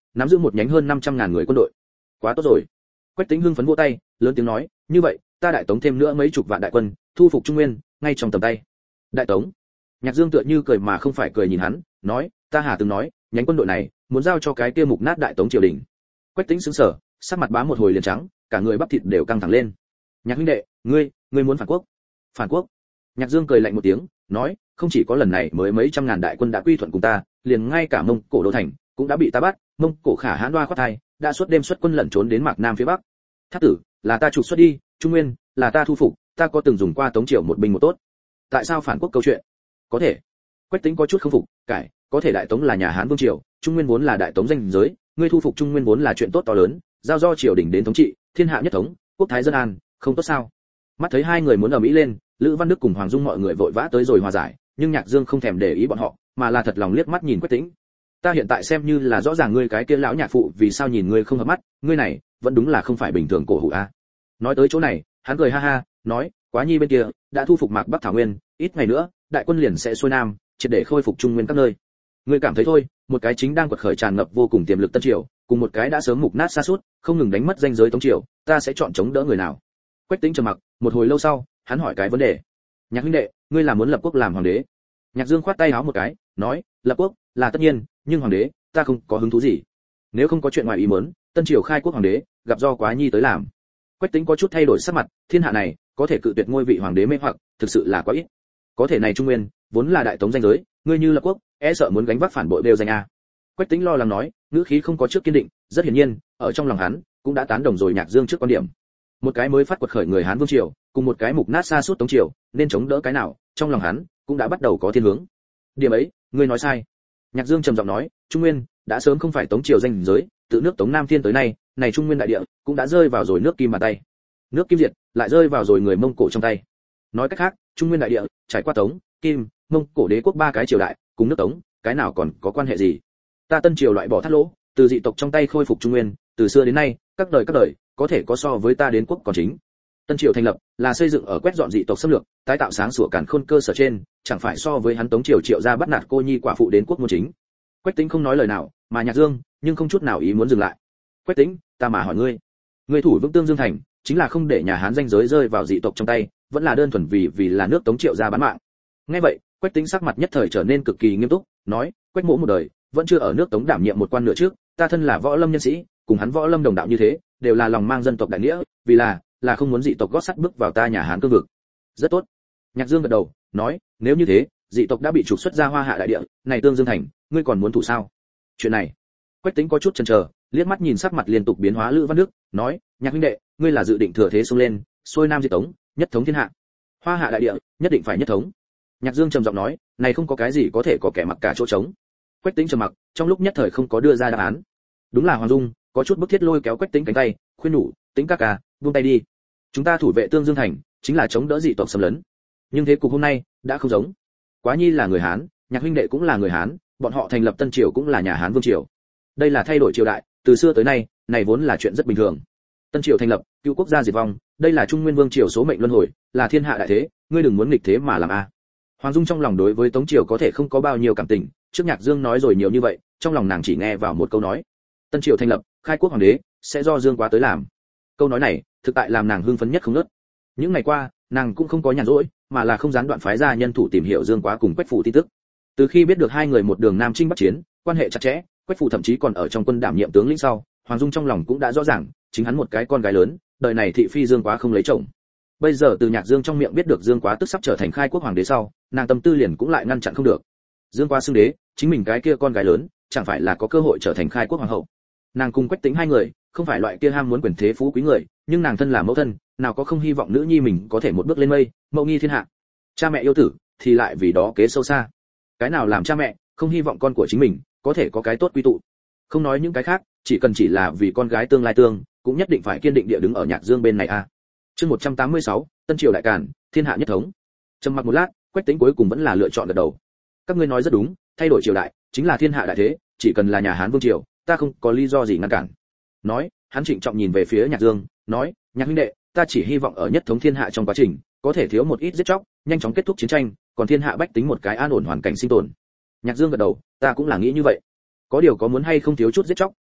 nắm giữ một nhánh hơn 500.000 người quân đội. Quá tốt rồi. Quách Tĩnh hưng phấn vỗ tay, lớn tiếng nói, như vậy, ta đại tống thêm nữa mấy chục vạn đại quân, thu phục Trung Nguyên, ngay trong tầm tay. Đại tống. Nhạc Dương tựa như cười mà không phải cười nhìn hắn, nói, ta hà từng nói, nhánh quân đội này muốn giao cho cái kia mục nát đại tống triều đình. Quách Tĩnh sững sờ, sắc mặt bám một hồi liền trắng, cả người bắp thịt đều căng thẳng lên. Nhạc huynh đệ, ngươi muốn phản quốc? Phản quốc? Nhạc Dương cười lạnh một tiếng, nói, không chỉ có lần này mới mấy trăm ngàn đại quân đã quy thuận cùng ta, liền ngay cả Mông Cổ đô thành cũng đã bị ta bắt, Mông Cổ khả hãn đoa khoát thai, đã suốt đêm xuất quân lẩn trốn đến Mạc Nam phía bắc. Thác tử, là ta trục xuất đi, Trung Nguyên, là ta thu phục, ta có từng dùng qua Tống triều một binh một tốt. Tại sao phản quốc câu chuyện? Có thể. Quách Tĩnh có chút không phục, cãi, có thể đại tống là nhà Hán vương triều, Trung Nguyên vốn là đại tống danh giới, ngươi thu phục Trung Nguyên vốn là chuyện tốt to lớn, giao do triều đình đến thống trị, thiên hạ nhất thống, quốc thái dân an, không tốt sao? Mắt thấy hai người muốn ở mỹ lên, Lữ Văn Đức cùng Hoàng Dung mọi người vội vã tới rồi hòa giải, nhưng Nhạc Dương không thèm để ý bọn họ, mà là thật lòng liếc mắt nhìn Quách Tĩnh. Ta hiện tại xem như là rõ ràng ngươi cái kia lão nhạc phụ vì sao nhìn ngươi không hợp mắt, ngươi này vẫn đúng là không phải bình thường cổ hủ a. Nói tới chỗ này, hắn cười ha ha, nói, Quá Nhi bên kia đã thu phục Mạc Bắc Thảo Nguyên, ít ngày nữa, đại quân liền sẽ xuôi nam, triệt để khôi phục Trung Nguyên các nơi. Ngươi cảm thấy thôi, một cái chính đang quật khởi tràn ngập vô cùng tiềm lực Tân Triều, cùng một cái đã sớm mục nát sa sút, không ngừng đánh mất danh giới Tống Triều, ta sẽ chọn chống đỡ người nào? Quách Tĩnh trầm mặc, một hồi lâu sau, hắn hỏi cái vấn đề. Nhạc huynh đệ, ngươi là muốn lập quốc làm hoàng đế? Nhạc Dương khoát tay áo một cái, nói, lập quốc là tất nhiên, nhưng hoàng đế, ta không có hứng thú gì. Nếu không có chuyện ngoài ý muốn, Tân Triều khai quốc hoàng đế, gặp do Quá Nhi tới làm. Quách Tĩnh có chút thay đổi sắc mặt, thiên hạ này, có thể cự tuyệt ngôi vị hoàng đế mê hoặc, thực sự là quá ít. Có thể này Trung Nguyên, vốn là đại tống danh giới, ngươi như lập quốc, e sợ muốn gánh vác phản bội đều danh a. Quách Tĩnh lo lắng nói, ngữ khí không có trước kiên định, rất hiển nhiên, ở trong lòng hắn, cũng đã tán đồng rồi Nhạc Dương trước quan điểm. Một cái mới phát quật khởi người Hán vương triều, cùng một cái mục nát sa sút Tống triều, nên chống đỡ cái nào, trong lòng hắn cũng đã bắt đầu có thiên hướng. Điểm ấy, ngươi nói sai. Nhạc Dương trầm giọng nói, Trung Nguyên đã sớm không phải Tống triều danh giới, từ nước Tống Nam Thiên tới nay, này Trung Nguyên đại địa cũng đã rơi vào rồi nước Kim bàn tay. Nước Kim diệt, lại rơi vào rồi người Mông Cổ trong tay. Nói cách khác, Trung Nguyên đại địa trải qua Tống, Kim, Mông Cổ đế quốc ba cái triều đại, cùng nước Tống, cái nào còn có quan hệ gì? Ta Tân triều loại bỏ thắt lỗ, từ dị tộc trong tay khôi phục Trung Nguyên, từ xưa đến nay, các đời, có thể có so với ta đến quốc còn chính. Tân triều thành lập là xây dựng ở quét dọn dị tộc xâm lược, tái tạo sáng sủa càn khôn cơ sở trên, chẳng phải so với hắn Tống triều triệu ra bắt nạt cô nhi quả phụ đến quốc môn chính. Quách Tĩnh không nói lời nào, mà Nhạc Dương nhưng không chút nào ý muốn dừng lại. Quách Tĩnh, ta mà hỏi ngươi thủ vững Tương Dương thành, chính là không để nhà Hán danh giới rơi vào dị tộc trong tay, vẫn là đơn thuần vì là nước Tống triệu ra bán mạng? Nghe vậy, Quách Tĩnh sắc mặt nhất thời trở nên cực kỳ nghiêm túc, nói, Quách mỗ một đời vẫn chưa ở nước Tống đảm nhiệm một quan nửa trước, ta thân là võ lâm nhân sĩ, cùng hắn võ lâm đồng đạo như thế, đều là lòng mang dân tộc đại nghĩa, vì là không muốn dị tộc gót sắt bước vào ta nhà Hán cương vực. Rất tốt. Nhạc Dương gật đầu, nói, nếu như thế, dị tộc đã bị trục xuất ra Hoa Hạ đại địa, này Tương Dương thành, ngươi còn muốn thủ sao? Chuyện này, Quách Tĩnh có chút chần chờ, liếc mắt nhìn sắc mặt liên tục biến hóa Lữ Văn Đức, nói, Nhạc huynh đệ, ngươi là dự định thừa thế xông lên, xuôi nam diệt Tống, nhất thống thiên hạ. Hoa Hạ đại địa, nhất định phải nhất thống. Nhạc Dương trầm giọng nói, này không có cái gì có thể có kẻ mặc cả chỗ trống. Quách Tĩnh trầm mặc, trong lúc nhất thời không có đưa ra đáp án. Đúng là Hoàng Dung, có chút bức thiết lôi kéo Quách Tĩnh cánh tay, khuyên nhủ, Tĩnh ca ca, buông tay đi. Chúng ta thủ vệ Tương Dương thành, chính là chống đỡ dị tộc xâm lấn. Nhưng thế cục hôm nay đã không giống. Quá Nhi là người Hán, Nhạc huynh đệ cũng là người Hán, bọn họ thành lập Tân triều cũng là nhà Hán vương triều. Đây là thay đổi triều đại, từ xưa tới nay, này vốn là chuyện rất bình thường. Tân triều thành lập, cựu quốc gia diệt vong, đây là Trung Nguyên vương triều số mệnh luân hồi, là thiên hạ đại thế, ngươi đừng muốn nghịch thế mà làm a. Hoàng Dung trong lòng đối với Tống triều có thể không có bao nhiêu cảm tình, trước Nhạc Dương nói rồi nhiều như vậy, trong lòng nàng chỉ nghe vào một câu nói. Tân triều thành lập, khai quốc hoàng đế sẽ do Dương Quá tới làm. Câu nói này, thực tại làm nàng hưng phấn nhất không ngớt. Những ngày qua, nàng cũng không có nhàn rỗi, mà là không gián đoạn phái ra nhân thủ tìm hiểu Dương Quá cùng Quách Phủ tin tức. Từ khi biết được hai người một đường Nam Chinh Bắc Chiến, quan hệ chặt chẽ, Quách Phủ thậm chí còn ở trong quân đảm nhiệm tướng lĩnh sau, Hoàng Dung trong lòng cũng đã rõ ràng, chính hắn một cái con gái lớn, đời này thị phi Dương Quá không lấy chồng. Bây giờ từ Nhạc Dương trong miệng biết được Dương Quá tức sắp trở thành khai quốc hoàng đế sau, nàng tâm tư liền cũng lại ngăn chặn không được. Dương Quá xưng đế, chính mình cái kia con gái lớn, chẳng phải là có cơ hội trở thành khai quốc hoàng hậu. Nàng cùng Quách Tĩnh hai người, không phải loại kia ham muốn quyền thế phú quý người, nhưng nàng thân là mẫu thân, nào có không hy vọng nữ nhi mình có thể một bước lên mây, mẫu nghi thiên hạ. Cha mẹ yêu tử, thì lại vì đó kế sâu xa. Cái nào làm cha mẹ không hy vọng con của chính mình có thể có cái tốt quy tụ. Không nói những cái khác, chỉ cần chỉ là vì con gái tương lai tương, cũng nhất định phải kiên định địa đứng ở Nhạc Dương bên này a. Chương 186, Tân triều đại càn, thiên hạ nhất thống. Trầm mặc một lát, Quách Tĩnh cuối cùng vẫn là lựa chọn gật đầu. Các ngươi nói rất đúng, thay đổi triều đại, chính là thiên hạ đại thế, chỉ cần là nhà Hán vương triều, ta không có lý do gì ngăn cản. Nói, hắn trịnh trọng nhìn về phía Nhạc Dương, nói, Nhạc huynh đệ, ta chỉ hy vọng ở nhất thống thiên hạ trong quá trình, có thể thiếu một ít giết chóc, nhanh chóng kết thúc chiến tranh, còn thiên hạ bách tính một cái an ổn hoàn cảnh sinh tồn. Nhạc Dương gật đầu, ta cũng là nghĩ như vậy. Có điều có muốn hay không thiếu chút giết chóc,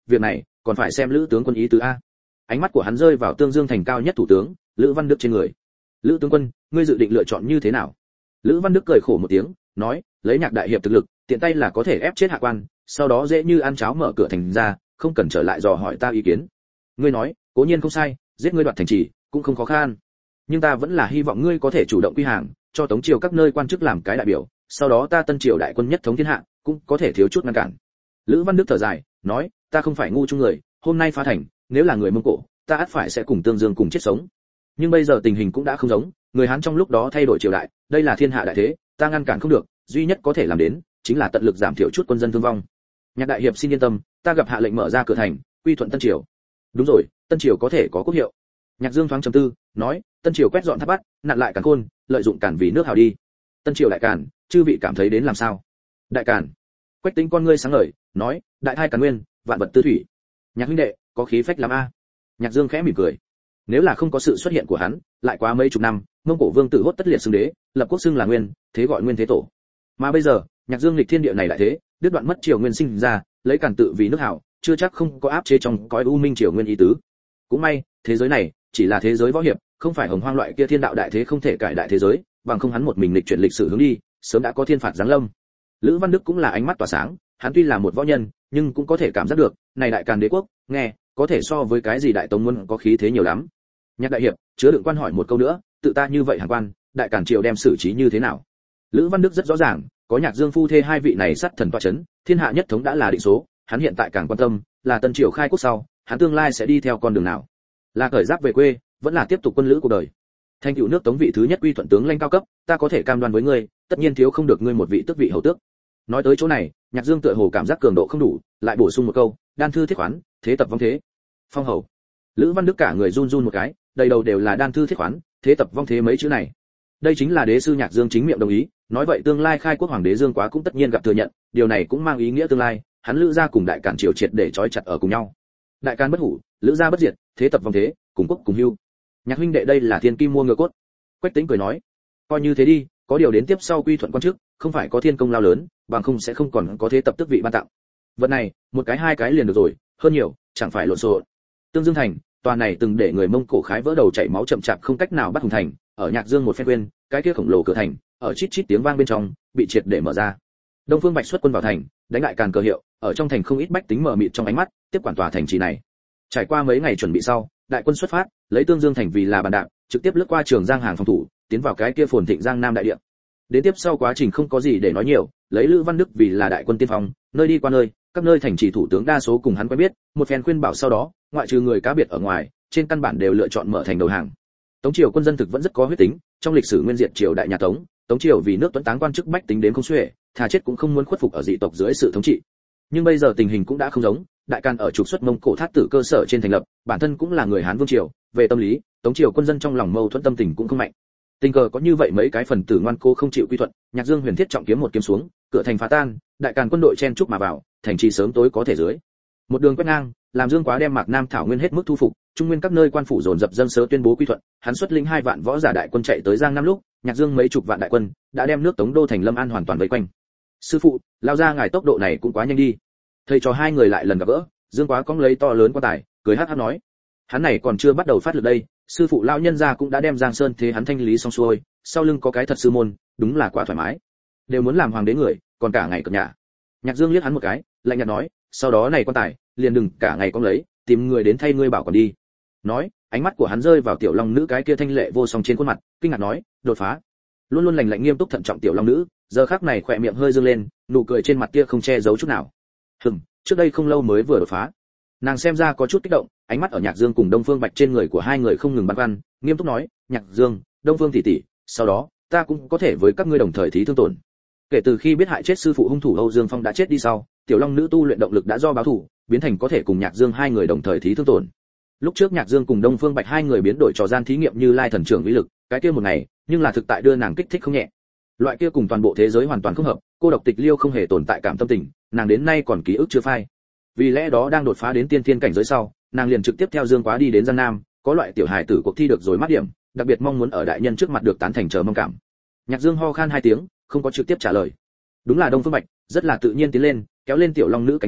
việc này còn phải xem Lữ tướng quân ý tứ a. Ánh mắt của hắn rơi vào Tương Dương thành cao nhất thủ tướng Lữ Văn Đức trên người. Lữ tướng quân, ngươi dự định lựa chọn như thế nào? Lữ Văn Đức cười khổ một tiếng, nói, lấy Nhạc đại hiệp thực lực, tiện tay là có thể ép chết hạ quan, sau đó dễ như ăn cháo mở cửa thành ra, không cần trở lại dò hỏi ta ý kiến. Ngươi nói, cố nhiên không sai, giết ngươi đoạt thành trì cũng không khó khăn, nhưng ta vẫn là hy vọng ngươi có thể chủ động quy hàng, cho Tống triều các nơi quan chức làm cái đại biểu, sau đó ta Tân triều đại quân nhất thống thiên hạ, cũng có thể thiếu chút ngăn cản. Lữ Văn Đức thở dài, nói, ta không phải ngu chung người, hôm nay phá thành, nếu là người Mông Cổ, ta ắt phải sẽ cùng Tương Dương cùng chết sống. Nhưng bây giờ tình hình cũng đã không giống, người Hán trong lúc đó thay đổi triều đại, đây là thiên hạ đại thế, ta ngăn cản không được, duy nhất có thể làm đến chính là tận lực giảm thiểu chút quân dân thương vong. Nhạc đại hiệp xin yên tâm, ta gặp hạ lệnh mở ra cửa thành, quy thuận Tân triều. Đúng rồi, Tân triều có thể có quốc hiệu. Nhạc Dương thoáng trầm tư, nói, Tân triều quét dọn tháp bắt, nặn lại càn khôn, lợi dụng càn vì nước hào đi. Tân triều đại càn, chư vị cảm thấy đến làm sao? Đại càn. Quách Tĩnh con ngươi sáng ngời, nói, đại thai càn nguyên, vạn vật tư thủy. Nhạc huynh đệ, có khí phách lắm a. Nhạc Dương khẽ mỉm cười. Nếu là không có sự xuất hiện của hắn, lại quá mấy chục năm, Mông Cổ vương tử hốt tất liệt xưng đế, lập quốc xưng là Nguyên, thế gọi Nguyên thế tổ. Mà bây giờ, Nhạc Dương lịch thiên địa này đại thế, đứt đoạn mất triều nguyên sinh ra, lấy càn tự vì nước hảo, chưa chắc không có áp chế trong cõi u minh triều nguyên ý tứ. Cũng may, thế giới này chỉ là thế giới võ hiệp, không phải hồng hoang loại kia thiên đạo đại thế không thể cải đại thế giới, bằng không hắn một mình lịch chuyển lịch sử hướng đi, sớm đã có thiên phạt giáng lâm. Lữ Văn Đức cũng là ánh mắt tỏa sáng, hắn tuy là một võ nhân, nhưng cũng có thể cảm giác được, này đại càn đế quốc, nghe, có thể so với cái gì đại tông muốn có khí thế nhiều lắm. Nhạc đại hiệp, chứa đựng quan hỏi một câu nữa, tự ta như vậy hàng quan, đại càn triều đem xử trí như thế nào? Lữ Văn Đức rất rõ ràng, có Nhạc Dương phu thê hai vị này sát thần tọa chấn, thiên hạ nhất thống đã là định số, hắn hiện tại càng quan tâm là Tân triều khai quốc sau, hắn tương lai sẽ đi theo con đường nào? Là khởi giáp về quê, vẫn là tiếp tục quân lữ cuộc đời? Thành tựu nước Tống vị thứ nhất quy thuận tướng lãnh cao cấp, ta có thể cam đoan với ngươi, tất nhiên thiếu không được ngươi một vị tước vị hầu tước. Nói tới chỗ này, Nhạc Dương tựa hồ cảm giác cường độ không đủ, lại bổ sung một câu, đan thư thiết khoán, thế tập vong thế. Phong hầu. Lữ Văn Đức cả người run run một cái, đầy đầu đều là đan thư thiết khoán, thế tập vong thế mấy chữ này. Đây chính là đế sư Nhạc Dương chính miệng đồng ý, nói vậy tương lai khai quốc hoàng đế Dương Quá cũng tất nhiên gặp thừa nhận, điều này cũng mang ý nghĩa tương lai, hắn Lữ gia cùng đại càn triều triệt để trói chặt ở cùng nhau. Đại càn bất hủ, Lữ gia bất diệt, thế tập vong thế, cùng quốc cùng hưu. Nhạc huynh đệ đây là thiên kim mua ngựa cốt. Quách Tĩnh cười nói, coi như thế đi, có điều đến tiếp sau quy thuận quan chức, không phải có thiên công lao lớn, bằng không sẽ không còn có thế tập tước vị ban tặng. Vật này, một cái hai cái liền được rồi, hơn nhiều, chẳng phải lộn xộn. Tương Dương thành, tòa này từng để người Mông Cổ khái vỡ đầu chảy máu chậm chạp không cách nào bắt hùng thành, ở Nhạc Dương một phen quên, cái kia khổng lồ cửa thành, ở chít chít tiếng vang bên trong, bị triệt để mở ra. Đông Phương Bạch xuất quân vào thành, đánh lại càn cờ hiệu, ở trong thành không ít bách tính mở mịt trong ánh mắt, tiếp quản tòa thành trì này. Trải qua mấy ngày chuẩn bị sau, đại quân xuất phát, lấy Tương Dương thành vì là bàn đạp, trực tiếp lướt qua Trường Giang hàng phòng thủ, tiến vào cái kia phồn thịnh Giang Nam đại địa. Đến tiếp sau quá trình không có gì để nói nhiều, lấy Lữ Văn Đức vì là đại quân tiên phong, nơi đi qua nơi, các nơi thành trì thủ tướng đa số cùng hắn quen biết, một phen khuyên bảo sau đó, ngoại trừ người cá biệt ở ngoài, trên căn bản đều lựa chọn mở thành đầu hàng. Tống triều quân dân thực vẫn rất có huyết tính, trong lịch sử nguyên diệt triều đại nhà Tống, Tống triều vì nước tuấn táng quan chức bách tính đến không xuể, thà chết cũng không muốn khuất phục ở dị tộc dưới sự thống trị. Nhưng bây giờ tình hình cũng đã không giống, đại càn ở trục xuất Mông Cổ thát tử cơ sở trên thành lập, bản thân cũng là người Hán vương triều, về tâm lý, Tống triều quân dân trong lòng mâu thuẫn tâm tình cũng không mạnh. Tình cờ có như vậy mấy cái phần tử ngoan cố không chịu quy thuận, Nhạc Dương huyền thiết trọng kiếm một kiếm xuống, cửa thành phá tan, đại càn quân đội chen chúc mà vào, thành trì sớm tối có thể dưới. Một đường quét ngang, làm Dương Quá đem Mạc Nam thảo nguyên hết mức thu phục, trung nguyên các nơi quan phủ dồn dập dân sớ tuyên bố quy thuận, hắn xuất lĩnh 2 vạn võ giả đại quân chạy tới Giang Nam lúc, Nhạc Dương mấy chục vạn đại quân đã đem nước Tống đô thành Lâm An hoàn toàn vây quanh. Sư phụ, lao ra ngài tốc độ này cũng quá nhanh đi. Thầy trò hai người lại lần gặp gỡ, Dương Quá cong lấy to lớn quan tài, cười hắc hắc nói, hắn này còn chưa bắt đầu phát lực đây, sư phụ lão nhân gia cũng đã đem Giang Sơn thế hắn thanh lý xong xuôi, sau lưng có cái thật sư môn, đúng là quá thoải mái. Đều muốn làm hoàng đế người, còn cả ngày cập nhà. Nhạc Dương liếc hắn một cái, lạnh nhạt nói, sau đó này quan tài, liền đừng cả ngày cong lấy, tìm người đến thay ngươi bảo còn đi. Nói, ánh mắt của hắn rơi vào tiểu long nữ cái kia thanh lệ vô song trên khuôn mặt, kinh ngạc nói, đột phá. Luôn luôn lạnh lạnh nghiêm túc thận trọng tiểu long nữ, giờ khắc này khỏe miệng hơi dương lên, nụ cười trên mặt kia không che giấu chút nào. Trước đây không lâu mới vừa đột phá. Nàng xem ra có chút kích động, ánh mắt ở Nhạc Dương cùng Đông Phương Bạch trên người của hai người không ngừng băn khoăn, nghiêm túc nói, Nhạc Dương, Đông Phương tỷ tỷ, sau đó ta cũng có thể với các ngươi đồng thời thí thương tổn. Kể từ khi biết hại chết sư phụ hung thủ Âu Dương Phong đã chết đi sau, tiểu long nữ tu luyện động lực đã do báo thủ, biến thành có thể cùng Nhạc Dương hai người đồng thời thí thương tổn. Lúc trước Nhạc Dương cùng Đông Phương Bạch hai người biến đổi trò gian thí nghiệm như Lai thần trưởng uy lực, cái kia một ngày, nhưng là thực tại đưa nàng kích thích không nhẹ. Loại kia cùng toàn bộ thế giới hoàn toàn không hợp, cô độc tịch liêu không hề tồn tại cảm tâm tình, nàng đến nay còn ký ức chưa phai. Vì lẽ đó đang đột phá đến tiên thiên cảnh giới sau, nàng liền trực tiếp theo Dương Quá đi đến Giang Nam, có loại tiểu hài tử cuộc thi được rồi mát điểm, đặc biệt mong muốn ở đại nhân trước mặt được tán thành chờ mong cảm. Nhạc Dương ho khan 2 tiếng, không có trực tiếp trả lời. Đúng là Đông Phương Bạch, rất là tự nhiên tiến lên, kéo lên tiểu long nữ cánh tay,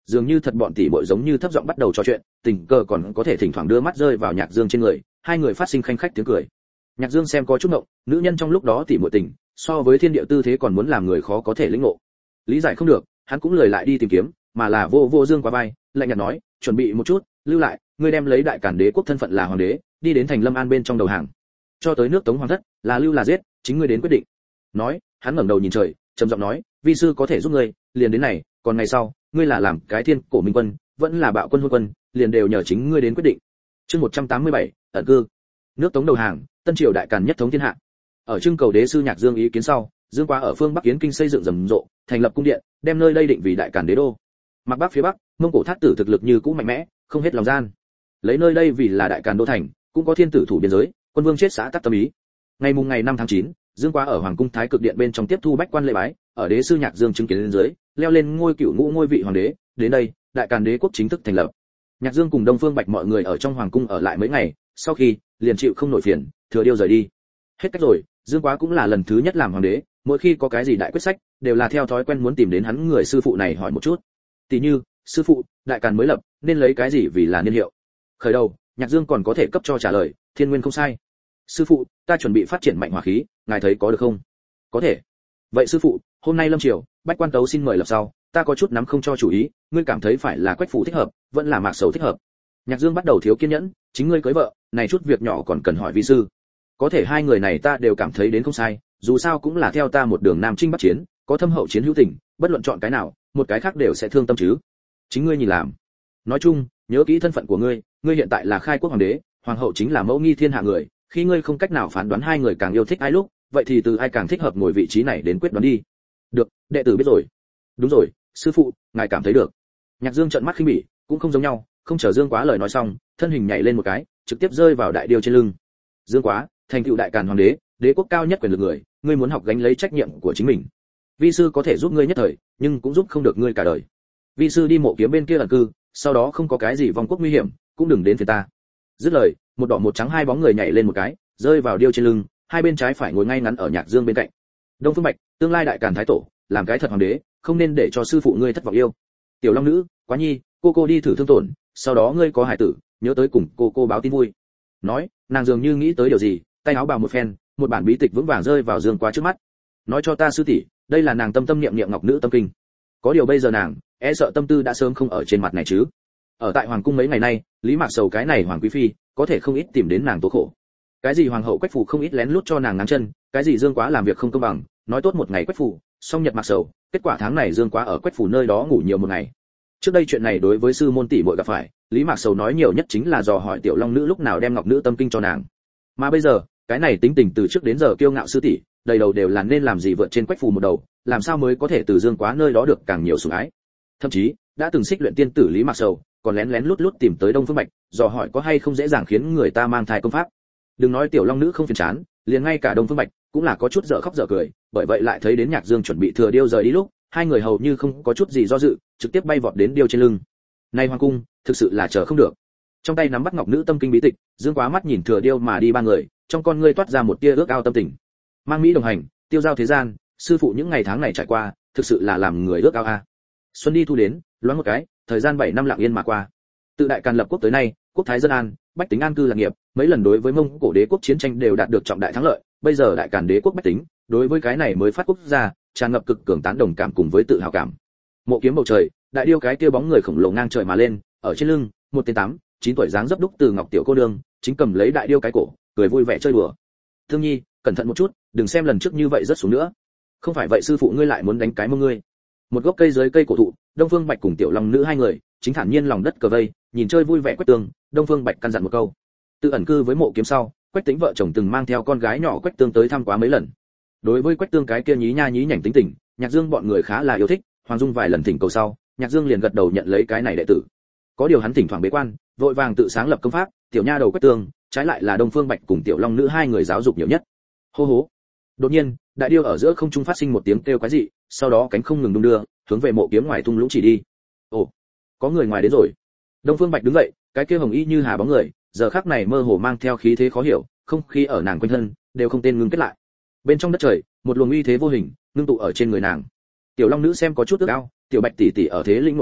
dường như thật bọn tỷ muội giống như thấp giọng bắt đầu trò chuyện, tình cờ còn có thể thỉnh thoảng đưa mắt rơi vào Nhạc Dương trên người, hai người phát sinh khanh khách tiếng cười. Nhạc Dương xem có chút ngộng, nữ nhân trong lúc đó tỷ muội tình, so với thiên địa tư thế còn muốn làm người khó có thể lĩnh ngộ. Lý giải không được, hắn cũng lười lại đi tìm kiếm, mà là vô vô Dương qua vai, lạnh nhạt nói, chuẩn bị một chút, lưu lại, ngươi đem lấy Đại Càn Đế quốc thân phận là hoàng đế, đi đến thành Lâm An bên trong đầu hàng. Cho tới nước Tống hoàng thất, là lưu là giết, chính ngươi đến quyết định. Nói, hắn ngẩng đầu nhìn trời, trầm giọng nói, vi sư có thể giúp ngươi, liền đến này, còn ngày sau, ngươi là làm cái thiên cổ minh quân, vẫn là bạo quân hôn quân, liền đều nhờ chính ngươi đến quyết định. Chương 187, ẩn cư. Nước Tống đầu hàng, Tân Triều Đại Càn nhất thống thiên hạ. Ở trưng cầu đế sư Nhạc Dương ý kiến sau, Dương Quá ở phương Bắc Kiến Kinh xây dựng rầm rộ, thành lập cung điện, đem nơi đây định vì Đại Càn đế đô. Mặc Bắc phía Bắc, Mông Cổ Thác Tử thực lực như cũ mạnh mẽ, không hết lòng gian. Lấy nơi đây vì là Đại Càn đô thành, cũng có thiên tử thủ biên giới, quân vương chết xã tắc tâm ý. Ngày 5 tháng 9, Dương Quá ở Hoàng cung Thái Cực điện bên trong tiếp thu bách quan lễ bái, ở đế sư Nhạc Dương chứng kiến lên dưới, leo lên ngôi cựu ngũ ngôi vị hoàng đế, đến đây, Đại Càn đế quốc chính thức thành lập. Nhạc Dương cùng Đông Phương Bạch mọi người ở trong hoàng cung ở lại mấy ngày, sau khi liền chịu không nổi phiền, thừa điêu rời đi. Hết cách rồi, Dương Quá cũng là lần thứ nhất làm hoàng đế, mỗi khi có cái gì đại quyết sách, đều là theo thói quen muốn tìm đến hắn người sư phụ này hỏi một chút. Tỷ như, sư phụ, Đại Càn mới lập, nên lấy cái gì vì là niên hiệu? Khởi đầu, Nhạc Dương còn có thể cấp cho trả lời, Thiên Nguyên không sai. Sư phụ, ta chuẩn bị phát triển mạnh hỏa khí, ngài thấy có được không? Có thể. Vậy sư phụ, hôm nay lâm triều, bách quan tấu xin mời lập sau, ta có chút nắm không cho chủ ý, ngươi cảm thấy phải là Quách Phủ thích hợp, vẫn là Mạc Sầu thích hợp? Nhạc Dương bắt đầu thiếu kiên nhẫn, chính ngươi cưới vợ, này chút việc nhỏ còn cần hỏi vi sư. Có thể hai người này ta đều cảm thấy đến không sai, dù sao cũng là theo ta một đường nam chinh bắc chiến, có thâm hậu chiến hữu tình, bất luận chọn cái nào, một cái khác đều sẽ thương tâm chứ. Chính ngươi nhìn làm. Nói chung, nhớ kỹ thân phận của ngươi, ngươi hiện tại là khai quốc hoàng đế, hoàng hậu chính là mẫu nghi thiên hạ người, khi ngươi không cách nào phán đoán hai người càng yêu thích ai lúc, vậy thì từ ai càng thích hợp ngồi vị trí này đến quyết đoán đi. Được, đệ tử biết rồi. Đúng rồi, sư phụ, ngài cảm thấy được. Nhạc Dương trợn mắt khinh bỉ, cũng không giống nhau, không chờ Dương Quá lời nói xong, thân hình nhảy lên một cái, trực tiếp rơi vào đại điêu trên lưng. Dương Quá, thành tựu Đại Càn hoàng đế, đế quốc cao nhất quyền lực người, ngươi muốn học gánh lấy trách nhiệm của chính mình. Vi sư có thể giúp ngươi nhất thời, nhưng cũng giúp không được ngươi cả đời. Vi sư đi mộ kiếm bên kia ẩn cư, sau đó không có cái gì vong quốc nguy hiểm, cũng đừng đến phiền ta. Dứt lời, một đỏ một trắng hai bóng người nhảy lên một cái, rơi vào điêu trên lưng, hai bên trái phải ngồi ngay ngắn ở Nhạc Dương bên cạnh. Đông Phương Bạch, tương lai Đại Càn thái tổ, làm cái thật hoàng đế, không nên để cho sư phụ ngươi thất vọng yêu. Tiểu Long Nữ, Quá Nhi, cô đi thử thương tổn, sau đó ngươi có hải tử, nhớ tới cùng cô báo tin vui. Nói, nàng dường như nghĩ tới điều gì, tay áo bào một phen, một bản bí tịch vững vàng rơi vào Dương Quá trước mắt. Nói cho ta sư tỷ, đây là nàng tâm niệm ngọc nữ tâm kinh. Có điều bây giờ nàng, e sợ tâm tư đã sớm không ở trên mặt này chứ. Ở tại hoàng cung mấy ngày nay, Lý Mạc Sầu cái này hoàng quý phi, có thể không ít tìm đến nàng tố khổ. Cái gì hoàng hậu Quách Phủ không ít lén lút cho nàng ngáng chân, cái gì Dương Quá làm việc không công bằng, nói tốt một ngày Quách Phủ, xong nhật Mạc Sầu, kết quả tháng này Dương Quá ở Quách Phủ nơi đó ngủ nhiều một ngày. Trước đây chuyện này đối với sư môn tỷ muội gặp phải, Lý Mạc Sầu nói nhiều nhất chính là dò hỏi Tiểu Long Nữ lúc nào đem ngọc nữ tâm kinh cho nàng. Mà bây giờ, cái này tính tình từ trước đến giờ kiêu ngạo sư tỷ, đầy đầu đều là nên làm gì vượt trên Quách Phủ một đầu, làm sao mới có thể từ Dương Quá nơi đó được càng nhiều sủng ái. Thậm chí, đã từng xích luyện tiên tử Lý Mạc Sầu, còn lén lút tìm tới Đông Phương Bạch, dò hỏi có hay không dễ dàng khiến người ta mang thai công pháp. Đừng nói Tiểu Long Nữ không phiền chán, liền ngay cả Đông Phương Bạch cũng là có chút dở khóc dở cười, bởi vậy lại thấy đến Nhạc Dương chuẩn bị thừa điêu rời đi lúc, hai người hầu như không có chút gì do dự, trực tiếp bay vọt đến điêu trên lưng. Nay hoàng cung, thực sự là chờ không được. Trong tay nắm bắt ngọc nữ tâm kinh bí tịch, Dương Quá mắt nhìn thừa điêu mà đi ba người, trong con ngươi toát ra một tia ước ao tâm tình. Mang Mỹ đồng hành, tiêu giao thế gian, sư phụ những ngày tháng này trải qua, thực sự là làm người ước ao a. Xuân đi thu đến, loáng một cái, thời gian 7 năm lặng yên mà qua. Từ Đại Càn lập quốc tới nay, quốc thái dân an, bách tính an cư lạc nghiệp, mấy lần đối với Mông Cổ đế quốc chiến tranh đều đạt được trọng đại thắng lợi, bây giờ Đại Càn đế quốc bách tính, đối với cái này mới phát quốc gia, tràn ngập cực cường tán đồng cảm cùng với tự hào cảm. Mộ kiếm bầu trời, đại điêu cái kia bóng người khổng lồ ngang trời mà lên, ở trên lưng, một tên 9 tuổi dáng dấp đúc từ ngọc tiểu cô nương, chính cầm lấy đại điêu cái cổ, cười vui vẻ chơi đùa. Thương Nhi, cẩn thận một chút, đừng xem lần trước như vậy rất xuống nữa. Không phải vậy sư phụ ngươi lại muốn đánh cái mông ngươi. Một gốc cây dưới cây cổ thụ, Đông Phương Bạch cùng Tiểu Long Nữ hai người, chính thản nhiên lòng đất cờ vây, nhìn chơi vui vẻ Quách Tường, Đông Phương Bạch căn dặn một câu. Tự ẩn cư với Mộ Kiếm sau, Quách Tĩnh vợ chồng từng mang theo con gái nhỏ Quách Tương tới thăm quá mấy lần. Đối với Quách Tương cái kia nhí nha nhí nhảnh tính tình, Nhạc Dương bọn người khá là yêu thích, Hoàng Dung vài lần thỉnh cầu sau, Nhạc Dương liền gật đầu nhận lấy cái này đệ tử. Có điều hắn thỉnh thoảng bế quan, vội vàng tự sáng lập công pháp, tiểu nha đầu Quách Tương, trái lại là Đông Phương Bạch cùng Tiểu Long Nữ hai người giáo dục nhiều nhất. Hô hố. Đột nhiên, đại điêu ở giữa không trung phát sinh một tiếng kêu quái dị, sau đó cánh không ngừng đung đưa, hướng về Mộ Kiếm ngoài thung lũng chỉ đi. Ồ, có người ngoài đến rồi. Đông Phương Bạch đứng dậy, cái kia hồng y như hà bóng người, giờ khắc này mơ hồ mang theo khí thế khó hiểu, không khí ở nàng quanh thân đều không tên ngưng kết lại. Bên trong đất trời, một luồng uy thế vô hình ngưng tụ ở trên người nàng. Tiểu Long Nữ xem có chút ước ao, tiểu Bạch tỷ tỷ ở thế lĩnh ngộ trên,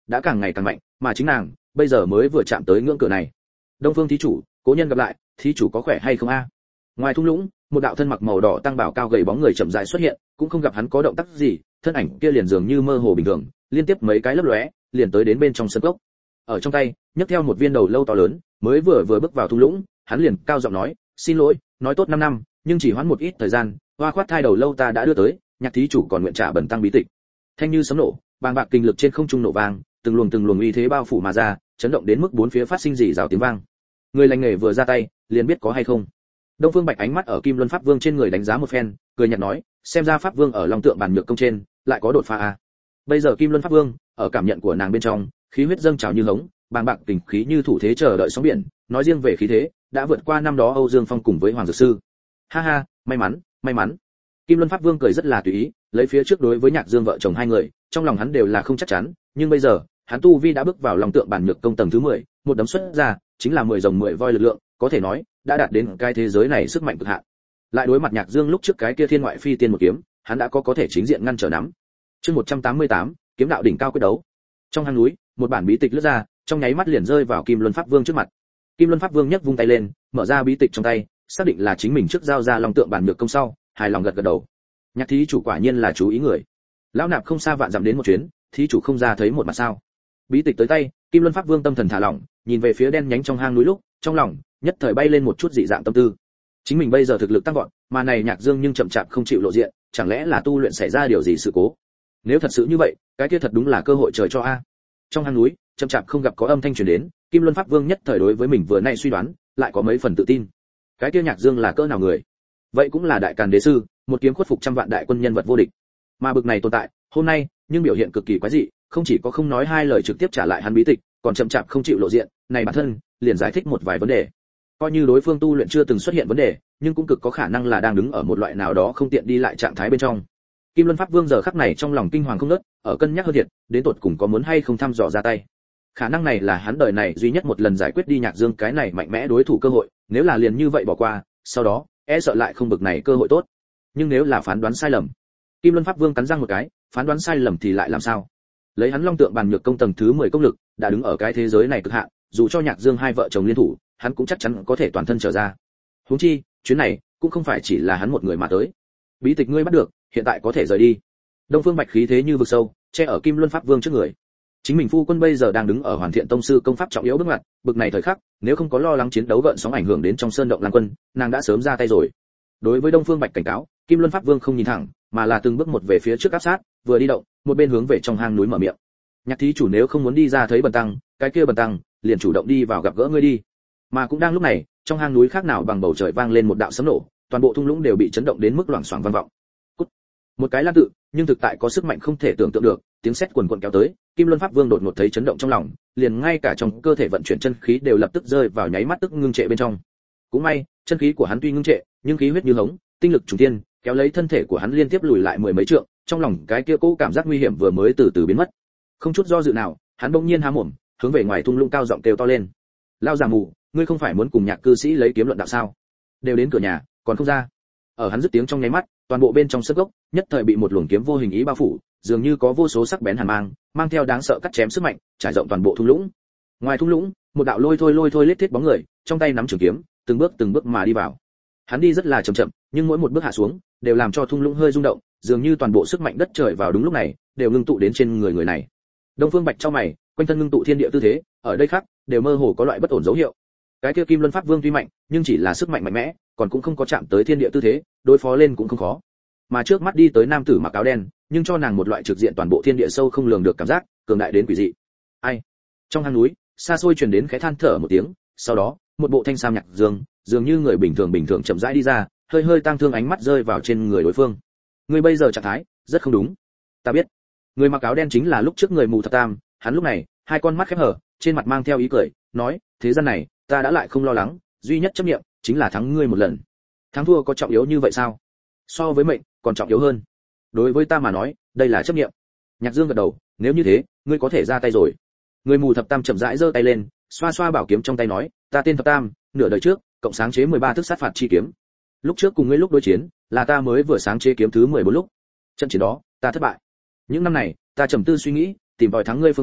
đã càng ngày càng mạnh, mà chính nàng bây giờ mới vừa chạm tới ngưỡng cửa này. Đông Phương thí chủ, cố nhân gặp lại, thí chủ có khỏe hay không a? Ngoài thung lũng, một đạo thân mặc màu đỏ tăng bảo cao gầy bóng người chậm rãi xuất hiện, cũng không gặp hắn có động tác gì, thân ảnh kia liền dường như mơ hồ bình thường, liên tiếp mấy cái lấp lóe, liền tới đến bên trong sân cốc. Ở trong tay, nhấc theo một viên đầu lâu to lớn, mới vừa bước vào thung lũng, hắn liền cao giọng nói, "Xin lỗi, nói tốt 5 năm, nhưng chỉ hoãn một ít thời gian, hoa khoát thai đầu lâu ta đã đưa tới, Nhạc thí chủ còn nguyện trả bẩn tăng bí tịch." Thanh như sấm nổ, bàng bạc kinh lực trên không trung nổ vang, từng luồng uy thế bao phủ mà ra, chấn động đến mức bốn phía phát sinh rỉ rào tiếng vang. Người lành nghề vừa ra tay, liền biết có hay không. Đông Phương Bạch ánh mắt ở Kim Luân Pháp Vương trên người đánh giá một phen, cười nhạt nói, xem ra Pháp Vương ở Long Tượng Bàn Nhược Công trên, lại có đột phá a. Bây giờ Kim Luân Pháp Vương, ở cảm nhận của nàng bên trong, khí huyết dâng trào như hống, bàng bạc kình khí như thủ thế chờ đợi sóng biển, nói riêng về khí thế, đã vượt qua năm đó Âu Dương Phong cùng với Hoàng Dược Sư. Ha ha, may mắn, may mắn. Kim Luân Pháp Vương cười rất là tùy ý, lấy phía trước đối với Nhạc Dương vợ chồng hai người, trong lòng hắn đều là không chắc chắn, nhưng bây giờ, hắn tu vi đã bước vào Long Tượng Bàn Nhược Công tầng thứ 10, một đấm xuất ra, chính là 10 rồng 10 voi lực lượng, có thể nói, đã đạt đến cái thế giới này sức mạnh cực hạn. Lại đối mặt Nhạc Dương lúc trước cái kia thiên ngoại phi tiên một kiếm, hắn đã có thể chính diện ngăn trở nắm. Chương 188, kiếm đạo đỉnh cao quyết đấu. Trong hang núi, một bản bí tịch lướt ra, trong nháy mắt liền rơi vào Kim Luân Pháp Vương trước mặt. Kim Luân Pháp Vương nhấc vung tay lên, mở ra bí tịch trong tay, xác định là chính mình trước giao ra Long Tượng Bàn Nhược Công sau, hài lòng gật đầu. Nhạc thí chủ quả nhiên là chú ý người. Lão nạp không xa vạn dặm đến một chuyến, thí chủ không ra thấy một mặt sao? Bí tịch tới tay, Kim Luân Pháp Vương tâm thần thả lỏng, nhìn về phía đen nhánh trong hang núi lúc, trong lòng nhất thời bay lên một chút dị dạng tâm tư. Chính mình bây giờ thực lực tăng vọt, mà này Nhạc Dương nhưng chậm chạp không chịu lộ diện, chẳng lẽ là tu luyện xảy ra điều gì sự cố? Nếu thật sự như vậy, cái kia thật đúng là cơ hội trời cho a. Trong hang núi, chậm chạp không gặp có âm thanh truyền đến, Kim Luân Pháp Vương nhất thời đối với mình vừa nay suy đoán, lại có mấy phần tự tin. Cái kia Nhạc Dương là cỡ nào người? Vậy cũng là đại càn đế sư, một kiếm khuất phục trăm vạn đại quân nhân vật vô địch. Mà bực này tồn tại, hôm nay, nhưng biểu hiện cực kỳ quái dị, không chỉ có không nói hai lời trực tiếp trả lại hắn bí tịch, còn chậm chạp không chịu lộ diện, này bản thân liền giải thích một vài vấn đề. Coi như đối phương tu luyện chưa từng xuất hiện vấn đề, nhưng cũng cực có khả năng là đang đứng ở một loại nào đó không tiện đi lại trạng thái bên trong. Kim Luân Pháp Vương giờ khắc này trong lòng kinh hoàng không ngớt, ở cân nhắc hơn thiệt, đến tột cùng có muốn hay không thăm dò ra tay. Khả năng này là hắn đời này duy nhất một lần giải quyết đi Nhạc Dương cái này mạnh mẽ đối thủ cơ hội, nếu là liền như vậy bỏ qua, sau đó, e sợ lại không bực này cơ hội tốt. Nhưng nếu là phán đoán sai lầm, Kim Luân Pháp Vương cắn răng một cái, phán đoán sai lầm thì lại làm sao? Lấy hắn Long Tượng Bàn Nhược Công tầng thứ 10 công lực, đã đứng ở cái thế giới này cực hạn, dù cho Nhạc Dương hai vợ chồng liên thủ, hắn cũng chắc chắn có thể toàn thân trở ra. Huống chi, chuyến này cũng không phải chỉ là hắn một người mà tới. Bí tịch ngươi bắt được, hiện tại có thể rời đi. Đông Phương Bạch khí thế như vực sâu, che ở Kim Luân Pháp Vương trước người. Chính mình phu quân bây giờ đang đứng ở Hoàn Thiện tông sư công pháp trọng yếu bước ngoặt, bực này thời khắc, nếu không có lo lắng chiến đấu gợn sóng ảnh hưởng đến trong sơn động Lan Quân, nàng đã sớm ra tay rồi. Đối với Đông Phương Bạch cảnh cáo, Kim Luân Pháp Vương không nhìn thẳng, mà là từng bước một về phía trước áp sát, vừa đi động, một bên hướng về trong hang núi mở miệng. Nhạc thí chủ nếu không muốn đi ra thấy bần tăng, cái kia bần tăng liền chủ động đi vào gặp gỡ ngươi đi. Mà cũng đang lúc này, trong hang núi khác nào bằng bầu trời vang lên một đạo sấm nổ, toàn bộ thung lũng đều bị chấn động đến mức loảng xoảng vang vọng. Cút. Một cái lan tự, nhưng thực tại có sức mạnh không thể tưởng tượng được, tiếng sét quần quần kéo tới, Kim Luân Pháp Vương đột ngột thấy chấn động trong lòng, liền ngay cả trong cơ thể vận chuyển chân khí đều lập tức rơi vào nháy mắt tức ngưng trệ bên trong. Cũng may, chân khí của hắn tuy ngưng trệ, nhưng khí huyết như hống, tinh lực trùng thiên, kéo lấy thân thể của hắn liên tiếp lùi lại mười mấy trượng, trong lòng cái kia cố cảm giác nguy hiểm vừa mới từ từ biến mất. Không chút do dự nào, hắn bỗng nhiên há mồm, hướng về ngoài thung lũng cao giọng kêu to lên. Lao giả mù, ngươi không phải muốn cùng Nhạc cư sĩ lấy kiếm luận đạo sao? Đều đến cửa nhà, còn không ra. Ở hắn dứt tiếng trong nháy mắt, toàn bộ bên trong sân gốc, nhất thời bị một luồng kiếm vô hình ý bao phủ, dường như có vô số sắc bén hàn mang, mang theo đáng sợ cắt chém sức mạnh, trải rộng toàn bộ thung lũng. Ngoài thung lũng, một đạo lôi thôi lết thiết bóng người, trong tay nắm trường kiếm, từng bước mà đi vào. Hắn đi rất là chậm chậm, nhưng mỗi một bước hạ xuống, đều làm cho thung lũng hơi rung động, dường như toàn bộ sức mạnh đất trời vào đúng lúc này, đều ngưng tụ đến trên người này. Đông Phương Bạch trong mày, quanh thân ngưng tụ thiên địa tư thế, ở đây khác, đều mơ hồ có loại bất ổn dấu hiệu. Cái kia Kim Luân Pháp Vương tuy mạnh, nhưng chỉ là sức mạnh mạnh mẽ, còn cũng không có chạm tới thiên địa tư thế, đối phó lên cũng không khó. Mà trước mắt đi tới nam tử mặc áo đen, nhưng cho nàng một loại trực diện toàn bộ thiên địa sâu không lường được cảm giác, cường đại đến quỷ dị. Ai? Trong hang núi, xa xôi truyền đến khẽ than thở một tiếng, sau đó, một bộ thanh sam Nhạc Dương, dường như người bình thường chậm rãi đi ra, hơi tang thương ánh mắt rơi vào trên người đối phương. Người bây giờ trạng thái rất không đúng. Ta biết. Người mặc áo đen chính là lúc trước người mù thập tam, hắn lúc này, hai con mắt khép hờ, trên mặt mang theo ý cười, nói, thế gian này, ta đã lại không lo lắng, duy nhất chấp niệm chính là thắng ngươi một lần. Thắng thua có trọng yếu như vậy sao? So với mệnh, còn trọng yếu hơn. Đối với ta mà nói, đây là chấp niệm. Nhạc Dương gật đầu, nếu như thế, ngươi có thể ra tay rồi. Người mù thập tam chậm rãi giơ tay lên, xoa bảo kiếm trong tay nói, ta tên thập tam, nửa đời trước, cộng sáng chế 13 thức sát phạt chi kiếm. Lúc trước cùng ngươi lúc đối chiến, là ta mới vừa sáng chế kiếm thứ 14 lúc. Trận chiến đó, ta thất bại. Những năm này, ta trầm tư suy nghĩ, tìm tòi thắng ngươi phương pháp,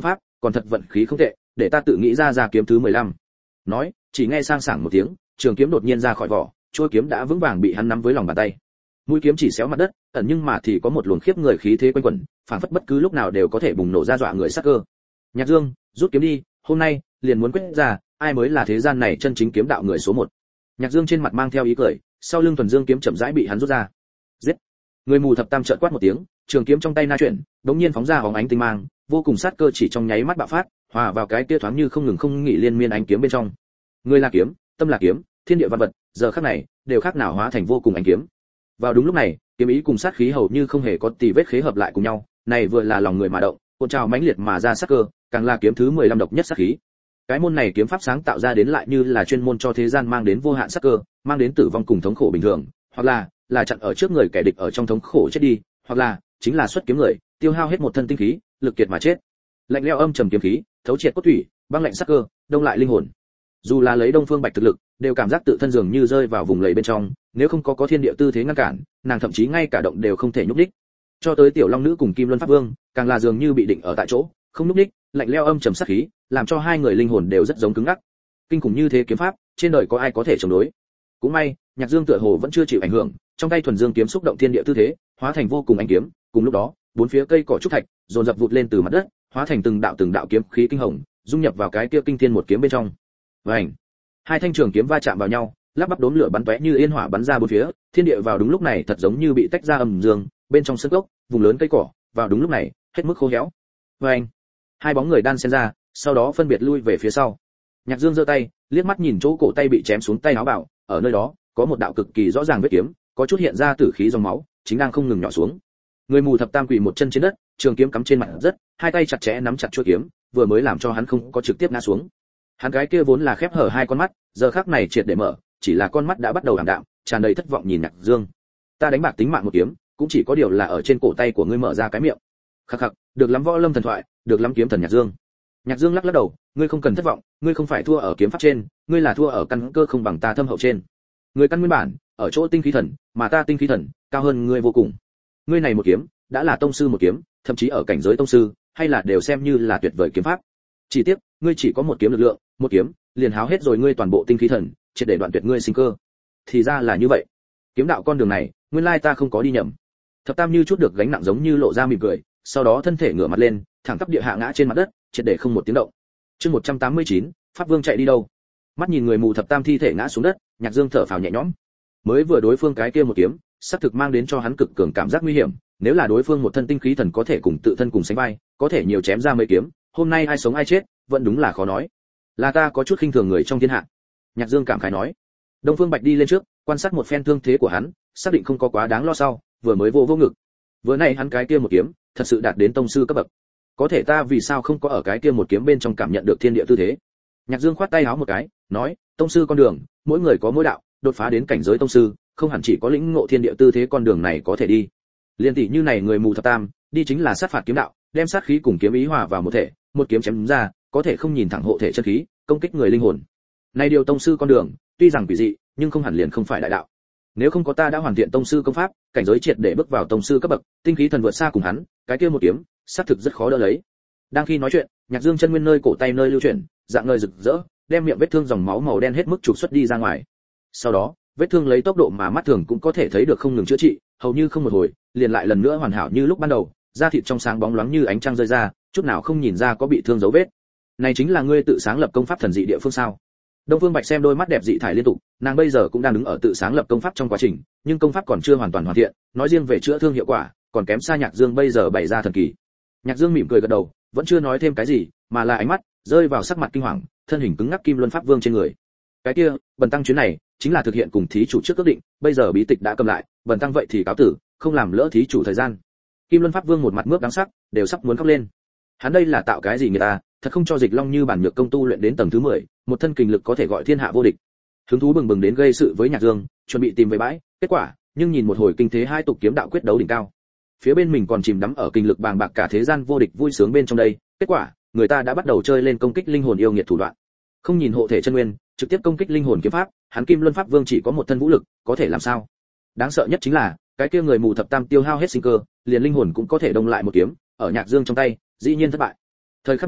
còn thật vận khí không tệ, để ta tự nghĩ ra kiếm thứ 15. Nói, chỉ nghe sang sảng một tiếng, trường kiếm đột nhiên ra khỏi vỏ, chuôi kiếm đã vững vàng bị hắn nắm với lòng bàn tay. Mũi kiếm chỉ xéo mặt đất, ẩn nhưng mà thì có một luồng khiếp người khí thế quanh quẩn, phảng phất bất cứ lúc nào đều có thể bùng nổ ra dọa người sát cơ. Nhạc Dương, rút kiếm đi, hôm nay liền muốn quyết ra ai mới là thế gian này chân chính kiếm đạo người số 1. Nhạc Dương trên mặt mang theo ý cười, sau lưng thuần dương kiếm chậm rãi bị hắn rút ra. Giết! Người mù thập tam chợt quát một tiếng, trường kiếm trong tay na chuyển, đống nhiên phóng ra hóng ánh tinh mang, vô cùng sát cơ chỉ trong nháy mắt bạo phát, hòa vào cái kia thoáng như không ngừng không nghỉ liên miên ánh kiếm bên trong. Người là kiếm, tâm là kiếm, thiên địa văn vật, giờ khắc này đều khác nào hóa thành vô cùng ánh kiếm. Vào đúng lúc này, kiếm ý cùng sát khí hầu như không hề có tì vết khế hợp lại cùng nhau, này vừa là lòng người mà động, cuộn trào mãnh liệt mà ra sát cơ, càng là kiếm thứ 15 độc nhất sát khí. Cái môn này kiếm pháp sáng tạo ra đến lại như là chuyên môn cho thế gian mang đến vô hạn sát cơ, mang đến tử vong cùng thống khổ bình thường, hoặc là chặn ở trước người kẻ địch ở trong thống khổ chết đi, hoặc là chính là xuất kiếm người, tiêu hao hết một thân tinh khí, lực kiệt mà chết. Lạnh lẽo âm trầm kiếm khí, thấu triệt cốt thủy, băng lạnh sát cơ, đông lại linh hồn. Dù là lấy Đông Phương Bạch thực lực, đều cảm giác tự thân dường như rơi vào vùng lầy bên trong, nếu không có thiên địa tư thế ngăn cản, nàng thậm chí ngay cả động đều không thể nhúc nhích. Cho tới Tiểu Long nữ cùng Kim Luân Pháp Vương, càng là dường như bị định ở tại chỗ, không nhúc nhích, lạnh lẽo âm trầm sát khí, làm cho hai người linh hồn đều rất giống cứng ngắc. Kinh khủng như thế kiếm pháp, trên đời có ai có thể chống đối? Cũng may, Nhạc Dương tựa hồ vẫn chưa chịu ảnh hưởng, trong tay thuần dương kiếm xúc động thiên địa tư thế, hóa thành vô cùng ánh kiếm, cùng lúc đó, bốn phía cây cỏ trúc thạch dồn dập vụt lên từ mặt đất, hóa thành từng đạo kiếm khí kinh hồng, dung nhập vào cái kia kinh thiên một kiếm bên trong. Vành, hai thanh trường kiếm va chạm vào nhau, lắp bắp đốm lửa bắn tóe như yên hỏa bắn ra bốn phía, thiên địa vào đúng lúc này thật giống như bị tách ra ầm dương, bên trong sân gốc, vùng lớn cây cỏ, vào đúng lúc này, hết mức khô héo. Vành, hai bóng người đan xen ra, sau đó phân biệt lui về phía sau. Nhạc Dương giơ tay, liếc mắt nhìn chỗ cổ tay bị chém xuống tay áo bảo, ở nơi đó có một đạo cực kỳ rõ ràng vết kiếm, có chút hiện ra tử khí dòng máu, chính đang không ngừng nhỏ xuống. Người mù thập tam quỳ một chân trên đất, trường kiếm cắm trên mặt đất, hai tay chặt chẽ nắm chặt chuôi kiếm, vừa mới làm cho hắn không có trực tiếp ngã xuống. Hắn gái kia vốn là khép hở hai con mắt, giờ khắc này triệt để mở, chỉ là con mắt đã bắt đầu ảm đạm, tràn đầy thất vọng nhìn Nhạc Dương. Ta đánh bạc tính mạng một kiếm, cũng chỉ có điều là ở trên cổ tay của ngươi mở ra cái miệng. Khắc khắc, được lắm võ lâm thần thoại, được lắm kiếm thần Nhạc Dương. Nhạc Dương lắc lắc đầu, ngươi không cần thất vọng, ngươi không phải thua ở kiếm pháp trên, ngươi là thua ở căn cơ không bằng ta thâm hậu trên. Ngươi căn nguyên bản ở chỗ tinh khí thần, mà ta tinh khí thần cao hơn ngươi vô cùng. Ngươi này một kiếm, đã là tông sư một kiếm, thậm chí ở cảnh giới tông sư, hay là đều xem như là tuyệt vời kiếm pháp. Chỉ tiếc, ngươi chỉ có một kiếm lực lượng, một kiếm, liền háo hết rồi ngươi toàn bộ tinh khí thần, triệt để đoạn tuyệt ngươi sinh cơ. Thì ra là như vậy. Kiếm đạo con đường này, nguyên lai ta không có đi nhầm. Thập Tam như chút được gánh nặng giống như lộ ra mỉm cười, sau đó thân thể ngửa mặt lên, thẳng tắp địa hạ ngã trên mặt đất, triệt để không một tiếng động. Chương 189, Pháp Vương chạy đi đâu? Mắt nhìn người mù Thập Tam thi thể ngã xuống đất, Nhạc Dương thở phào nhẹ nhõm. Mới vừa đối phương cái kia một kiếm, sắp thực mang đến cho hắn cực cường cảm giác nguy hiểm, nếu là đối phương một thân tinh khí thần có thể cùng tự thân cùng sánh vai, có thể nhiều chém ra mấy kiếm, hôm nay ai sống ai chết, vẫn đúng là khó nói. Là ta có chút khinh thường người trong thiên hạ. Nhạc Dương cảm khái nói. Đông Phương Bạch đi lên trước, quan sát một phen thương thế của hắn, xác định không có quá đáng lo sau, vừa mới vô ngực. Vừa nay hắn cái kia một kiếm, thật sự đạt đến tông sư cấp bậc. Có thể ta vì sao không có ở cái kia một kiếm bên trong cảm nhận được thiên địa tư thế? Nhạc Dương khoát tay áo một cái, nói, tông sư con đường, mỗi người có mỗi đạo, đột phá đến cảnh giới tông sư, không hẳn chỉ có lĩnh ngộ thiên địa tư thế con đường này có thể đi. Liên tỷ như này người mù Thập Tam, đi chính là sát phạt kiếm đạo, đem sát khí cùng kiếm ý hòa vào một thể, một kiếm chém ra, có thể không nhìn thẳng hộ thể chân khí, công kích người linh hồn. Này điều tông sư con đường, tuy rằng quỷ dị, nhưng không hẳn liền không phải đại đạo. Nếu không có ta đã hoàn thiện tông sư công pháp, cảnh giới triệt để bước vào tông sư cấp bậc, tinh khí thần vượt xa cùng hắn, cái kia một kiếm, xác thực rất khó đỡ lấy. Đang khi nói chuyện, Nhạc Dương chân nguyên nơi cổ tay nơi lưu chuyển, dạng ngời rực rỡ, đem miệng vết thương dòng máu màu đen hết mức trục xuất đi ra ngoài. Sau đó, vết thương lấy tốc độ mà mắt thường cũng có thể thấy được không ngừng chữa trị, hầu như không một hồi, liền lại lần nữa hoàn hảo như lúc ban đầu, da thịt trong sáng bóng loáng như ánh trăng rơi ra, chút nào không nhìn ra có bị thương dấu vết. Này chính là ngươi tự sáng lập công pháp thần dị địa phương sao? Đông Phương Bạch xem đôi mắt đẹp dị thải liên tục, nàng bây giờ cũng đang đứng ở tự sáng lập công pháp trong quá trình, nhưng công pháp còn chưa hoàn toàn hoàn thiện, nói riêng về chữa thương hiệu quả, còn kém xa Nhạc Dương bây giờ bày ra thần kỳ. Nhạc Dương mỉm cười gật đầu, vẫn chưa nói thêm cái gì, mà là ánh mắt rơi vào sắc mặt kinh hoàng, thân hình cứng ngắc Kim Luân Pháp Vương trên người. Cái kia, Bần tăng chuyến này chính là thực hiện cùng thí chủ trước ước định, bây giờ bí tịch đã cầm lại, Bần tăng vậy thì cáo tử, không làm lỡ thí chủ thời gian. Kim Luân Pháp Vương một mặt mướp đáng sắc, đều sắp muốn khóc lên. Hắn đây là tạo cái gì người ta, thật không cho Dịch Long như bản nhược công tu luyện đến tầng thứ 10, một thân kình lực có thể gọi thiên hạ vô địch. Hứng thú bừng bừng đến gây sự với Nhạc Dương, chuẩn bị tìm về bãi, kết quả, nhưng nhìn một hồi kinh thế hai tục kiếm đạo quyết đấu đỉnh cao. Phía bên mình còn chìm đắm ở kinh lực bàng bạc cả thế gian vô địch vui sướng bên trong đây, kết quả, người ta đã bắt đầu chơi lên công kích linh hồn yêu nghiệt thủ đoạn. Không nhìn hộ thể chân nguyên, trực tiếp công kích linh hồn kiếm pháp, hắn Kim Luân Pháp Vương chỉ có một thân vũ lực, có thể làm sao? Đáng sợ nhất chính là, cái kia người mù Thập Tam tiêu hao hết sinh cơ, liền linh hồn cũng có thể đông lại một kiếm, ở Nhạc Dương trong tay, dĩ nhiên thất bại. Thời khắc này,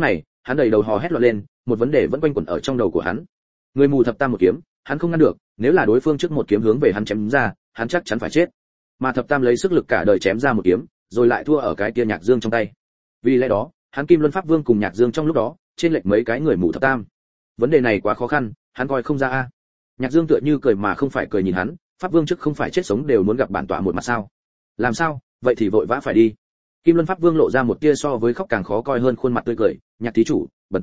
hắn đầy đầu hò hét loạn lên, một vấn đề vẫn quanh quẩn ở trong đầu của hắn. Người mù thập tam một kiếm, hắn không ngăn được, nếu là đối phương trước một kiếm hướng về hắn chém ra, hắn chắc chắn phải chết. Mà thập tam lấy sức lực cả đời chém ra một kiếm, rồi lại thua ở cái kia Nhạc Dương trong tay. Vì lẽ đó, hắn Kim Luân Pháp Vương cùng Nhạc Dương trong lúc đó, trên lệch mấy cái người mù thập tam. Vấn đề này quá khó khăn, hắn coi không ra a. Nhạc Dương tựa như cười mà không phải cười nhìn hắn, Pháp Vương trước không phải chết sống đều muốn gặp bản tọa một mặt sao? Làm sao? Vậy thì vội vã phải đi. Kim Luân Pháp Vương lộ ra một tia so với khóc càng khó coi hơn khuôn mặt tươi cười, Nhạc thí chủ, bần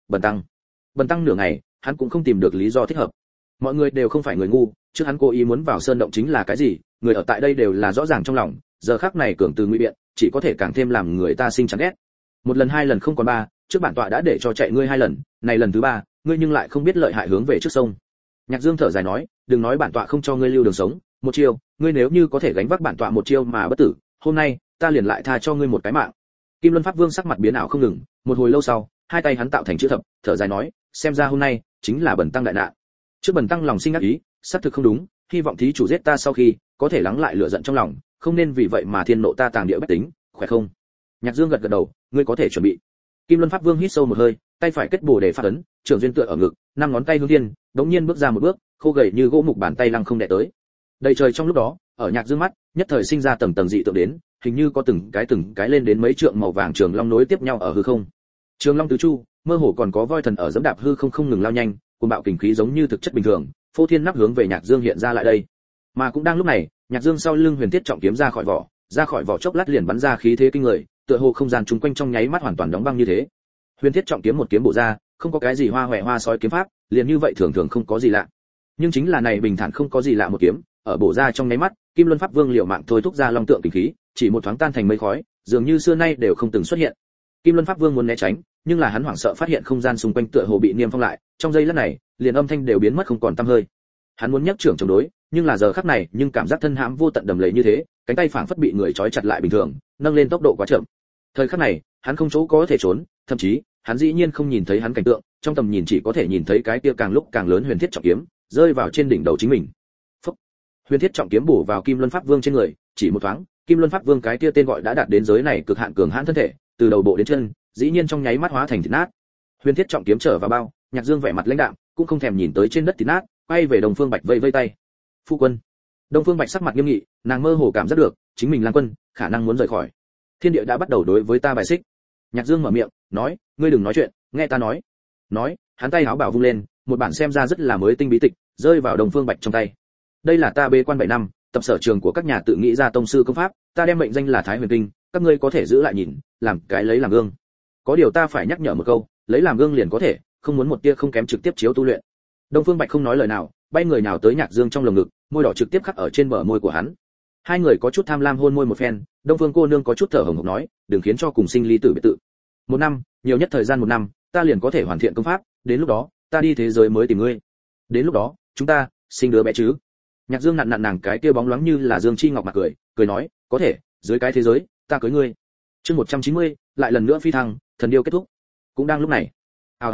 tăng nửa ngày, hắn cũng không tìm được lý do thích hợp. Mọi người đều không phải người ngu, trước hắn cố ý muốn vào sơn động chính là cái gì, người ở tại đây đều là rõ ràng trong lòng, giờ khắc này cường từ ngụy biện, chỉ có thể càng thêm làm người ta sinh chán ghét. Một lần hai lần không còn ba, trước bản tọa đã để cho chạy ngươi hai lần, này lần thứ ba, ngươi nhưng lại không biết lợi hại hướng về trước sông. Nhạc Dương thở dài nói, đừng nói bản tọa không cho ngươi lưu đường sống, một chiêu, ngươi nếu như có thể gánh vác bản tọa một chiêu mà bất tử, hôm nay ta liền lại tha cho ngươi một cái mạng. Kim Luân Pháp Vương sắc mặt biến ảo không ngừng, một hồi lâu sau, hai tay hắn tạo thành chữ thập, thở dài nói, xem ra hôm nay chính là bần tăng đại nạn. Trước bần tăng lòng sinh ác ý, xác thực không đúng, hy vọng thí chủ giết ta sau khi có thể lắng lại lửa giận trong lòng, không nên vì vậy mà thiên nộ ta tàng địa bách tính, khỏe không? Nhạc Dương gật gật đầu, ngươi có thể chuẩn bị. Kim Luân Pháp Vương hít sâu một hơi, tay phải kết bổ để phát ấn, trường duyên tựa ở ngực, năm ngón tay hướng thiên, đống nhiên bước ra một bước, khô gầy như gỗ mục bàn tay lăng không đè tới. Đầy trời trong lúc đó, ở Nhạc Dương mắt, nhất thời sinh ra tầng tầng dị tượng đến, hình như có từng cái lên đến mấy trượng màu vàng trường long nối tiếp nhau ở hư không. Trường long tứ chu, mơ hồ còn có voi thần ở giẫm đạp hư không không ngừng lao nhanh, cuồng bạo kình khí giống như thực chất bình thường, phô thiên nắp hướng về Nhạc Dương hiện ra lại đây. Mà cũng đang lúc này, Nhạc Dương sau lưng huyền thiết trọng kiếm ra khỏi vỏ chốc lát liền bắn ra khí thế kinh người, tựa hồ không gian chung quanh trong nháy mắt hoàn toàn đóng băng như thế. Huyền thiết trọng kiếm một kiếm bổ ra, không có cái gì hoa hoè hoa sói kiếm pháp, liền như vậy thường thường không có gì lạ. Nhưng chính là này bình thản không có gì lạ một kiếm, ở bổ ra trong nháy mắt, Kim Luân Pháp Vương liều mạng thôi thúc ra long tượng kình khí, chỉ một thoáng tan thành mây khói, dường như xưa nay đều không từng xuất hiện. Kim Luân Pháp Vương muốn né tránh, nhưng là hắn hoảng sợ phát hiện không gian xung quanh tựa hồ bị niêm phong lại, trong giây lát này, liền âm thanh đều biến mất không còn tăm hơi. Hắn muốn nhấc trưởng chống đối, nhưng là giờ khắc này, nhưng cảm giác thân hãm vô tận đầm lầy như thế, cánh tay phảng phất bị người trói chặt lại bình thường, nâng lên tốc độ quá chậm. Thời khắc này, hắn không chỗ có thể trốn, thậm chí, hắn dĩ nhiên không nhìn thấy hắn cảnh tượng, trong tầm nhìn chỉ có thể nhìn thấy cái kia càng lúc càng lớn huyền thiết trọng kiếm rơi vào trên đỉnh đầu chính mình. Phốc. Huyền thiết trọng kiếm bổ vào Kim Luân Pháp Vương trên người, chỉ một thoáng, Kim Luân Pháp Vương cái kia tên gọi đã đạt đến giới này cực hạn cường hãn thân thể, từ đầu bộ đến chân, dĩ nhiên trong nháy mắt hóa thành thịt nát. Huyền thiết trọng kiếm trở vào bao, Nhạc Dương vẻ mặt lãnh đạm, cũng không thèm nhìn tới trên đất thịt nát, quay về Đông Phương Bạch vây vây tay. "Phu quân." Đông Phương Bạch sắc mặt nghiêm nghị, nàng mơ hồ cảm giác được, chính mình Lang Quân khả năng muốn rời khỏi. Thiên địa đã bắt đầu đối với ta bài xích. Nhạc Dương mở miệng, nói, "Ngươi đừng nói chuyện, nghe ta nói." Nói, hắn tay áo bảo vung lên, một bản xem ra rất là mới tinh bí tịch, rơi vào Đông Phương Bạch trong tay. "Đây là ta bế quan 7 năm, tập sở trường của các nhà tự nghĩ ra tông sư công pháp, ta đem mệnh danh là Thái Huyền Kinh, các ngươi có thể giữ lại nhìn, làm cái lấy làm gương. Có điều ta phải nhắc nhở một câu, lấy làm gương liền có thể, không muốn một tia không kém trực tiếp chiếu tu luyện." Đông Phương Bạch không nói lời nào, bay người nào tới Nhạc Dương trong lồng ngực, môi đỏ trực tiếp khắc ở trên bờ môi của hắn. Hai người có chút tham lam hôn môi một phen, Đông Phương cô nương có chút thở hổn hển nói, "Đừng khiến cho cùng sinh ly tử biệt tự. 1 năm, nhiều nhất thời gian 1 năm, ta liền có thể hoàn thiện công pháp, đến lúc đó, ta đi thế giới mới tìm ngươi. Đến lúc đó, chúng ta sinh đứa bé chứ?" Nhạc Dương nặn nặn nàng cái kia bóng loáng như là dương chi ngọc mặt cười nói, "Có thể, dưới cái thế giới, ta cưới ngươi." Chương 190, lại lần nữa phi thăng, thần điêu kết thúc. Cũng đang lúc này, ào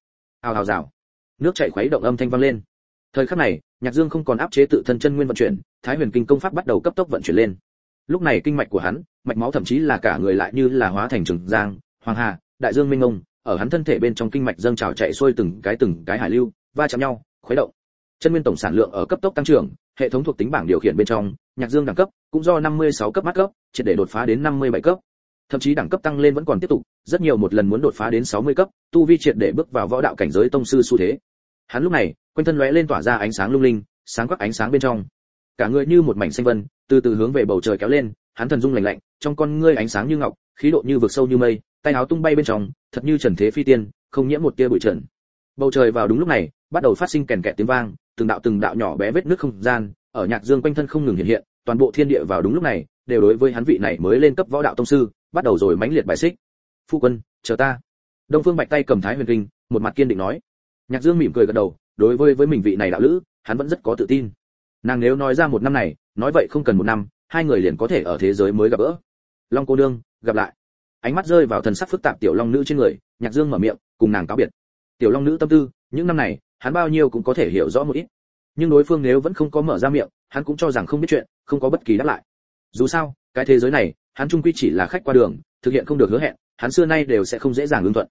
ào rào, nước chảy khuấy động âm thanh vang lên. Thời khắc này, Nhạc Dương không còn áp chế tự thân chân nguyên vận chuyển, Thái Huyền Kinh công pháp bắt đầu cấp tốc vận chuyển lên. Lúc này kinh mạch của hắn, mạch máu thậm chí là cả người lại như là hóa thành trường giang, hoàng hà, đại dương mênh mông, ở hắn thân thể bên trong kinh mạch dâng trào chạy xuôi từng cái hải lưu, va chạm nhau, khuấy động. Chân nguyên tổng sản lượng ở cấp tốc tăng trưởng, hệ thống thuộc tính bảng điều khiển bên trong, Nhạc Dương đẳng cấp cũng do 56 cấp mát cấp, triệt để đột phá đến 57 cấp. Thậm chí đẳng cấp tăng lên vẫn còn tiếp tục, rất nhiều một lần muốn đột phá đến 60 cấp, tu vi triệt để bước vào võ đạo cảnh giới tông sư xu thế. Hắn lúc này, quanh thân lóe lên tỏa ra ánh sáng lung linh, sáng quắc ánh sáng bên trong. Cả người như một mảnh xanh vân, từ từ hướng về bầu trời kéo lên, hắn thần dung lạnh lạnh, trong con ngươi ánh sáng như ngọc, khí độ như vực sâu như mây, tay áo tung bay bên trong, thật như trần thế phi tiên, không nhiễm một tia bụi trần. Bầu trời vào đúng lúc này, bắt đầu phát sinh kèn kẹt tiếng vang, từng đạo nhỏ bé vết nước không gian, ở Nhạc Dương quanh thân không ngừng hiện hiện, toàn bộ thiên địa vào đúng lúc này, đều đối với hắn vị này mới lên cấp võ đạo tông sư, bắt đầu rồi mãnh liệt bài xích. "Phu quân, chờ ta." Đông Phương Bạch tay cầm Thái Huyền Kinh, một mặt kiên định nói. Nhạc Dương mỉm cười gật đầu, đối với mình vị này đạo lữ, hắn vẫn rất có tự tin. Nàng nếu nói ra 1 năm này, nói vậy không cần 1 năm, hai người liền có thể ở thế giới mới gặp gỡ. "Long cô nương, gặp lại." Ánh mắt rơi vào thần sắc phức tạp tiểu long nữ trên người, Nhạc Dương mở miệng, cùng nàng cáo biệt. Tiểu long nữ tâm tư, những năm này, hắn bao nhiêu cũng có thể hiểu rõ một ít. Nhưng đối phương nếu vẫn không có mở ra miệng, hắn cũng cho rằng không biết chuyện, không có bất kỳ đáp lại. Dù sao, cái thế giới này, hắn chung quy chỉ là khách qua đường, thực hiện không được hứa hẹn, hắn xưa nay đều sẽ không dễ dàng ứng thuận.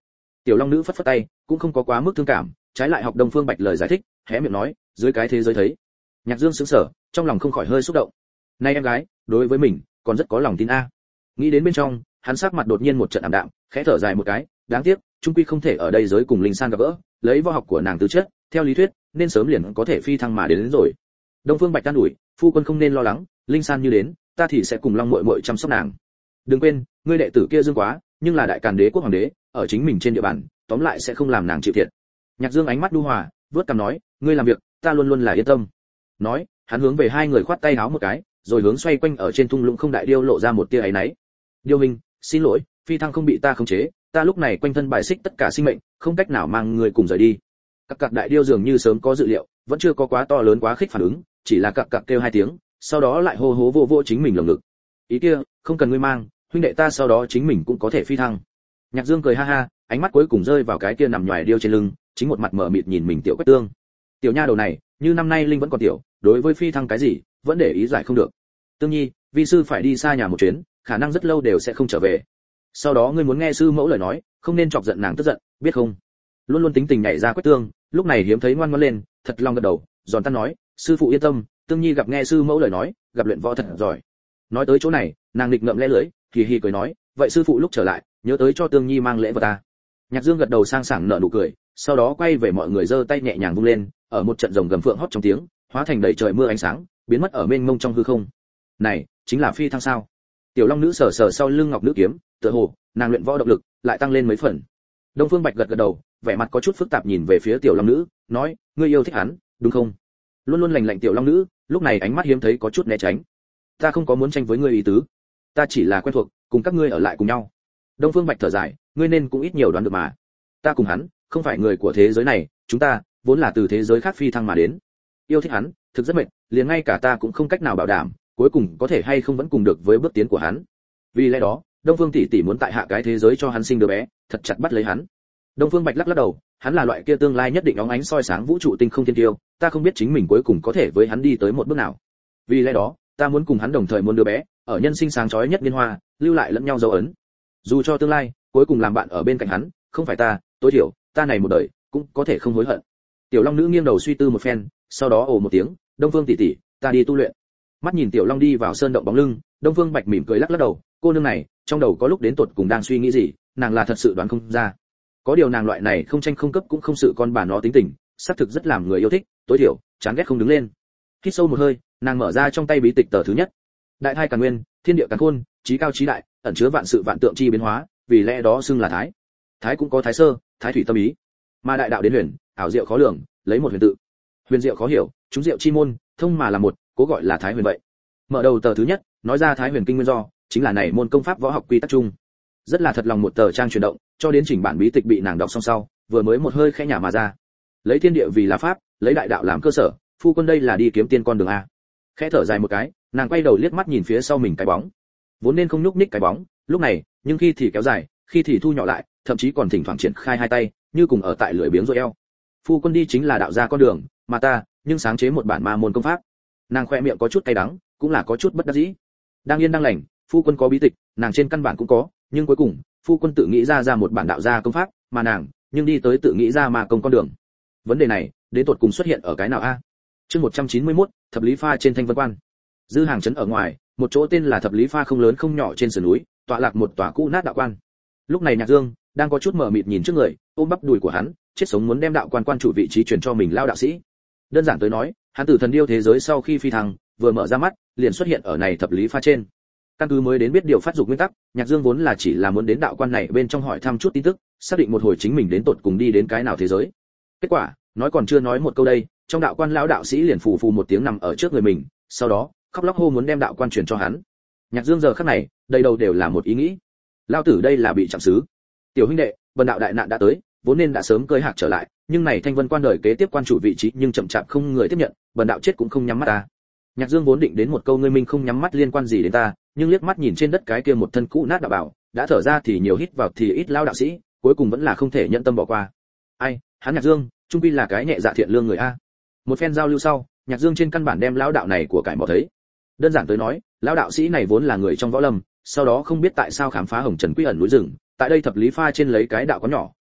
Tiểu Long nữ phất phất tay, cũng không có quá mức thương cảm, trái lại học Đông Phương Bạch lời giải thích, hé miệng nói, dưới cái thế giới thấy. Nhạc Dương sững sờ, trong lòng không khỏi hơi xúc động. Này em gái, đối với mình còn rất có lòng tin a. Nghĩ đến bên trong, hắn sắc mặt đột nhiên một trận ảm đạm, khẽ thở dài một cái, đáng tiếc, trung quy không thể ở đây giới cùng Linh San gặp gỡ, lấy võ học của nàng tư chất, theo lý thuyết, nên sớm liền có thể phi thăng mà đến rồi. Đông Phương Bạch can ủi, phu quân không nên lo lắng, Linh San như đến, ta thì sẽ cùng Long muội muội chăm sóc nàng. Đừng quên, ngươi đệ tử kia dương quá, nhưng là đại càn đế quốc hoàng đế, ở chính mình trên địa bàn, tóm lại sẽ không làm nàng chịu thiệt. Nhạc Dương ánh mắt nhu hòa, vớt cằm nói, ngươi làm việc, ta luôn luôn là yên tâm. Nói, hắn hướng về hai người khoát tay áo một cái, rồi hướng xoay quanh ở trên thung lũng không đại điêu lộ ra một tia áy náy. Điêu huynh, xin lỗi, phi thăng không bị ta khống chế, ta lúc này quanh thân bài xích tất cả sinh mệnh, không cách nào mang người cùng rời đi. Các đại điêu dường như sớm có dự liệu, vẫn chưa có quá to lớn quá khích phản ứng, chỉ là cặc kêu hai tiếng, sau đó lại hô hố vô chính mình lồng ngực. Ý kia, không cần ngươi mang, huynh đệ ta sau đó chính mình cũng có thể phi thăng. Nhạc Dương cười ha ha, ánh mắt cuối cùng rơi vào cái kia nằm nhòi điêu trên lưng, chính một mặt mở mịt nhìn mình tiểu Quách Tương. Tiểu nha đầu này, như năm nay linh vẫn còn tiểu, đối với phi thăng cái gì, vẫn để ý giải không được. Tương Nhi, vi sư phải đi xa nhà một chuyến, khả năng rất lâu đều sẽ không trở về. Sau đó ngươi muốn nghe sư mẫu lời nói, không nên chọc giận nàng tức giận, biết không? Luôn luôn tính tình nhảy ra Quách Tương, lúc này hiếm thấy ngoan ngoãn lên, thật lòng gật đầu, giòn tan nói, sư phụ yên tâm, Tương Nhi gặp nghe sư mẫu lời nói, gặp luyện võ thật giỏi. Nói tới chỗ này, nàng nghịch ngợm lẽ lưỡi, hì hì cười nói, vậy sư phụ lúc trở lại, nhớ tới cho Tương Nhi mang lễ vật ta. Nhạc Dương gật đầu sang sảng nở nụ cười, sau đó quay về mọi người giơ tay nhẹ nhàng vung lên, ở một trận rồng gầm phượng hót trong tiếng, hóa thành đầy trời mưa ánh sáng, biến mất ở mênh mông trong hư không. Này, chính là phi thăng sao? Tiểu Long nữ sờ sờ sau lưng ngọc nữ kiếm, tựa hồ nàng luyện võ động lực lại tăng lên mấy phần. Đông Phương Bạch gật gật đầu, vẻ mặt có chút phức tạp nhìn về phía Tiểu Long nữ, nói, ngươi yêu thích hắn, đúng không? Luôn luôn lành lạnh Tiểu Long nữ, lúc này ánh mắt hiếm thấy có chút né tránh. Ta không có muốn tranh với ngươi ý tứ, ta chỉ là quen thuộc, cùng các ngươi ở lại cùng nhau. Đông Phương Bạch thở dài, ngươi nên cũng ít nhiều đoán được mà. Ta cùng hắn, không phải người của thế giới này, chúng ta vốn là từ thế giới khác phi thăng mà đến. Yêu thích hắn, thực rất mệt, liền ngay cả ta cũng không cách nào bảo đảm, cuối cùng có thể hay không vẫn cùng được với bước tiến của hắn. Vì lẽ đó, Đông Phương tỷ tỷ muốn tại hạ cái thế giới cho hắn sinh đứa bé, thật chặt bắt lấy hắn. Đông Phương Bạch lắc lắc đầu, hắn là loại kia tương lai nhất định óng ánh soi sáng vũ trụ tinh không thiên tiêu, ta không biết chính mình cuối cùng có thể với hắn đi tới một bước nào. Vì lẽ đó, ta muốn cùng hắn đồng thời muốn đứa bé, ở nhân sinh sáng chói nhất niên hoa, lưu lại lẫn nhau dấu ấn. Dù cho tương lai, cuối cùng làm bạn ở bên cạnh hắn, không phải ta, tối thiểu, ta này một đời cũng có thể không hối hận. Tiểu Long nữ nghiêng đầu suy tư một phen, sau đó ồ một tiếng, Đông Phương tỷ tỷ, ta đi tu luyện. Mắt nhìn Tiểu Long đi vào sơn động bóng lưng, Đông Phương Bạch mỉm cười lắc lắc đầu, cô nương này, trong đầu có lúc đến tột cùng đang suy nghĩ gì, nàng là thật sự đoán không ra. Có điều nàng loại này không tranh không cấp cũng không sự con bà nó tính tình, xác thực rất làm người yêu thích, tối thiểu, chán ghét không đứng lên. Hít sâu một hơi, nàng mở ra trong tay bí tịch tờ thứ nhất. Đại thai càn nguyên, thiên địa càn khôn, trí cao trí đại, ẩn chứa vạn sự vạn tượng chi biến hóa, vì lẽ đó xưng là thái. Thái cũng có thái sơ, thái thủy tâm ý. Mà đại đạo đến huyền, ảo diệu khó lường, lấy một huyền tự. Huyền diệu khó hiểu, chúng diệu chi môn, thông mà là một, cố gọi là thái huyền vậy. Mở đầu tờ thứ nhất, nói ra thái huyền kinh nguyên do, chính là này môn công pháp võ học quy tắc chung. Rất là thật lòng một tờ trang chuyển động, cho đến chỉnh bản bí tịch bị nàng đọc xong sau, vừa mới một hơi khẽ nhả mà ra. Lấy thiên địa vì là pháp, lấy đại đạo làm cơ sở, phu quân đây là đi kiếm tiên con đường a. Khẽ thở dài một cái, nàng quay đầu liếc mắt nhìn phía sau mình cái bóng. Vốn nên không nhúc nhích cái bóng, lúc này, nhưng khi thì kéo dài, khi thì thu nhỏ lại, thậm chí còn thỉnh thoảng triển khai hai tay, như cùng ở tại lưỡi biếng rồi eo. Phu quân đi chính là đạo gia con đường, mà ta, nhưng sáng chế một bản ma môn công pháp. Nàng khoe miệng có chút cay đắng, cũng là có chút bất đắc dĩ. Đang yên đang lành, phu quân có bí tịch, nàng trên căn bản cũng có, nhưng cuối cùng, phu quân tự nghĩ ra một bản đạo gia công pháp, mà nàng, nhưng đi tới tự nghĩ ra ma công con đường. Vấn đề này, đến tột cùng xuất hiện ở cái nào a? Chương 191, thập lý pha trên Thanh Vân Quan. Dư Hàng trấn ở ngoài, một chỗ tên là thập lý pha không lớn không nhỏ trên sườn núi, tọa lạc một tòa cũ nát đạo quan. Lúc này Nhạc Dương đang có chút mờ mịt nhìn trước người, ôm bắp đùi của hắn, chết sống muốn đem đạo quan quan chủ vị trí truyền cho mình lao đạo sĩ. Đơn giản tới nói, hắn từ thần điêu thế giới sau khi phi thăng, vừa mở ra mắt, liền xuất hiện ở này thập lý pha trên. Căn cứ mới đến biết điều phát dục nguyên tắc, Nhạc Dương vốn là chỉ là muốn đến đạo quan này bên trong hỏi thăm chút tin tức, xác định một hồi chính mình đến tột cùng đi đến cái nào thế giới. Kết quả, nói còn chưa nói một câu đây, trong đạo quan lão đạo sĩ liền phù phù một tiếng nằm ở trước người mình, sau đó khóc lóc hô muốn đem đạo quan truyền cho hắn. Nhạc Dương giờ khắc này, đầy đầu đều là một ý nghĩ. Lão tử đây là bị chạm xứ. Tiểu huynh đệ, bần đạo đại nạn đã tới, vốn nên đã sớm cơi hạc trở lại, nhưng này Thanh Vân Quan đời kế tiếp quan chủ vị trí nhưng chậm chạp không người tiếp nhận, bần đạo chết cũng không nhắm mắt ta. Nhạc Dương vốn định đến một câu ngươi minh không nhắm mắt liên quan gì đến ta, nhưng liếc mắt nhìn trên đất cái kia một thân cũ nát đạo bảo, đã thở ra thì nhiều hít vào thì ít lao đạo sĩ, cuối cùng vẫn là không thể nhận tâm bỏ qua. Ai, hắn Nhạc Dương, trung quy là cái nhẹ dạ thiện lương người a. Một phen giao lưu sau, Nhạc Dương trên căn bản đem lão đạo này của cải mò thấy. Đơn giản tới nói, lão đạo sĩ này vốn là người trong võ lâm, sau đó không biết tại sao khám phá Hồng Trần Quy ẩn núi rừng, tại đây thập lý pha trên lấy cái đạo có nhỏ,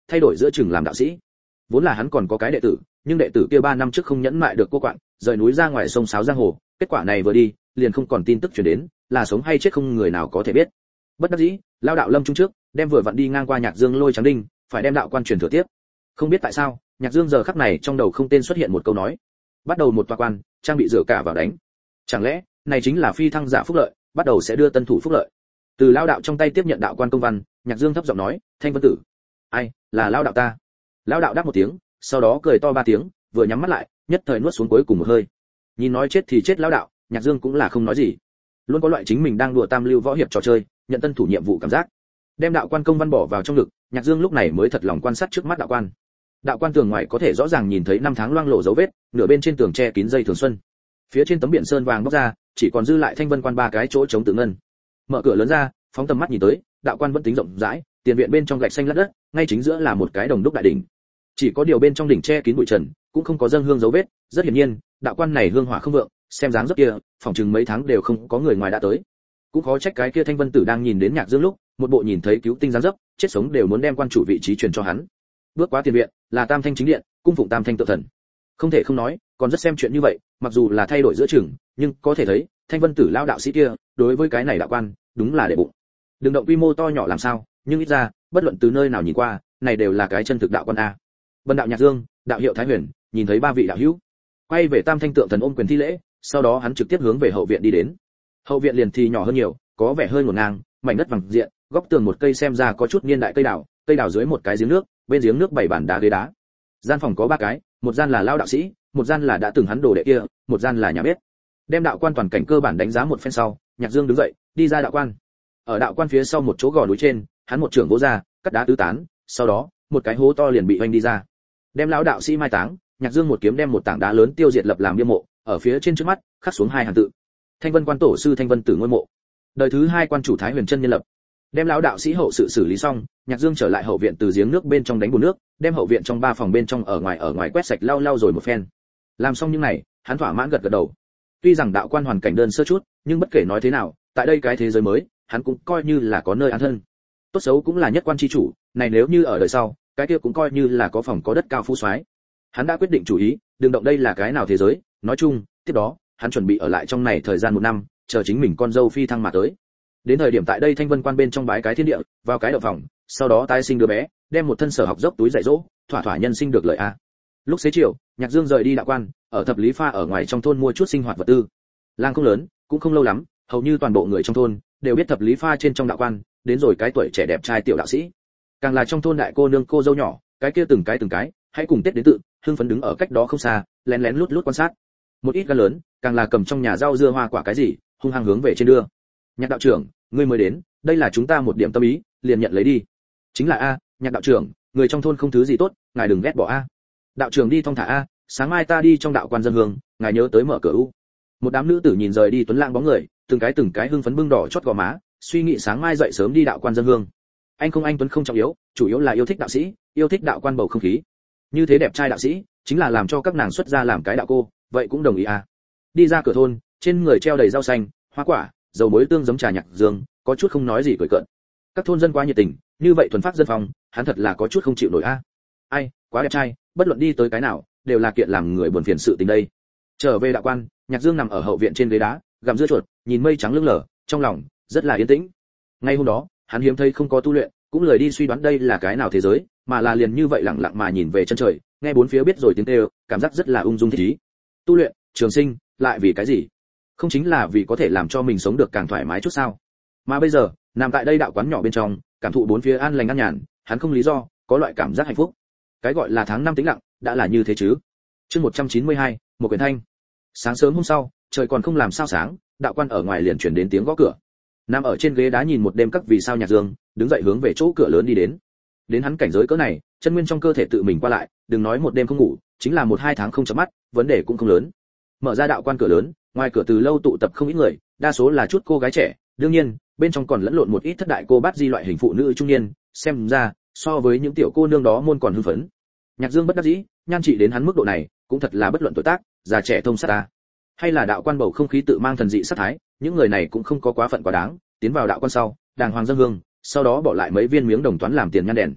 thay đổi giữa chừng làm đạo sĩ. Vốn là hắn còn có cái đệ tử, nhưng đệ tử kia 3 năm trước không nhẫn mại được cô quạng, rời núi ra ngoài sông sáo giang hồ, kết quả này vừa đi, liền không còn tin tức truyền đến, là sống hay chết không người nào có thể biết. Bất đắc dĩ, lao đạo lâm trung trước, đem vừa vặn đi ngang qua Nhạc Dương lôi trắng đinh, phải đem đạo quan truyền thừa tiếp. Không biết tại sao, Nhạc Dương giờ khắc này trong đầu không tên xuất hiện một câu nói. Bắt đầu một tòa quan, trang bị rửa cả vào đánh. Chẳng lẽ, này chính là phi thăng giả phúc lợi, bắt đầu sẽ đưa tân thủ phúc lợi. Từ lao đạo trong tay tiếp nhận đạo quan công văn, Nhạc Dương thấp giọng nói, Thanh Vân Tử. Ai, là lao đạo ta. Lao đạo đáp một tiếng, sau đó cười to 3 tiếng, vừa nhắm mắt lại, nhất thời nuốt xuống cuối cùng một hơi. Nhìn nói chết thì chết lao đạo, Nhạc Dương cũng là không nói gì. Luôn có loại chính mình đang đùa tam lưu võ hiệp trò chơi, nhận tân thủ nhiệm vụ cảm giác. Đem đạo quan công văn bỏ vào trong ngực, Nhạc Dương lúc này mới thật lòng quan sát trước mắt đạo quan. Đạo quan tường ngoài có thể rõ ràng nhìn thấy 5 tháng loang lộ dấu vết, nửa bên trên tường che kín dây thường xuân. Phía trên tấm biển sơn vàng bóc ra, chỉ còn dư lại Thanh Vân quan 3 cái chỗ chống tự ngân. Mở cửa lớn ra, phóng tầm mắt nhìn tới, đạo quan vẫn tính rộng rãi, tiền viện bên trong gạch xanh lát đất, ngay chính giữa là một cái đồng đúc đại đỉnh. Chỉ có điều bên trong đỉnh che kín bụi trần, cũng không có dâng hương dấu vết, rất hiển nhiên, đạo quan này hương hỏa không vượng, xem dáng dấp kia, phòng chừng mấy tháng đều không có người ngoài đã tới. Cũng khó trách cái kia Thanh Vân Tử đang nhìn đến Nhạc Dương lúc, một bộ nhìn thấy cứu tinh dáng dấp, chết sống đều muốn đem quan chủ vị trí truyền cho hắn. Bước qua tiền viện, là Tam Thanh chính điện, cung phụng Tam Thanh tự thần. Không thể không nói, còn rất xem chuyện như vậy, mặc dù là thay đổi giữa chừng, nhưng có thể thấy, Thanh Vân Tử lao đạo sĩ kia, đối với cái này đạo quan, đúng là để bụng. Đừng động quy mô to nhỏ làm sao, nhưng ít ra, bất luận từ nơi nào nhìn qua, này đều là cái chân thực đạo quan a. Vân đạo Nhạc Dương, đạo hiệu Thái Huyền, nhìn thấy 3 vị đạo hữu, quay về Tam Thanh tượng thần ôm quyền thi lễ, sau đó hắn trực tiếp hướng về hậu viện đi đến. Hậu viện liền thì nhỏ hơn nhiều, có vẻ hơi ngổn ngang, mảnh đất vàng diện, góc tường một cây xem ra có chút niên đại cây đào dưới một cái giếng nước, bên giếng nước 7 bàn đá ghế đá. Gian phòng có 3 cái, một gian là lao đạo sĩ, một gian là đã từng hắn đồ đệ kia, một gian là nhà bếp. Đem đạo quan toàn cảnh cơ bản đánh giá một phen sau, Nhạc Dương đứng dậy, đi ra đạo quan. Ở đạo quan phía sau một chỗ gò núi trên, hắn một trưởng vỗ ra, cắt đá tứ tán, sau đó, một cái hố to liền bị oanh đi ra. Đem lão đạo sĩ mai táng, Nhạc Dương một kiếm đem một tảng đá lớn tiêu diệt lập làm bia mộ, ở phía trên trước mắt, khắc xuống 2 hàng tự. Thanh Vân quan tổ sư Thanh Vân Tử ngôi mộ. Đời thứ 2 quan chủ Thái Huyền chân nhân lập. Đem lão đạo sĩ hậu sự xử lý xong, Nhạc Dương trở lại hậu viện từ giếng nước bên trong đánh bùn nước, đem hậu viện trong 3 phòng bên trong ở ngoài quét sạch lau rồi một phen. Làm xong những này, hắn thỏa mãn gật đầu. Tuy rằng đạo quan hoàn cảnh đơn sơ chút, nhưng bất kể nói thế nào, tại đây cái thế giới mới, hắn cũng coi như là có nơi an thân. Tốt xấu cũng là nhất quan chi chủ, này nếu như ở đời sau, cái kia cũng coi như là có phòng có đất cao phú soái. Hắn đã quyết định chủ ý, đừng động đây là cái nào thế giới, nói chung, tiếp đó, hắn chuẩn bị ở lại trong này thời gian 1 năm, chờ chính mình con dâu phi thăng mà tới. Đến thời điểm tại đây Thanh Vân quan bên trong bái cái thiên địa, vào cái động phòng, sau đó tái sinh đứa bé, đem một thân sở học dốc túi dạy dỗ, thỏa nhân sinh được lợi a. Lúc xế chiều, Nhạc Dương rời đi đạo quan, ở Thập Lý Pha ở ngoài trong thôn mua chút sinh hoạt vật tư. Làng không lớn, cũng không lâu lắm, hầu như toàn bộ người trong thôn đều biết Thập Lý Pha trên trong đạo quan, đến rồi cái tuổi trẻ đẹp trai tiểu đạo sĩ. Càng là trong thôn đại cô nương cô dâu nhỏ, cái kia từng cái, hãy cùng Tết đến tự, hưng phấn đứng ở cách đó không xa, lén lút quan sát. Một ít gan lớn, càng là cầm trong nhà rau dưa hoa quả cái gì, hung hăng hướng về trên đưa. Nhạc đạo trưởng, ngươi mới đến, đây là chúng ta một điểm tâm ý, liền nhận lấy đi. Chính là a, Nhạc đạo trưởng, người trong thôn không thứ gì tốt, ngài đừng ghét bỏ a. Đạo trưởng đi thong thả a, sáng mai ta đi trong đạo quan dân hương, ngài nhớ tới mở cửa u. Một đám nữ tử nhìn rời đi tuấn lãng bóng người, từng cái hưng phấn bưng đỏ chót gò má, suy nghĩ sáng mai dậy sớm đi đạo quan dân hương. Anh tuấn không trọng yếu, chủ yếu là yêu thích đạo sĩ, yêu thích đạo quan bầu không khí. Như thế đẹp trai đạo sĩ, chính là làm cho các nàng xuất gia làm cái đạo cô, vậy cũng đồng ý à. Đi ra cửa thôn, trên người treo đầy rau xanh, hoa quả, dầu muối tương giấm trà Nhạc Dương, có chút không nói gì cười cợt. Các thôn dân quá nhiệt tình, như vậy thuần phát dân phòng, hắn thật là có chút không chịu nổi a. Ai, quá đẹp trai, bất luận đi tới cái nào, đều là kiện làm người buồn phiền sự tình đây. Trở về đạo quan, Nhạc Dương nằm ở hậu viện trên ghế đá, gặm dưa chuột, nhìn mây trắng lững lờ, trong lòng rất là yên tĩnh. Ngay hôm đó, hắn hiếm thấy không có tu luyện, cũng lười đi suy đoán đây là cái nào thế giới, mà là liền như vậy lặng lặng mà nhìn về chân trời, nghe bốn phía biết rồi tiếng kêu, cảm giác rất là ung dung thích ý. Tu luyện, trường sinh, lại vì cái gì? Không chính là vì có thể làm cho mình sống được càng thoải mái chút sao? Mà bây giờ, nằm tại đây đạo quán nhỏ bên trong, cảm thụ bốn phía an lành an nhàn, hắn không lý do, có loại cảm giác hạnh phúc. Cái gọi là tháng năm tĩnh lặng, đã là như thế chứ. Chương 192, một quyển thanh. Sáng sớm hôm sau, trời còn không làm sao sáng, đạo quan ở ngoài liền truyền đến tiếng gõ cửa. Nằm ở trên ghế đá nhìn một đêm các vì sao Nhạc Dương, đứng dậy hướng về chỗ cửa lớn đi đến. Đến hắn cảnh giới cỡ này, chân nguyên trong cơ thể tự mình qua lại, đừng nói một đêm không ngủ, chính là 1-2 tháng không chớp mắt, vấn đề cũng không lớn. Mở ra đạo quan cửa lớn, ngoài cửa từ lâu tụ tập không ít người, đa số là chút cô gái trẻ, đương nhiên, bên trong còn lẫn lộn một ít thất đại cô bát di loại hình phụ nữ trung niên, xem ra, so với những tiểu cô nương đó môn còn hưng phấn. Nhạc Dương bất đắc dĩ, nhan trị đến hắn mức độ này, cũng thật là bất luận tuổi tác, già trẻ thông sát ta. Hay là đạo quan bầu không khí tự mang thần dị sát thái, những người này cũng không có quá phận quá đáng, tiến vào đạo quan sau, đàng hoàng dân hương, sau đó bỏ lại mấy viên miếng đồng toán làm tiền nhan đèn.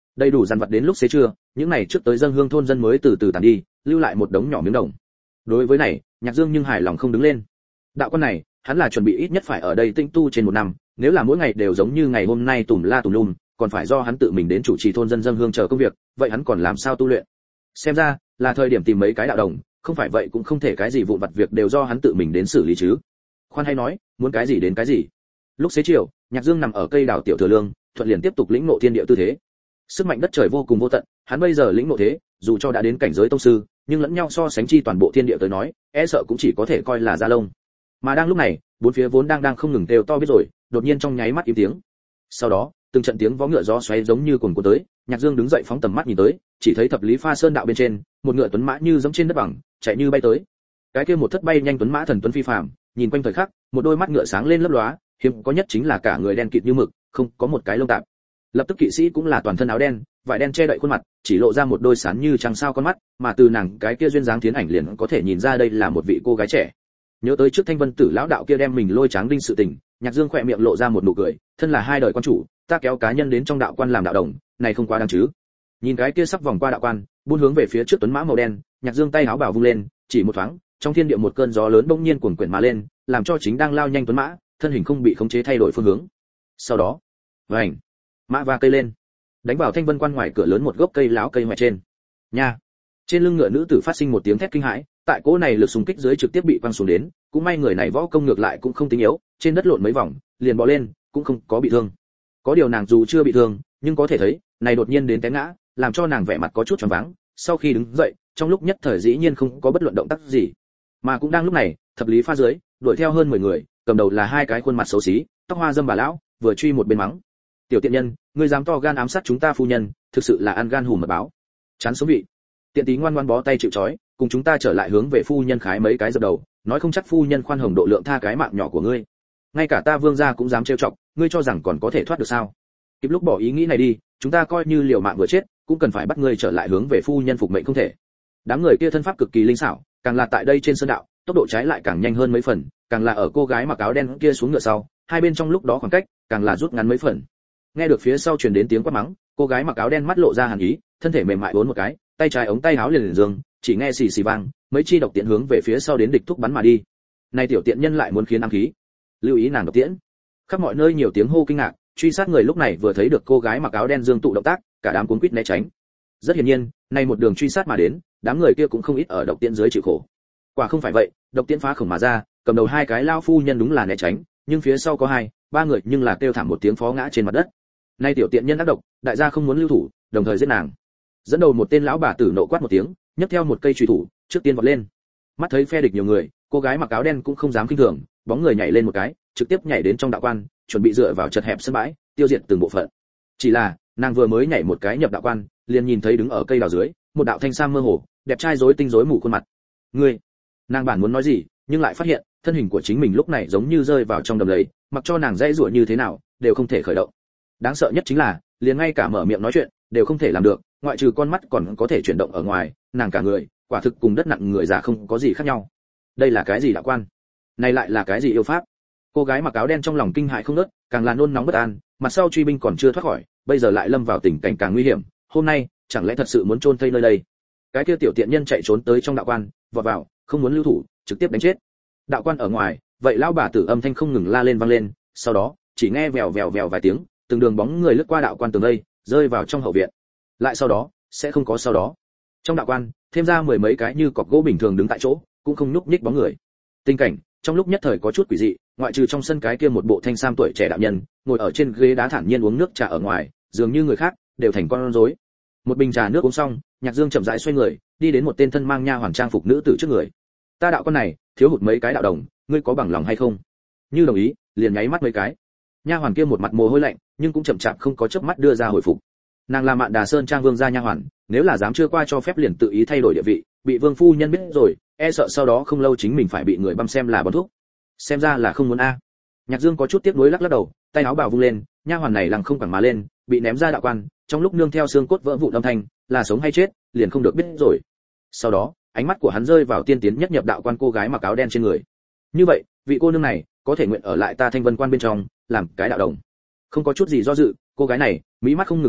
Đầy đủ dàn vật đến lúc xế trưa, những này trước tới dâng hương thôn dân mới từ từ tàn đi, lưu lại một đống nhỏ miếng đồng. Đối với này, Nhạc Dương nhưng hài lòng không đứng lên. Đạo quan này, hắn là chuẩn bị ít nhất phải ở đây tĩnh tu trên 1 năm, nếu là mỗi ngày đều giống như ngày hôm nay tùm la tùm lum, còn phải do hắn tự mình đến chủ trì thôn dân dâng hương chờ công việc, vậy hắn còn làm sao tu luyện? Xem ra, là thời điểm tìm mấy cái đạo đồng, không phải vậy cũng không thể cái gì vụn vặt việc đều do hắn tự mình đến xử lý chứ. Khoan hay nói, muốn cái gì đến cái gì. Lúc xế chiều, Nhạc Dương nằm ở cây đào tiểu thừa lương, thuận liền tiếp tục lĩnh ngộ thiên địa tư thế. Sức mạnh đất trời vô cùng vô tận, hắn bây giờ lĩnh ngộ thế, dù cho đã đến cảnh giới tông sư, nhưng lẫn nhau so sánh chi toàn bộ thiên địa tới nói, e sợ cũng chỉ có thể coi là da lông. Mà đang lúc này, bốn phía vốn đang không ngừng kêu to biết rồi, đột nhiên trong nháy mắt im tiếng. Sau đó, từng trận tiếng vó ngựa gió xoáy giống như cuồn cuộn tới, Nhạc Dương đứng dậy phóng tầm mắt nhìn tới, chỉ thấy thập lý pha sơn đạo bên trên, một ngựa tuấn mã như giẫm trên đất bằng, chạy như bay tới. Cái kia một thất bay nhanh tuấn mã thần tuấn phi phàm, nhìn quanh thời khắc, một đôi mắt ngựa sáng lên lấp lóa, hiếm có nhất chính là cả người đen kịt như mực, không có một cái lông tạp. Lập tức kỵ sĩ cũng là toàn thân áo đen, vải đen che đậy khuôn mặt, chỉ lộ ra một đôi sáng như trăng sao con mắt, mà từ nàng cái kia duyên dáng tiến ảnh liền có thể nhìn ra đây là một vị cô gái trẻ. Nhớ tới trước Thanh Vân Tử lão đạo kia đem mình lôi tráng đinh sự tình, Nhạc Dương khỏe miệng lộ ra một nụ cười, thân là hai đời quan chủ, ta kéo cá nhân đến trong đạo quan làm đạo đồng, này không quá đáng chứ? Nhìn cái kia sắp vòng qua đạo quan, buôn hướng về phía trước tuấn mã màu đen, Nhạc Dương tay áo bảo vung lên, chỉ một thoáng, trong thiên địa một cơn gió lớn bỗng nhiên cuồn quyển mà lên, làm cho chính đang lao nhanh tuấn mã, thân hình không bị khống chế thay đổi phương hướng. Sau đó, vành, mã va cây lên, đánh vào Thanh Vân quan ngoài cửa lớn một gốc cây láo cây ngoại trên. Nha! Trên lưng ngựa nữ tử phát sinh một tiếng thét kinh hãi, tại cỗ này lực xung kích dưới trực tiếp bị quăng xuống đến, cũng may người này võ công ngược lại cũng không tính yếu, trên đất lộn mấy vòng, liền bò lên, cũng không có bị thương. Có điều nàng dù chưa bị thương, nhưng có thể thấy, này đột nhiên đến té ngã, làm cho nàng vẻ mặt có chút choáng váng, sau khi đứng dậy, trong lúc nhất thời dĩ nhiên không có bất luận động tác gì. Mà cũng đang lúc này, thập lý pha dưới, đuổi theo hơn 10 người, cầm đầu là hai cái khuôn mặt xấu xí, tóc hoa dâm bà lão, vừa truy một bên mắng. Tiểu tiện nhân, ngươi dám to gan ám sát chúng ta phu nhân, thực sự là ăn gan hùm mật báo. Chán sống vị. Tiện tí ngoan ngoan bó tay chịu trói, cùng chúng ta trở lại hướng về phu nhân khái mấy cái dập đầu, nói không chắc phu nhân khoan hồng độ lượng tha cái mạng nhỏ của ngươi. Ngay cả ta vương gia cũng dám trêu chọc, ngươi cho rằng còn có thể thoát được sao? Kịp lúc bỏ ý nghĩ này đi, chúng ta coi như liều mạng vừa chết, cũng cần phải bắt ngươi trở lại hướng về phu nhân phục mệnh không thể. Đám người kia thân pháp cực kỳ linh xảo, càng là tại đây trên sơn đạo, tốc độ trái lại càng nhanh hơn mấy phần, càng là ở cô gái mặc áo đen kia xuống ngựa sau, hai bên trong lúc đó khoảng cách càng là rút ngắn mấy phần. Nghe được phía sau truyền đến tiếng quát mắng, cô gái mặc áo đen mắt lộ ra hàn ý, thân thể mềm mại uốn một cái, tay trái ống tay áo liền dương, chỉ nghe xì xì vang, mấy chi độc tiễn hướng về phía sau đến địch thúc bắn mà đi. Này tiểu tiện nhân lại muốn khiến ám khí. Lưu ý nàng độc tiễn. Khắp mọi nơi nhiều tiếng hô kinh ngạc, truy sát người lúc này vừa thấy được cô gái mặc áo đen dương tụ động tác, cả đám cuống quýt né tránh. Rất hiển nhiên, này một đường truy sát mà đến, đám người kia cũng không ít ở độc tiễn dưới chịu khổ. Quả không phải vậy, độc tiễn phá khổng mà ra, cầm đầu hai cái lao phu nhân đúng là né tránh, nhưng phía sau có hai, ba người nhưng là kêu thảm một tiếng phó ngã trên mặt đất. Nay tiểu tiện nhân ác độc, đại gia không muốn lưu thủ, đồng thời giết nàng. Dẫn đầu một tên lão bà tử nộ quát một tiếng, nhấc theo một cây chùy thủ, trước tiên vọt lên. Mắt thấy phe địch nhiều người, cô gái mặc áo đen cũng không dám kinh thường, bóng người nhảy lên một cái, trực tiếp nhảy đến trong đạo quan, chuẩn bị dựa vào chật hẹp sân bãi, tiêu diệt từng bộ phận. Chỉ là, nàng vừa mới nhảy một cái nhập đạo quan, liền nhìn thấy đứng ở cây đào dưới, một đạo thanh sam mơ hồ, đẹp trai rối tinh rối mù khuôn mặt. Ngươi, nàng bản muốn nói gì, nhưng lại phát hiện, thân hình của chính mình lúc này giống như rơi vào trong đầm lầy, mặc cho nàng dãy giụa như thế nào, đều không thể khởi động. Đáng sợ nhất chính là, liền ngay cả mở miệng nói chuyện, đều không thể làm được, ngoại trừ con mắt còn có thể chuyển động ở ngoài, nàng cả người, quả thực cùng đất nặng người già không có gì khác nhau. Đây là cái gì đạo quan? Này lại là cái gì yêu pháp? Cô gái mặc áo đen trong lòng kinh hãi không ngớt, càng là nôn nóng bất an, mặt sau truy binh còn chưa thoát khỏi, bây giờ lại lâm vào tình cảnh càng nguy hiểm, hôm nay, chẳng lẽ thật sự muốn chôn thây nơi đây? Cái kia tiểu tiện nhân chạy trốn tới trong đạo quan, vọt vào, không muốn lưu thủ, trực tiếp đánh chết. Đạo quan ở ngoài, vậy lão bà tử âm thanh không ngừng la lên vang lên, sau đó, chỉ nghe vèo vèo vèo vài tiếng, từng đường bóng người lướt qua đạo quan tường đây, rơi vào trong hậu viện. Lại sau đó, sẽ không có sau đó. Trong đạo quan, thêm ra mười mấy cái như cọc gỗ bình thường đứng tại chỗ, cũng không nhúc nhích bóng người. Tình cảnh trong lúc nhất thời có chút quỷ dị, ngoại trừ trong sân cái kia một bộ thanh sam tuổi trẻ đạo nhân, ngồi ở trên ghế đá thản nhiên uống nước trà ở ngoài, dường như người khác đều thành con rối. Một bình trà nước uống xong, Nhạc Dương chậm rãi xoay người, đi đến một tên thân mang nha hoàn trang phục nữ tử trước người. Ta đạo con này, thiếu hụt mấy cái đạo đồng, ngươi có bằng lòng hay không? Như đồng ý, liền nháy mắt mấy cái. Nha hoàn kia một mặt mồ hôi lạnh, nhưng cũng chậm chạp không có chớp mắt đưa ra hồi phục. Nàng là Mạn Đà Sơn trang vương gia nha hoàn, nếu là dám chưa qua cho phép liền tự ý thay đổi địa vị, bị vương phu nhân biết rồi, e sợ sau đó không lâu chính mình phải bị người băm xem là bón thuốc. Xem ra là không muốn a. Nhạc Dương có chút tiếc nuối lắc lắc đầu, tay áo bào vung lên, nha hoàn này lằng không quẳng mà lên, bị ném ra đạo quan, trong lúc nương theo xương cốt vỡ vụn âm thanh, là sống hay chết, liền không được biết rồi. Sau đó, ánh mắt của hắn rơi vào tiên tiến nhất nhập đạo quan cô gái mặc áo đen trên người. Như vậy, vị cô nương này có thể nguyện ở lại ta Thanh Vân quan bên trong, làm cái đạo đồng. Không có chút gì do dự, cô gái này, mỹ mắt không ngừng nhấp nháy,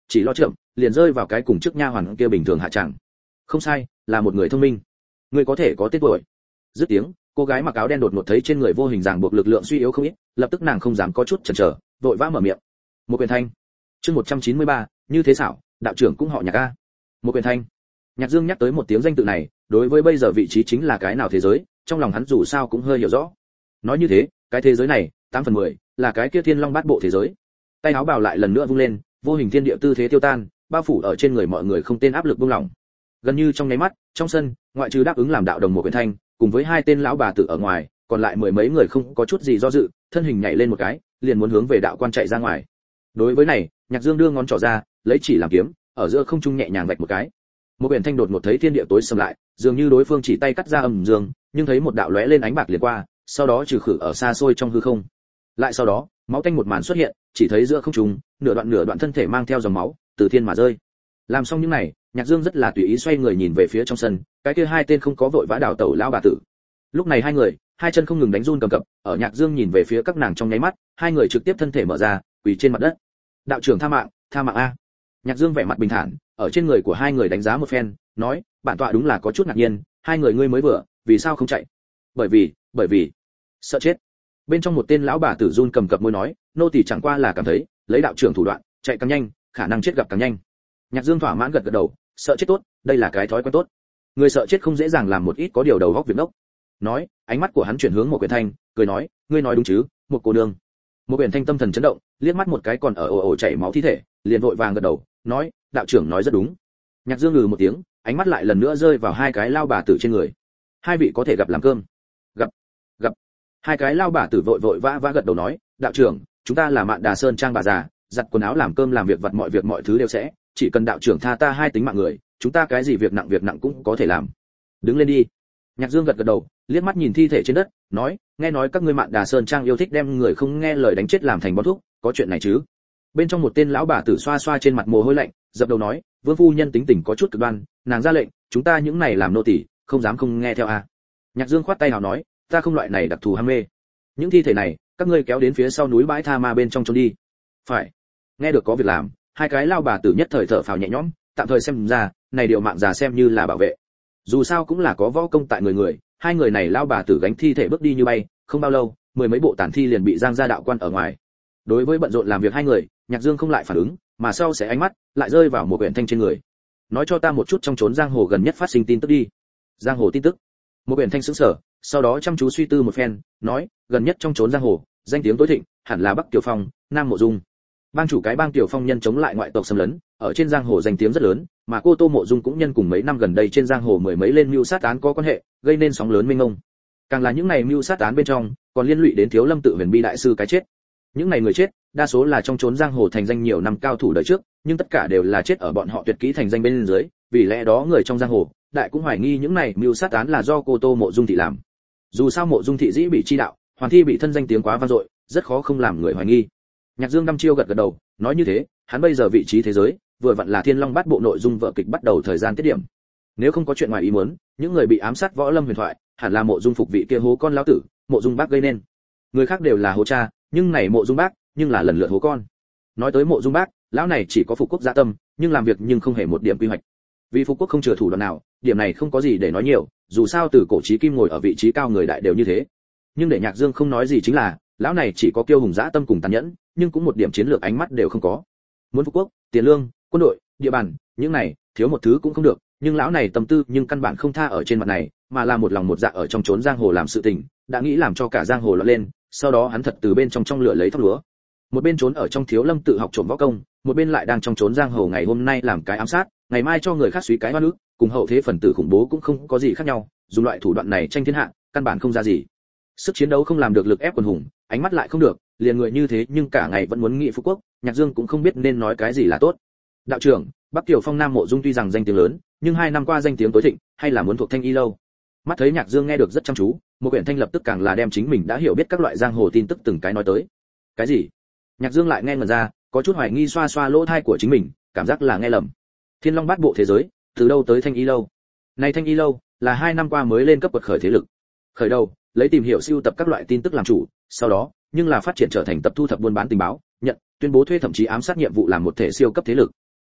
chỉ lo chậm liền rơi vào cái cùng trước nha hoàn kia bình thường hạ trạng. Không sai, là một người thông minh. Người có thể có tên tuổi. Dứt tiếng, cô gái mặc áo đen đột ngột thấy trên người vô hình ràng buộc lực lượng suy yếu không ít, lập tức nàng không dám có chút chần chờ, vội vã mở miệng. Một Quyền Thanh. Chương 193, như thế xảo, đạo trưởng cũng họ Nhạc a. Một Quyền Thanh. Nhạc Dương nhắc tới một tiếng danh tự này, đối với bây giờ vị trí chính là cái nào thế giới, trong lòng hắn dù sao cũng hơi hiểu rõ. Nói như thế, cái thế giới này, 8/10 là cái kia Thiên Long Bát Bộ thế giới. Tay áo bào lại lần nữa vung lên, vô hình thiên địa tư thế tiêu tan, bao phủ ở trên người mọi người không tên áp lực buông lỏng. Gần như trong nháy mắt, trong sân, ngoại trừ đáp ứng làm đạo đồng Một Quyền Thanh, cùng với hai tên lão bà tử ở ngoài, còn lại mười mấy người không có chút gì do dự, thân hình nhảy lên một cái, liền muốn hướng về đạo quan chạy ra ngoài. Đối với này, Nhạc Dương đưa ngón trỏ ra, lấy chỉ làm kiếm, ở giữa không trung nhẹ nhàng vạch một cái. Một Quyền Thanh đột ngột thấy thiên địa tối sầm lại, dường như đối phương chỉ tay cắt ra âm dương, nhưng thấy một đạo lóe lên ánh bạc liền qua, sau đó trừ khử ở xa xôi trong hư không. Lại sau đó, máu tanh một màn xuất hiện, chỉ thấy giữa không trung, nửa đoạn thân thể mang theo dòng máu, từ thiên mà rơi. Làm xong những này, Nhạc Dương rất là tùy ý xoay người nhìn về phía trong sân, cái kia hai tên không có vội vã đảo tẩu lão bà tử. Lúc này hai người, hai chân không ngừng đánh run cầm cập, ở Nhạc Dương nhìn về phía các nàng trong nháy mắt, hai người trực tiếp thân thể mở ra, quỳ trên mặt đất. Đạo trưởng tha mạng a. Nhạc Dương vẻ mặt bình thản, ở trên người của hai người đánh giá một phen, nói, bản tọa đúng là có chút ngạc nhiên, hai người ngươi mới vừa, vì sao không chạy? Bởi vì sợ chết. Bên trong một tên lão bà tử run cầm cập môi nói, nô tỳ chẳng qua là cảm thấy, lấy đạo trưởng thủ đoạn, chạy càng nhanh, khả năng chết gặp càng nhanh. Nhạc Dương thỏa mãn gật gật đầu, sợ chết tốt, đây là cái thói quen tốt. Người sợ chết không dễ dàng làm một ít có điều đầu góc việc ngốc. Nói, ánh mắt của hắn chuyển hướng Một Quyền Thanh, cười nói, ngươi nói đúng chứ, một cô nương. Một Quyền Thanh tâm thần chấn động, liếc mắt một cái còn ở ồ chảy máu thi thể, liền vội vàng gật đầu, nói, đạo trưởng nói rất đúng. Nhạc Dương ngừ một tiếng, ánh mắt lại lần nữa rơi vào hai cái lao bà tử trên người. Hai vị có thể gặp làm cơm. Gặp. Hai cái lao bà tử vội vã gật đầu nói, đạo trưởng, chúng ta là Mạn Đà Sơn trang bà già, giặt quần áo làm cơm làm việc vặt mọi thứ đều sẽ, chỉ cần đạo trưởng tha ta hai tính mạng người, chúng ta cái gì việc nặng cũng có thể làm. Đứng lên đi. Nhạc Dương gật đầu, liếc mắt nhìn thi thể trên đất, nói, nghe nói các ngươi Mạn Đà Sơn trang yêu thích đem người không nghe lời đánh chết làm thành bón thuốc, có chuyện này chứ? Bên trong một tên lão bà tử xoa xoa trên mặt mồ hôi lạnh, dập đầu nói, vương phu nhân tính tình có chút cực đoan, nàng ra lệnh, chúng ta những này làm nô tỳ, không dám không nghe theo a. Nhạc Dương khoát tay nào nói, ta không loại này đặc thù ham mê. Những thi thể này, các ngươi kéo đến phía sau núi bãi tha ma bên trong chôn đi. Phải. Nghe được có việc làm, hai cái lao bà tử nhất thời thở phào nhẹ nhõm, tạm thời xem ra, này điều mạng già xem như là bảo vệ. Dù sao cũng là có võ công tại người, hai người này lao bà tử gánh thi thể bước đi như bay, không bao lâu, mười mấy bộ tàn thi liền bị giang ra đạo quan ở ngoài. Đối với bận rộn làm việc hai người, Nhạc Dương không lại phản ứng, mà sau sẽ ánh mắt lại rơi vào Một Quyền Thanh trên người. Nói cho ta một chút trong chốn giang hồ gần nhất phát sinh tin tức đi. Giang hồ tin tức. Một Quyền Thanh sững sờ, sau đó chăm chú suy tư một phen, nói, gần nhất trong chốn giang hồ, danh tiếng tối thịnh, hẳn là Bắc Tiểu Phong, Nam Mộ Dung. Bang chủ cái bang Tiểu Phong nhân chống lại ngoại tộc xâm lấn, ở trên giang hồ danh tiếng rất lớn, mà cô Tô Mộ Dung cũng nhân cùng mấy năm gần đây trên giang hồ mười mấy lên mưu sát án có quan hệ, gây nên sóng lớn mênh mông. Càng là những này mưu sát án bên trong, còn liên lụy đến Thiếu Lâm tự Huyền Bi đại sư cái chết. Những này người chết, đa số là trong chốn giang hồ thành danh nhiều năm cao thủ đời trước, nhưng tất cả đều là chết ở bọn họ tuyệt kỹ thành danh bên dưới, vì lẽ đó người trong giang hồ, đại cũng hoài nghi những này mưu sát án là do cô Tô Mộ Dung thị làm. Dù sao Mộ Dung thị dĩ bị chi đạo, Hoàn Thi bị thân danh tiếng quá vang dội, rất khó không làm người hoài nghi. Nhạc Dương đăm chiêu gật gật đầu, nói như thế, hắn bây giờ vị trí thế giới, vừa vặn là Thiên Long Bát Bộ nội dung vở kịch bắt đầu thời gian tiết điểm. Nếu không có chuyện ngoài ý muốn, những người bị ám sát võ lâm huyền thoại, hẳn là Mộ Dung phục vị kia hố con lão tử, Mộ Dung bác gây nên. Người khác đều là hố cha, nhưng này Mộ Dung bác, nhưng là lần lượt hố con. Nói tới Mộ Dung bác, lão này chỉ có phục quốc dạ tâm, nhưng làm việc nhưng không hề một điểm quy hoạch. Vì phục quốc không chừa thủ đoạn nào, điểm này không có gì để nói nhiều, dù sao từ cổ chí kim ngồi ở vị trí cao người đại đều như thế. Nhưng để Nhạc Dương không nói gì chính là, lão này chỉ có kiêu hùng dã tâm cùng tàn nhẫn, nhưng cũng một điểm chiến lược ánh mắt đều không có. Muốn phục quốc, tiền lương, quân đội, địa bàn, những này, thiếu một thứ cũng không được, nhưng lão này tâm tư nhưng căn bản không tha ở trên mặt này, mà là một lòng một dạ ở trong chốn giang hồ làm sự tình, đã nghĩ làm cho cả giang hồ lọt lên, sau đó hắn thật từ bên trong lửa lấy thóc lúa. Một bên trốn ở trong Thiếu Lâm tự học trộm võ công, một bên lại đang trong chốn giang hồ ngày hôm nay làm cái ám sát, ngày mai cho người khác suy cái oan ức, cùng hậu thế phần tử khủng bố cũng không có gì khác nhau, dùng loại thủ đoạn này tranh thiên hạ, căn bản không ra gì. Sức chiến đấu không làm được lực ép quần hùng, ánh mắt lại không được, liền người như thế nhưng cả ngày vẫn muốn nghị phú quốc, Nhạc Dương cũng không biết nên nói cái gì là tốt. Đạo trưởng, Bắc Tiểu Phong Nam Mộ Dung tuy rằng danh tiếng lớn, nhưng 2 năm qua danh tiếng tối thịnh, hay là muốn thuộc Thanh Y lâu. Mắt thấy Nhạc Dương nghe được rất chăm chú, Một Quyển Thanh lập tức càng là đem chính mình đã hiểu biết các loại giang hồ tin tức từng cái nói tới. Cái gì? Nhạc Dương lại nghe ngẩn ra, có chút hoài nghi xoa xoa lỗ tai của chính mình, cảm giác là nghe lầm. Thiên Long Bát Bộ thế giới, từ đâu tới Thanh Y lâu? Này Thanh Y lâu là 2 năm qua mới lên cấp bậc khởi thế lực. Khởi đầu, lấy tìm hiểu siêu tập các loại tin tức làm chủ, sau đó, nhưng là phát triển trở thành tập thu thập buôn bán tình báo, nhận, tuyên bố thuê thậm chí ám sát nhiệm vụ làm một thể siêu cấp thế lực.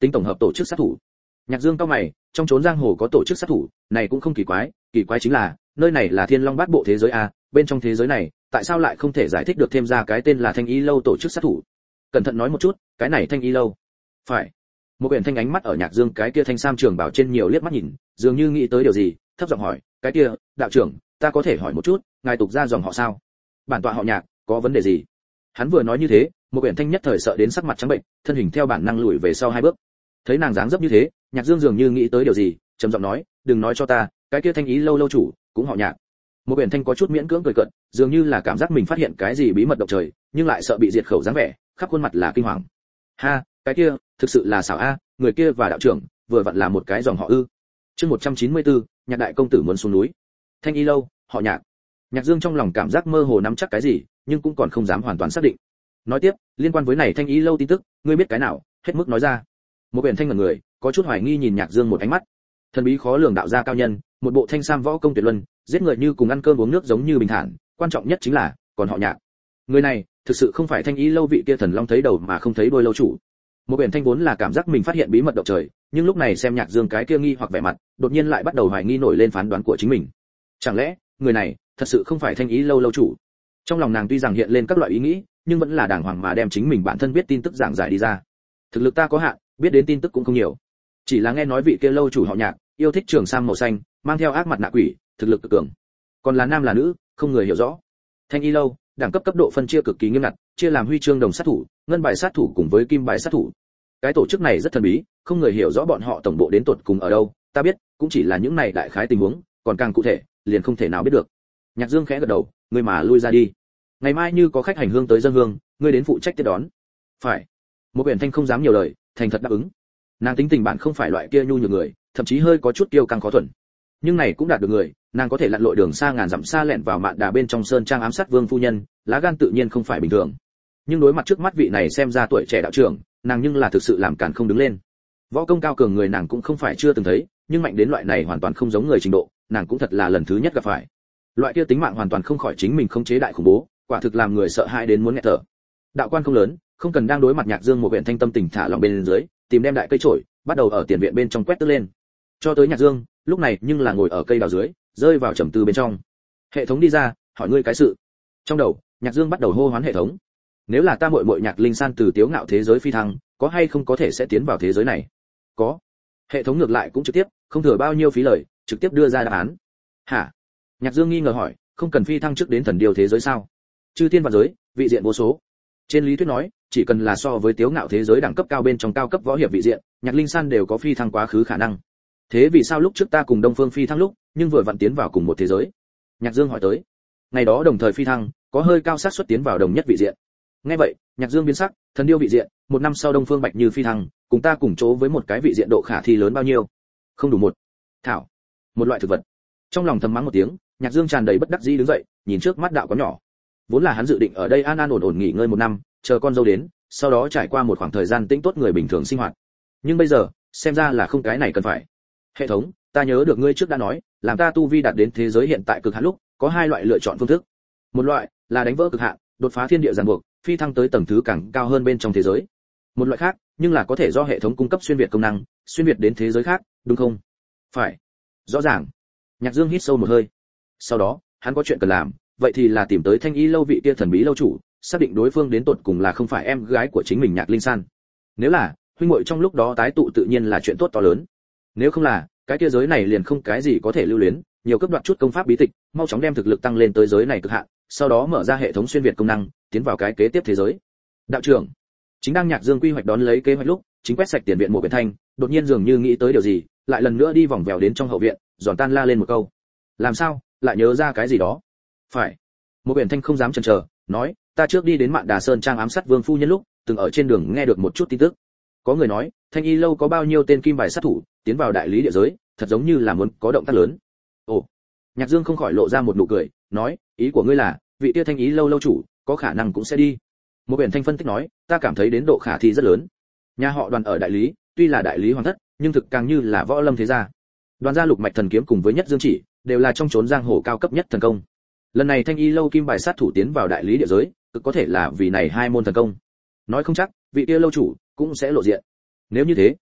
tính tổng hợp tổ chức sát thủ. Nhạc Dương cao mày, trong chốn giang hồ có tổ chức sát thủ, này cũng không kỳ quái chính là, nơi này là Thiên Long Bát Bộ thế giới a, bên trong thế giới này, tại sao lại không thể giải thích được thêm ra cái tên là Thanh Y lâu tổ chức sát thủ? Cẩn thận nói một chút, cái này Thanh Y lâu. Phải. Một quyển thanh ánh mắt ở Nhạc Dương cái kia thanh sam trường bảo trên nhiều liếc mắt nhìn, dường như nghĩ tới điều gì, thấp giọng hỏi, cái kia, đạo trưởng, ta có thể hỏi một chút, ngài tục ra dòng họ sao? Bản tọa họ Nhạc, có vấn đề gì? Hắn vừa nói như thế, một quyển thanh nhất thời sợ đến sắc mặt trắng bệnh, thân hình theo bản năng lùi về sau 2 bước. Thấy nàng dáng dấp như thế, Nhạc Dương dường như nghĩ tới điều gì, trầm giọng nói, đừng nói cho ta, cái kia Thanh Ý lâu lâu chủ cũng họ Nhạc. Một quyển thanh có chút miễn cưỡng cười cợt, dường như là cảm giác mình phát hiện cái gì bí mật động trời, nhưng lại sợ bị diệt khẩu dáng vẻ, khắp khuôn mặt là kinh hoàng. Ha, cái kia, thực sự là xảo a, người kia và đạo trưởng vừa vặn là một cái dòng họ ư? Chương 194, Nhạc đại công tử muốn xuống núi. Thanh Y lâu, họ Nhạc. Nhạc Dương trong lòng cảm giác mơ hồ nắm chắc cái gì, nhưng cũng còn không dám hoàn toàn xác định. Nói tiếp, liên quan với này Thanh Y lâu tin tức, ngươi biết cái nào, hết mức nói ra. Một quyển thanh ngẩn người, có chút hoài nghi nhìn Nhạc Dương một ánh mắt. Thần bí khó lường đạo gia cao nhân, một bộ thanh sam võ công tuyệt luân, giết người như cùng ăn cơm uống nước giống như bình thản, quan trọng nhất chính là còn họ Nhạc. Người này, thực sự không phải Thanh Y lâu vị kia thần long thấy đầu mà không thấy đuôi lâu chủ. Một quyển thanh vốn là cảm giác mình phát hiện bí mật động trời, nhưng lúc này xem Nhạc Dương cái kia nghi hoặc vẻ mặt, đột nhiên lại bắt đầu hoài nghi nổi lên phán đoán của chính mình. Chẳng lẽ, người này thật sự không phải Thanh Y lâu lâu chủ? Trong lòng nàng tuy rằng hiện lên các loại ý nghĩ, nhưng vẫn là đàng hoàng mà đem chính mình bản thân biết tin tức giảng giải đi ra. Thực lực ta có hạn, biết đến tin tức cũng không nhiều. Chỉ là nghe nói vị kia lâu chủ họ Nhạc, yêu thích trường sam màu xanh, mang theo ác mặt nạ quỷ, thực lực cực cường. Còn là nam là nữ, không người hiểu rõ. Thanh Y lâu, đẳng cấp cấp độ phân chia cực kỳ nghiêm ngặt, chia làm huy chương đồng sát thủ, ngân bài sát thủ cùng với kim bài sát thủ. Cái tổ chức này rất thần bí, không người hiểu rõ bọn họ tổng bộ đến tột cùng ở đâu, ta biết, cũng chỉ là những này đại khái tình huống, còn càng cụ thể, liền không thể nào biết được. Nhạc Dương khẽ gật đầu, ngươi mà lui ra đi. Ngày mai như có khách hành hương tới dân hương, ngươi đến phụ trách tiếp đón. Phải. Một quyển thanh không dám nhiều lời, thành thật đáp ứng. Nàng tính tình bản không phải loại kia nhu nhược người, thậm chí hơi có chút kiêu căng khó thuần. Nhưng này cũng đạt được người, nàng có thể lặn lội đường xa ngàn dặm xa lẹn vào mạn đà bên trong sơn trang ám sát vương phu nhân, lá gan tự nhiên không phải bình thường. Nhưng đối mặt trước mắt vị này xem ra tuổi trẻ đạo trưởng, nàng nhưng là thực sự làm cản không đứng lên. Võ công cao cường người nàng cũng không phải chưa từng thấy, nhưng mạnh đến loại này hoàn toàn không giống người trình độ, nàng cũng thật là lần thứ nhất gặp phải. Loại kia tính mạng hoàn toàn không khỏi chính mình khống chế đại khủng bố, quả thực làm người sợ hãi đến muốn nghẹt thở. Đạo quan không lớn, không cần đang đối mặt Nhạc Dương một viện thanh tâm tình thả lòng bên dưới, tìm đem đại cây chổi, bắt đầu ở tiền viện bên trong quét tước lên. Cho tới Nhạc Dương, lúc này nhưng là ngồi ở cây đào dưới, rơi vào trầm tư bên trong. Hệ thống đi ra, hỏi ngươi cái sự. Trong đầu, Nhạc Dương bắt đầu hô hoán hệ thống. Nếu là ta muội muội Nhạc Linh San từ tiếu ngạo thế giới phi thăng, có hay không có thể sẽ tiến vào thế giới này? Có. Hệ thống ngược lại cũng trực tiếp, không thừa bao nhiêu phí lời, trực tiếp đưa ra đáp án. Hả? Nhạc Dương nghi ngờ hỏi, không cần phi thăng trước đến thần điều thế giới sao? Chư thiên vạn giới, vị diện vô số. Trên lý thuyết nói, chỉ cần là so với tiếu ngạo thế giới đẳng cấp cao bên trong cao cấp võ hiệp vị diện, Nhạc Linh San đều có phi thăng quá khứ khả năng. Thế vì sao lúc trước ta cùng Đông Phương phi thăng lúc, nhưng vừa vặn tiến vào cùng một thế giới? Nhạc Dương hỏi tới. Ngày đó đồng thời phi thăng, có hơi cao xác suất tiến vào đồng nhất vị diện. Nghe vậy, Nhạc Dương biến sắc, thần điêu vị diện, một năm sau Đông Phương Bạch Như phi thăng, cùng ta cùng chỗ với một cái vị diện độ khả thi lớn bao nhiêu? Không đủ một. Thảo, một loại thực vật. Trong lòng thầm mắng một tiếng, Nhạc Dương tràn đầy bất đắc dĩ đứng dậy, nhìn trước mắt đạo có nhỏ. Vốn là hắn dự định ở đây an an ổn ổn nghỉ ngơi một năm, chờ con dâu đến, sau đó trải qua một khoảng thời gian tĩnh tốt người bình thường sinh hoạt. Nhưng bây giờ, xem ra là không cái này cần phải. Hệ thống, ta nhớ được ngươi trước đã nói, làm ta tu vi đạt đến thế giới hiện tại cực hạn lúc, có 2 loại lựa chọn phương thức. Một loại là đánh vỡ cực hạn, đột phá thiên địa ràng buộc, phi thăng tới tầng thứ càng cao hơn bên trong thế giới. Một loại khác, nhưng là có thể do hệ thống cung cấp xuyên việt công năng, xuyên việt đến thế giới khác, đúng không? Phải. Rõ ràng. Nhạc Dương hít sâu một hơi. Sau đó, hắn có chuyện cần làm, vậy thì là tìm tới Thanh Y lâu vị kia thần bí lâu chủ, xác định đối phương đến tột cùng là không phải em gái của chính mình Nhạc Linh San. Nếu là, huynh muội trong lúc đó tái tụ tự nhiên là chuyện tốt to lớn. Nếu không là, cái kia giới này liền không cái gì có thể lưu luyến, nhiều cấp đoạt chút công pháp bí tịch, mau chóng đem thực lực tăng lên tới giới này cực hạn, sau đó mở ra hệ thống xuyên việt công năng, tiến vào cái kế tiếp thế giới. Đạo trưởng, chính đang Nhạc Dương quy hoạch đón lấy kế hoạch lúc, chính quét sạch tiền viện Mộ Biển Thanh, đột nhiên dường như nghĩ tới điều gì, lại lần nữa đi vòng vèo đến trong hậu viện, giòn tan la lên một câu. Làm sao, lại nhớ ra cái gì đó? Phải. Mộ Biển Thanh không dám chần chờ, nói, ta trước đi đến Mạn Đà Sơn trang ám sát Vương phu nhân lúc, từng ở trên đường nghe được một chút tin tức. Có người nói, Thanh Y lâu có bao nhiêu tên kim bài sát thủ tiến vào đại lý địa giới, thật giống như là muốn có động tác lớn. Ồ. Nhạc Dương không khỏi lộ ra một nụ cười, nói, ý của ngươi là, vị kia Thanh Y lâu lâu chủ có khả năng cũng sẽ đi. Một biển Thanh phân tích nói, ta cảm thấy đến độ khả thi rất lớn. Nhà họ Đoàn ở đại lý, tuy là đại lý hoàng thất, nhưng thực càng như là võ lâm thế gia. Đoàn gia Lục Mạch thần kiếm cùng với Nhất Dương chỉ, đều là trong chốn giang hồ cao cấp nhất thần công. Lần này Thanh Y lâu kim bài sát thủ tiến vào đại lý địa giới, cực có thể là vì này 2 môn thần công. Nói không chắc, vị kia lâu chủ cũng sẽ lộ diện. Nếu như thế,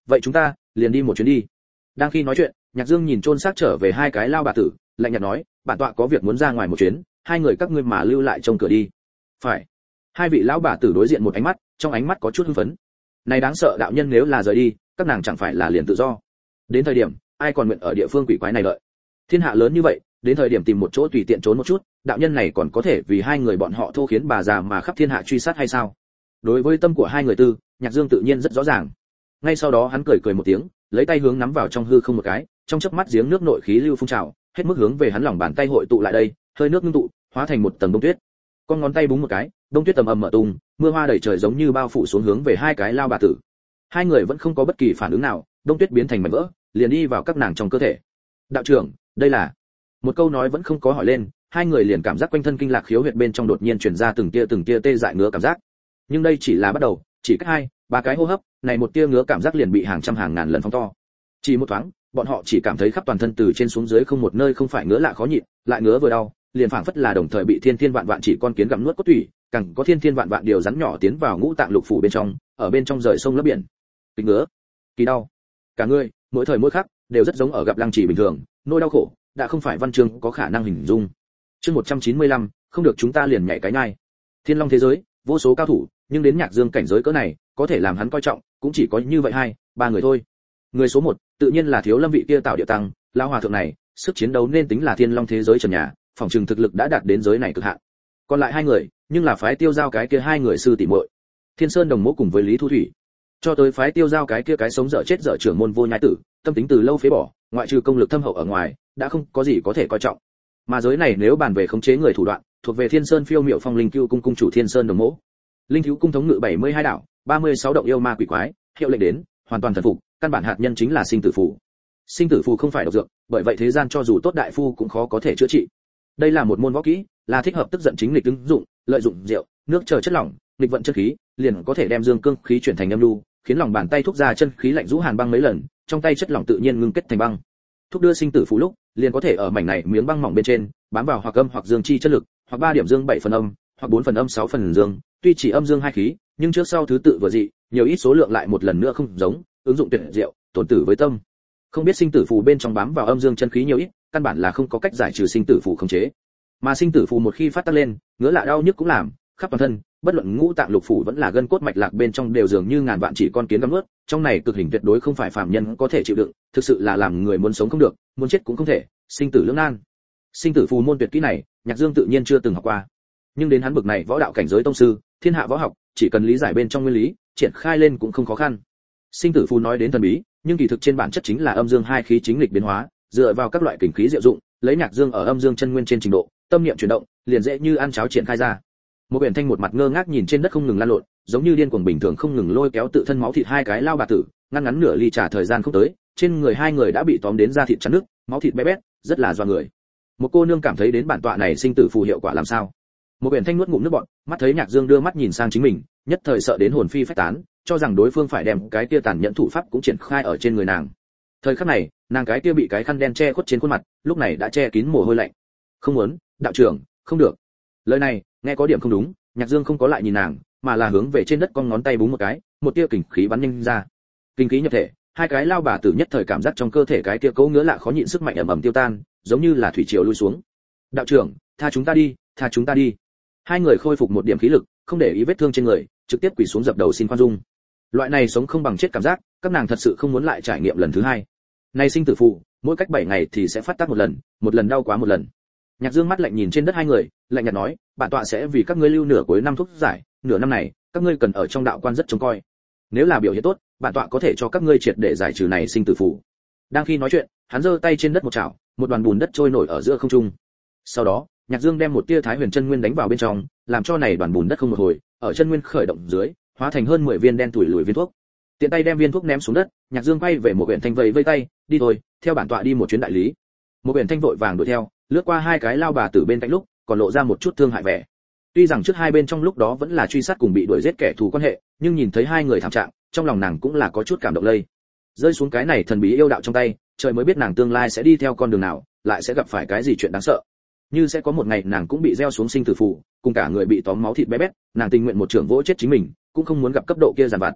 vậy chúng ta liền đi một chuyến đi. Đang khi nói chuyện, Nhạc Dương nhìn chôn xác trở về hai cái lao bà tử, lạnh nhạt nói, bản tọa có việc muốn ra ngoài một chuyến, hai người các ngươi mà lưu lại trông cửa đi. Phải. Hai vị lão bà tử đối diện một ánh mắt, trong ánh mắt có chút hưng phấn. Này đáng sợ đạo nhân nếu là rời đi, các nàng chẳng phải là liền tự do. Đến thời điểm, ai còn nguyện ở địa phương quỷ quái này đợi. Thiên hạ lớn như vậy, đến thời điểm tìm một chỗ tùy tiện trốn một chút, đạo nhân này còn có thể vì hai người bọn họ thô khiến bà già mà khắp thiên hạ truy sát hay sao? Đối với tâm của hai người tư, Nhạc Dương tự nhiên rất rõ ràng. Ngay sau đó hắn cười cười một tiếng, lấy tay hướng nắm vào trong hư không một cái, trong chớp mắt giếng nước nội khí lưu phun trào, hết mức hướng về hắn lòng bàn tay hội tụ lại đây, hơi nước ngưng tụ, hóa thành một tầng bông tuyết. Con ngón tay búng một cái, bông tuyết tầm ầm mở tung, mưa hoa đầy trời giống như bao phủ xuống hướng về hai cái lao bà tử. Hai người vẫn không có bất kỳ phản ứng nào, bông tuyết biến thành mảnh vỡ, liền đi vào các nàng trong cơ thể. Đạo trưởng, đây là... Một câu nói vẫn không có hỏi lên, hai người liền cảm giác quanh thân kinh lạc khiếu huyệt bên trong đột nhiên truyền ra từng tia tê dại ngứa cảm giác. Nhưng đây chỉ là bắt đầu, chỉ cách 2-3 cái hô hấp, này một tia ngứa cảm giác liền bị hàng trăm hàng ngàn lần phóng to. Chỉ một thoáng, bọn họ chỉ cảm thấy khắp toàn thân từ trên xuống dưới không một nơi không phải ngứa lạ khó nhịn, lại ngứa vừa đau, liền phảng phất là đồng thời bị thiên thiên vạn vạn chỉ con kiến gặm nuốt cốt tủy, càng có thiên thiên vạn vạn điều rắn nhỏ tiến vào ngũ tạng lục phủ bên trong, ở bên trong rời sông lấp biển. Kịch ngứa, kỳ đau, cả người, mỗi thời mỗi khắc đều rất giống ở gặp lăng trì bình thường, nỗi đau khổ đã không phải văn chương có khả năng hình dung. Chương 195, không được chúng ta liền nhảy cái nhai. Thiên Long thế giới, vô số cao thủ, nhưng đến Nhạc Dương cảnh giới cỡ này, có thể làm hắn coi trọng, cũng chỉ có như vậy 2-3 người thôi. Người số 1, tự nhiên là Thiếu Lâm vị kia Tạo Địa Tăng, lão hòa thượng này, sức chiến đấu nên tính là Thiên Long thế giới trần nhà, phòng trường thực lực đã đạt đến giới này cực hạn. Còn lại hai người, nhưng là phái Tiêu Giao cái kia hai người sư tỷ muội, Thiên Sơn Đồng Mộ cùng với Lý Thu Thủy. Cho tới phái Tiêu Giao cái kia cái sống dở chết dở trưởng môn Vô Nhai Tử, tâm tính từ lâu phế bỏ, ngoại trừ công lực thâm hậu ở ngoài, đã không có gì có thể coi trọng. Mà giới này nếu bàn về khống chế người thủ đoạn, thuộc về Thiên Sơn Phiêu Miệu Phong Linh Cưu cung cung chủ Thiên Sơn Đồng Mộ. Linh Thiếu cung thống ngự 72 đảo, 36 động yêu ma quỷ quái, hiệu lệnh đến, hoàn toàn thần phục, căn bản hạt nhân chính là sinh tử phù. Sinh tử phù không phải độc dược, bởi vậy thế gian cho dù tốt đại phu cũng khó có thể chữa trị. Đây là một môn võ kỹ, là thích hợp tức giận chính lịch ứng dụng, lợi dụng rượu, nước chờ chất lỏng, nghịch vận chân khí, liền có thể đem dương cương khí chuyển thành âm lưu, khiến lòng bàn tay thúc ra chân khí lạnh rũ hàn băng mấy lần, trong tay chất lỏng tự nhiên ngưng kết thành băng. Thúc đưa sinh tử phù lúc, liền có thể ở mảnh này miếng băng mỏng bên trên, bám vào hoặc âm hoặc dương chi chất lực, hoặc 3 điểm dương 7 phần âm, hoặc 4 phần âm 6 phần dương, tuy chỉ âm dương hai khí, nhưng trước sau thứ tự vừa dị, nhiều ít số lượng lại một lần nữa không giống, ứng dụng tuyệt diệu, tổn tử với tâm. Không biết sinh tử phù bên trong bám vào âm dương chân khí nhiều ít, căn bản là không có cách giải trừ sinh tử phù khống chế. Mà sinh tử phù một khi phát tác lên, ngứa lạ đau nhức cũng làm, khắp toàn thân, bất luận ngũ tạng lục phủ vẫn là gân cốt mạch lạc bên trong đều dường như ngàn vạn chỉ con kiến gặm nuốt, trong này cực hình tuyệt đối không phải phàm nhân có thể chịu đựng, thực sự là làm người muốn sống không được, muốn chết cũng không thể, sinh tử lưỡng nan. Sinh tử phù môn tuyệt kỹ này, Nhạc Dương tự nhiên chưa từng học qua. Nhưng đến hắn bực này võ đạo cảnh giới tông sư, thiên hạ võ học, chỉ cần lý giải bên trong nguyên lý, triển khai lên cũng không khó khăn. Sinh tử phù nói đến thần bí, nhưng kỳ thực trên bản chất chính là âm dương hai khí chính lịch biến hóa, dựa vào các loại kình khí diệu dụng, lấy Nhạc Dương ở âm dương chân nguyên trên trình độ, tâm niệm chuyển động, liền dễ như ăn cháo triển khai ra. Một biển thanh một mặt ngơ ngác nhìn trên đất không ngừng lan lộn, giống như điên cuồng bình thường không ngừng lôi kéo tự thân máu thịt hai cái lao bà tử, ngăn ngắn nửa ly trà thời gian không tới, trên người hai người đã bị tóm đến da thịt chắn nước, máu thịt bé bét, rất là doa người. Một cô nương cảm thấy đến bản tọa này sinh tử phù hiệu quả làm sao? Một biển thanh nuốt ngụm nước bọt, mắt thấy Nhạc Dương đưa mắt nhìn sang chính mình, nhất thời sợ đến hồn phi phách tán, cho rằng đối phương phải đem cái kia tàn nhẫn thủ pháp cũng triển khai ở trên người nàng. Thời khắc này, nàng cái kia bị cái khăn đen che khuất trên khuôn mặt, lúc này đã che kín mồ hôi lạnh. Không muốn, đạo trưởng, không được. Lời này, nghe có điểm không đúng, Nhạc Dương không có lại nhìn nàng, mà là hướng về trên đất cong ngón tay búng một cái, một tia kình khí bắn nhanh ra. Kình khí nhập thể, hai cái lao bà tử nhất thời cảm giác trong cơ thể cái kia cố ngứa lạ khó nhịn sức mạnh ầm ầm tiêu tan, giống như là thủy triều lui xuống. Đạo trưởng, tha chúng ta đi, tha chúng ta đi. Hai người khôi phục một điểm khí lực, không để ý vết thương trên người, trực tiếp quỳ xuống dập đầu xin khoan dung. Loại này sống không bằng chết cảm giác, các nàng thật sự không muốn lại trải nghiệm lần thứ hai. Này sinh tử phù, mỗi cách 7 ngày thì sẽ phát tác một lần đau quá một lần. Nhạc Dương mắt lạnh nhìn trên đất hai người, lạnh nhạt nói, bản tọa sẽ vì các ngươi lưu nửa cuối năm thuốc giải, nửa năm này, các ngươi cần ở trong đạo quan rất trông coi. Nếu là biểu hiện tốt, bản tọa có thể cho các ngươi triệt để giải trừ này sinh tử phù. Đang khi nói chuyện, hắn giơ tay trên đất một chảo, một đoàn bùn đất trôi nổi ở giữa không trung. Sau đó, Nhạc Dương đem một tia Thái Huyền chân nguyên đánh vào bên trong, làm cho này đoàn bùn đất không một hồi, ở chân nguyên khởi động dưới, hóa thành hơn 10 viên đen tủi lùi viên thuốc. Tiện tay đem viên thuốc ném xuống đất, Nhạc Dương quay về một huyện thanh vẫy tay, đi thôi, theo bản tọa đi một chuyến đại lý. Một huyện thanh vội vàng đuổi theo, lướt qua hai cái lao bà tử bên cạnh lúc, còn lộ ra một chút thương hại vẻ. Tuy rằng trước hai bên trong lúc đó vẫn là truy sát cùng bị đuổi giết kẻ thù quan hệ, nhưng nhìn thấy hai người thảm trạng, trong lòng nàng cũng là có chút cảm động lây. Rơi xuống cái này thần bí yêu đạo trong tay, trời mới biết nàng tương lai sẽ đi theo con đường nào, lại sẽ gặp phải cái gì chuyện đáng sợ. Như sẽ có một ngày nàng cũng bị gieo xuống sinh tử phù, cùng cả người bị tóm máu thịt bé bét, nàng tình nguyện một trưởng vỗ chết chính mình, cũng không muốn gặp cấp độ kia giàn vặt.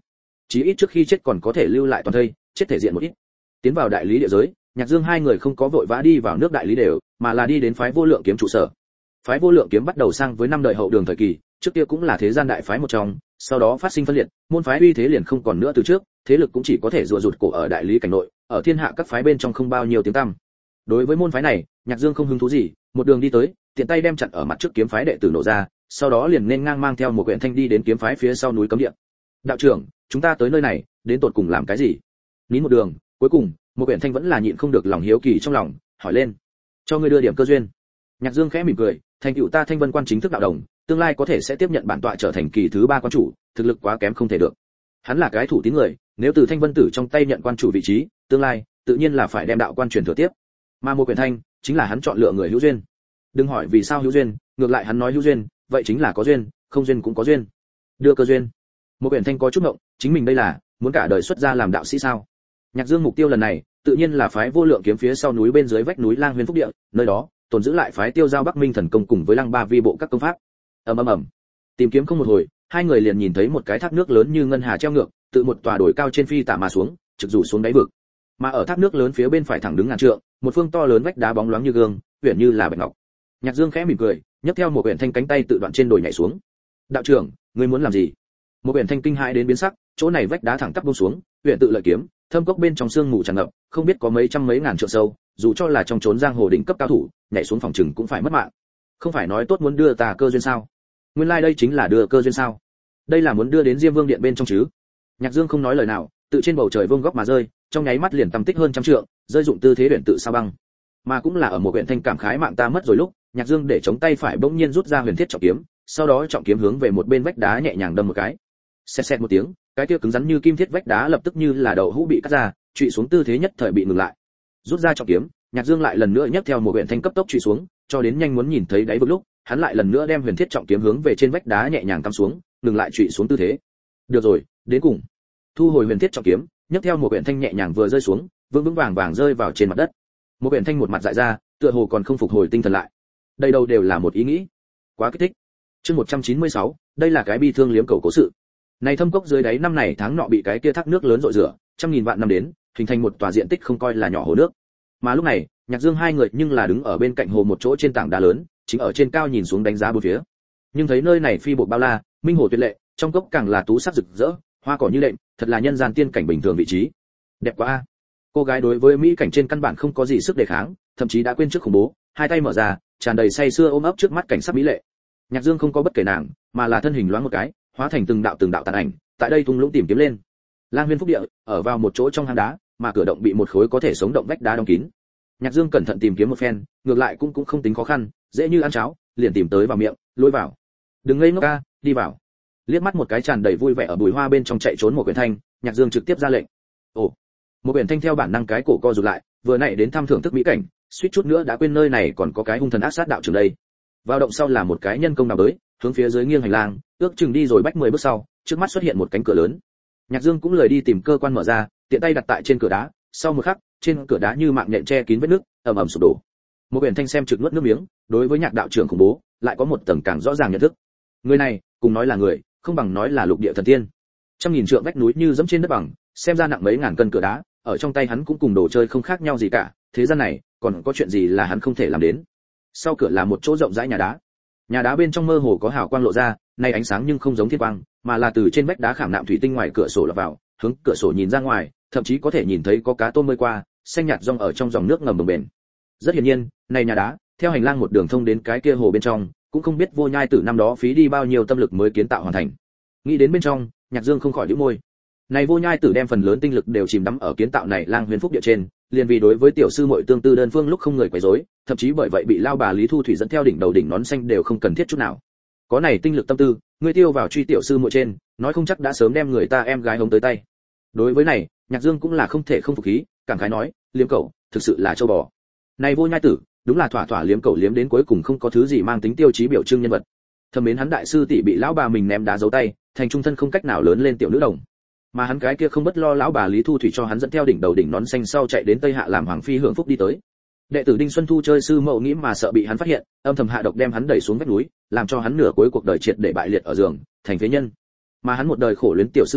chí ít trước khi chết còn có thể lưu lại toàn thây, chết thể diện một ít. Tiến vào đại lý địa giới, Nhạc Dương hai người không có vội vã đi vào nước đại lý đều, mà là đi đến phái Vô Lượng kiếm trụ sở. Phái Vô Lượng kiếm bắt đầu sang với năm đời hậu đường thời kỳ, trước kia cũng là thế gian đại phái một trong, sau đó phát sinh phân liệt, môn phái uy thế liền không còn nữa từ trước, thế lực cũng chỉ có thể rùa rụt cổ ở đại lý cảnh nội, ở thiên hạ các phái bên trong không bao nhiêu tiếng tăm. Đối với môn phái này, Nhạc Dương không hứng thú gì, một đường đi tới, tiện tay đem chặn ở mặt trước kiếm phái đệ tử nổ ra, sau đó liền nên ngang mang theo một quyển thanh đi đến kiếm phái phía sau núi cấm địa. Đạo trưởng, chúng ta tới nơi này, đến tột cùng làm cái gì? Nín một đường, cuối cùng, một quyển thanh vẫn là nhịn không được lòng hiếu kỳ trong lòng, hỏi lên. Cho ngươi đưa điểm cơ duyên. Nhạc Dương khẽ mỉm cười, thành tựu ta Thanh Vân quan chính thức đạo đồng, tương lai có thể sẽ tiếp nhận bản tọa trở thành kỳ thứ 3 quan chủ, thực lực quá kém không thể được. Hắn là cái thủ tín người, nếu từ Thanh Vân tử trong tay nhận quan chủ vị trí, tương lai tự nhiên là phải đem đạo quan truyền thừa tiếp. Mà một quyển thanh chính là hắn chọn lựa người hữu duyên. Đừng hỏi vì sao hữu duyên, ngược lại hắn nói hữu duyên, vậy chính là có duyên, không duyên cũng có duyên. Đưa cơ duyên. Một quyển thanh có chút ngộng, chính mình đây là muốn cả đời xuất gia làm đạo sĩ sao? Nhạc Dương mục tiêu lần này, tự nhiên là phái Vô Lượng kiếm phía sau núi bên dưới vách núi Lang Huyền Phúc Địa, nơi đó tồn giữ lại phái Tiêu Giao Bắc Minh thần công cùng với Lăng Ba Vi bộ các công pháp. Ầm. Tìm kiếm không một hồi, hai người liền nhìn thấy một cái thác nước lớn như ngân hà treo ngược, từ một tòa đồi cao trên phi tả mà xuống, trực rủ xuống đáy vực. Mà ở thác nước lớn phía bên phải thẳng đứng ngàn trượng, một phương to lớn vách đá bóng loáng như gương, huyền như là bạch ngọc. Nhạc Dương khẽ mỉm cười, nhấc theo một quyển thanh cánh tay tự đoạn trên đồi nhảy xuống. Đạo trưởng, ngươi muốn làm gì? Một quyển thanh kinh hãi đến biến sắc, chỗ này vách đá thẳng tắp buông xuống, huyền tự lợi kiếm, thâm cốc bên trong sương mù tràn ngập, không biết có mấy trăm mấy ngàn trượng sâu, dù cho là trong chốn giang hồ đỉnh cấp cao thủ, nhảy xuống phòng chừng cũng phải mất mạng. Không phải nói tốt muốn đưa ta cơ duyên sao? Nguyên lai đây chính là đưa cơ duyên sao? Đây là muốn đưa đến Diêm Vương điện bên trong chứ? Nhạc Dương không nói lời nào, tự trên bầu trời vương góc mà rơi, trong nháy mắt liền tầm tích hơn trăm trượng, rơi dụng tư thế luyện tự sao băng. Mà cũng là ở một quyển thanh cảm khái mạng ta mất rồi lúc, Nhạc Dương để chống tay phải bỗng nhiên rút ra huyền thiết trọng kiếm, sau đó trọng kiếm hướng về một bên vách đá nhẹ nhàng đâm một cái. Xẹt xẹt một tiếng, cái kia cứng rắn như kim thiết vách đá lập tức như là đậu hũ bị cắt ra, trụy xuống tư thế nhất thời bị ngừng lại. Rút ra trọng kiếm, Nhạc Dương lại lần nữa nhấc theo một huyền thanh cấp tốc trụy xuống, cho đến nhanh muốn nhìn thấy đáy vực lúc, hắn lại lần nữa đem huyền thiết trọng kiếm hướng về trên vách đá nhẹ nhàng cắm xuống, ngừng lại trụy xuống tư thế. Được rồi, đến cùng. Thu hồi huyền thiết trọng kiếm, nhấc theo một huyền thanh nhẹ nhàng vừa rơi xuống, vững vững vàng vàng rơi vào trên mặt đất. Một huyền thanh một mặt dại ra, tựa hồ còn không phục hồi tinh thần lại. Đây đâu đều là một ý nghĩ. Quá kích thích. Chương 196, đây là cái bi thương liếm cầu cố sự. Này thâm cốc dưới đáy năm này tháng nọ bị cái kia thác nước lớn rội rửa, trăm nghìn vạn năm đến, hình thành một tòa diện tích không coi là nhỏ hồ nước. Mà lúc này, Nhạc Dương hai người nhưng là đứng ở bên cạnh hồ một chỗ trên tảng đá lớn, chính ở trên cao nhìn xuống đánh giá bốn phía. Nhưng thấy nơi này phi bộ bao la, minh hồ tuyệt lệ, trong cốc càng là tú sắc rực rỡ, hoa cỏ như lệnh, thật là nhân gian tiên cảnh bình thường vị trí. Đẹp quá a. Cô gái đối với mỹ cảnh trên căn bản không có gì sức đề kháng, thậm chí đã quên trước khủng bố, hai tay mở ra, tràn đầy say sưa ôm ấp trước mắt cảnh sắc mỹ lệ. Nhạc Dương không có bất kể nàng, mà là thân hình loáng một cái, hóa thành từng đạo tàn ảnh, tại đây tung lũng tìm kiếm lên. Lang Huyền Phúc Địa, ở vào một chỗ trong hang đá, mà cửa động bị một khối có thể sống động vách đá đóng kín. Nhạc Dương cẩn thận tìm kiếm một phen, ngược lại cũng không tính khó khăn, dễ như ăn cháo, liền tìm tới vào miệng, lôi vào. Đừng ngây ngốc ca, đi vào. Liếc mắt một cái tràn đầy vui vẻ ở bụi hoa bên trong chạy trốn một quyển thanh, Nhạc Dương trực tiếp ra lệnh. Ồ, một quyển thanh theo bản năng cái cổ co rụt lại, vừa nãy đến thăm thưởng thức mỹ cảnh, suýt chút nữa đã quên nơi này còn có cái hung thần ác sát đạo trưởng đây. Vào động sau là một cái nhân công đào bới, hướng phía dưới nghiêng hành lang, ước chừng đi rồi bách 10 bước sau, trước mắt xuất hiện một cánh cửa lớn. Nhạc Dương cũng lời đi tìm cơ quan mở ra, tiện tay đặt tại trên cửa đá, sau một khắc, trên cửa đá như mạng nhện che kín vết nước, ầm ầm sụp đổ. Một quyển thanh xem trực nuốt nước miếng, đối với Nhạc đạo trưởng khủng bố, lại có một tầng càng rõ ràng nhận thức. Người này, cùng nói là người, không bằng nói là lục địa thần tiên. Trăm nghìn trượng vách núi như dẫm trên đất bằng, xem ra nặng mấy ngàn cân cửa đá, ở trong tay hắn cũng cùng đồ chơi không khác nhau gì cả, thế gian này, còn có chuyện gì là hắn không thể làm đến. Sau cửa là một chỗ rộng rãi nhà đá. Nhà đá bên trong mơ hồ có hào quang lộ ra, nay ánh sáng nhưng không giống thiên quang, mà là từ trên vách đá khảm nạm thủy tinh ngoài cửa sổ lọt vào, hướng cửa sổ nhìn ra ngoài, thậm chí có thể nhìn thấy có cá tôm bơi qua, xanh nhạt rong ở trong dòng nước ngầm bồng bềnh. Rất hiển nhiên, này nhà đá, theo hành lang một đường thông đến cái kia hồ bên trong, cũng không biết Vô Nhai Tử năm đó phí đi bao nhiêu tâm lực mới kiến tạo hoàn thành. Nghĩ đến bên trong, Nhạc Dương không khỏi nhíu môi. Này Vô Nhai Tử đem phần lớn tinh lực đều chìm đắm ở kiến tạo này Lang Huyền Phúc Địa trên, liền vì đối với tiểu sư muội tương tư đơn phương lúc không người quấy rối, thậm chí bởi vậy bị lao bà Lý Thu Thủy dẫn theo đỉnh đầu đỉnh nón xanh đều không cần thiết chút nào. Có này tinh lực tâm tư, ngươi tiêu vào truy tiểu sư muội trên, nói không chắc đã sớm đem người ta em gái hống tới tay. Đối với này, Nhạc Dương cũng là không thể không phục khí, cảm khái nói, liếm cẩu, thực sự là châu bò. Này Vô Nhai Tử, đúng là thỏa thỏa liếm cẩu liếm đến cuối cùng không có thứ gì mang tính tiêu chí biểu trưng nhân vật. Thầm mến hắn đại sư tỷ bị lão bà mình ném đá giấu tay, thành trung thân không cách nào lớn lên tiểu nữ đồng. Mà hắn cái kia không bất lo lão bà Lý Thu Thủy cho hắn dẫn theo đỉnh đầu đỉnh nón xanh sau chạy đến Tây Hạ làm hoàng phi hưởng phúc đi tới. Đệ tử Đinh Xuân Thu chơi sư mẫu nghĩ mà sợ bị hắn phát hiện, âm thầm hạ độc đem hắn đẩy xuống vách núi, làm cho hắn nửa cuối cuộc đời triệt để bại liệt ở giường, thành phế nhân. Mà hắn một đời khổ luyến tiểu sư muội,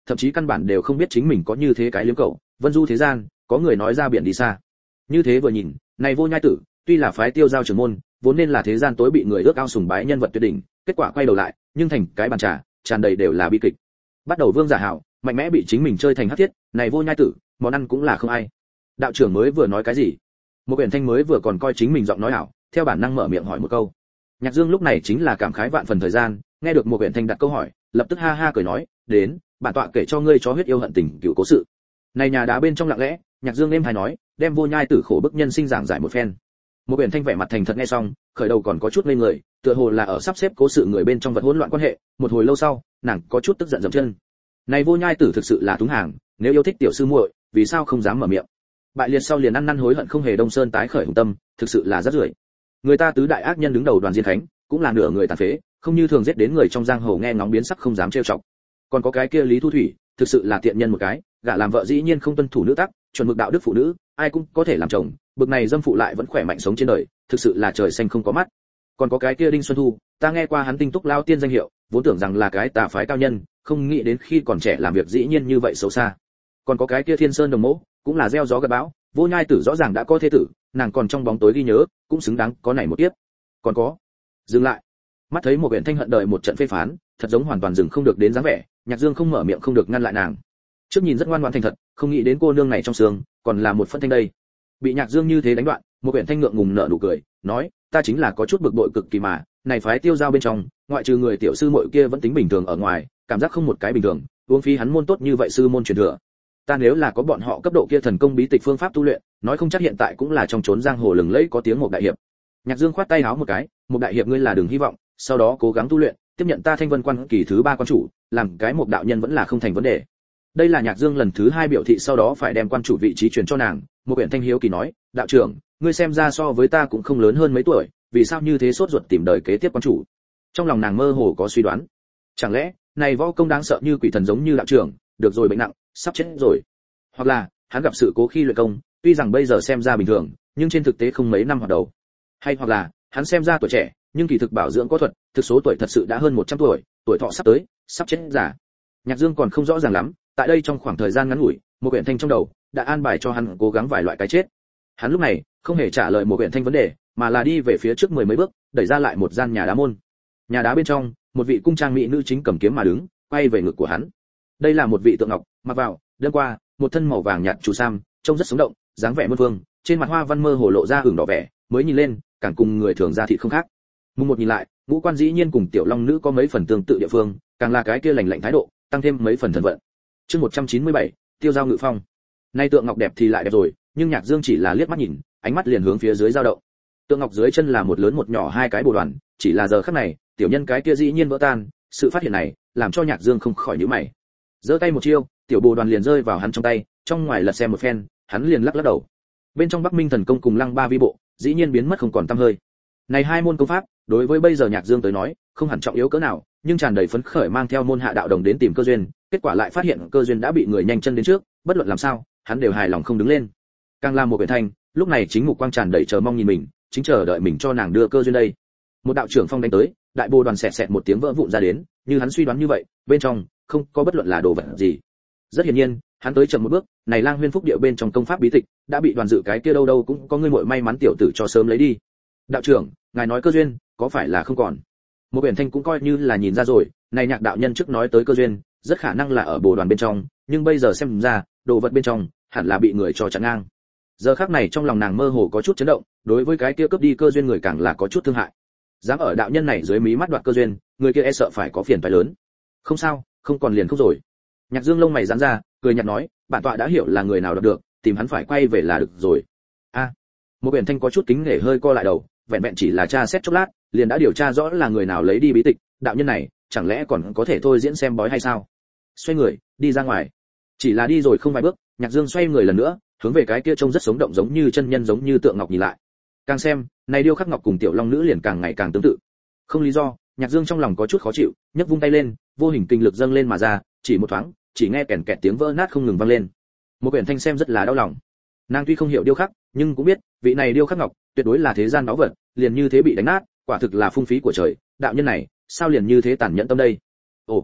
thậm chí căn bản đều không biết chính mình có như thế cái liếm cậu, vân du thế gian, có người nói ra biển đi xa. Như thế vừa nhìn, này Vô Nhai Tử, tuy là phái Tiêu Giao trưởng môn, vốn nên là thế gian tối bị người ước ao sùng bái nhân vật tuyệt đỉnh, kết quả quay đầu lại, nhưng thành cái bàn trà, tràn đầy đều là bi kịch. Bắt đầu Vương Giả Hảo, mạnh mẽ bị chính mình chơi thành hắc thiết, này Vô Nhai Tử, món ăn cũng là không ai. Đạo trưởng mới vừa nói cái gì? Một Uyển Thanh mới vừa còn coi chính mình giọng nói ảo, theo bản năng mở miệng hỏi một câu. Nhạc Dương lúc này chính là cảm khái vạn phần thời gian, nghe được một Uyển Thanh đặt câu hỏi, lập tức ha ha cười nói, đến, bản tọa kể cho ngươi chó huyết yêu hận tình cựu cố sự. Này nhà đá bên trong lặng lẽ, Nhạc Dương êm hay nói, đem Vô Nhai Tử khổ bức nhân sinh giảng giải một phen. Một Uyển Thanh vẻ mặt thành thật nghe xong, khởi đầu còn có chút ngây người, tựa hồ là ở sắp xếp cố sự người bên trong vật hỗn loạn quan hệ, một hồi lâu sau, nàng có chút tức giận dậm chân. Này Vô Nhai Tử thực sự là túng hàng, nếu yêu thích tiểu sư muội, vì sao không dám mở miệng? Bại liệt sau liền ăn năn hối hận không hề Đông Sơn tái khởi hùng tâm, thực sự là rất rưởi. Người ta tứ đại ác nhân đứng đầu Đoàn Diên Khánh, cũng là nửa người tàn phế, không như thường giết đến người trong giang hồ nghe ngóng biến sắc không dám trêu chọc. Còn có cái kia Lý Thu Thủy, thực sự là tiện nhân một cái, gả làm vợ dĩ nhiên không tuân thủ nữ tắc, chuẩn mực đạo đức phụ nữ, ai cũng có thể làm chồng, bực này dâm phụ lại vẫn khỏe mạnh sống trên đời, thực sự là trời xanh không có mắt. Còn có cái kia Đinh Xuân Thu, ta nghe qua hắn tinh túc lao tiên danh hiệu, vốn tưởng rằng là cái tà phái cao nhân, không nghĩ đến khi còn trẻ làm việc dĩ nhiên như vậy xấu xa. Còn có cái kia Thiên Sơn Đồng Mỗ, cũng là gieo gió gặt bão, Vô Nhai Tử rõ ràng đã có thế tử, nàng còn trong bóng tối ghi nhớ, cũng xứng đáng có này một tiếp. Còn có, dừng lại. Mắt thấy một Uyển Thanh hận đời một trận phê phán, thật giống hoàn toàn dừng không được đến dáng vẻ, Nhạc Dương không mở miệng không được ngăn lại nàng. Trước nhìn rất ngoan ngoãn thành thật, không nghĩ đến cô nương này trong xương, còn là một phân thanh đây. Bị Nhạc Dương như thế đánh đoạn, một Uyển Thanh ngượng ngùng nở nụ cười, nói, ta chính là có chút bực bội cực kỳ mà, này phái Tiêu Giao bên trong, ngoại trừ người tiểu sư muội kia vẫn tính bình thường ở ngoài, cảm giác không một cái bình thường, uống phí hắn môn tốt như vậy sư môn truyền thừa. Ta nếu là có bọn họ cấp độ kia thần công bí tịch phương pháp tu luyện, nói không chắc hiện tại cũng là trong chốn giang hồ lừng lẫy có tiếng một đại hiệp. Nhạc Dương khoát tay áo một cái, một đại hiệp ngươi là đừng hy vọng, sau đó cố gắng tu luyện, tiếp nhận ta Thanh Vân Quan kỳ thứ 3 quan chủ, làm cái một đạo nhân vẫn là không thành vấn đề. Đây là Nhạc Dương lần thứ 2 biểu thị sau đó phải đem quan chủ vị trí truyền cho nàng. Một Uyển Thanh hiếu kỳ nói, đạo trưởng, ngươi xem ra so với ta cũng không lớn hơn mấy tuổi, vì sao như thế sốt ruột tìm đời kế tiếp quan chủ? Trong lòng nàng mơ hồ có suy đoán, chẳng lẽ này võ công đáng sợ như quỷ thần giống như đạo trưởng, được rồi bệnh nặng, sắp chết rồi, hoặc là hắn gặp sự cố khi luyện công, tuy rằng bây giờ xem ra bình thường, nhưng trên thực tế không mấy năm hoạt đầu, hay hoặc là hắn xem ra tuổi trẻ, nhưng kỳ thực bảo dưỡng có thuật, thực số tuổi thật sự đã hơn 100 tuổi, tuổi thọ sắp tới, sắp chết giả. Nhạc Dương còn không rõ ràng lắm, tại đây trong khoảng thời gian ngắn ngủi, một Uyển Thanh trong đầu đã an bài cho hắn cố gắng vài loại cái chết. Hắn lúc này không hề trả lời một Uyển Thanh vấn đề, mà là đi về phía trước 10 mấy bước, đẩy ra lại một gian nhà đá môn. Nhà đá bên trong, một vị cung trang mỹ nữ chính cầm kiếm mà đứng, quay về ngực của hắn. Đây là một vị tượng ngọc, mặc vào, đêm qua, một thân màu vàng nhạt chủ sam, trông rất sống động, dáng vẻ muôn phương, trên mặt hoa văn mơ hồ lộ ra hưởng đỏ vẻ, mới nhìn lên, càng cùng người thường ra thịt không khác. Mùng một nhìn lại, ngũ quan dĩ nhiên cùng tiểu long nữ có mấy phần tương tự địa phương, càng là cái kia lạnh lạnh thái độ, tăng thêm mấy phần thần vận. Chương 197, Tiêu Giao ngự phong. Nay tượng ngọc đẹp thì lại đẹp rồi, nhưng Nhạc Dương chỉ là liếc mắt nhìn, ánh mắt liền hướng phía dưới dao động. Tượng ngọc dưới chân là một lớn một nhỏ hai cái bồ đoàn, chỉ là giờ khắc này, tiểu nhân cái kia dĩ nhiên vỡ tan, sự phát hiện này, làm cho Nhạc Dương không khỏi nhíu mày. Giơ tay một chiêu, tiểu bồ đoàn liền rơi vào hắn trong tay, trong ngoài lật xem một phen, hắn liền lắc lắc đầu. Bên trong Bắc Minh thần công cùng Lăng Ba vi bộ, dĩ nhiên biến mất không còn tăm hơi. Này hai môn công pháp, đối với bây giờ Nhạc Dương tới nói, không hẳn trọng yếu cỡ nào, nhưng tràn đầy phấn khởi mang theo môn hạ đạo đồng đến tìm cơ duyên, kết quả lại phát hiện cơ duyên đã bị người nhanh chân đến trước, bất luận làm sao, hắn đều hài lòng không đứng lên. Càng làm một Uyển Thanh, lúc này chính mục quang tràn đầy chờ mong nhìn mình, chính chờ đợi mình cho nàng đưa cơ duyên đây. Một đạo trưởng phong đánh tới, đại bồ đoàn xẹt xẹt một tiếng vỡ vụn ra đến, như hắn suy đoán như vậy, bên trong không có bất luận là đồ vật gì. Rất hiển nhiên, hắn tới chậm một bước, này Lang Huyên Phúc Điệu bên trong công pháp bí tịch đã bị Đoàn Dự cái kia đâu đâu cũng có người muội may mắn tiểu tử cho sớm lấy đi. Đạo trưởng, ngài nói cơ duyên, có phải là không còn? Một Uyển Thanh cũng coi như là nhìn ra rồi, này Nhạc đạo nhân trước nói tới cơ duyên, rất khả năng là ở bồ đoàn bên trong, nhưng bây giờ xem ra, đồ vật bên trong hẳn là bị người cho chặn ngang. Giờ khắc này trong lòng nàng mơ hồ có chút chấn động, đối với cái kia cướp đi cơ duyên người càng là có chút thương hại. Dám ở đạo nhân này dưới mí mắt đoạt cơ duyên, người kia e sợ phải có phiền toái lớn. Không sao, không còn liền không rồi. Nhạc Dương lông mày giãn ra, cười nhạt nói, bản tọa đã hiểu là người nào đoạt được, tìm hắn phải quay về là được rồi. A. Một Uyển Thanh có chút kính nể hơi co lại đầu, vẹn vẹn chỉ là tra xét chốc lát, liền đã điều tra rõ là người nào lấy đi bí tịch, đạo nhân này, chẳng lẽ còn có thể thôi diễn xem bói hay sao? Xoay người, đi ra ngoài. Chỉ là đi rồi không vài bước, Nhạc Dương xoay người lần nữa, hướng về cái kia trông rất sống động giống như chân nhân giống như tượng ngọc nhìn lại. Càng xem, này điêu khắc ngọc cùng tiểu long nữ liền càng ngày càng tương tự. Không lý do, Nhạc Dương trong lòng có chút khó chịu, nhấc vung tay lên, vô hình kinh lực dâng lên mà ra, chỉ một thoáng, chỉ nghe kèn kẹt tiếng vỡ nát không ngừng vang lên. Một Uyển Thanh xem rất là đau lòng. Nàng tuy không hiểu điêu khắc, nhưng cũng biết, vị này điêu khắc ngọc, tuyệt đối là thế gian báu vật, liền như thế bị đánh nát, quả thực là phung phí của trời, đạo nhân này, sao liền như thế tàn nhẫn tâm đây? Ồ,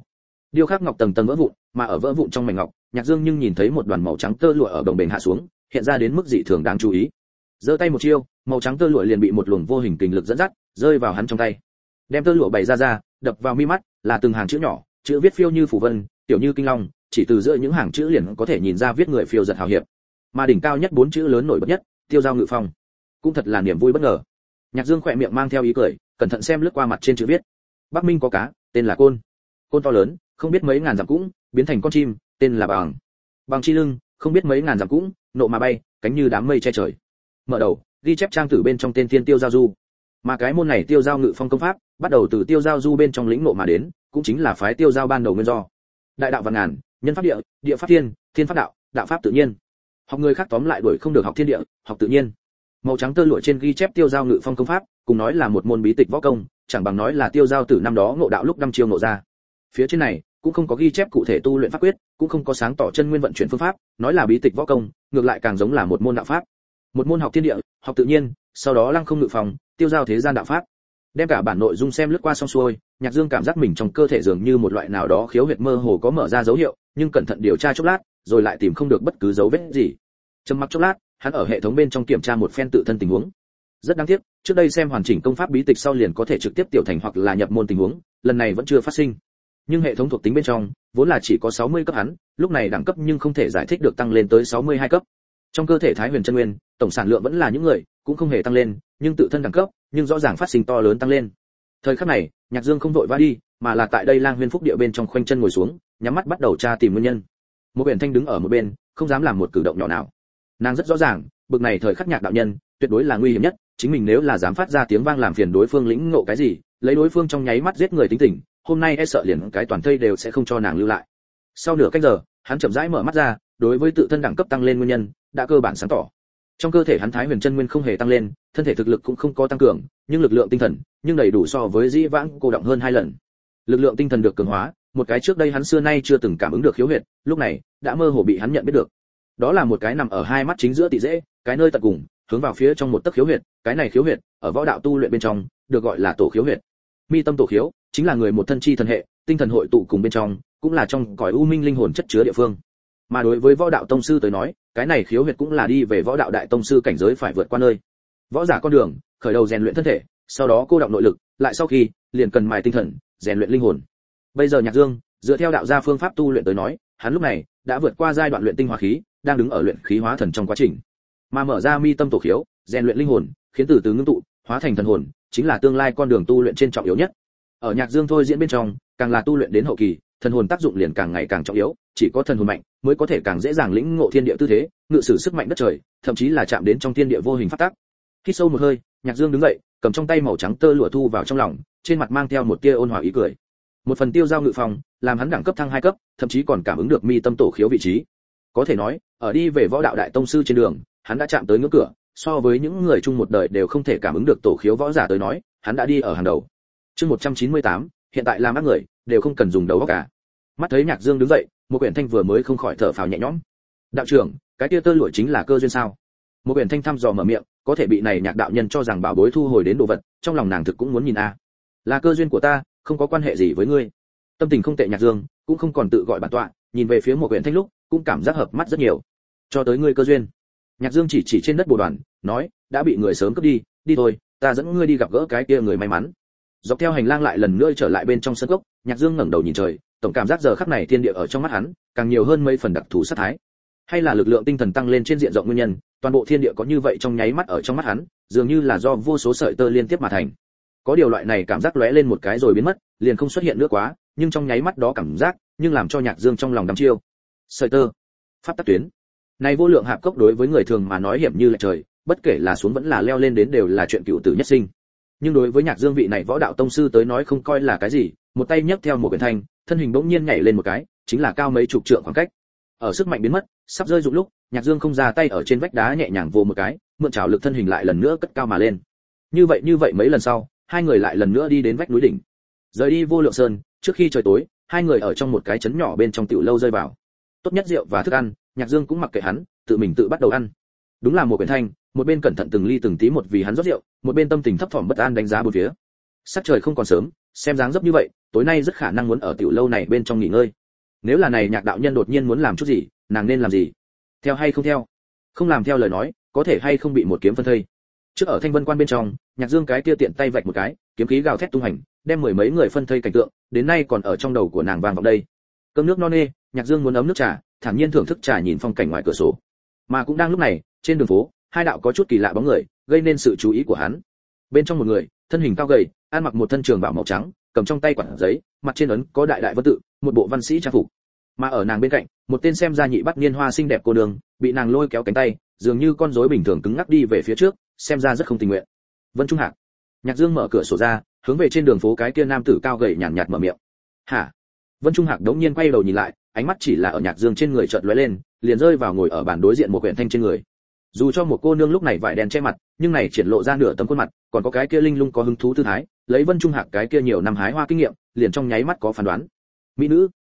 Điêu khắc ngọc tầng tầng vỡ vụn, mà ở vỡ vụn trong mảnh ngọc, Nhạc Dương nhưng nhìn thấy một đoàn màu trắng tơ lụa ở đồng bền hạ xuống, hiện ra đến mức dị thường đáng chú ý. Giơ tay một chiêu, màu trắng tơ lụa liền bị một luồng vô hình kình lực dẫn dắt, rơi vào hắn trong tay. Đem tơ lụa bày ra, đập vào mi mắt, là từng hàng chữ nhỏ, chữ viết phiêu như phù vân, tiểu như kinh long, chỉ từ giữa những hàng chữ liền có thể nhìn ra viết người phiêu giật hào hiệp. Mà đỉnh cao nhất 4 chữ lớn nổi bật nhất, Tiêu Giao Ngự Phong. Cũng thật là niềm vui bất ngờ. Nhạc Dương khỏe miệng mang theo ý cười, cẩn thận xem lướt qua mặt trên chữ viết. Bắc Minh có cá, tên là Côn. Côn to lớn, không biết mấy ngàn dặm cũng biến thành con chim, tên là Bằng. Bằng chi lưng, không biết mấy ngàn dặm cũng nộ mà bay, cánh như đám mây che trời. Mở đầu, ghi chép trang tử bên trong tên Thiên Tiêu Giao Du. Mà cái môn này Tiêu Giao Ngự Phong công pháp, bắt đầu từ Tiêu Giao Du bên trong lĩnh ngộ mà đến, cũng chính là phái Tiêu Giao ban đầu nguyên do. Đại đạo vạn ngàn, nhân pháp địa, địa pháp thiên, thiên pháp đạo, đạo pháp tự nhiên. Học người khác tóm lại đuổi không được học thiên địa, học tự nhiên. Màu trắng tơ lụa trên ghi chép Tiêu Giao Ngự Phong công pháp, cùng nói là một môn bí tịch võ công, chẳng bằng nói là Tiêu Giao tử năm đó ngộ đạo lúc năm chiêu ngộ ra. Phía trên này cũng không có ghi chép cụ thể tu luyện pháp quyết, cũng không có sáng tỏ chân nguyên vận chuyển phương pháp, nói là bí tịch võ công, ngược lại càng giống là một môn đạo pháp. Một môn học thiên địa, học tự nhiên, sau đó lăng không ngự phòng, tiêu giao thế gian đạo pháp. Đem cả bản nội dung xem lướt qua xong xuôi, Nhạc Dương cảm giác mình trong cơ thể dường như một loại nào đó khiếu huyệt mơ hồ có mở ra dấu hiệu, nhưng cẩn thận điều tra chốc lát, rồi lại tìm không được bất cứ dấu vết gì. Trầm mặc chốc lát, hắn ở hệ thống bên trong kiểm tra một phen tự thân tình huống. Rất đáng tiếc, trước đây xem hoàn chỉnh công pháp bí tịch sau liền có thể trực tiếp tiểu thành hoặc là nhập môn tình huống, lần này vẫn chưa phát sinh. Nhưng hệ thống thuộc tính bên trong vốn là chỉ có 60 cấp hắn, lúc này đẳng cấp nhưng không thể giải thích được tăng lên tới 62 cấp. Trong cơ thể Thái Huyền chân nguyên, tổng sản lượng vẫn là những người, cũng không hề tăng lên, nhưng tự thân đẳng cấp, nhưng rõ ràng phát sinh to lớn tăng lên. Thời khắc này, Nhạc Dương không vội vã đi, mà là tại đây Lang Huyên Phúc địa bên trong khoanh chân ngồi xuống, nhắm mắt bắt đầu tra tìm nguyên nhân. Một Uyển Thanh đứng ở một bên, không dám làm một cử động nhỏ nào. Nàng rất rõ ràng, bực này thời khắc Nhạc đạo nhân, tuyệt đối là nguy hiểm nhất, chính mình nếu là dám phát ra tiếng vang làm phiền đối phương lĩnh ngộ cái gì, lấy đối phương trong nháy mắt giết người tính tình, hôm nay e sợ liền cái toàn thây đều sẽ không cho nàng lưu lại. Sau nửa cách giờ, hắn chậm rãi mở mắt ra, đối với tự thân đẳng cấp tăng lên nguyên nhân đã cơ bản sáng tỏ. Trong cơ thể hắn Thái Huyền chân nguyên không hề tăng lên, thân thể thực lực cũng không có tăng cường, nhưng lực lượng tinh thần nhưng đầy đủ so với dĩ vãng cô động hơn 2 lần. Lực lượng tinh thần được cường hóa, một cái trước đây hắn xưa nay chưa từng cảm ứng được khiếu huyệt, lúc này đã mơ hồ bị hắn nhận biết được. Đó là một cái nằm ở hai mắt chính giữa tị dễ, cái nơi tận cùng, hướng vào phía trong một tấc khiếu huyệt, cái này khiếu huyệt ở võ đạo tu luyện bên trong được gọi là tổ khiếu huyệt. Mi tâm tổ khiếu chính là người một thân chi thần hệ, tinh thần hội tụ cùng bên trong, cũng là trong cõi u minh linh hồn chất chứa địa phương. Mà đối với võ đạo tông sư tới nói, cái này khiếu huyệt cũng là đi về võ đạo đại tông sư cảnh giới phải vượt qua nơi. Võ giả con đường, khởi đầu rèn luyện thân thể, sau đó cô động nội lực, lại sau khi liền cần mài tinh thần, rèn luyện linh hồn. Bây giờ Nhạc Dương, dựa theo đạo gia phương pháp tu luyện tới nói, hắn lúc này đã vượt qua giai đoạn luyện tinh hóa khí, đang đứng ở luyện khí hóa thần trong quá trình. Mà mở ra mi tâm tổ khiếu, rèn luyện linh hồn, khiến từ từ ngưng tụ, hóa thành thần hồn, chính là tương lai con đường tu luyện trên trọng yếu nhất. Ở Nhạc Dương thôi diễn bên trong, càng là tu luyện đến hậu kỳ, thần hồn tác dụng liền càng ngày càng trọng yếu, chỉ có thần hồn mạnh mới có thể càng dễ dàng lĩnh ngộ thiên địa tư thế, ngự sử sức mạnh đất trời, thậm chí là chạm đến trong thiên địa vô hình pháp tắc. Hít sâu một hơi, Nhạc Dương đứng dậy, cầm trong tay màu trắng tơ lụa thu vào trong lòng, trên mặt mang theo một tia ôn hòa ý cười. Một phần tiêu giao ngự phòng, làm hắn đẳng cấp thăng 2 cấp, thậm chí còn cảm ứng được mi tâm tổ khiếu vị trí. Có thể nói, ở đi về võ đạo đại tông sư trên đường, hắn đã chạm tới ngưỡng cửa, so với những người chung một đời đều không thể cảm ứng được tổ khiếu võ giả tới nói, hắn đã đi ở hàng đầu. Chương 198, hiện tại làm ác người đều không cần dùng đầu óc cả. Mắt thấy Nhạc Dương đứng dậy, Một Quyển Thanh vừa mới không khỏi thở phào nhẹ nhõm. Đạo trưởng, cái kia tơ lụa chính là cơ duyên sao? Một Quyển Thanh thăm dò mở miệng, có thể bị này Nhạc đạo nhân cho rằng bảo bối thu hồi đến đồ vật, trong lòng nàng thực cũng muốn nhìn a. Là cơ duyên của ta, không có quan hệ gì với ngươi. Tâm tình không tệ Nhạc Dương, cũng không còn tự gọi bản tọa, nhìn về phía Một Quyển Thanh lúc, cũng cảm giác hợp mắt rất nhiều. Cho tới ngươi cơ duyên. Nhạc Dương chỉ trên đất bồ đoàn, nói, đã bị người sớm cướp đi, đi thôi, ta dẫn ngươi đi gặp gỡ cái kia người may mắn. Dọc theo hành lang lại lần nữa trở lại bên trong sân cốc, Nhạc Dương ngẩng đầu nhìn trời, tổng cảm giác giờ khắc này thiên địa ở trong mắt hắn, càng nhiều hơn mấy phần đặc thù sát thái. Hay là lực lượng tinh thần tăng lên trên diện rộng nguyên nhân, toàn bộ thiên địa có như vậy trong nháy mắt ở trong mắt hắn, dường như là do vô số sợi tơ liên tiếp mà thành. Có điều loại này cảm giác lóe lên một cái rồi biến mất, liền không xuất hiện nữa quá, nhưng trong nháy mắt đó cảm giác, nhưng làm cho Nhạc Dương trong lòng đăm chiêu. Sợi tơ, pháp tắc tuyến. Này vô lượng hạp cốc đối với người thường mà nói hiểm như là trời, bất kể là xuống vẫn là leo lên đến đều là chuyện cựu tử nhất sinh. Nhưng đối với Nhạc Dương vị này võ đạo tông sư tới nói không coi là cái gì, một tay nhấc theo một quyển thanh, thân hình bỗng nhiên nhảy lên một cái, chính là cao mấy chục trượng khoảng cách. Ở sức mạnh biến mất, sắp rơi dụng lúc, Nhạc Dương không ra tay ở trên vách đá nhẹ nhàng vồ một cái, mượn trảo lực thân hình lại lần nữa cất cao mà lên. Như vậy mấy lần sau, hai người lại lần nữa đi đến vách núi đỉnh. Rời đi Vô Lượng Sơn, trước khi trời tối, hai người ở trong một cái trấn nhỏ bên trong tiểu lâu rơi vào. Tốt nhất rượu và thức ăn, Nhạc Dương cũng mặc kệ hắn, tự mình tự bắt đầu ăn. Đúng là một quyển thanh, một bên cẩn thận từng ly từng tí một vì hắn rót rượu, một bên tâm tình thấp thỏm bất an đánh giá bốn phía. Sắc trời không còn sớm, xem dáng dấp như vậy, tối nay rất khả năng muốn ở tiểu lâu này bên trong nghỉ ngơi. Nếu là này Nhạc đạo nhân đột nhiên muốn làm chút gì, nàng nên làm gì? Theo hay không theo? Không làm theo lời nói, có thể hay không bị một kiếm phân thây. Trước ở Thanh Vân Quan bên trong, Nhạc Dương cái kia tiện tay vạch một cái, kiếm khí gào thét tung hành, đem mười mấy người phân thây cảnh tượng, đến nay còn ở trong đầu của nàng vang vọng đây. Cơm nước no nê, Nhạc Dương muốn ấm nước trà, thản nhiên thưởng thức trà nhìn phong cảnh ngoài cửa sổ. Mà cũng đang lúc này, trên đường phố, hai đạo có chút kỳ lạ bóng người, gây nên sự chú ý của hắn. Bên trong một người, thân hình cao gầy, ăn mặc một thân trường bào màu trắng, cầm trong tay quản giấy, mặt trên ấn có đại đại vân tự, một bộ văn sĩ trang phục. Mà ở nàng bên cạnh, một tên xem ra nhị bắt niên hoa xinh đẹp cô nương, bị nàng lôi kéo cánh tay, dường như con rối bình thường cứng ngắc đi về phía trước, xem ra rất không tình nguyện. Vân Trung Hạc. Nhạc Dương mở cửa sổ ra, hướng về trên đường phố cái kia nam tử cao gầy nhàn nhạt mở miệng. "Hả?" Vân Trung Hạc đống nhiên quay đầu nhìn lại, ánh mắt chỉ là ở Nhạc Dương trên người chợt lóe lên, liền rơi vào ngồi ở bàn đối diện một quyển thanh trên người. Dù cho một cô nương lúc này vải đen che mặt, nhưng này triển lộ ra nửa tấm khuôn mặt, còn có cái kia linh lung có hứng thú tư thái, lấy Vân Trung Hạc cái kia nhiều năm hái hoa kinh nghiệm, liền trong nháy mắt có phán đoán. Mỹ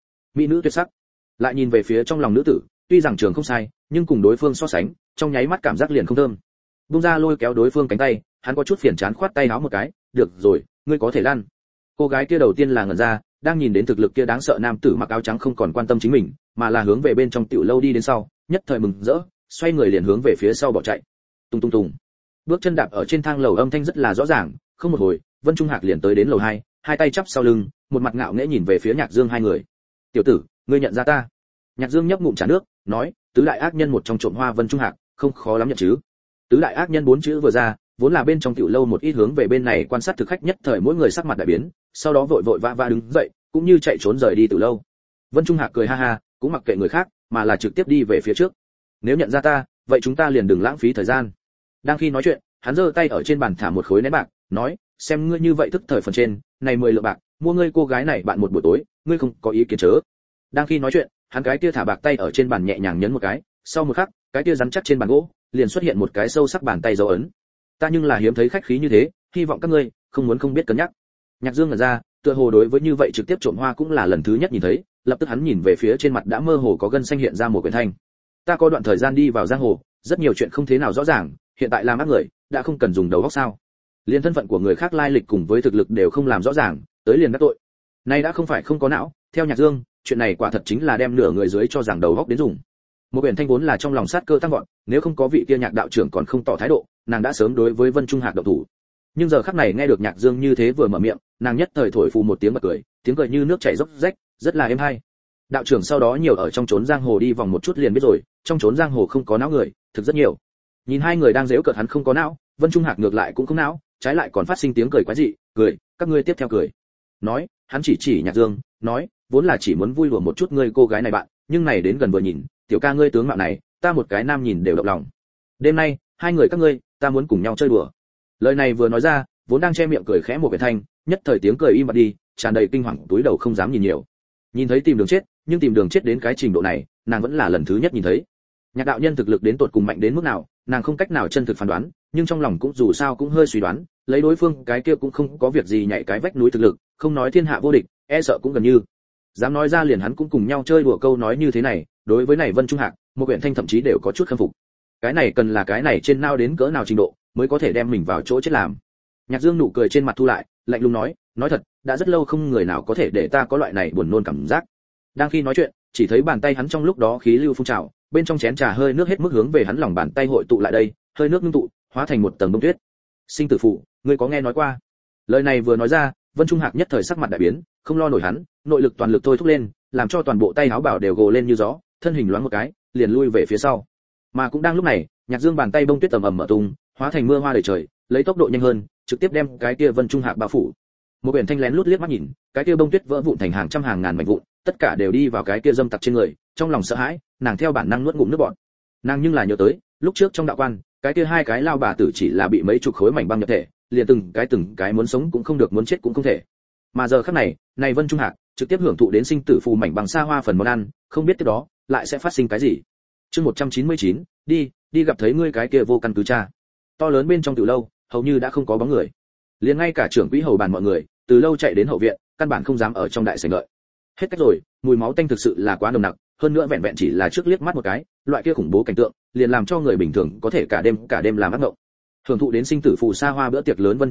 nữ tuyệt sắc. Lại nhìn về phía trong lòng nữ tử, tuy rằng trường không sai, nhưng cùng đối phương so sánh, trong nháy mắt cảm giác liền không thơm. Bung ra lôi kéo đối phương cánh tay, hắn có chút phiền chán khoát tay áo một cái, "Được rồi, ngươi có thể lăn." Cô gái kia đầu tiên là ngẩn ra, đang nhìn đến thực lực kia đáng sợ nam tử mặc áo trắng không còn quan tâm chính mình, mà là hướng về bên trong tiểu lâu đi đến sau, nhất thời mừng rỡ, xoay người liền hướng về phía sau bỏ chạy. Tung tung tung. Bước chân đạp ở trên thang lầu âm thanh rất là rõ ràng, không một hồi, Vân Trung Hạc liền tới đến lầu 2, hai tay chắp sau lưng, một mặt ngạo nghễ nhìn về phía Nhạc Dương hai người. "Tiểu tử, ngươi nhận ra ta?" Nhạc Dương nhấp ngụm trà nước, nói, "Tứ đại ác nhân một trong trộm hoa Vân Trung Hạc, không khó lắm nhận chứ?" Tứ đại ác nhân bốn chữ vừa ra, vốn là bên trong tiểu lâu một ít hướng về bên này quan sát thực khách nhất thời mỗi người sắc mặt đại biến, sau đó vội vội vã vã đứng dậy, cũng như chạy trốn rời đi tiểu lâu. Vân Trung Hạc cười ha ha, cũng mặc kệ người khác, mà là trực tiếp đi về phía trước. "Nếu nhận ra ta, vậy chúng ta liền đừng lãng phí thời gian." Đang khi nói chuyện, hắn giơ tay ở trên bàn thả một khối nén bạc, nói, "Xem ngươi như vậy thức thời phần trên, này 10 lượng bạc, mua ngươi cô gái này bạn một buổi tối, ngươi không có ý kiến chớ." Đang khi nói chuyện, hắn cái kia thả bạc tay ở trên bàn nhẹ nhàng nhấn một cái, sau một khắc, cái kia rắn chắc trên bàn gỗ, liền xuất hiện một cái sâu sắc bàn tay dấu ấn. "Ta nhưng là hiếm thấy khách khí như thế, hy vọng các ngươi không biết cân nhắc." Nhạc Dương ngẩn ra, tựa hồ đối với như vậy trực tiếp trộm hoa cũng là lần thứ nhất nhìn thấy, lập tức hắn nhìn về phía trên mặt đã mơ hồ có gân xanh hiện ra một quyển thanh. "Ta có đoạn thời gian đi vào giang hồ, rất nhiều chuyện không thế nào rõ ràng, hiện tại làm ác người, đã không cần dùng đầu óc sao? Liên thân phận của người khác lai lịch cùng với thực lực đều không làm rõ ràng, tới liền đắc tội. Nay đã không phải không có não." Theo Nhạc Dương, chuyện này quả thật chính là đem nửa người dưới cho rằng đầu óc đến dùng. Một quyển thanh vốn là trong lòng sát cơ tăng vọt, nếu không có vị kia Nhạc đạo trưởng còn không tỏ thái độ, nàng đã sớm đối với Vân Trung Hạc động thủ. Nhưng giờ khắc này nghe được Nhạc Dương như thế vừa mở miệng, nàng nhất thời thổi phù một tiếng bật cười, tiếng cười như nước chảy róc rách, rất là êm hay. Đạo trưởng sau đó nhiều ở trong chốn giang hồ đi vòng một chút liền biết rồi, trong chốn giang hồ không có não người, thực rất nhiều. Nhìn hai người đang giễu cợt hắn không có não, Vân Trung Hạc ngược lại cũng không não, trái lại còn phát sinh tiếng cười quái dị, "Cười, các ngươi tiếp theo cười." Nói, hắn chỉ Nhạc Dương, nói, "Vốn là chỉ muốn vui đùa một chút ngươi cô gái này bạn, nhưng này đến gần vừa nhìn, tiểu ca ngươi tướng mạo này, ta một cái nam nhìn đều động lòng. Đêm nay, hai người các ngươi, ta muốn cùng nhau chơi đùa." Lời này vừa nói ra, vốn đang che miệng cười khẽ một quyển thanh, nhất thời tiếng cười im bặt đi, tràn đầy kinh hoàng, túi đầu không dám nhìn nhiều. Nhìn thấy tìm đường chết, nhưng tìm đường chết đến cái trình độ này, nàng vẫn là lần thứ nhất nhìn thấy. Nhạc đạo nhân thực lực đến tột cùng mạnh đến mức nào, nàng không cách nào chân thực phán đoán, nhưng trong lòng cũng dù sao cũng hơi suy đoán, lấy đối phương cái kia cũng không có việc gì nhảy cái vách núi thực lực, không nói thiên hạ vô địch, e sợ cũng gần như. Dám nói ra liền hắn cũng cùng nhau chơi đùa câu nói như thế này, đối với này Vân Trung Hạc, một quyển thanh thậm chí đều có chút khâm phục. Cái này cần là cái này trên nao đến cỡ nào trình độ, mới có thể đem mình vào chỗ chết làm. Nhạc Dương nụ cười trên mặt thu lại, lạnh lùng nói thật, đã rất lâu không người nào có thể để ta có loại này buồn nôn cảm giác. Đang khi nói chuyện, chỉ thấy bàn tay hắn trong lúc đó khí lưu phun trào, bên trong chén trà hơi nước hết mức hướng về hắn lòng bàn tay hội tụ lại đây, hơi nước ngưng tụ, hóa thành một tầng bông tuyết. "Sinh tử phụ, ngươi có nghe nói qua?" Lời này vừa nói ra, Vân Trung Hạc nhất thời sắc mặt đại biến, không lo nổi hắn, nội lực toàn lực thôi thúc lên, làm cho toàn bộ tay áo bảo đều gồ lên như gió, thân hình loáng một cái, liền lui về phía sau. Mà cũng đang lúc này, Nhạc Dương bàn tay bông tuyết ầm ầm mở tung, hóa thành mưa hoa đầy trời, lấy tốc độ nhanh hơn, trực tiếp đem cái kia Vân Trung Hạc bao phủ. Một biển thanh lén lút liếc mắt nhìn, cái kia bông tuyết vỡ vụn thành hàng trăm hàng ngàn mảnh vụn, tất cả đều đi vào cái kia dâm tặc trên người, trong lòng sợ hãi, nàng theo bản năng nuốt ngụm nước bọt. Nàng nhưng là nhớ tới, lúc trước trong đạo quan, cái kia hai cái lao bà tử chỉ là bị mấy chục khối mảnh băng nhập thể, liền từng cái muốn sống cũng không được, muốn chết cũng không thể. Mà giờ khắc này, này Vân Trung Hạc trực tiếp hưởng thụ đến sinh tử phù mảnh bằng xa hoa phần món ăn, không biết tiếp đó lại sẽ phát sinh cái gì. Chương 199, đi gặp thấy ngươi cái kia vô căn cứ cha. To lớn bên trong tiểu lâu, hầu như đã không có bóng người. Liền ngay cả trưởng quỹ hầu bàn mọi người, từ lâu chạy đến hậu viện, căn bản không dám ở trong đại sảnh đợi. Hết cách rồi, mùi máu tanh thực sự là quá nồng nặc, hơn nữa vẹn vẹn chỉ là trước liếc mắt một cái, loại kia khủng bố cảnh tượng, liền làm cho người bình thường có thể cả đêm làm ác mộng. Hưởng thụ đến sinh tử phù xa hoa bữa tiệc lớn Vân Trung Hạc,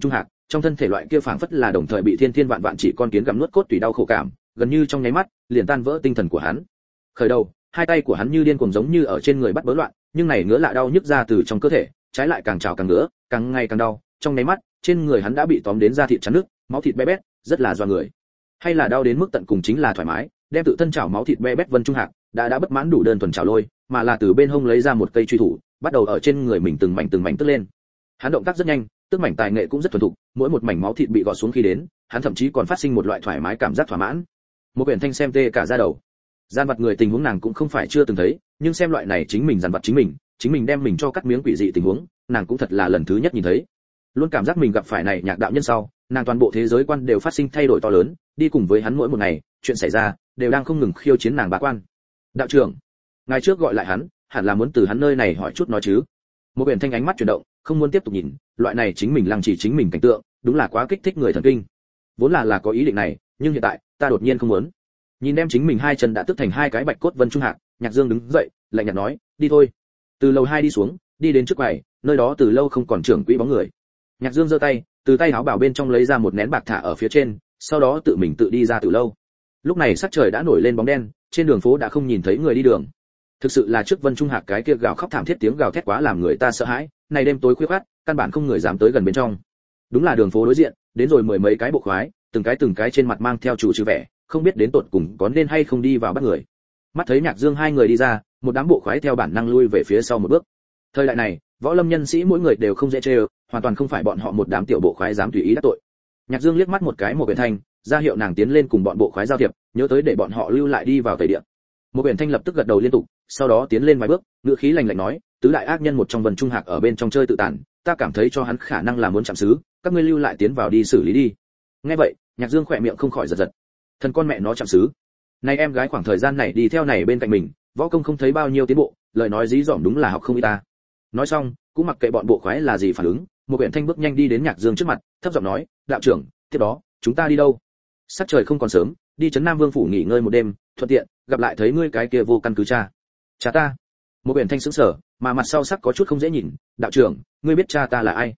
trong thân thể loại kia phảng phất là đồng thời bị thiên thiên vạn vạn chỉ con kiến gặm nuốt cốt tủy đau khổ cảm, gần như trong nháy mắt liền tan vỡ tinh thần của hắn. Khởi đầu, hai tay của hắn như điên cuồng giống như ở trên người bắt bớ loạn, nhưng này ngứa lạ đau nhức ra từ trong cơ thể, trái lại càng trào càng ngứa, càng ngày càng đau, trong nháy mắt, trên người hắn đã bị tóm đến da thịt chắn nước, máu thịt be bét, rất là doa người. Hay là đau đến mức tận cùng chính là thoải mái, đem tự thân chảo máu thịt be bét Vân Trung Hạc, đã bất mãn đủ đơn thuần chảo lôi, mà là từ bên hông lấy ra một cây truy thủ, bắt đầu ở trên người mình từng mảnh tức lên. Hắn động tác rất nhanh, tức mảnh tài nghệ cũng rất thuần thục, mỗi một mảnh máu thịt bị gọt xuống khi đến, hắn thậm chí còn phát sinh một loại thoải mái cảm giác thỏa mãn. Một Uyển Thanh xem tê cả da đầu. Gian vật người tình huống nàng cũng không phải chưa từng thấy, nhưng xem loại này chính mình dằn vặt chính mình đem mình cho cắt miếng quỷ dị tình huống, nàng cũng thật là lần thứ nhất nhìn thấy. Luôn cảm giác mình gặp phải này nhạc đạo nhân sau, nàng toàn bộ thế giới quan đều phát sinh thay đổi to lớn, đi cùng với hắn mỗi một ngày, chuyện xảy ra đều đang không ngừng khiêu chiến nàng bá quan. Đạo trưởng, ngày trước gọi lại hắn, hẳn là muốn từ hắn nơi này hỏi chút nói chứ. Một Uyển Thanh ánh mắt chuyển động, không muốn tiếp tục nhìn, loại này chính mình lăng chỉ chính mình cảnh tượng, đúng là quá kích thích người thần kinh. Vốn là có ý định này, nhưng hiện tại, ta đột nhiên không muốn. Nhìn đem chính mình hai chân đã tức thành hai cái bạch cốt Vân Trung Hạc, Nhạc Dương đứng dậy, lạnh nhạt nói, đi thôi. Từ lầu 2 đi xuống, đi đến trước quầy, nơi đó từ lâu không còn trưởng quỹ bóng người. Nhạc Dương giơ tay, từ tay áo bảo bên trong lấy ra một nén bạc thả ở phía trên, sau đó tự mình tự đi ra từ lâu. Lúc này sắc trời đã nổi lên bóng đen, trên đường phố đã không nhìn thấy người đi đường. Thực sự là trước Vân Trung Hạc cái kia gào khóc thảm thiết tiếng gào thét quá làm người ta sợ hãi, này đêm tối khuya khoắt, căn bản không người dám tới gần bên trong. Đúng là đường phố đối diện, đến rồi mười mấy cái bộ khoái, từng cái trên mặt mang theo chủ trừ vẻ, không biết đến tột cùng có nên hay không đi vào bắt người. Mắt thấy Nhạc Dương hai người đi ra, một đám bộ khoái theo bản năng lui về phía sau một bước. Thời đại này, võ lâm nhân sĩ mỗi người đều không dễ chơi, hoàn toàn không phải bọn họ một đám tiểu bộ khoái dám tùy ý đắc tội. Nhạc Dương liếc mắt một cái Một Uyển Thanh, ra hiệu nàng tiến lên cùng bọn bộ khoái giao thiệp, nhớ tới để bọn họ lưu lại đi vào tẩy địa. Một Uyển Thanh lập tức gật đầu liên tục, sau đó tiến lên vài bước, ngữ khí lạnh lạnh nói, tứ đại ác nhân một trong Vân Trung Hạc ở bên trong chơi tự tàn, ta cảm thấy cho hắn khả năng là muốn chạm xứ, các ngươi lưu lại tiến vào đi xử lý đi. Nghe vậy, Nhạc Dương khỏe miệng không khỏi giật giật. Thần con mẹ nó chạm xứ. Nay em gái khoảng thời gian này đi theo này bên cạnh mình, võ công không thấy bao nhiêu tiến bộ, lời nói dí dỏm đúng là học không ít ta. Nói xong, cũng mặc kệ bọn bộ khoái là gì phản ứng, Một Uyển Thanh bước nhanh đi đến Nhạc Dương trước mặt, thấp giọng nói, đạo trưởng, tiếp đó, chúng ta đi đâu? Sắc trời không còn sớm, đi trấn Nam Vương phủ nghỉ ngơi một đêm, thuận tiện gặp lại thấy ngươi cái kia vô căn cứ cha. Cha ta? Một Uyển Thanh sững sờ, mà mặt sau sắc có chút không dễ nhìn, đạo trưởng, ngươi biết cha ta là ai?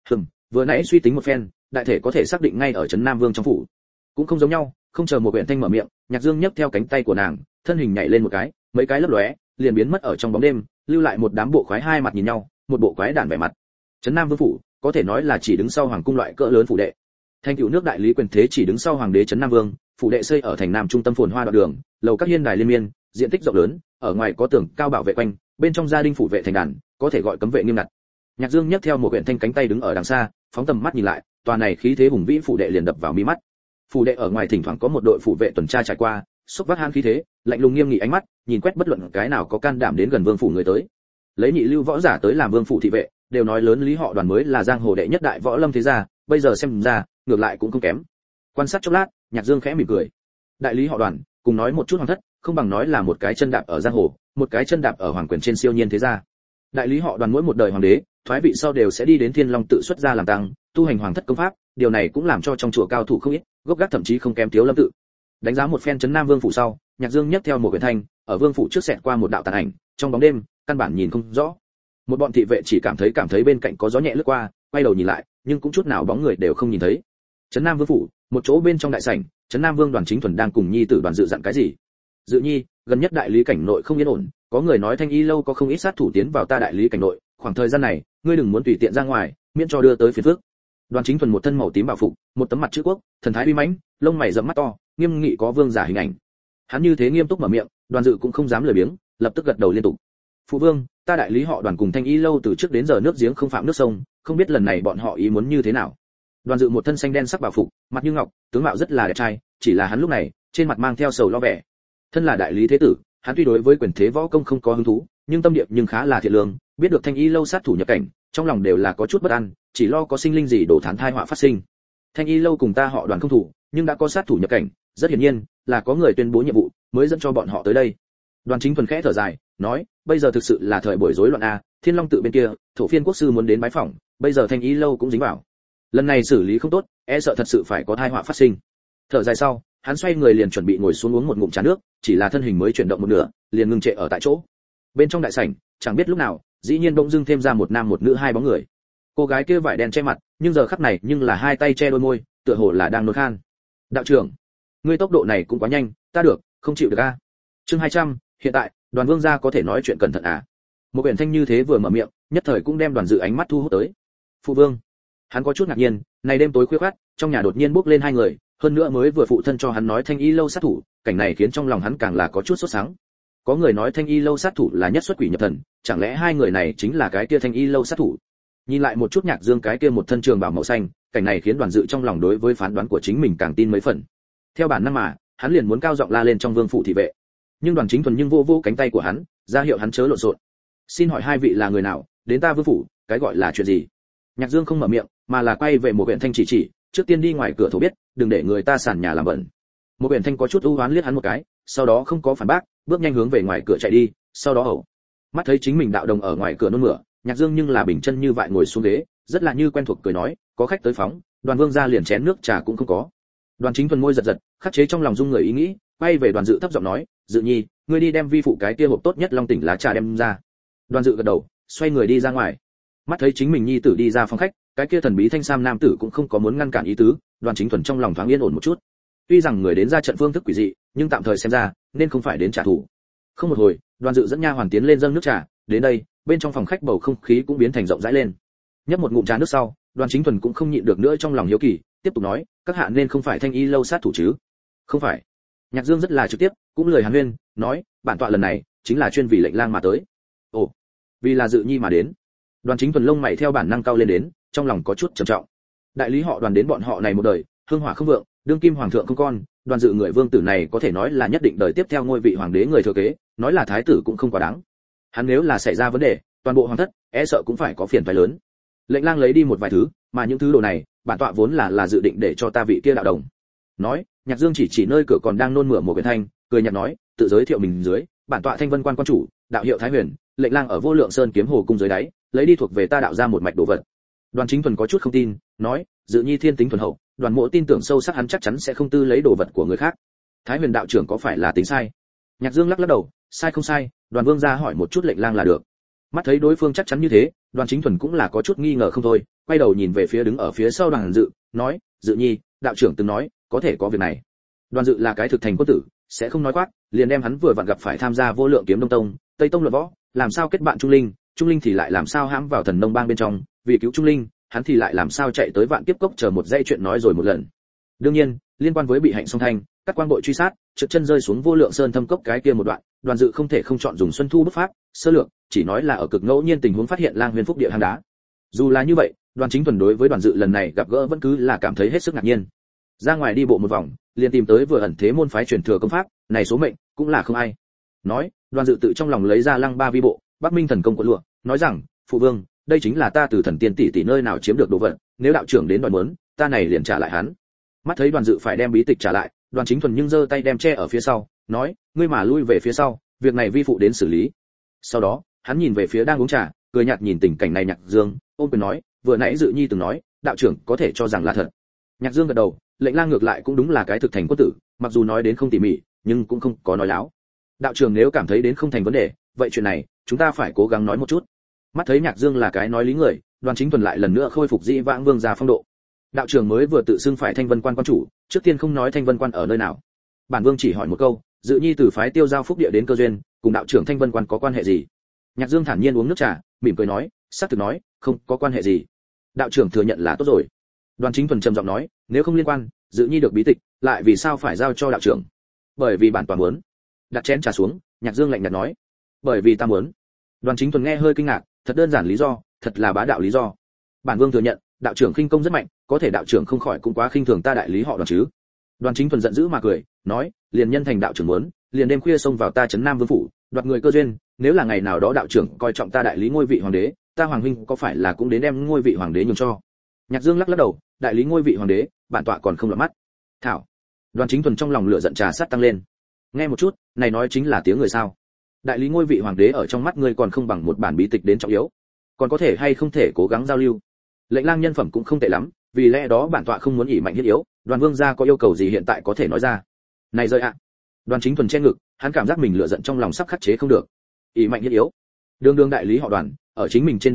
Vừa nãy suy tính một phen, đại thể có thể xác định ngay ở trấn Nam Vương trong phủ. Cũng không giống nhau, không chờ Một Uyển Thanh mở miệng, Nhạc Dương nhấc theo cánh tay của nàng, thân hình nhảy lên một cái, mấy cái lấp lóe, liền biến mất ở trong bóng đêm, lưu lại một đám bộ khoái hai mặt nhìn nhau, một bộ quái đản vẻ mặt. Trấn Nam Vương phủ, có thể nói là chỉ đứng sau hoàng cung loại cỡ lớn phủ đệ. Thành tựu nước đại lý quyền thế chỉ đứng sau hoàng đế Trấn Nam Vương, phủ đệ xây ở thành nam trung tâm phồn hoa đoạn đường, lầu các hiên đài liên miên, diện tích rộng lớn, ở ngoài có tường cao bảo vệ quanh, bên trong gia đình phủ vệ thành đàn, có thể gọi cấm vệ nghiêm ngặt. Nhạc Dương nhấc theo Một Uyển Thanh cánh tay đứng ở đằng xa, phóng tầm mắt nhìn lại, tòa này khí thế hùng vĩ phủ đệ liền đập vào mi mắt. Phủ đệ ở ngoài thỉnh thoảng có một đội phủ vệ tuần tra trải qua, xúc vác hang khí thế, lạnh lùng nghiêm nghị ánh mắt, nhìn quét bất luận cái nào có can đảm đến gần vương phủ người tới. Lấy nhị lưu võ giả tới làm vương phủ thị vệ, đều nói lớn Lý họ Đoàn mới là giang hồ đệ nhất đại võ lâm thế gia, bây giờ xem ra, ngược lại cũng không kém. Quan sát chốc lát, Nhạc Dương khẽ mỉm cười. Đại Lý họ Đoàn, cùng nói một chút hoàng thất, không bằng nói là một cái chân đạp ở giang hồ, một cái chân đạp ở hoàng quyền trên siêu nhiên thế gia. Đại Lý họ Đoàn mỗi một đời hoàng đế, thoái vị sau đều sẽ đi đến Thiên Long tự xuất gia làm tăng, tu hành hoàng thất công pháp, điều này cũng làm cho trong chùa cao thủ không ít, gốc gác thậm chí không kém Tiếu Lâm tự. Đánh giá một phen trấn Nam Vương phủ sau, Nhạc Dương nhấc theo Một Uyển Thanh, ở vương phủ trước xẹt qua một đạo tàn ảnh, trong bóng đêm, căn bản nhìn không rõ. Một bọn thị vệ chỉ cảm thấy bên cạnh có gió nhẹ lướt qua, quay đầu nhìn lại, nhưng cũng chút nào bóng người đều không nhìn thấy. Trấn Nam Vương phủ, một chỗ bên trong đại sảnh, Trấn Nam Vương Đoàn Chính Thuần đang cùng nhi tử Đoàn Dự dặn cái gì. Dự nhi, gần nhất đại lý cảnh nội không yên ổn, có người nói Thanh Y lâu có không ít sát thủ tiến vào ta đại lý cảnh nội, khoảng thời gian này, ngươi đừng muốn tùy tiện ra ngoài, miễn cho đưa tới phiền phức. Đoàn Chính Thuần một thân màu tím bảo phục, một tấm mặt chữ quốc, thần thái uy mãnh, lông mày rậm mắt to, nghiêm nghị có vương giả hình ảnh. Hắn như thế nghiêm túc mở miệng, Đoàn Dự cũng không dám lười biếng, lập tức gật đầu liên tục. Phụ vương, ta đại lý họ Đoàn cùng Thanh Y lâu từ trước đến giờ nước giếng không phạm nước sông, không biết lần này bọn họ ý muốn như thế nào. Đoàn Dự một thân xanh đen sắc bảo phục, mặt như ngọc, tướng mạo rất là đẹp trai, chỉ là hắn lúc này, trên mặt mang theo sầu lo vẻ. Thân là đại lý thế tử, hắn tuy đối với quyền thế võ công không có hứng thú, nhưng tâm địa nhưng khá là thiện lương, biết được Thanh Y lâu sát thủ nhập cảnh, trong lòng đều là có chút bất an, chỉ lo có sinh linh gì đổ thán tai họa phát sinh. Thanh Y lâu cùng ta họ Đoàn không thủ, nhưng đã có sát thủ nhập cảnh, rất hiển nhiên là có người tuyên bố nhiệm vụ, mới dẫn cho bọn họ tới đây. Đoàn Chính Thuần khẽ thở dài, nói, bây giờ thực sự là thời buổi rối loạn a, Thiên Long tự bên kia, Thổ Phiên quốc sư muốn đến bái phỏng, bây giờ Thanh Y lâu cũng dính vào. Lần này xử lý không tốt, e sợ thật sự phải có tai họa phát sinh. Thở dài sau, hắn xoay người liền chuẩn bị ngồi xuống uống một ngụm trà nước, chỉ là thân hình mới chuyển động một nửa, liền ngừng trệ ở tại chỗ. Bên trong đại sảnh, chẳng biết lúc nào, dĩ nhiên bỗng dưng thêm ra một nam một nữ hai bóng người. Cô gái kia vải đen che mặt, nhưng giờ khắc này nhưng là hai tay che đôi môi, tựa hồ là đang nôn khan. Đạo trưởng, ngươi tốc độ này cũng quá nhanh, ta được, không chịu được a. Chương 200, hiện tại, Đoàn Vương gia có thể nói chuyện cẩn thận à? Một quyển thanh như thế vừa mở miệng, nhất thời cũng đem Đoàn Dự ánh mắt thu hút tới. Phụ vương, hắn có chút ngạc nhiên, này đêm tối khuya khoắt, trong nhà đột nhiên bốc lên hai người, hơn nữa mới vừa phụ thân cho hắn nói Thanh Y lâu sát thủ, cảnh này khiến trong lòng hắn càng là có chút sốt sắng. Có người nói Thanh Y lâu sát thủ là nhất xuất quỷ nhập thần, chẳng lẽ hai người này chính là cái kia Thanh Y lâu sát thủ? Nhìn lại một chút Nhạc Dương cái kia một thân trường bào màu xanh, cảnh này khiến Đoàn Dự trong lòng đối với phán đoán của chính mình càng tin mấy phần. Theo bản năng mà, hắn liền muốn cao giọng la lên trong vương phủ thị vệ. Nhưng Đoàn Chính Thuần nhưng vô vô cánh tay của hắn, ra hiệu hắn chớ lộn xộn. Xin hỏi hai vị là người nào, đến ta vương phủ, cái gọi là chuyện gì? Nhạc Dương không mở miệng, mà là quay về một huyện thanh chỉ, trước tiên đi ngoài cửa thổ biết, đừng để người ta sàn nhà làm bẩn. Một huyện thanh có chút u hoán liếc hắn một cái, sau đó không có phản bác, bước nhanh hướng về ngoài cửa chạy đi, sau đó ẩu. Mắt thấy chính mình đạo đồng ở ngoài cửa nôn mửa, Nhạc Dương nhưng là bình chân như vậy ngồi xuống ghế, rất là như quen thuộc cười nói, có khách tới phóng, Đoàn Vương gia liền chén nước trà cũng không có. Đoàn Chính Thuần môi giật giật, khắc chế trong lòng dung người ý nghĩ, quay về Đoàn Dự thấp giọng nói, Dự Nhi, ngươi đi đem vi phụ cái kia hộp tốt nhất long tỉnh lá trà đem ra. Đoàn Dự gật đầu, xoay người đi ra ngoài. Mắt thấy chính mình nhi tử đi ra phòng khách, cái kia thần bí thanh sam nam tử cũng không có muốn ngăn cản ý tứ, Đoàn Chính Thuần trong lòng thoáng yên ổn một chút. Tuy rằng người đến ra trận phương thức quỷ dị, nhưng tạm thời xem ra, nên không phải đến trả thù. Không một hồi, Đoàn Dự dẫn nha hoàn tiến lên dâng nước trà, đến đây, bên trong phòng khách bầu không khí cũng biến thành rộng rãi lên. Nhấp một ngụm trà nước sau, Đoàn Chính Thuần cũng không nhịn được nữa trong lòng hiếu kỳ, tiếp tục nói, các hạ nên không phải Thanh Y lâu sát thủ chứ? Không phải. Nhạc Dương rất là trực tiếp, cũng lời hàn huyên, nói, bản tọa lần này chính là chuyên vì lệnh lang mà tới. Ồ, vì là Dự Nhi mà đến. Đoàn Chính Thuần lông mày theo bản năng cao lên đến, trong lòng có chút trầm trọng. Đại lý họ Đoàn đến bọn họ này một đời, hương hỏa không vượng, đương kim hoàng thượng không con, Đoàn Dự người vương tử này có thể nói là nhất định đời tiếp theo ngôi vị hoàng đế người thừa kế, nói là thái tử cũng không quá đáng. Hắn nếu là xảy ra vấn đề, toàn bộ hoàng thất e sợ cũng phải có phiền toái lớn. Lệnh lang lấy đi một vài thứ, mà những thứ đồ này, bản tọa vốn là dự định để cho ta vị kia đạo đồng. Nói, Nhạc Dương chỉ nơi cửa còn đang nôn mửa một quyển thanh, cười nhạt nói, tự giới thiệu mình dưới, bản tọa Thanh Vân quan quan chủ, đạo hiệu Thái Huyền, lệnh lang ở Vô Lượng Sơn kiếm hồ cung dưới đáy, lấy đi thuộc về ta đạo ra một mạch đồ vật. Đoàn Chính Thuần có chút không tin, nói, Dự Nhi thiên tính thuần hậu, Đoàn Mộ tin tưởng sâu sắc hắn chắc chắn sẽ không tư lấy đồ vật của người khác. Thái Huyền đạo trưởng có phải là tính sai? Nhạc Dương lắc lắc đầu, sai không sai, Đoàn Vương gia hỏi một chút lệnh lang là được. Mắt thấy đối phương chắc chắn như thế, Đoàn Chính Thuần cũng là có chút nghi ngờ không thôi, quay đầu nhìn về phía đứng ở phía sau Đoàn Dự, nói, Dự Nhi, đạo trưởng từng nói, có thể có việc này. Đoàn Dự là cái thực thành quân tử, sẽ không nói quát, liền đem hắn vừa vặn gặp phải tham gia Vô Lượng kiếm Đông tông, Tây tông luận võ, làm sao kết bạn Trung Linh thì lại làm sao hãm vào Thần Nông bang bên trong, vì cứu Trung Linh, hắn thì lại làm sao chạy tới Vạn Kiếp cốc chờ một dây chuyện nói rồi một lần. Đương nhiên, liên quan với bị hạnh song thanh, các quan bội truy sát, trượt chân rơi xuống Vô Lượng Sơn thâm cốc cái kia một đoạn, Đoàn Dự không thể không chọn dùng Xuân Thu bức pháp, sơ lược, chỉ nói là ở cực ngẫu nhiên tình huống phát hiện Lang Huyền Phúc địa hang đá. Dù là như vậy, Đoàn Chính Thuần đối với Đoàn Dự lần này gặp gỡ vẫn cứ là cảm thấy hết sức ngạc nhiên. Ra ngoài đi bộ một vòng, liền tìm tới vừa ẩn thế môn phái truyền thừa công pháp, này số mệnh cũng là không ai. Nói, Đoàn Dự tự trong lòng lấy ra Lăng Ba vi bộ, Bắc Minh thần công của lụa, nói rằng, phụ vương, đây chính là ta từ thần tiên tỷ tỷ nơi nào chiếm được đồ vật, nếu đạo trưởng đến đòi muốn, ta này liền trả lại hắn. Mắt thấy Đoàn Dự phải đem bí tịch trả lại, Đoàn Chính Thuần nhưng giơ tay đem che ở phía sau, nói, ngươi mà lui về phía sau, việc này vi phụ đến xử lý. Sau đó, hắn nhìn về phía đang uống trà, cười nhạt nhìn tình cảnh này Nhạc Dương, ôm quyền nói, vừa nãy Dự Nhi từng nói, đạo trưởng có thể cho rằng là thật. Nhạc Dương gật đầu, lệnh lang ngược lại cũng đúng là cái thực thành quân tử, mặc dù nói đến không tỉ mỉ, nhưng cũng không có nói láo. Đạo trưởng nếu cảm thấy đến không thành vấn đề, vậy chuyện này chúng ta phải cố gắng nói một chút. Mắt thấy Nhạc Dương là cái nói lý người, Đoàn Chính Thuần lại lần nữa khôi phục dĩ vãng vương gia phong độ. Đạo trưởng mới vừa tự xưng phải Thanh Vân quan quan chủ, trước tiên không nói Thanh Vân quan ở nơi nào. Bản vương chỉ hỏi một câu, Dự Nhi từ phái Tiêu Giao Phúc địa đến cơ duyên, cùng đạo trưởng Thanh Vân quan có quan hệ gì? Nhạc Dương thản nhiên uống nước trà, mỉm cười nói, xác thực nói, không có quan hệ gì. Đạo trưởng thừa nhận là tốt rồi. Đoàn Chính Thuần trầm giọng nói, nếu không liên quan, Dự Nhi được bí tịch, lại vì sao phải giao cho đạo trưởng? Bởi vì bản toàn muốn. Đặt chén trà xuống, Nhạc Dương lạnh nhạt nói, bởi vì ta muốn. Đoàn Chính Thuần nghe hơi kinh ngạc, thật đơn giản lý do, thật là bá đạo lý do. Bản vương thừa nhận, đạo trưởng khinh công rất mạnh, có thể đạo trưởng không khỏi cũng quá khinh thường ta đại lý họ Đoàn chứ? Đoàn Chính Thuần giận dữ mà cười, nói, liền nhân thành đạo trưởng muốn, liền đêm khuya xông vào ta trấn Nam Vương phủ, đoạt người cơ duyên, nếu là ngày nào đó đạo trưởng coi trọng ta đại lý ngôi vị hoàng đế, ta hoàng huynh có phải là cũng đến đem ngôi vị hoàng đế nhường cho? Nhạc Dương lắc lắc đầu, đại lý ngôi vị hoàng đế, bản tọa còn không lọt mắt. Thảo. Đoàn Chính Thuần trong lòng lửa giận trà sát tăng lên. Nghe một chút, này nói chính là tiếng người sao? Đại lý ngôi vị hoàng đế ở trong mắt ngươi còn không bằng một bản bí tịch đến trọng yếu. Còn có thể hay không thể cố gắng giao lưu. Lệnh lang nhân phẩm cũng không tệ lắm, vì lẽ đó bản tọa không muốn ỷ mạnh hiết yếu, Đoàn Vương gia có yêu cầu gì hiện tại có thể nói ra. Này rơi ạ. Đoàn Chính Thuần che ngực, hắn cảm giác mình lửa giận trong lòng sắp khắc chế không được. Ỷ mạnh hiết yếu. Đường đại lý họ Đoàn, ở chính mình trên địa bàn,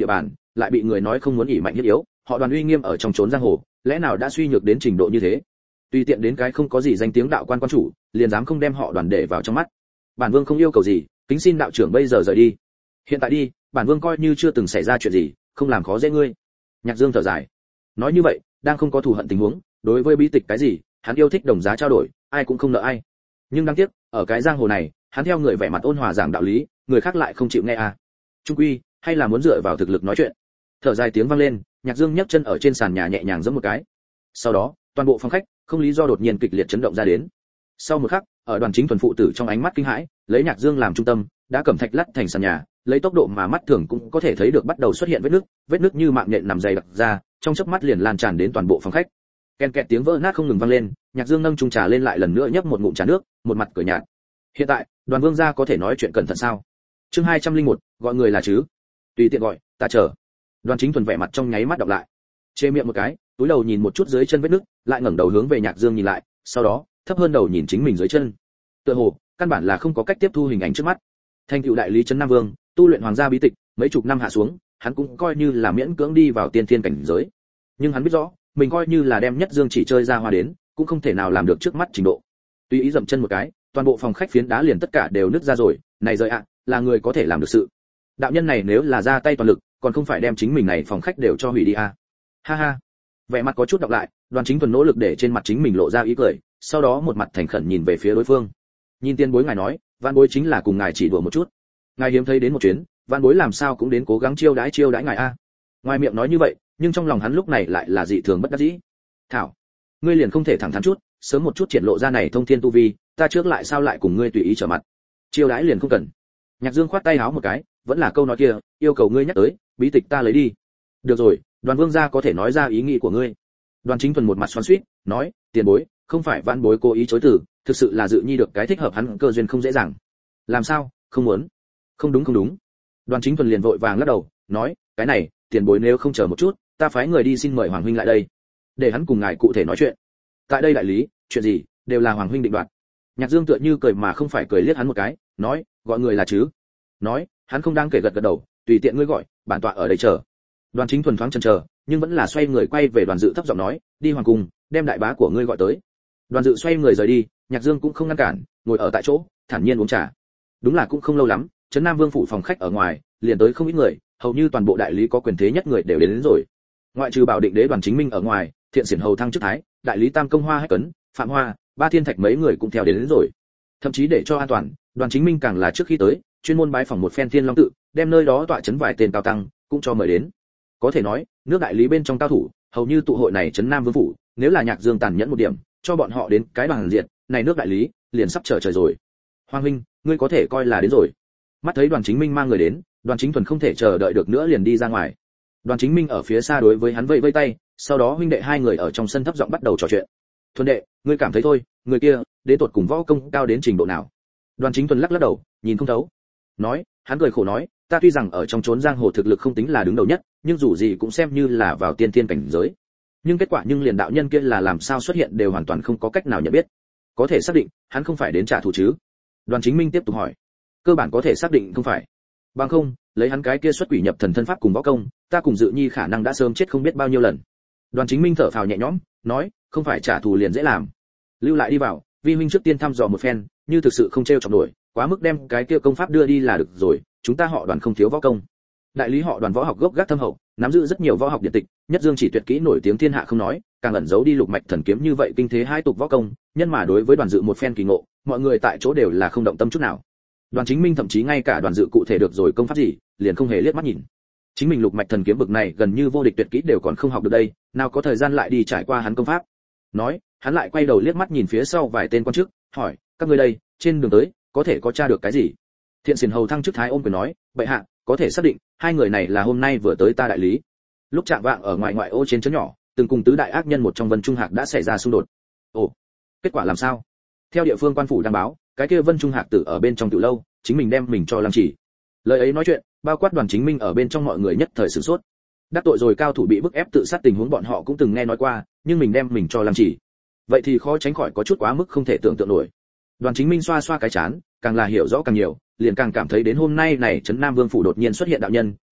lại bị người nói không muốn ỷ mạnh hiếp yếu, họ Đoàn uy nghiêm ở trong chốn giang hồ, lẽ nào đã suy nhược đến trình độ như thế? Tùy tiện đến cái không có gì danh tiếng đạo quan quan chủ, liền dám không đem họ Đoàn để vào trong mắt. Bản vương không yêu cầu gì, kính xin đạo trưởng bây giờ rời đi. Hiện tại đi, bản vương coi như chưa từng xảy ra chuyện gì, không làm khó dễ ngươi. Nhạc Dương thở dài. Nói như vậy, đang không có thù hận tình huống, đối với bí tịch cái gì, hắn yêu thích đồng giá trao đổi, ai cũng không nợ ai. Nhưng đáng tiếc, ở cái giang hồ này, hắn theo người vẻ mặt ôn hòa giảng đạo lý, người khác lại không chịu nghe à. Trung quy, hay là muốn dựa vào thực lực nói chuyện. Thở dài tiếng vang lên, Nhạc Dương nhấc chân ở trên sàn nhà nhẹ nhàng giẫm một cái. Sau đó, toàn bộ phòng khách không lý do đột nhiên kịch liệt chấn động ra đến. Sau một khắc, ở Đoàn Chính Thuần phụ tử trong ánh mắt kinh hãi, lấy Nhạc Dương làm trung tâm, đã cẩm thạch lắt thành sàn nhà, lấy tốc độ mà mắt thường cũng có thể thấy được bắt đầu xuất hiện vết nứt như mạng nhện nằm dày đặc ra, trong chớp mắt liền lan tràn đến toàn bộ phòng khách. Ken kẹt tiếng vỡ nát không ngừng vang lên, Nhạc Dương nâng chung trà lên lại lần nữa nhấp một ngụm trà nước, một mặt cười nhạt. Hiện tại, Đoàn Vương gia có thể nói chuyện cẩn thận sao? Chương 201, gọi người là chứ? Tùy tiện gọi, ta chờ. Đoàn Chính Thuần vẻ mặt trong nháy mắt đọc lại. Chê miệng một cái, túi đầu nhìn một chút dưới chân vết nứt, lại ngẩng đầu hướng về Nhạc Dương nhìn lại, sau đó, thấp hơn đầu nhìn chính mình dưới chân. Tựa hồ, căn bản là không có cách tiếp thu hình ảnh trước mắt. Thành tựu đại lý trấn Nam Vương, tu luyện hoàng gia bí tịch, mấy chục năm hạ xuống, hắn cũng coi như là miễn cưỡng đi vào tiên thiên cảnh giới. Nhưng hắn biết rõ, mình coi như là đem Nhất Dương chỉ chơi ra hoa đến, cũng không thể nào làm được trước mắt trình độ. Tùy ý dậm chân một cái, toàn bộ phòng khách phiến đá liền tất cả đều nứt ra rồi, này rời ạ, là người có thể làm được sự. Đạo nhân này nếu là ra tay toàn lực, còn không phải đem chính mình này phòng khách đều cho hủy đi à? Ha ha. Vẻ mặt có chút đọc lại, Đoàn Chính Thuần nỗ lực để trên mặt chính mình lộ ra ý cười, sau đó một mặt thành khẩn nhìn về phía đối phương. Nhìn tiên bối ngài nói, Vạn bối chính là cùng ngài chỉ đùa một chút. Ngài hiếm thấy đến một chuyến, Vạn bối làm sao cũng đến cố gắng chiêu đãi ngài a. Ngoài miệng nói như vậy, nhưng trong lòng hắn lúc này lại là dị thường bất đắc dĩ. Thảo, ngươi liền không thể thẳng thắn chút, sớm một chút triển lộ ra này thông thiên tu vi, ta trước lại sao lại cùng ngươi tùy ý trở mặt. Chiêu đãi liền không cần. Nhạc Dương khoát tay háo một cái, vẫn là câu nói kia, yêu cầu ngươi nhắc tới, bí tịch ta lấy đi. Được rồi, Đoàn Vương gia có thể nói ra ý nghĩ của ngươi. Đoàn Chính Thuần một mặt xoắn xuýt, nói, tiền bối, không phải Vạn bối cố ý chối từ, thực sự là dự nhi được cái thích hợp hắn cơ duyên không dễ dàng. Làm sao, không muốn? Không đúng. Đoàn Chính Thuần liền vội vàng lắc đầu, nói, cái này, tiền bối nếu không chờ một chút, ta phái người đi xin mời hoàng huynh lại đây, để hắn cùng ngài cụ thể nói chuyện. Tại đây đại lý, chuyện gì đều là hoàng huynh định đoạt. Nhạc Dương tựa như cười mà không phải cười liếc hắn một cái, nói, gọi người là chứ? Nói, hắn không đang kể gật đầu, tùy tiện ngươi gọi, bản tọa ở đây chờ. Đoàn Chính Thuần thoáng chần chờ, nhưng vẫn là xoay người quay về Đoàn Dự thấp giọng nói, đi hoàng cung, đem đại bá của ngươi gọi tới. Đoàn Dự xoay người rời đi, Nhạc Dương cũng không ngăn cản, ngồi ở tại chỗ, thản nhiên uống trà. Đúng là cũng không lâu lắm, trấn Nam Vương phủ phòng khách ở ngoài, liền tới không ít người, hầu như toàn bộ đại lý có quyền thế nhất người đều đến rồi. Ngoại trừ Bảo Định Đế Đoàn Chính Minh ở ngoài, Thiện Xiển hầu Thăng Chức Thái, đại lý Tam Công Hoa Hách Cấn, Phạm Hoa, Ba Thiên Thạch mấy người cũng theo đến rồi. Thậm chí để cho an toàn, Đoàn Chính Minh càng là trước khi tới, chuyên môn bái phỏng một phen Thiên Long tự, đem nơi đó tọa trấn vài tên cao tăng, cũng cho mời đến. Có thể nói, nước đại lý bên trong cao thủ, hầu như tụ hội này trấn Nam Vương phủ, nếu là Nhạc Dương tàn nhẫn một điểm, cho bọn họ đến cái đoàn diệt, này nước đại lý liền sắp trở trời rồi. Hoàng huynh, ngươi có thể coi là đến rồi. Mắt thấy Đoàn Chính Minh mang người đến, Đoàn Chính Thuần không thể chờ đợi được nữa liền đi ra ngoài. Đoàn Chính Minh ở phía xa đối với hắn vẫy vẫy tay, sau đó huynh đệ hai người ở trong sân thấp giọng bắt đầu trò chuyện. Thuần đệ, ngươi cảm thấy thôi, người kia đến tột cùng võ công cao đến trình độ nào? Đoàn Chính Thuần lắc lắc đầu, nhìn không thấu. Nói, hắn cười khổ nói, ta tuy rằng ở trong chốn giang hồ thực lực không tính là đứng đầu nhất, nhưng dù gì cũng xem như là vào tiên thiên cảnh giới. Nhưng kết quả nhưng liền đạo nhân kia là làm sao xuất hiện đều hoàn toàn không có cách nào nhận biết. Có thể xác định, hắn không phải đến trả thù chứ? Đoàn Chính Minh tiếp tục hỏi. Cơ bản có thể xác định không phải. Bằng không, lấy hắn cái kia xuất quỷ nhập thần thân pháp cùng võ công, ta cùng Dự Nhi khả năng đã sớm chết không biết bao nhiêu lần. Đoàn Chính Minh thở phào nhẹ nhõm, nói, không phải trả thù liền dễ làm. Lưu lại đi vào, vi huynh trước tiên thăm dò một phen, như thực sự không trêu chọc nổi, quá mức đem cái kia công pháp đưa đi là được rồi, chúng ta họ Đoàn không thiếu võ công. Đại lý họ Đoàn võ học gốc gác thâm hậu, nắm giữ rất nhiều võ học điện tịch, Nhất Dương chỉ tuyệt kỹ nổi tiếng thiên hạ không nói, càng ẩn giấu đi lục mạch thần kiếm như vậy kinh thế hai tục võ công, nhân mà đối với Đoàn Dự một phen kỳ ngộ, mọi người tại chỗ đều là không động tâm chút nào. Đoàn Chính Minh thậm chí ngay cả Đoàn Dự cụ thể được rồi công pháp gì, liền không hề liếc mắt nhìn. Chính mình lục mạch thần kiếm bực này gần như vô địch tuyệt kỹ đều còn không học được đây, nào có thời gian lại đi trải qua hắn công pháp. Nói, hắn lại quay đầu liếc mắt nhìn phía sau vài tên quan chức, hỏi, các ngươi đây, trên đường tới, có thể có tra được cái gì? Thiện Xiển hầu Thăng Chức Thái ôm quyền nói, bệ hạ, có thể xác định, hai người này là hôm nay vừa tới ta đại lý. Lúc chạng vạng ở ngoại ô trên trấn nhỏ, từng cùng tứ đại ác nhân một trong Vân Trung Hạc đã xảy ra xung đột. Ồ, kết quả làm sao? Theo địa phương quan phủ đăng báo, cái kia Vân Trung Hạc tử ở bên trong tiểu lâu, chính mình đem mình cho làm chỉ. Lời ấy nói chuyện, bao quát Đoàn Chính Minh ở bên trong mọi người nhất thời sửng sốt. Đắc tội rồi cao thủ bị bức ép tự sát tình huống bọn họ cũng từng nghe nói qua, nhưng mình đem mình cho làm chỉ. Vậy thì khó tránh khỏi có chút quá mức không thể tưởng tượng nổi. Đoàn Chính Minh xoa xoa cái chán, càng là hiểu rõ càng nhiều, liền càng cảm thấy đến hôm nay này trấn Nam Vương phủ đột nhiên xuất hiện đạo nhân,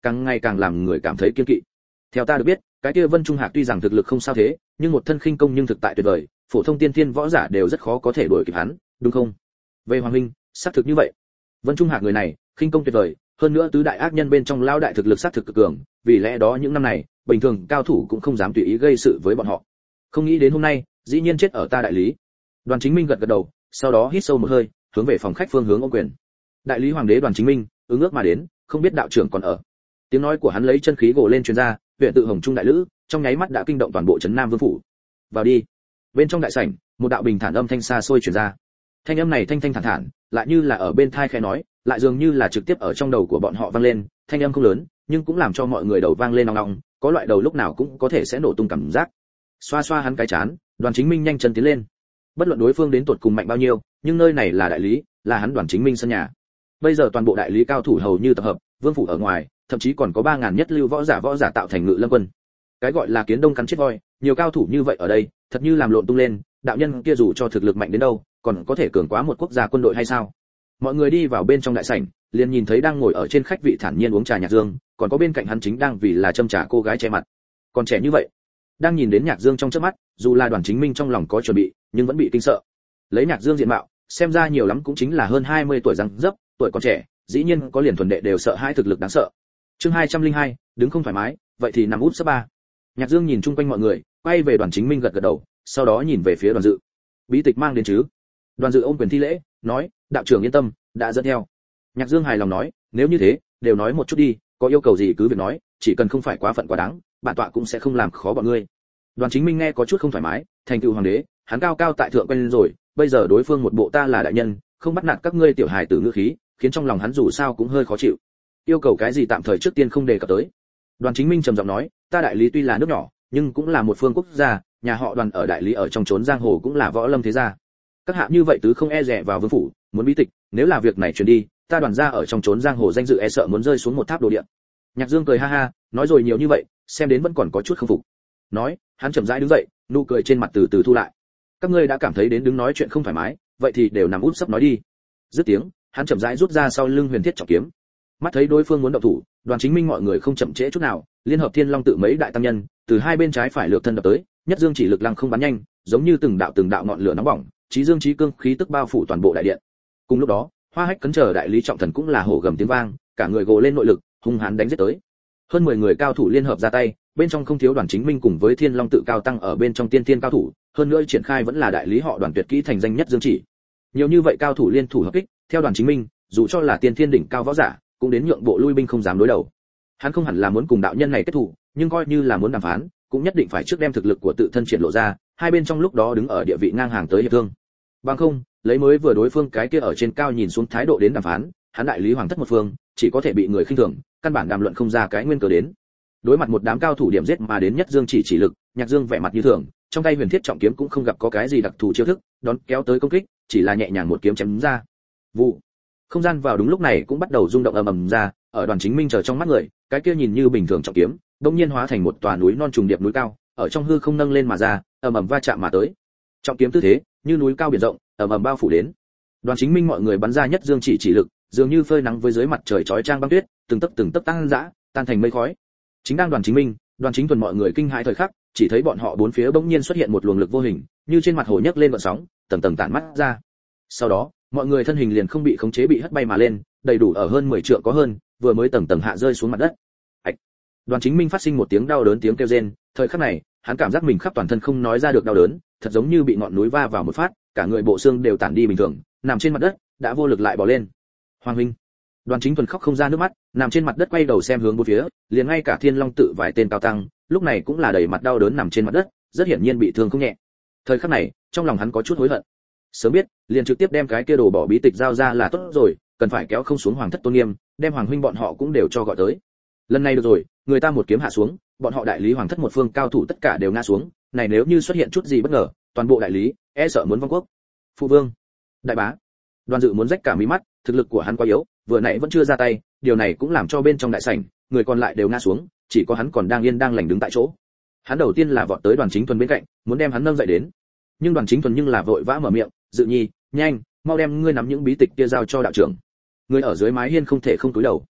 càng ngày càng làm người cảm thấy kiêng kỵ. Theo ta được biết, cái kia Vân Trung Hạc tuy rằng thực lực không sao thế, nhưng một thân khinh công nhưng thực tại tuyệt vời, phổ thông tiên thiên võ giả đều rất khó có thể đuổi kịp hắn, đúng không? Về Hoàng huynh, xác thực như vậy. Vân Trung Hạc người này, khinh công tuyệt vời, hơn nữa tứ đại ác nhân bên trong lao đại thực lực xác thực cực cường, vì lẽ đó những năm này, bình thường cao thủ cũng không dám tùy ý gây sự với bọn họ. Không nghĩ đến hôm nay, dĩ nhiên chết ở ta đại lý. Đoàn Chính Minh gật gật đầu, sau đó hít sâu một hơi, hướng về phòng khách phương hướng ôm quyền. Đại lý hoàng đế Đoàn Chính Minh, ứng ước mà đến, không biết đạo trưởng còn ở. Tiếng nói của hắn lấy chân khí gồ lên truyền ra, huyện tự Hồng Trung đại lữ, trong nháy mắt đã kinh động toàn bộ trấn Nam Vương phủ. Vào đi. Bên trong đại sảnh, một đạo bình thản âm thanh xa xôi truyền ra. Thanh âm này thanh thanh thản thản, lại như là ở bên tai khẽ nói, lại dường như là trực tiếp ở trong đầu của bọn họ vang lên, thanh âm không lớn, nhưng cũng làm cho mọi người đầu vang lên ong ong, có loại đầu lúc nào cũng có thể sẽ nổ tung cảm giác. Xoa xoa hắn cái chán, Đoàn Chính Minh nhanh chân tiến lên. Bất luận đối phương đến tuột cùng mạnh bao nhiêu, nhưng nơi này là đại lý, là hắn Đoàn Chính Minh sân nhà. Bây giờ toàn bộ đại lý cao thủ hầu như tập hợp, vương phủ ở ngoài, thậm chí còn có 3000 nhất lưu võ giả tạo thành ngự lâm quân. Cái gọi là kiến đông cắn chết voi, nhiều cao thủ như vậy ở đây, thật như làm lộn tung lên, đạo nhân kia dù cho thực lực mạnh đến đâu, còn có thể cường quá một quốc gia quân đội hay sao? Mọi người đi vào bên trong đại sảnh, liền nhìn thấy đang ngồi ở trên khách vị thản nhiên uống trà Nhạc Dương, còn có bên cạnh hắn chính đang vì là châm trà cô gái che mặt. Còn trẻ như vậy, đang nhìn đến Nhạc Dương trong chớp mắt, dù là Đoàn Chính Minh trong lòng có chuẩn bị, nhưng vẫn bị kinh sợ. Lấy Nhạc Dương diện mạo, xem ra nhiều lắm cũng chính là hơn 20 tuổi răng dấp, tuổi còn trẻ, dĩ nhiên có liền thuần đệ đều sợ hãi thực lực đáng sợ. Chương 202, đứng không thoải mái, vậy thì nằm úp sấp ba. Nhạc Dương nhìn chung quanh mọi người, quay về Đoàn Chính Minh gật gật đầu, sau đó nhìn về phía Đoàn Dự. Bí tịch mang đến chứ? Đoàn Dự ôm quyền thi lễ, nói, đạo trưởng yên tâm, đã dẫn theo. Nhạc Dương hài lòng nói, nếu như thế, đều nói một chút đi, có yêu cầu gì cứ việc nói, chỉ cần không phải quá phận quá đáng, bản tọa cũng sẽ không làm khó bọn ngươi. Đoàn Chính Minh nghe có chút không thoải mái, thành tựu hoàng đế, hắn cao cao tại thượng quen lên rồi, bây giờ đối phương một bộ ta là đại nhân, không bắt nạt các ngươi tiểu hài tử ngữ khí, khiến trong lòng hắn dù sao cũng hơi khó chịu. Yêu cầu cái gì tạm thời trước tiên không đề cập tới. Đoàn Chính Minh trầm giọng nói, ta đại lý tuy là nước nhỏ, nhưng cũng là một phương quốc gia, nhà họ Đoàn ở đại lý ở trong trốn giang hồ cũng là võ lâm thế gia. Các hạ như vậy tứ không e dè vào vương phủ, muốn bí tịch, nếu là việc này truyền đi, ta Đoàn gia ở trong trốn giang hồ danh dự e sợ muốn rơi xuống một tháp đồ địa. Nhạc Dương cười ha ha, nói rồi nhiều như vậy, xem đến vẫn còn có chút không phục. Nói, hắn chậm rãi đứng dậy, nụ cười trên mặt từ từ thu lại. Các ngươi đã cảm thấy đến đứng nói chuyện không thoải mái, vậy thì đều nằm úp sấp nói đi. Dứt tiếng, hắn chậm rãi rút ra sau lưng huyền thiết trọng kiếm. Mắt thấy đối phương muốn động thủ, Đoàn Chính Minh mọi người không chậm trễ chút nào, liên hợp Thiên Long tự mấy đại tăng nhân, từ hai bên trái phải lược thân đập tới, nhất dương chỉ lực lăng không bắn nhanh, giống như từng đạo ngọn lửa nóng bỏng, chí dương chí cương khí tức bao phủ toàn bộ đại điện. Cùng lúc đó, Hoa Hách cấn chờ đại lý trọng thần cũng là hổ gầm tiếng vang, cả người gồ lên nội lực, hung hãn đánh giết tới. Hơn 10 người cao thủ liên hợp ra tay, bên trong không thiếu Đoàn Chính Minh cùng với Thiên Long tự cao tăng ở bên trong tiên thiên cao thủ, hơn nữa triển khai vẫn là đại lý họ Đoàn tuyệt kỹ thành danh nhất dương chỉ. Nhiều như vậy cao thủ liên thủ hợp kích, theo Đoàn Chính Minh, dù cho là tiên thiên đỉnh cao võ giả, cũng đến nhượng bộ lui binh không dám đối đầu. Hắn không hẳn là muốn cùng đạo nhân này kết thủ, nhưng coi như là muốn đàm phán, cũng nhất định phải trước đem thực lực của tự thân triển lộ ra, hai bên trong lúc đó đứng ở địa vị ngang hàng tới hiệp thương. Bằng không, lấy mới vừa đối phương cái kia ở trên cao nhìn xuống thái độ đến đàm phán, hắn đại lý hoàng thất một phương, chỉ có thể bị người khinh thường, căn bản đàm luận không ra cái nguyên cớ đến. Đối mặt một đám cao thủ điểm giết mà đến nhất dương chỉ lực, Nhạc Dương vẻ mặt như thường, trong tay huyền thiết trọng kiếm cũng không gặp có cái gì đặc thù chiêu thức, đón kéo tới công kích, chỉ là nhẹ nhàng một kiếm chém ra. Vụ. Không gian vào đúng lúc này cũng bắt đầu rung động ầm ầm ra, ở Đoàn Chính Minh chờ trong mắt người, cái kia nhìn như bình thường trọng kiếm, đột nhiên hóa thành một tòa núi non trùng điệp núi cao, ở trong hư không nâng lên mà ra, ầm ầm va chạm mà tới. Trọng kiếm tư thế, như núi cao biển rộng, ầm ầm bao phủ đến. Đoàn Chính Minh mọi người bắn ra nhất dương chỉ lực, dường như phơi nắng với dưới mặt trời chói chang băng tuyết, từng tấc tăng dã, tan thành mây khói. Chính đang Đoàn Chính Minh, Đoàn Chính Thuần mọi người kinh hãi thời khắc, chỉ thấy bọn họ bốn phía bỗng nhiên xuất hiện một luồng lực vô hình, như trên mặt hồ nhấc lên gợn sóng, tầng tầng tản mắt ra. Sau đó, mọi người thân hình liền không bị khống chế bị hất bay mà lên, đầy đủ ở hơn 10 trượng có hơn, vừa mới tầng tầng hạ rơi xuống mặt đất. Ạch. Đoàn Chính Minh phát sinh một tiếng đau đớn tiếng kêu rên, thời khắc này, hắn cảm giác mình khắp toàn thân không nói ra được đau đớn, thật giống như bị ngọn núi va vào một phát, cả người bộ xương đều tản đi bình thường, nằm trên mặt đất, đã vô lực lại bò lên. Hoàng huynh. Đoàn Chính Thuần khóc không ra nước mắt, nằm trên mặt đất quay đầu xem hướng bốn phía, liền ngay cả Thiên Long tự vài tên cao tăng, lúc này cũng là đầy mặt đau đớn nằm trên mặt đất, rất hiển nhiên bị thương không nhẹ. Thời khắc này, trong lòng hắn có chút hối hận. Sớm biết, liền trực tiếp đem cái kia đồ bỏ bí tịch giao ra là tốt rồi, cần phải kéo không xuống hoàng thất tôn nghiêm, đem hoàng huynh bọn họ cũng đều cho gọi tới. Lần này được rồi, người ta một kiếm hạ xuống, bọn họ đại lý hoàng thất một phương cao thủ tất cả đều ngã xuống, này nếu như xuất hiện chút gì bất ngờ, toàn bộ đại lý e sợ muốn vong quốc. Phụ vương, đại bá. Đoàn Dự muốn rách cả mí mắt, thực lực của hắn quá yếu, vừa nãy vẫn chưa ra tay, điều này cũng làm cho bên trong đại sảnh, người còn lại đều ngã xuống, chỉ có hắn còn đang yên đang lành đứng tại chỗ. Hắn đầu tiên là vọt tới Đoàn Chính Thuần bên cạnh, muốn đem hắn nâng dậy đến. Nhưng Đoàn Chính Thuần nhưng là vội vã mở miệng, "Dự Nhi, nhanh, mau đem ngươi nắm những bí tịch kia giao cho đạo trưởng." Người ở dưới mái hiên không thể không cúi đầu.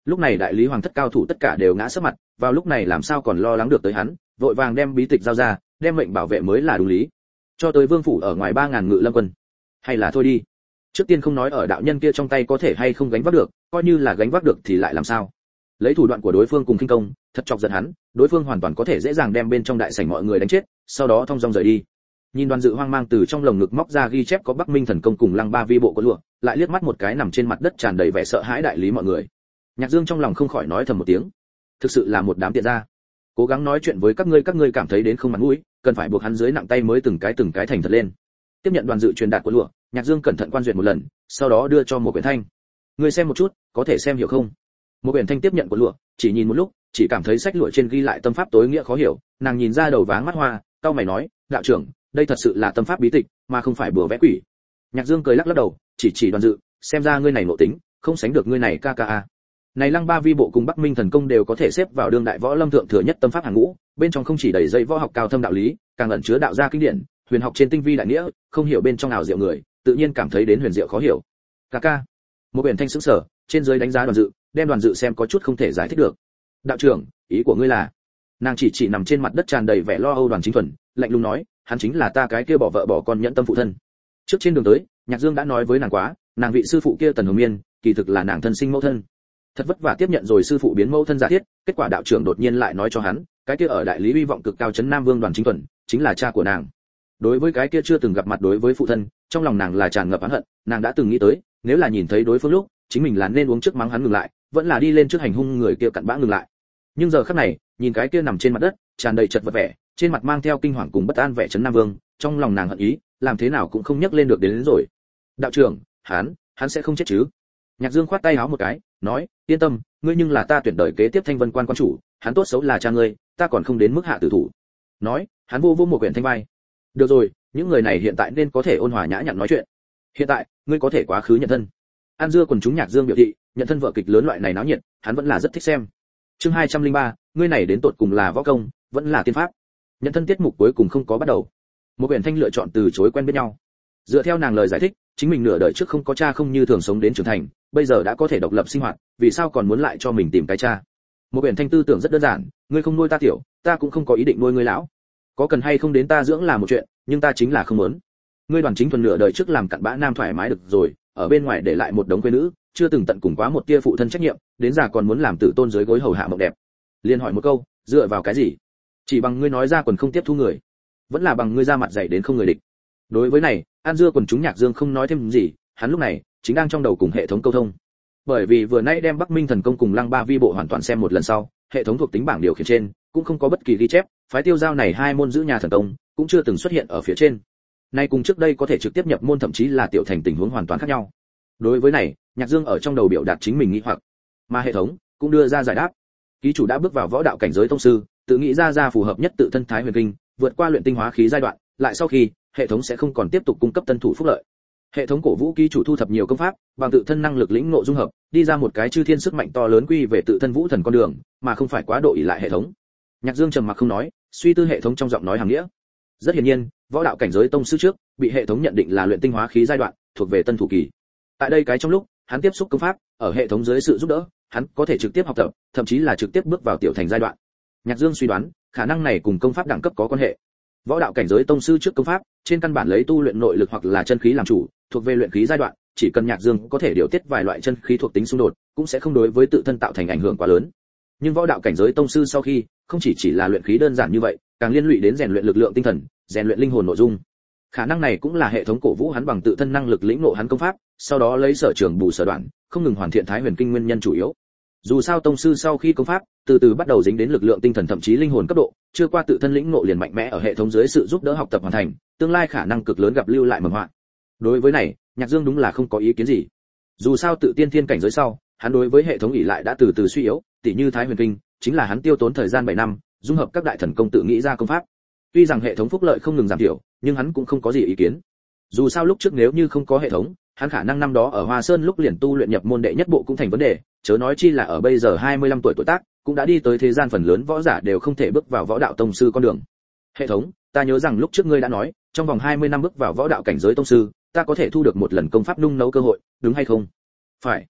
Lúc này đại lý hoàng thất cao thủ tất cả đều ngã sấp mặt, vào lúc này làm sao còn lo lắng được tới hắn, vội vàng đem bí tịch giao ra, đem mệnh bảo vệ mới là đúng lý. Cho tới vương phủ ở ngoài 3000 ngự lâm quân. Hay là thôi đi. Trước tiên không nói ở đạo nhân kia trong tay có thể hay không gánh vác được, coi như là gánh vác được thì lại làm sao? Lấy thủ đoạn của đối phương cùng khinh công, thật chọc giận hắn, đối phương hoàn toàn có thể dễ dàng đem bên trong đại sảnh mọi người đánh chết, sau đó thong dong rời đi. Nhìn Đoàn Dự hoang mang từ trong lồng ngực móc ra ghi chép có Bắc Minh thần công cùng Lăng Ba Vi bộ của lụa, lại liếc mắt một cái nằm trên mặt đất tràn đầy vẻ sợ hãi đại lý mọi người. Nhạc Dương trong lòng không khỏi nói thầm một tiếng, thực sự là một đám tiện gia. Cố gắng nói chuyện với các ngươi cảm thấy đến không mặt mũi, cần phải buộc hắn dưới nặng tay mới từng cái thành thật lên. Tiếp nhận Đoàn Dự truyền đạt của lụa, Nhạc Dương cẩn thận quan duyệt một lần, sau đó đưa cho một quyển thanh. Ngươi xem một chút, có thể xem hiểu không? Một quyển thanh tiếp nhận của lụa, chỉ nhìn một lúc, chỉ cảm thấy sách lụa trên ghi lại tâm pháp tối nghĩa khó hiểu, nàng nhìn ra đầu váng mắt hoa, cau mày nói, đạo trưởng, đây thật sự là tâm pháp bí tịch, mà không phải bùa vẽ quỷ. Nhạc Dương cười lắc lắc đầu, chỉ Đoàn Dự, xem ra ngươi này nội tính, không sánh được ngươi này ca. Này Lăng Ba Vi bộ cùng Bắc Minh thần công đều có thể xếp vào đương đại võ lâm thượng thừa nhất tâm pháp hàng ngũ, bên trong không chỉ đầy dây võ học cao thâm đạo lý, càng ẩn chứa đạo gia kinh điển, huyền học trên tinh vi đại nghĩa, không hiểu bên trong nào diệu người, tự nhiên cảm thấy đến huyền diệu khó hiểu. Ca. Một biển thanh sững sờ, trên dưới đánh giá Đoàn Dự, đem Đoàn Dự xem có chút không thể giải thích được. Đạo trưởng, ý của ngươi là? Nàng chỉ nằm trên mặt đất tràn đầy vẻ lo âu Đoàn Chính Thuần, lạnh lùng nói, hắn chính là ta cái kia bỏ vợ bỏ con nhẫn tâm phụ thân. Trước trên đường tới, Nhạc Dương đã nói với nàng quá, nàng vị sư phụ kia Tần Hồng Miên, kỳ thực là nàng thân sinh mẫu thân. Thật vất vả tiếp nhận rồi sư phụ biến mẫu thân giả thiết, kết quả đạo trưởng đột nhiên lại nói cho hắn, cái kia ở đại lý uy vọng cực cao trấn Nam Vương Đoàn Chính Thuần, chính là cha của nàng. Đối với cái kia chưa từng gặp mặt đối với phụ thân, trong lòng nàng là tràn ngập oán hận, nàng đã từng nghĩ tới, nếu là nhìn thấy đối phương lúc, chính mình là nên uống trước mắng hắn ngừng lại, vẫn là đi lên trước hành hung người kia cặn bã ngừng lại. Nhưng giờ khắc này, nhìn cái kia nằm trên mặt đất, tràn đầy chật vật vẻ, trên mặt mang theo kinh hoàng cùng bất an vẻ trấn Nam Vương, trong lòng nàng hận ý, làm thế nào cũng không nhấc lên được đến rồi. Đạo trưởng, hắn sẽ không chết chứ? Nhạc Dương khoát tay áo một cái, nói, yên tâm, ngươi nhưng là ta tuyển đời kế tiếp Thanh Vân quan quan chủ, hắn tốt xấu là cha ngươi, ta còn không đến mức hạ tử thủ. Nói, hắn vô một quyển thanh vai. Được rồi, những người này hiện tại nên có thể ôn hòa nhã nhặn nói chuyện. Hiện tại, ngươi có thể quá khứ nhận thân. An dưa quần chúng Nhạc Dương biểu thị, nhận thân vợ kịch lớn loại này náo nhiệt, hắn vẫn là rất thích xem. Chương 203, ngươi này đến tột cùng là võ công, vẫn là tiên pháp. Nhận thân tiết mục cuối cùng không có bắt đầu. Một quyển thanh lựa chọn từ chối quen biết nhau. Dựa theo nàng lời giải thích, chính mình nửa đời trước không có cha không như thường sống đến trưởng thành, bây giờ đã có thể độc lập sinh hoạt, vì sao còn muốn lại cho mình tìm cái cha? Một quyển thanh tư tưởng rất đơn giản, ngươi không nuôi ta tiểu, ta cũng không có ý định nuôi ngươi lão. Có cần hay không đến ta dưỡng là một chuyện, nhưng ta chính là không muốn. Ngươi Đoàn Chính Thuần nửa đời trước làm cặn bã nam thoải mái được rồi, ở bên ngoài để lại một đống quê nữ, chưa từng tận cùng quá một tia phụ thân trách nhiệm, đến già còn muốn làm tử tôn dưới gối hầu hạ mộng đẹp. Liên hỏi một câu, dựa vào cái gì? Chỉ bằng ngươi nói ra quần không tiếp thu người, vẫn là bằng ngươi ra mặt dạy đến không người địch. Đối với này, An dưa quần chúng Nhạc Dương không nói thêm gì, hắn lúc này chính đang trong đầu cùng hệ thống câu thông. Bởi vì vừa nãy đem Bắc Minh thần công cùng Lăng Ba Vi bộ hoàn toàn xem một lần sau, hệ thống thuộc tính bảng điều khiển trên cũng không có bất kỳ ghi chép, phái Tiêu Giao này hai môn giữ nhà thần công cũng chưa từng xuất hiện ở phía trên. Nay cùng trước đây có thể trực tiếp nhập môn thậm chí là tiểu thành tình huống hoàn toàn khác nhau. Đối với này, Nhạc Dương ở trong đầu biểu đạt chính mình nghĩ hoặc, mà hệ thống cũng đưa ra giải đáp. Ký chủ đã bước vào võ đạo cảnh giới tông sư, tự nghĩ ra phù hợp nhất tự thân Thái Huyền Kinh, vượt qua luyện tinh hóa khí giai đoạn, lại sau khi, hệ thống sẽ không còn tiếp tục cung cấp tân thủ phúc lợi. Hệ thống cổ vũ ký chủ thu thập nhiều công pháp, bằng tự thân năng lực lĩnh ngộ dung hợp, đi ra một cái chư thiên sức mạnh to lớn quy về tự thân vũ thần con đường, mà không phải quá độ ỷ lại hệ thống. Nhạc Dương trầm mặc không nói, suy tư hệ thống trong giọng nói hàng nghĩa. Rất hiển nhiên, võ đạo cảnh giới tông sư trước, bị hệ thống nhận định là luyện tinh hóa khí giai đoạn, thuộc về tân thủ kỳ. Tại đây cái trong lúc, hắn tiếp xúc công pháp, ở hệ thống dưới sự giúp đỡ, hắn có thể trực tiếp học tập, thậm chí là trực tiếp bước vào tiểu thành giai đoạn. Nhạc Dương suy đoán, khả năng này cùng công pháp đẳng cấp có quan hệ. Võ đạo cảnh giới tông sư trước công pháp, trên căn bản lấy tu luyện nội lực hoặc là chân khí làm chủ, thuộc về luyện khí giai đoạn, chỉ cần Nhạc Dương có thể điều tiết vài loại chân khí thuộc tính xung đột, cũng sẽ không đối với tự thân tạo thành ảnh hưởng quá lớn. Nhưng võ đạo cảnh giới tông sư sau khi, không chỉ là luyện khí đơn giản như vậy, càng liên lụy đến rèn luyện lực lượng tinh thần, rèn luyện linh hồn nội dung. Khả năng này cũng là hệ thống cổ vũ hắn bằng tự thân năng lực lĩnh ngộ hắn công pháp, sau đó lấy sở trường bù sở đoạn, không ngừng hoàn thiện Thái Huyền Kinh nguyên nhân chủ yếu. Dù sao tông sư sau khi công pháp, từ từ bắt đầu dính đến lực lượng tinh thần thậm chí linh hồn cấp độ, chưa qua tự thân lĩnh ngộ liền mạnh mẽ ở hệ thống dưới sự giúp đỡ học tập hoàn thành, tương lai khả năng cực lớn gặp lưu lại mầm họa. Đối với này, Nhạc Dương đúng là không có ý kiến gì. Dù sao tự tiên thiên cảnh giới sau, hắn đối với hệ thống ỷ lại đã từ từ suy yếu, tỉ như Thái Huyền Kinh, chính là hắn tiêu tốn thời gian 7 năm, dung hợp các đại thần công tự nghĩ ra công pháp. Tuy rằng hệ thống phúc lợi không ngừng giảm thiểu, nhưng hắn cũng không có gì ý kiến. Dù sao lúc trước nếu như không có hệ thống, hắn khả năng năm đó ở Hoa Sơn lúc liền tu luyện nhập môn đệ nhất bộ cũng thành vấn đề, chớ nói chi là ở bây giờ 25 tuổi tuổi tác, cũng đã đi tới thế gian phần lớn võ giả đều không thể bước vào võ đạo tông sư con đường. Hệ thống, ta nhớ rằng lúc trước ngươi đã nói, trong vòng 20 năm bước vào võ đạo cảnh giới tông sư, ta có thể thu được một lần công pháp nung nấu cơ hội, đúng hay không? Phải.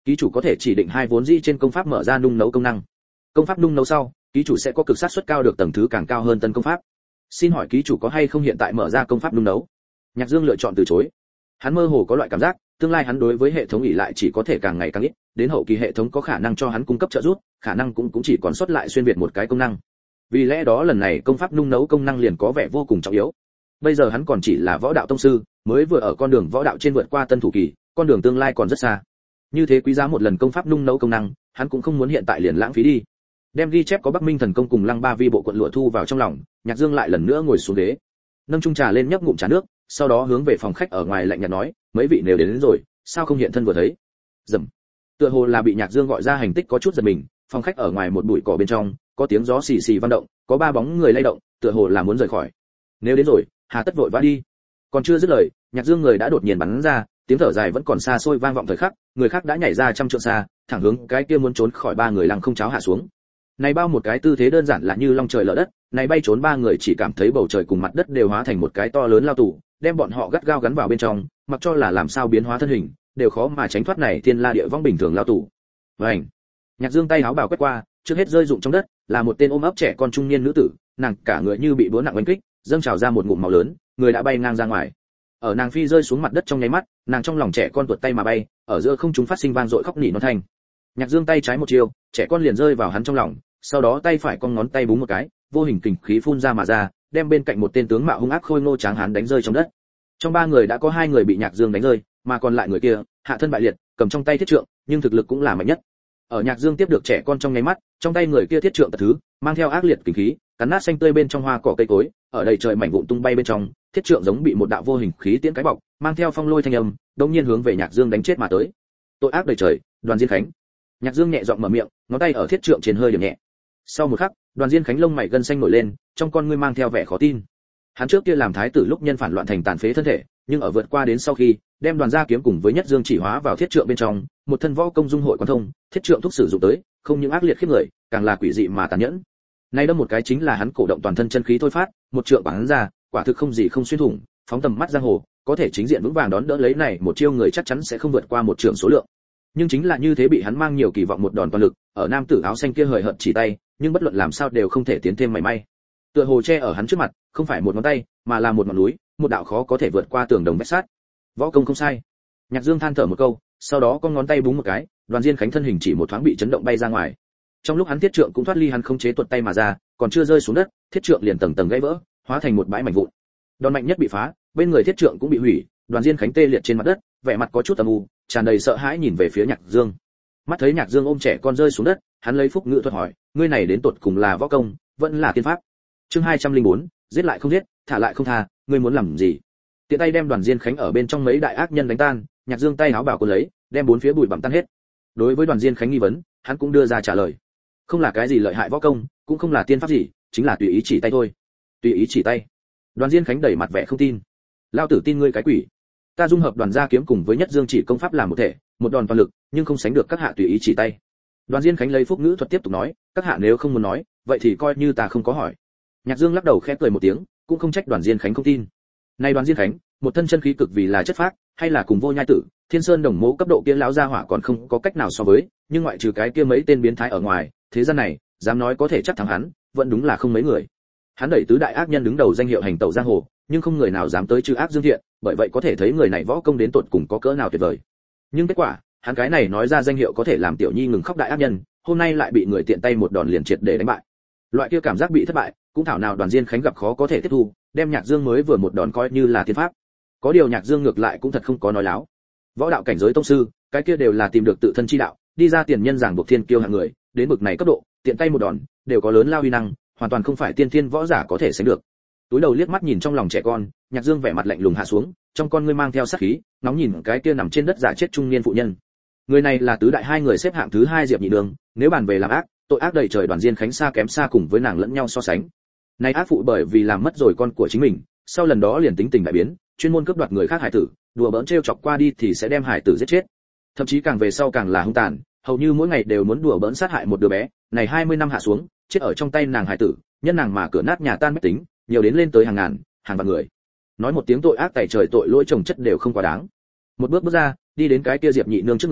ký chủ có thể chỉ định hai vốn dĩ trên công pháp mở ra nung nấu công năng. Công pháp nung nấu sau, ký chủ sẽ có cực xác suất cao được tầng thứ càng cao hơn tân công pháp. Xin hỏi ký chủ có hay không hiện tại mở ra công pháp nung nấu? Nhạc Dương lựa chọn từ chối. Hắn mơ hồ có loại cảm giác, tương lai hắn đối với hệ thống ỷ lại chỉ có thể càng ngày càng ít, đến hậu kỳ hệ thống có khả năng cho hắn cung cấp trợ giúp, khả năng cũng chỉ còn sót lại xuyên việt một cái công năng. Vì lẽ đó lần này công pháp nung nấu công năng liền có vẻ vô cùng trọng yếu. Bây giờ hắn còn chỉ là võ đạo tông sư, mới vừa ở con đường võ đạo trên vượt qua tân thủ kỳ, con đường tương lai còn rất xa. Như thế quý giá một lần công pháp nung nấu công năng, hắn cũng không muốn hiện tại liền lãng phí đi. Đem ghi chép có Bắc Minh thần công cùng Lăng Ba Vi bộ quận lụa thu vào trong lòng, Nhạc Dương lại lần nữa ngồi xuống ghế, nâng chung trà lên nhấp ngụm trà nước, sau đó hướng về phòng khách ở ngoài lạnh nhạt nói, mấy vị nếu đến rồi, sao không hiện thân vừa thấy? Dầm. Tựa hồ là bị Nhạc Dương gọi ra hành tích có chút giật mình, phòng khách ở ngoài một bụi cỏ bên trong, có tiếng gió xì xì vang động, có ba bóng người lay động, tựa hồ là muốn rời khỏi. Nếu đến rồi, hà tất vội vã đi. Còn chưa dứt lời, Nhạc Dương người đã đột nhiên bắn ra, tiếng thở dài vẫn còn xa xôi vang vọng thời khắc, người khác đã nhảy ra trăm trượng xa, thẳng hướng cái kia muốn trốn khỏi ba người lăng không cháo hạ xuống. Này bao một cái tư thế đơn giản là như long trời lở đất, này bay trốn ba người chỉ cảm thấy bầu trời cùng mặt đất đều hóa thành một cái to lớn lao tù, đem bọn họ gắt gao gắn vào bên trong, mặc cho là làm sao biến hóa thân hình, đều khó mà tránh thoát này thiên la địa vong bình thường lao tù. Vành. Nhạc Dương tay áo bào quét qua, trước hết rơi rụng trong đất, là một tên ôm ấp trẻ con trung niên nữ tử, nàng cả người như bị búa nặng oanh kích, dâng trào ra một ngụm máu lớn, người đã bay ngang ra ngoài. Ở nàng phi rơi xuống mặt đất trong nháy mắt, nàng trong lòng trẻ con tuột tay mà bay, ở giữa không trung phát sinh vang dội khóc nỉ non thanh. Nhạc Dương tay trái một chiêu, trẻ con liền rơi vào hắn trong lòng, sau đó tay phải cong ngón tay búng một cái, vô hình kình khí phun ra mà ra, đem bên cạnh một tên tướng mạo hung ác khôi ngô tráng hán đánh rơi trong đất. Trong ba người đã có hai người bị Nhạc Dương đánh rơi, mà còn lại người kia, hạ thân bại liệt, cầm trong tay thiết trượng, nhưng thực lực cũng là mạnh nhất. Ở Nhạc Dương tiếp được trẻ con trong nháy mắt, trong tay người kia thiết trượng tật thứ, mang theo ác liệt kình khí, cắn nát xanh tươi bên trong hoa cỏ cây cối, ở đầy trời mảnh vụn tung bay bên trong, thiết trượng giống bị một đạo vô hình khí tiễn cái bọc, mang theo phong lôi thanh âm, đột nhiên hướng về Nhạc Dương đánh chết mà tới. Tội ác đầy trời, Đoàn Diên Khánh. Nhạc Dương nhẹ giọng mở miệng, ngón tay ở thiết trượng trên hơi điểm nhẹ. Sau một khắc, Đoàn Diên Khánh lông mày gân xanh nổi lên, trong con ngươi mang theo vẻ khó tin. Hắn trước kia làm thái tử lúc nhân phản loạn thành tàn phế thân thể, nhưng ở vượt qua đến sau khi, đem Đoàn gia kiếm cùng với Nhất Dương chỉ hóa vào thiết trượng bên trong, một thân võ công dung hội quan thông, thiết trượng thúc sử dụng tới, không những ác liệt khiếp người, càng là quỷ dị mà tàn nhẫn. Nay đâm một cái chính là hắn cổ động toàn thân chân khí thôi phát, một trượng bắn ra, quả thực không gì không xuyên thủng, phóng tầm mắt giang hồ, có thể chính diện vững vàng đón đỡ lấy này một chiêu người chắc chắn sẽ không vượt qua một trượng số lượng. Nhưng chính là như thế bị hắn mang nhiều kỳ vọng một đòn toàn lực, ở nam tử áo xanh kia hời hợt chỉ tay, nhưng bất luận làm sao đều không thể tiến thêm mảy may. Tựa hồ che ở hắn trước mặt, không phải một ngón tay, mà là một ngọn núi, một đạo khó có thể vượt qua tường đồng vách sắt. Võ công không sai. Nhạc Dương than thở một câu, sau đó con ngón tay búng một cái, Đoàn Diên Khánh thân hình chỉ một thoáng bị chấn động bay ra ngoài. Trong lúc hắn thiết trượng cũng thoát ly hắn không chế tuột tay mà ra, còn chưa rơi xuống đất, thiết trượng liền tầng tầng gãy vỡ, hóa thành một bãi mảnh vụn. Đòn mạnh nhất bị phá, bên người thiết trượng cũng bị hủy, Đoàn Diên Khánh tê liệt trên mặt đất, vẻ mặt có chút âm u, tràn đầy sợ hãi nhìn về phía Nhạc Dương. Mắt thấy Nhạc Dương ôm trẻ con rơi xuống đất, hắn lấy phúc ngữ thuật hỏi, ngươi này đến tột cùng là võ công, vẫn là tiên pháp? Chương 204, giết lại không giết, thả lại không tha, ngươi muốn làm gì? Tiện tay đem Đoàn Diên Khánh ở bên trong mấy đại ác nhân đánh tan, Nhạc Dương tay áo bảo cuốn lấy, đem bốn phía bụi bặm tan hết. Đối với Đoàn Diên Khánh nghi vấn, hắn cũng đưa ra trả lời. Không là cái gì lợi hại võ công, cũng không là tiên pháp gì, chính là tùy ý chỉ tay thôi. Tùy ý chỉ tay? Đoàn Diên Khánh đẩy mặt vẻ không tin. Lao tử tin ngươi cái quỷ. Ta dung hợp Đoàn gia kiếm cùng với Nhất Dương chỉ công pháp làm một thể, một đòn toàn lực, nhưng không sánh được các hạ tùy ý chỉ tay. Đoàn Diên Khánh lấy phúc ngữ thuật tiếp tục nói, các hạ nếu không muốn nói, vậy thì coi như ta không có hỏi. Nhạc Dương lắc đầu khẽ cười một tiếng, cũng không trách Đoàn Diên Khánh không tin. Này Đoàn Diên Khánh, một thân chân khí cực vì là chất phác, hay là cùng Vô Nhai Tử, Thiên Sơn Đồng Mộ cấp độ kia lão gia hỏa còn không có cách nào so với, nhưng ngoại trừ cái kia mấy tên biến thái ở ngoài, thế gian này, dám nói có thể chắc thắng hắn, vẫn đúng là không mấy người. Hắn đẩy tứ đại ác nhân đứng đầu danh hiệu hành tẩu giang hồ, nhưng không người nào dám tới trừ ác dương thiện, bởi vậy có thể thấy người này võ công đến tột cùng có cỡ nào tuyệt vời. Nhưng kết quả, hắn cái này nói ra danh hiệu có thể làm tiểu nhi ngừng khóc đại ác nhân, hôm nay lại bị người tiện tay một đòn liền triệt để đánh bại. Loại kia cảm giác bị thất bại, cũng thảo nào Đoàn Diên Khánh gặp khó có thể tiếp thu, đem Nhạc Dương mới vừa một đòn coi như là thiên pháp. Có điều Nhạc Dương ngược lại cũng thật không có nói láo. Võ đạo cảnh giới tông sư, cái kia đều là tìm được tự thân chi đạo, đi ra tiền nhân giảng buộc thiên kiêu hạng người, đến bực này cấp độ, tiện tay một đòn, đều có lớn lao uy năng, hoàn toàn không phải tiên thiên võ giả có thể sánh được. Túi đầu liếc mắt nhìn trong lòng trẻ con, Nhạc Dương vẻ mặt lạnh lùng hạ xuống, trong con ngươi mang theo sát khí, nóng nhìn cái kia nằm trên đất giả chết trung niên phụ nhân. Người này là tứ đại hai người xếp hạng thứ hai Diệp Nhị Đường, nếu bàn về làm ác, tội ác đầy trời Đoàn Diên Khánh xa kém xa cùng với nàng lẫn nhau so sánh. Này ác phụ bởi vì làm mất rồi con của chính mình, sau lần đó liền tính tình đại biến, chuyên môn cướp đoạt người khác hải tử, đùa bỡn trêu chọc qua đi thì sẽ đem hải tử giết chết. Thậm chí càng về sau càng là hung tàn, hầu như mỗi ngày đều muốn đùa bỡn sát hại một đứa bé, này 20 năm hạ xuống, chết ở trong tay nàng hải tử, nhân nàng mà cửa nát nhà tan bách tính, nhiều đến lên tới hàng ngàn, hàng vạn người. Nói một tiếng tội ác tày trời tội lỗi chồng chất đều không quá đáng. Một bước bước ra, đi đến cái kia Diệp Nhị Nương trước người,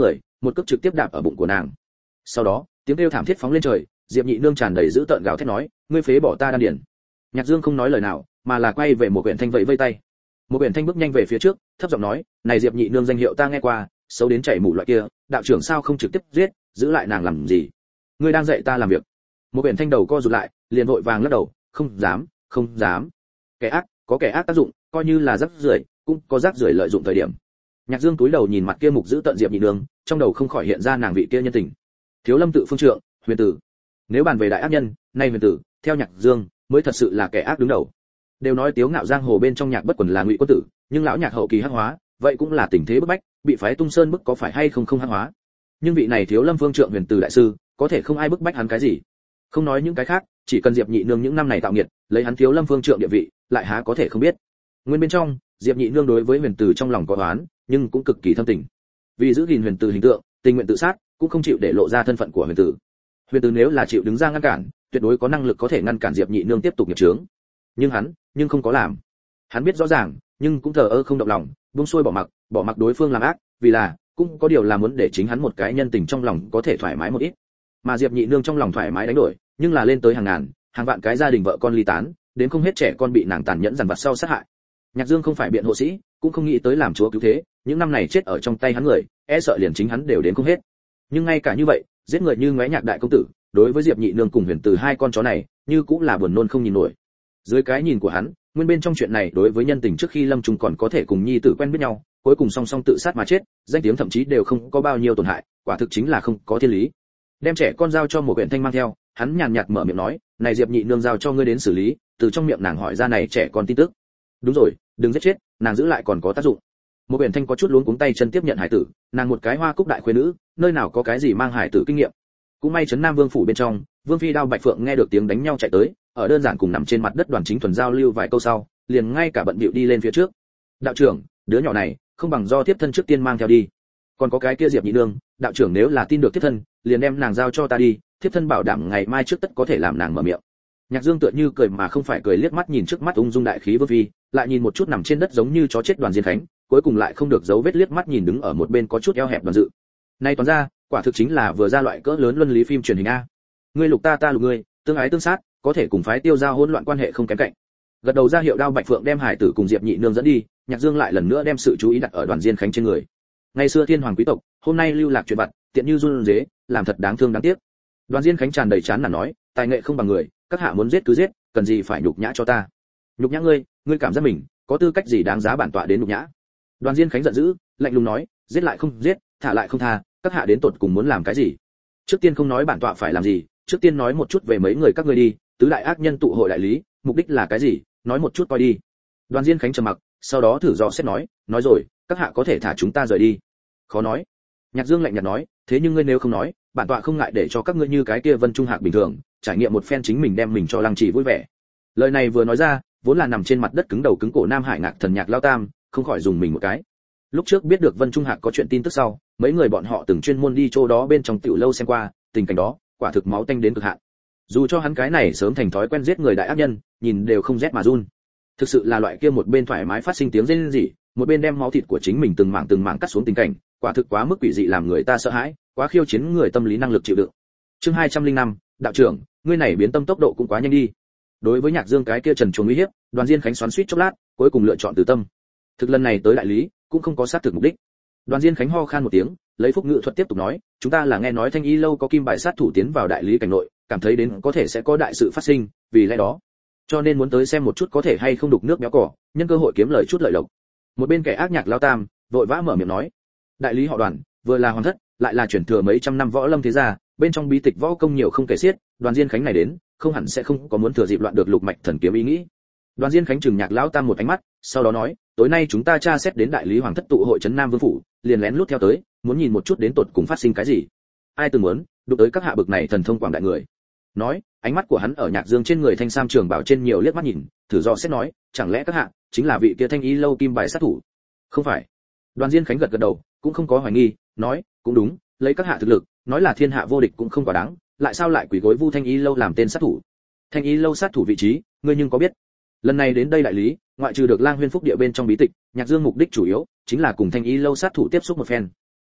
một cước trực tiếp đạp ở bụng của nàng. Sau đó tiếng kêu thảm thiết phóng lên trời, Diệp Nhị Nương tràn đầy dữ tợn gào thét nói, ngươi phế bỏ ta đan điền. Nhạc Dương không nói lời nào, mà là quay về một quyển thanh vẫy vây tay. Một quyển thanh bước nhanh về phía trước, thấp giọng nói, này Diệp Nhị Nương danh hiệu ta nghe qua, xấu đến chảy mủ loại kia, đạo trưởng sao không trực tiếp giết, giữ lại nàng làm gì? Ngươi đang dạy ta làm việc. Một quyển thanh đầu co rụt lại, liền vội vàng lắc đầu, không dám, không dám. Kẻ ác có kẻ ác tác dụng, coi như là rác rưởi, cũng có rác rưởi lợi dụng thời điểm. Nhạc Dương túi đầu nhìn mặt kia mục giữ tận Diệp Nhị Nương, trong đầu không khỏi hiện ra nàng vị kia nhân tình. Thiếu Lâm tự phương trượng, Huyền Tử. Nếu bàn về đại ác nhân, nay Huyền Tử, theo Nhạc Dương, mới thật sự là kẻ ác đứng đầu. Đều nói tiếu ngạo giang hồ bên trong Nhạc Bất Quần là ngụy quân tử, nhưng lão Nhạc hậu kỳ hắc hóa, vậy cũng là tình thế bức bách, bị phái Tung Sơn bức có phải hay không hắc hóa. Nhưng vị này Thiếu Lâm phương trượng Huyền Tử đại sư, có thể không ai bức bách hắn cái gì. Không nói những cái khác, chỉ cần Diệp Nhị Nương những năm này tạo nghiệt, lấy hắn Thiếu Lâm phương trượng địa vị, lại há có thể không biết. Nguyên bên trong, Diệp Nhị Nương đối với Huyền Tử trong lòng có oán, nhưng cũng cực kỳ thâm tình. Vì giữ gìn Huyền Tử hình tượng, tình nguyện tự sát, cũng không chịu để lộ ra thân phận của Huyền Tử. Huyền Tử nếu là chịu đứng ra ngăn cản, tuyệt đối có năng lực có thể ngăn cản Diệp Nhị Nương tiếp tục nghiệp chướng. Nhưng hắn không có làm. Hắn biết rõ ràng, nhưng cũng thờ ơ không động lòng, buông xuôi bỏ mặc đối phương làm ác, vì là cũng có điều là muốn để chính hắn một cái nhân tình trong lòng có thể thoải mái một ít. Mà Diệp Nhị Nương trong lòng thoải mái đánh đổi, nhưng là lên tới hàng ngàn, hàng vạn cái gia đình vợ con ly tán, đến không hết trẻ con bị nàng tàn nhẫn dằn vặt sau sát hại. Nhạc Dương không phải biện hộ sĩ, cũng không nghĩ tới làm chúa cứu thế, những năm này chết ở trong tay hắn người, e sợ liền chính hắn đều đến không hết. Nhưng ngay cả như vậy, giết người như ngoé Nhạc đại công tử, đối với Diệp Nhị Nương cùng Huyền Tử hai con chó này, như cũng là buồn nôn không nhìn nổi. Dưới cái nhìn của hắn, nguyên bên trong chuyện này đối với nhân tình trước khi lâm chung còn có thể cùng nhi tử quen biết nhau, cuối cùng song song tự sát mà chết, danh tiếng thậm chí đều không có bao nhiêu tổn hại, quả thực chính là không có thiên lý. Đem trẻ con giao cho một huyện thanh mang theo, hắn nhàn nhạt mở miệng nói, này Diệp Nhị Nương giao cho ngươi đến xử lý, từ trong miệng nàng hỏi ra này trẻ con tin tức. Đúng rồi, đừng giết chết, nàng giữ lại còn có tác dụng. Một huyện thanh có chút luống cuống tay chân tiếp nhận hải tử, nàng một cái hoa cúc đại khuê nữ, nơi nào có cái gì mang hải tử kinh nghiệm. Cũng may trấn Nam Vương phủ bên trong, Vương phi Đao Bạch Phượng nghe được tiếng đánh nhau chạy tới, ở đơn giản cùng nằm trên mặt đất Đoàn Chính Thuần giao lưu vài câu sau, liền ngay cả bận bịu đi lên phía trước. Đạo trưởng, đứa nhỏ này, không bằng do tiếp thân trước tiên mang theo đi. Còn có cái kia Diệp Nhị Nương, đạo trưởng nếu là tin được tiếp thân, liền đem nàng giao cho ta đi, tiếp thân bảo đảm ngày mai trước tất có thể làm nàng mở miệng. Nhạc Dương tựa như cười mà không phải cười, liếc mắt nhìn trước mắt ung dung đại khí Vương phi, lại nhìn một chút nằm trên đất giống như chó chết Đoàn Diên Khánh, cuối cùng lại không được giấu vết liếc mắt nhìn đứng ở một bên có chút eo hẹp Đoàn Dự. Nay toán ra, quả thực chính là vừa ra loại cỡ lớn luân lý phim truyền hình a. Ngươi lục ta, ta lục ngươi, tương ái tương sát, có thể cùng phái Tiêu giao hỗn loạn quan hệ không kém cạnh. Gật đầu ra hiệu Đao Bạch Phượng đem hải tử cùng Diệp Nhị Nương dẫn đi, Nhạc Dương lại lần nữa đem sự chú ý đặt ở Đoàn Diên Khánh trên người. Ngày xưa thiên hoàng quý tộc, hôm nay lưu lạc chuyện vặt, tiện như run rế, làm thật đáng thương đáng tiếc. Đoàn Diên Khánh tràn đầy chán nản nói, tài nghệ không bằng người, các hạ muốn giết cứ giết, cần gì phải nhục nhã cho ta? Nhục nhã ngươi cảm giác mình có tư cách gì đáng giá bản tọa đến nhục nhã? Đoàn Diên Khánh giận dữ, lạnh lùng nói, giết lại không giết, thả lại không tha, các hạ đến tột cùng muốn làm cái gì? Trước tiên không nói bản tọa phải làm gì, trước tiên nói một chút về mấy người các ngươi đi, tứ đại ác nhân tụ hội đại lý, mục đích là cái gì, nói một chút coi đi. Đoàn Diên Khánh trầm mặc, sau đó thử dò xét nói rồi, các hạ có thể thả chúng ta rời đi. Khó nói. Nhạc Dương lạnh nhạt nói, thế nhưng ngươi nếu không nói, bản tọa không ngại để cho các ngươi như cái kia Vân Trung Hạc bình thường, trải nghiệm một phen chính mình đem mình cho Lăng Chỉ vui vẻ. Lời này vừa nói ra, vốn là nằm trên mặt đất cứng đầu cứng cổ Nam Hải Ngạc Thần Nhạc Lao Tam, không khỏi dùng mình một cái. Lúc trước biết được Vân Trung Hạc có chuyện tin tức sau, mấy người bọn họ từng chuyên môn đi chỗ đó bên trong tiểu lâu xem qua, tình cảnh đó, quả thực máu tanh đến cực hạn. Dù cho hắn cái này sớm thành thói quen giết người đại ác nhân, nhìn đều không rét mà run. Thực sự là loại kia một bên thoải mái phát sinh tiếng rên rỉ, một bên đem máu thịt của chính mình từng mảng cắt xuống tình cảnh, quả thực quá mức quỷ dị làm người ta sợ hãi, quá khiêu chiến người tâm lý năng lực chịu đựng. Chương 205, đạo trưởng, ngươi này biến tâm tốc độ cũng quá nhanh đi. Đối với Nhạc Dương cái kia trần truồng uy hiếp, Đoàn Diên Khánh xoắn xuýt chốc lát, cuối cùng lựa chọn từ tâm. Thực lần này tới đại lý, cũng không có sát thực mục đích. Đoàn Diên Khánh ho khan một tiếng, lấy phúc ngữ thuật tiếp tục nói, chúng ta là nghe nói Thanh Y lâu có kim bài sát thủ tiến vào đại lý cảnh nội, cảm thấy đến có thể sẽ có đại sự phát sinh, vì lẽ đó, cho nên muốn tới xem một chút có thể hay không đục nước béo cỏ, nhân cơ hội kiếm lời chút lợi lộc. Một bên kẻ ác Nhạc Lao Tam vội vã mở miệng nói, đại lý họ Đoàn, vừa là hoàng thất, lại là chuyển thừa mấy trăm năm võ lâm thế gia, bên trong bí tịch võ công nhiều không kể xiết, Đoàn Diên Khánh này đến, không hẳn sẽ không có muốn thừa dịp loạn được lục mạch thần kiếm ý nghĩ. Đoàn Diên Khánh trừng Nhạc Lão Tam một ánh mắt, sau đó nói, tối nay chúng ta tra xét đến đại lý hoàng thất tụ hội trấn Nam Vương phủ, liền lén lút theo tới, muốn nhìn một chút đến tột cùng phát sinh cái gì. Ai từng muốn đụng tới các hạ bực này thần thông quảng đại người. Nói, ánh mắt của hắn ở Nhạc Dương trên người thanh sam trường bảo trên nhiều liếc mắt nhìn, thử dò xét nói, chẳng lẽ các hạ chính là vị kia Thanh Y lâu kim bài sát thủ? Không phải. Đoàn Diên Khánh gật gật đầu, cũng không có hoài nghi, nói, cũng đúng, lấy các hạ thực lực, nói là thiên hạ vô địch cũng không quá đáng, lại sao lại quỳ gối Vu Thanh Y lâu làm tên sát thủ? Thanh Y lâu sát thủ vị trí, ngươi nhưng có biết? Lần này đến đây đại lý, ngoại trừ được Lang Huyên Phúc địa bên trong bí tịch, Nhạc Dương mục đích chủ yếu chính là cùng Thanh Y lâu sát thủ tiếp xúc một phen.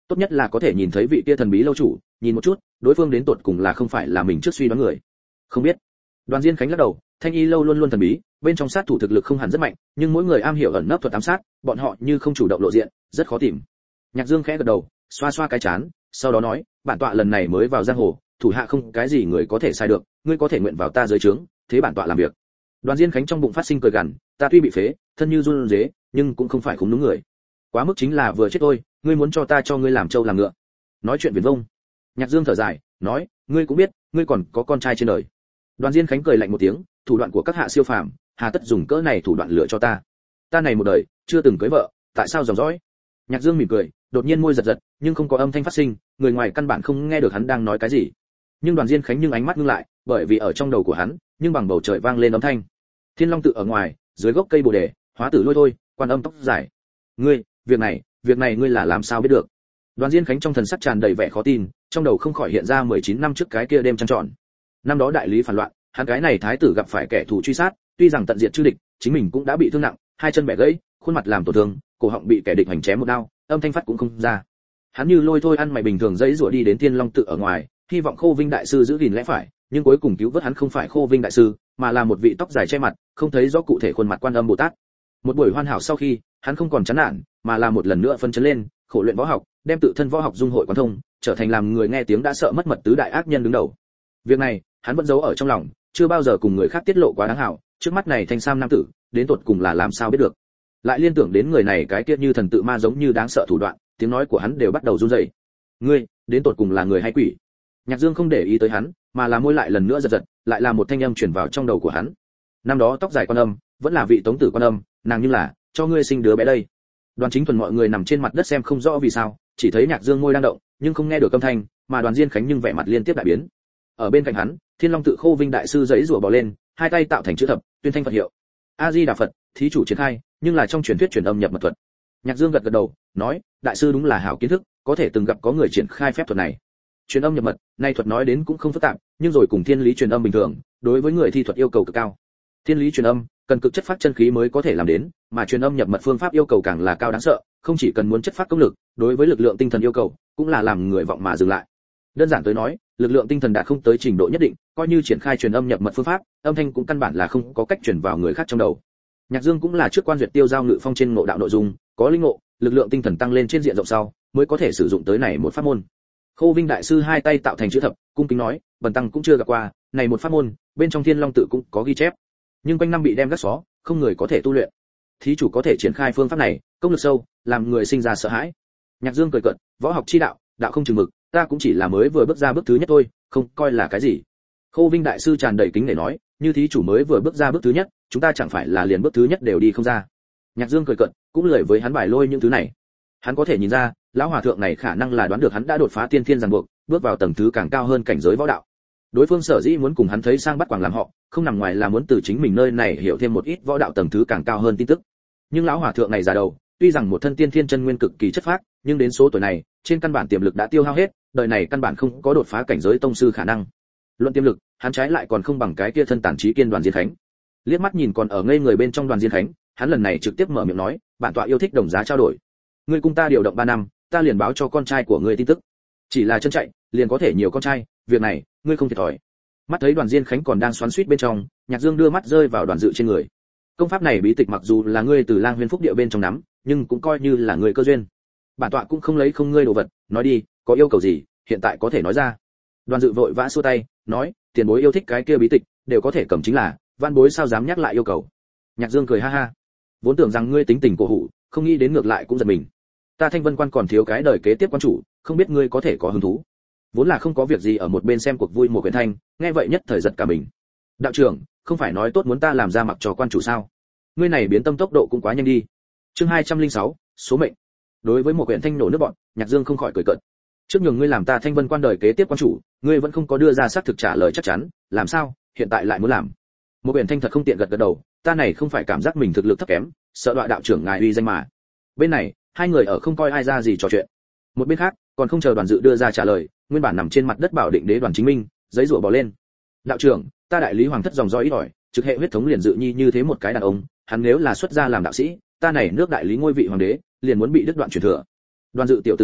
tốt nhất là có thể nhìn thấy vị kia thần bí lâu chủ, nhìn một chút đối phương đến tột cùng là không phải là mình trước suy đoán người. Không biết. Đoàn Diên Khánh lắc đầu, Thanh Y lâu luôn luôn thần bí, bên trong sát thủ thực lực không hẳn rất mạnh, nhưng mỗi người am hiểu ẩn nấp thuật ám sát, bọn họ như không chủ động lộ diện, rất khó tìm. Nhạc Dương khẽ gật đầu, xoa xoa cái chán, sau đó nói, bản tọa lần này mới vào giang hồ, thủ hạ không cái gì người có thể sai được, ngươi có thể nguyện vào ta dưới trướng, thế bản tọa làm việc. Đoàn Diên Khánh trong bụng phát sinh cười gằn, ta tuy bị phế, thân như run rế, nhưng cũng không phải khủng đúng người. Quá mức chính là vừa chết thôi, ngươi muốn cho ta cho ngươi làm trâu làm ngựa. Nói chuyện viển vông. Nhạc Dương thở dài, nói, ngươi cũng biết, ngươi còn có con trai trên đời. Đoàn Diên Khánh cười lạnh một tiếng, thủ đoạn của các hạ siêu phàm, hà tất dùng cỡ này thủ đoạn lựa cho ta. Ta này một đời chưa từng cưới vợ, tại sao dòng dõi? Nhạc Dương mỉm cười, đột nhiên môi giật giật, nhưng không có âm thanh phát sinh, người ngoài căn bản không nghe được hắn đang nói cái gì. Nhưng Đoàn Diên Khánh nhưng ánh mắt ngưng lại, bởi vì ở trong đầu của hắn, nhưng bằng bầu trời vang lên âm thanh. Thiên Long tự ở ngoài, dưới gốc cây Bồ đề, hóa tử lôi thôi, quan âm tóc dài. Ngươi, việc này ngươi là làm sao biết được? Đoàn Diên Khánh trong thần sắc tràn đầy vẻ khó tin, trong đầu không khỏi hiện ra 19 năm trước cái kia đêm trăng tròn. Năm đó đại lý phản loạn, hắn cái này thái tử gặp phải kẻ thù truy sát, tuy rằng tận diệt chư địch, chính mình cũng đã bị thương nặng, hai chân bẻ gãy, khuôn mặt làm tổn thương, cổ họng bị kẻ địch hành chém một đao, âm thanh phát cũng không ra. Hắn như lôi thôi ăn mày bình thường dãy rủa đi đến Thiên Long tự ở ngoài, hy vọng Khô Vinh đại sư giữ gìn lẽ phải, nhưng cuối cùng cứu vớt hắn không phải Khô Vinh đại sư, mà là một vị tóc dài che mặt, không thấy rõ cụ thể khuôn mặt Quan Âm Bồ Tát. Một buổi hoàn hảo sau khi, hắn không còn chán nản, mà là một lần nữa phấn chấn lên, khổ luyện võ học, đem tự thân võ học dung hội quán thông, trở thành làm người nghe tiếng đã sợ mất mật tứ đại ác nhân đứng đầu. Việc này, hắn vẫn giấu ở trong lòng, chưa bao giờ cùng người khác tiết lộ quá đáng hảo, trước mắt này thanh sam nam tử, đến tột cùng là làm sao biết được. Lại liên tưởng đến người này cái kia như thần tự ma giống như đáng sợ thủ đoạn, tiếng nói của hắn đều bắt đầu run rẩy. Ngươi, đến tột cùng là người hay quỷ? Nhạc Dương không để ý tới hắn, mà là môi lại lần nữa giật giật, lại là một thanh âm truyền vào trong đầu của hắn. Năm đó tóc dài Quan Âm, vẫn là vị tống tử Quan Âm, nàng như là cho ngươi sinh đứa bé đây. Đoàn Chính Thuần mọi người nằm trên mặt đất xem không rõ vì sao, chỉ thấy Nhạc Dương môi đang động, nhưng không nghe được âm thanh, mà Đoàn Diên Khánh nhưng vẻ mặt liên tiếp đại biến. Ở bên cạnh hắn, Thiên Long tự Khô Vinh đại sư giãy rủa bò lên, hai tay tạo thành chữ thập, tuyên thanh Phật hiệu. A Di Đà Phật, thí chủ triển khai, nhưng là trong truyền thuyết truyền âm nhập mật thuật. Nhạc Dương gật gật đầu, nói, đại sư đúng là hảo kiến thức, có thể từng gặp có người triển khai phép thuật này. Truyền âm nhập mật, nay thuật nói đến cũng không phức tạp, nhưng rồi cùng thiên lý truyền âm bình thường, đối với người thi thuật yêu cầu cực cao. Thiên lý truyền âm, cần cực chất phát chân khí mới có thể làm đến, mà truyền âm nhập mật phương pháp yêu cầu càng là cao đáng sợ, không chỉ cần muốn chất phát công lực, đối với lực lượng tinh thần yêu cầu, cũng là làm người vọng mà dừng lại. Đơn giản tới nói, lực lượng tinh thần đạt không tới trình độ nhất định, coi như triển khai truyền âm nhập mật phương pháp, âm thanh cũng căn bản là không có cách truyền vào người khác trong đầu. Nhạc Dương cũng là trước quan duyệt tiêu giao ngự phong trên ngộ đạo nội dung, có linh ngộ, lực lượng tinh thần tăng lên trên diện rộng sau, mới có thể sử dụng tới này một pháp môn. Khô Vinh đại sư hai tay tạo thành chữ thập, cung kính nói, bần tăng cũng chưa gặp qua, này một pháp môn, bên trong Thiên Long tự cũng có ghi chép, nhưng quanh năm bị đem gác xó, không người có thể tu luyện. Thí chủ có thể triển khai phương pháp này, công lực sâu, làm người sinh ra sợ hãi. Nhạc Dương cười cợt, võ học chi đạo, đạo không chừng mực, ta cũng chỉ là mới vừa bước ra bước thứ nhất thôi, không coi là cái gì. Khô Vinh đại sư tràn đầy kính để nói, như thí chủ mới vừa bước ra bước thứ nhất, chúng ta chẳng phải là liền bước thứ nhất đều đi không ra. Nhạc Dương cười cợt, cũng lười với hắn bài lôi những thứ này. Hắn có thể nhìn ra, lão hòa thượng này khả năng là đoán được hắn đã đột phá tiên thiên ràng buộc, bước vào tầng thứ càng cao hơn cảnh giới võ đạo. Đối phương sở dĩ muốn cùng hắn thấy sang bắt quàng làm họ, không nằm ngoài là muốn từ chính mình nơi này hiểu thêm một ít võ đạo tầng thứ càng cao hơn tin tức. Nhưng lão hòa thượng này già đầu, tuy rằng một thân tiên thiên chân nguyên cực kỳ chất phác, nhưng đến số tuổi này, trên căn bản tiềm lực đã tiêu hao hết, đời này căn bản không có đột phá cảnh giới tông sư khả năng. Luận tiềm lực, hắn trái lại còn không bằng cái kia thân tàn trí kiên Đoàn Diên Khánh. Liếc mắt nhìn còn ở ngây người bên trong Đoàn Diên Khánh, hắn lần này trực tiếp mở miệng nói, bản tọa yêu thích đồng giá trao đổi. Ngươi cùng ta điều động 3 năm, ta liền báo cho con trai của ngươi tin tức. Chỉ là chân chạy, liền có thể nhiều con trai, việc này, ngươi không thiệt thòi. Mắt thấy Đoàn Diên Khánh còn đang xoắn xuýt bên trong, Nhạc Dương đưa mắt rơi vào Đoàn Dự trên người. Công pháp này bí tịch mặc dù là ngươi từ Lang Huyên Phúc Địa bên trong nắm, nhưng cũng coi như là người cơ duyên. Bản tọa cũng không lấy không ngươi đồ vật, nói đi, có yêu cầu gì, hiện tại có thể nói ra. Đoàn Dự vội vã xua tay, nói, tiền bối yêu thích cái kia bí tịch, đều có thể cầm chính là, van bối sao dám nhắc lại yêu cầu. Nhạc Dương cười ha ha, vốn tưởng rằng ngươi tính tình cổ hủ, không nghĩ đến ngược lại cũng giật mình. Ta Thanh Vân Quan còn thiếu cái đời kế tiếp quan chủ, không biết ngươi có thể có hứng thú. Vốn là không có việc gì ở một bên xem cuộc vui một quyển thanh, nghe vậy nhất thời giật cả mình. Đạo trưởng, không phải nói tốt muốn ta làm ra mặc cho quan chủ sao? Ngươi này biến tâm tốc độ cũng quá nhanh đi. Chương 206, số mệnh. Đối với một quyển thanh nổ nước bọn, Nhạc Dương không khỏi cười cợt. Trước nhường ngươi làm ta Thanh Vân Quan đời kế tiếp quan chủ, ngươi vẫn không có đưa ra xác thực trả lời chắc chắn, làm sao, hiện tại lại muốn làm? Một quyển thanh thật không tiện gật gật đầu, ta này không phải cảm giác mình thực lực thấp kém, sợ đoạn đạo trưởng ngài uy danh mà. Bên này, hai người ở không coi ai ra gì trò chuyện. Một bên khác, còn không chờ Đoàn Dự đưa ra trả lời, nguyên bản nằm trên mặt đất Bảo Định Đế Đoàn Chính Minh, giấy rủa bò lên. Đạo trưởng, ta đại lý hoàng thất dòng dõi ít ỏi, trực hệ huyết thống liền Dự Nhi như thế một cái đàn ông, hắn nếu là xuất gia làm đạo sĩ, ta này nước đại lý ngôi vị hoàng đế, liền muốn bị đứt đoạn truyền thừa. Đoàn Dự tiểu tử này,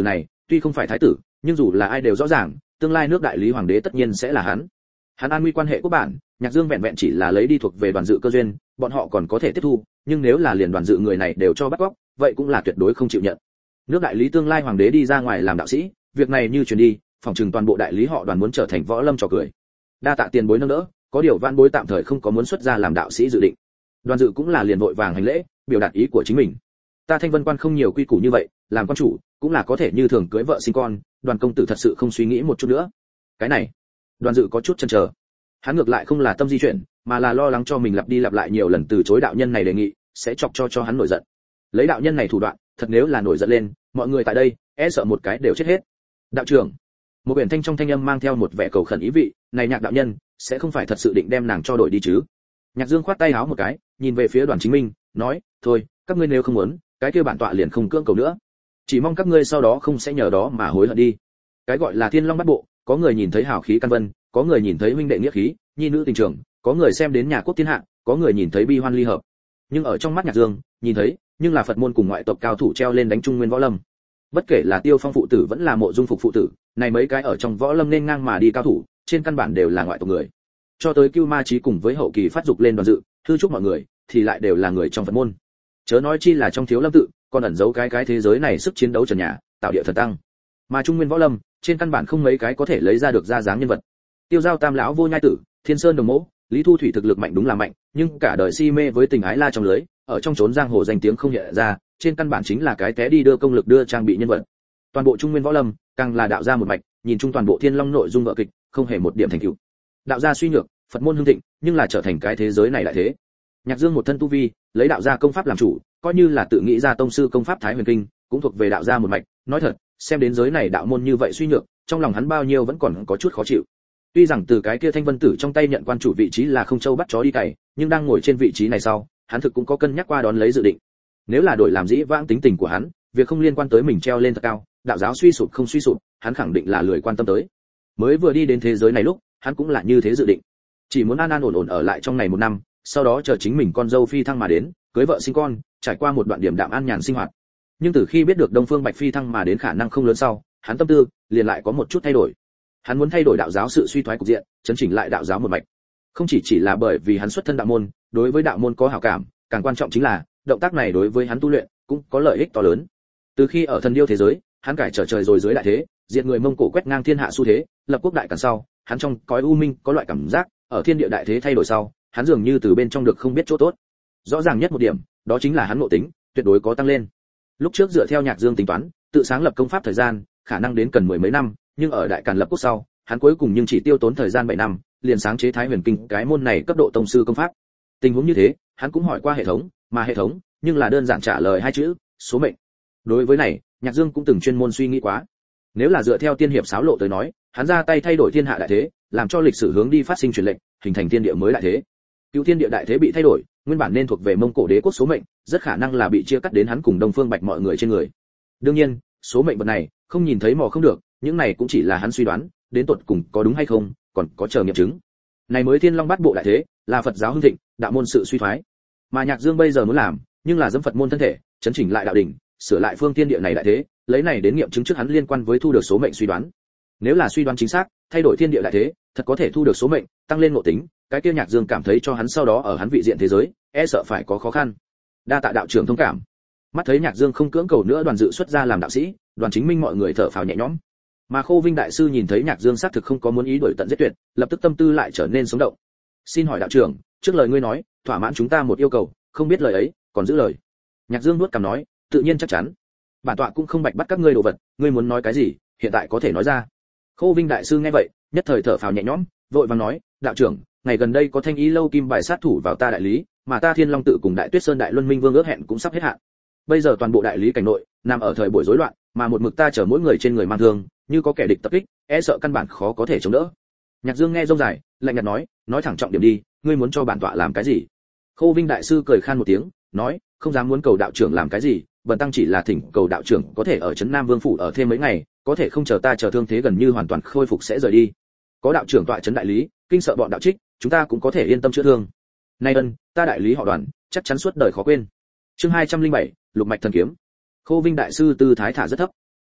tuy không phải thái tử, nhưng dù là ai đều rõ ràng, tương lai nước đại lý hoàng đế tất nhiên sẽ là hắn. Hắn an nguy quan hệ quốc bản, Nhạc Dương vẹn vẹn chỉ là lấy đi thuộc về Đoàn Dự cơ duyên, bọn họ còn có thể tiếp thu, nhưng nếu là liền Đoàn Dự người này đều cho bắt cóc, vậy cũng là tuyệt đối không chịu nhận. Nước đại lý tương lai hoàng đế đi ra ngoài làm đạo sĩ, việc này như truyền đi, phòng trừng toàn bộ đại lý họ Đoàn muốn trở thành võ lâm trò cười. Đa tạ tiền bối nâng đỡ, có điều vãn bối tạm thời không có muốn xuất gia làm đạo sĩ dự định. Đoàn Dự cũng là liền vội vàng hành lễ, biểu đạt ý của chính mình. Ta Thanh Vân quan không nhiều quy củ như vậy, làm quan chủ cũng là có thể như thường cưới vợ sinh con, Đoàn công tử thật sự không suy nghĩ một chút nữa. Cái này, Đoàn Dự có chút chần chờ. Hắn ngược lại không là tâm di chuyển, mà là lo lắng cho mình lặp đi lặp lại nhiều lần từ chối đạo nhân này đề nghị, sẽ chọc cho hắn nổi giận. Lấy đạo nhân này thủ đoạn, thật nếu là nổi giận lên, mọi người tại đây e sợ một cái đều chết hết. Đạo trưởng, một biển thanh trong thanh âm mang theo một vẻ cầu khẩn ý vị, này Nhạc đạo nhân sẽ không phải thật sự định đem nàng cho đổi đi chứ? Nhạc Dương khoát tay áo một cái, nhìn về phía Đoàn Chính Minh, nói, thôi, các ngươi nếu không muốn, cái kia bản tọa liền không cưỡng cầu nữa. Chỉ mong các ngươi sau đó không sẽ nhờ đó mà hối hận đi. Cái gọi là Thiên Long Bát Bộ, có người nhìn thấy hào khí căn vân, có người nhìn thấy huynh đệ nghĩa khí, nhi nữ tình trường, có người xem đến nhà quốc thiên hạ, có người nhìn thấy bi hoan ly hợp. Nhưng ở trong mắt Nhạc Dương, nhìn thấy, nhưng là Phật môn cùng ngoại tộc cao thủ treo lên đánh Trung Nguyên võ lâm. Bất kể là Tiêu Phong phụ tử vẫn là Mộ Dung Phục phụ tử, này mấy cái ở trong võ lâm nên ngang mà đi cao thủ, trên căn bản đều là ngoại tộc người. Cho tới Cưu Ma Chí cùng với hậu kỳ phát dục lên Đoàn Dự, thư chúc mọi người, thì lại đều là người trong Phật môn. Chớ nói chi là trong Thiếu Lâm tự, còn ẩn giấu cái thế giới này sức chiến đấu trần nhà, tạo địa thần tăng. Mà Trung Nguyên võ lâm, trên căn bản không mấy cái có thể lấy ra được ra dáng nhân vật. Tiêu Giao Tam lão Vô Nhai tử, Thiên Sơn Đồng Mỗ, Lý Thu Thủy thực lực mạnh đúng là mạnh, nhưng cả đời si mê với tình ái la trong lưới, ở trong chốn giang hồ danh tiếng không hiện ra, trên căn bản chính là cái té đi đưa công lực đưa trang bị nhân vật. Toàn bộ Trung Nguyên võ lâm, càng là đạo gia một mạch, nhìn chung toàn bộ Thiên Long nội dung vở kịch, không hề một điểm thành tựu. Đạo gia suy nhược, Phật môn hưng thịnh, nhưng là trở thành cái thế giới này lại thế. Nhạc Dương một thân tu vi, lấy đạo gia công pháp làm chủ, coi như là tự nghĩ ra tông sư công pháp Thái Huyền Kinh, cũng thuộc về đạo gia một mạch, nói thật, xem đến giới này đạo môn như vậy suy nhược, trong lòng hắn bao nhiêu vẫn còn có chút khó chịu. Tuy rằng từ cái kia Thanh Vân Tử trong tay nhận quan chủ vị trí là không châu bắt chó đi cày, nhưng đang ngồi trên vị trí này sau, hắn thực cũng có cân nhắc qua đón lấy dự định. Nếu là đổi làm dĩ vãng tính tình của hắn, việc không liên quan tới mình treo lên thật cao, đạo giáo suy sụp không suy sụp, hắn khẳng định là lười quan tâm tới. Mới vừa đi đến thế giới này lúc, hắn cũng là như thế dự định. Chỉ muốn an an ổn ổn ở lại trong này một năm, sau đó chờ chính mình con dâu phi thăng mà đến, cưới vợ sinh con, trải qua một đoạn điểm đạm an nhàn sinh hoạt. Nhưng từ khi biết được Đông Phương Bạch phi thăng mà đến khả năng không lớn sau, hắn tâm tư liền lại có một chút thay đổi. Hắn muốn thay đổi đạo giáo sự suy thoái cục diện, chấn chỉnh lại đạo giáo một mạch. Không chỉ là bởi vì hắn xuất thân đạo môn, đối với đạo môn có hảo cảm, càng quan trọng chính là động tác này đối với hắn tu luyện cũng có lợi ích to lớn. Từ khi ở thần điêu thế giới, hắn cải trở trời rồi dưới đại thế, diệt người Mông Cổ quét ngang thiên hạ xu thế, lập quốc đại càn sau, hắn trong cõi u minh có loại cảm giác, ở thiên địa đại thế thay đổi sau, hắn dường như từ bên trong được không biết chỗ tốt. Rõ ràng nhất một điểm, đó chính là hắn ngộ tính tuyệt đối có tăng lên. Lúc trước dựa theo Nhạc Dương tính toán, tự sáng lập công pháp thời gian, khả năng đến cần mười mấy năm, nhưng ở đại càn lập quốc sau, hắn cuối cùng nhưng chỉ tiêu tốn thời gian 7 năm, liền sáng chế Thái Huyền Kinh, cái môn này cấp độ tông sư công pháp. Tình huống như thế, hắn cũng hỏi qua hệ thống, mà hệ thống nhưng là đơn giản trả lời hai chữ, số mệnh. Đối với này, Nhạc Dương cũng từng chuyên môn suy nghĩ quá. Nếu là dựa theo tiên hiệp xáo lộ tới nói, hắn ra tay thay đổi thiên hạ đại thế, làm cho lịch sử hướng đi phát sinh chuyển lệnh, hình thành thiên địa mới đại thế. Cựu thiên địa đại thế bị thay đổi, nguyên bản nên thuộc về Mông Cổ đế quốc số mệnh, rất khả năng là bị chia cắt đến hắn cùng Đông Phương Bạch mọi người trên người. Đương nhiên, số mệnh vật này, không nhìn thấy mò không được, những này cũng chỉ là hắn suy đoán, đến tột cùng có đúng hay không, còn có chờ nghiệm chứng. Này mới Thiên Long Bát Bộ đại thế, là Phật giáo hưng thịnh, đạo môn sự suy thoái. Mà Nhạc Dương bây giờ muốn làm, nhưng là dẫm Phật môn thân thể, chấn chỉnh lại đạo đỉnh, sửa lại phương thiên địa này đại thế, lấy này đến nghiệm chứng trước hắn liên quan với thu được số mệnh suy đoán. Nếu là suy đoán chính xác, thay đổi thiên địa đại thế, thật có thể thu được số mệnh, tăng lên ngộ tính, cái kia Nhạc Dương cảm thấy cho hắn sau đó ở hắn vị diện thế giới, e sợ phải có khó khăn. Đa tạ đạo trưởng thông cảm. Mắt thấy Nhạc Dương không cưỡng cầu nữa, Đoàn Dự xuất ra làm đạo sĩ, Đoàn Chính Minh mọi người thở phào nhẹ nhõm. Mà Khô Vinh đại sư nhìn thấy Nhạc Dương xác thực không có muốn ý đuổi tận giết tuyệt, lập tức tâm tư lại trở nên sống động. Xin hỏi đạo trưởng, trước lời ngươi nói, thỏa mãn chúng ta một yêu cầu, không biết lời ấy, còn giữ lời. Nhạc Dương nuốt cằm nói, tự nhiên chắc chắn. Bản tọa cũng không bạch bắt các ngươi đồ vật, ngươi muốn nói cái gì, hiện tại có thể nói ra. Khô Vinh đại sư nghe vậy, nhất thời thở phào nhẹ nhõm, vội vàng nói, đạo trưởng, ngày gần đây có Thanh Ý lâu kim bài sát thủ vào ta đại lý, mà ta Thiên Long tự cùng Đại Tuyết Sơn Đại Luân Minh Vương ước hẹn cũng sắp hết hạn. Bây giờ toàn bộ đại lý cảnh nội nằm ở thời buổi rối loạn, mà một mực ta chở mỗi người trên người mang thương, như có kẻ địch tập kích, e sợ căn bản khó có thể chống đỡ. Nhạc Dương nghe rông dài, lạnh nhạt nói thẳng trọng điểm đi, ngươi muốn cho bản tọa làm cái gì? Khô Vinh đại sư cười khan một tiếng, nói, không dám muốn cầu đạo trưởng làm cái gì, bần tăng chỉ là thỉnh cầu đạo trưởng có thể ở trấn Nam Vương phủ ở thêm mấy ngày, có thể không chờ ta chờ thương thế gần như hoàn toàn khôi phục sẽ rời đi. Có đạo trưởng tọa trấn đại lý, kinh sợ bọn đạo trích, chúng ta cũng có thể yên tâm chữa thương. Nay ân, ta đại lý họ Đoàn, chắc chắn suốt đời khó quên. Chương 207, Lục mạch thần kiếm. Khô Vinh đại sư tư thái thả rất thấp.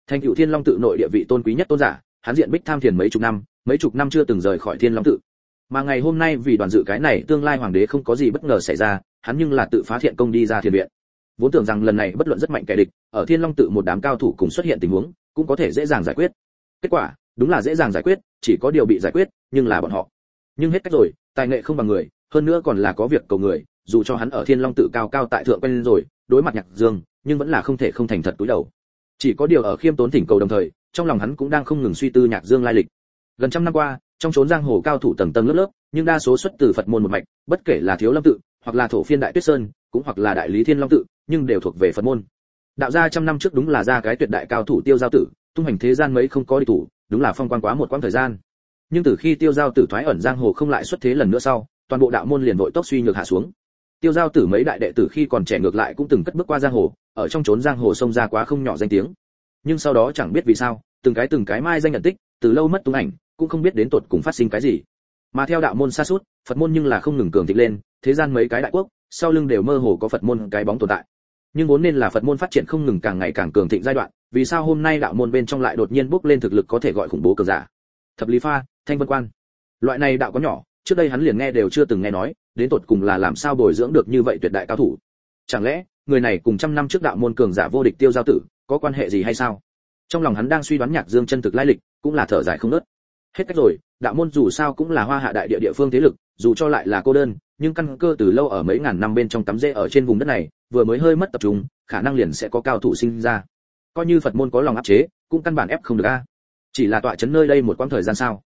Thành cựu Thiên Long tự nội địa vị tôn quý nhất tôn giả, hắn diện bích tham thiền mấy chục năm chưa từng rời khỏi Thiên Long tự. Mà ngày hôm nay vì đoàn dự cái này tương lai hoàng đế không có gì bất ngờ xảy ra, hắn nhưng là tự phá thiện công đi ra thiền viện. Vốn tưởng rằng lần này bất luận rất mạnh kẻ địch, ở Thiên Long tự một đám cao thủ cùng xuất hiện tình huống, cũng có thể dễ dàng giải quyết. Kết quả, đúng là dễ dàng giải quyết, chỉ có điều bị giải quyết, nhưng là bọn họ. Nhưng hết cách rồi, tài nghệ không bằng người, hơn nữa còn là có việc cầu người, dù cho hắn ở Thiên Long tự cao cao tại thượng quen rồi, đối mặt Nhạc Dương, nhưng vẫn là không thể không thành thật cúi đầu. Chỉ có điều ở khiêm tốn thỉnh cầu đồng thời, trong lòng hắn cũng đang không ngừng suy tư Nhạc Dương lai lịch. Gần trăm năm qua, trong chốn giang hồ cao thủ tầng tầng lớp lớp, nhưng đa số xuất từ Phật môn một mạch, bất kể là Thiếu Lâm tự, hoặc là Thổ Phiên Đại Tuyết Sơn, cũng hoặc là Đại Lý Thiên Long tự, nhưng đều thuộc về Phật môn. Đạo gia trăm năm trước đúng là ra cái tuyệt đại cao thủ Tiêu Giao Tử, tung hành thế gian mấy không có địch thủ, đúng là phong quang quá một quãng thời gian. Nhưng từ khi Tiêu Giao Tử thoái ẩn giang hồ không lại xuất thế lần nữa sau, toàn bộ đạo môn liền vội tốc suy nhược hạ xuống. Tiêu Giao Tử mấy đại đệ tử khi còn trẻ ngược lại cũng từng cất bước qua giang hồ, ở trong chốn giang hồ xông ra quá không nhỏ danh tiếng. Nhưng sau đó chẳng biết vì sao, từng cái mai danh nhận tích, từ lâu mất tung ảnh, cũng không biết đến tột cùng phát sinh cái gì. Mà theo đạo môn sa sút, Phật môn nhưng là không ngừng cường thịnh lên, thế gian mấy cái đại quốc, sau lưng đều mơ hồ có Phật môn cái bóng tồn tại. Nhưng vốn nên là Phật môn phát triển không ngừng càng ngày càng cường thịnh giai đoạn, vì sao hôm nay đạo môn bên trong lại đột nhiên bốc lên thực lực có thể gọi khủng bố cường giả? Thập Lý Pha, Thanh Vân Quan, loại này đạo có nhỏ, trước đây hắn liền nghe đều chưa từng nghe nói, đến tột cùng là làm sao bồi dưỡng được như vậy tuyệt đại cao thủ? Chẳng lẽ người này cùng trăm năm trước đạo môn cường giả vô địch Tiêu Giao Tử có quan hệ gì hay sao? Trong lòng hắn đang suy đoán Nhạc Dương chân thực lai lịch, cũng là thở dài không ngớt. Hết cách rồi, đạo môn dù sao cũng là Hoa Hạ đại địa địa phương thế lực, dù cho lại là cô đơn, nhưng căn cơ từ lâu ở mấy ngàn năm bên trong tắm rễ ở trên vùng đất này, vừa mới hơi mất tập trung, khả năng liền sẽ có cao thủ sinh ra. Coi như Phật môn có lòng áp chế, cũng căn bản ép không được a. Chỉ là tọa chấn nơi đây một quãng thời gian sao?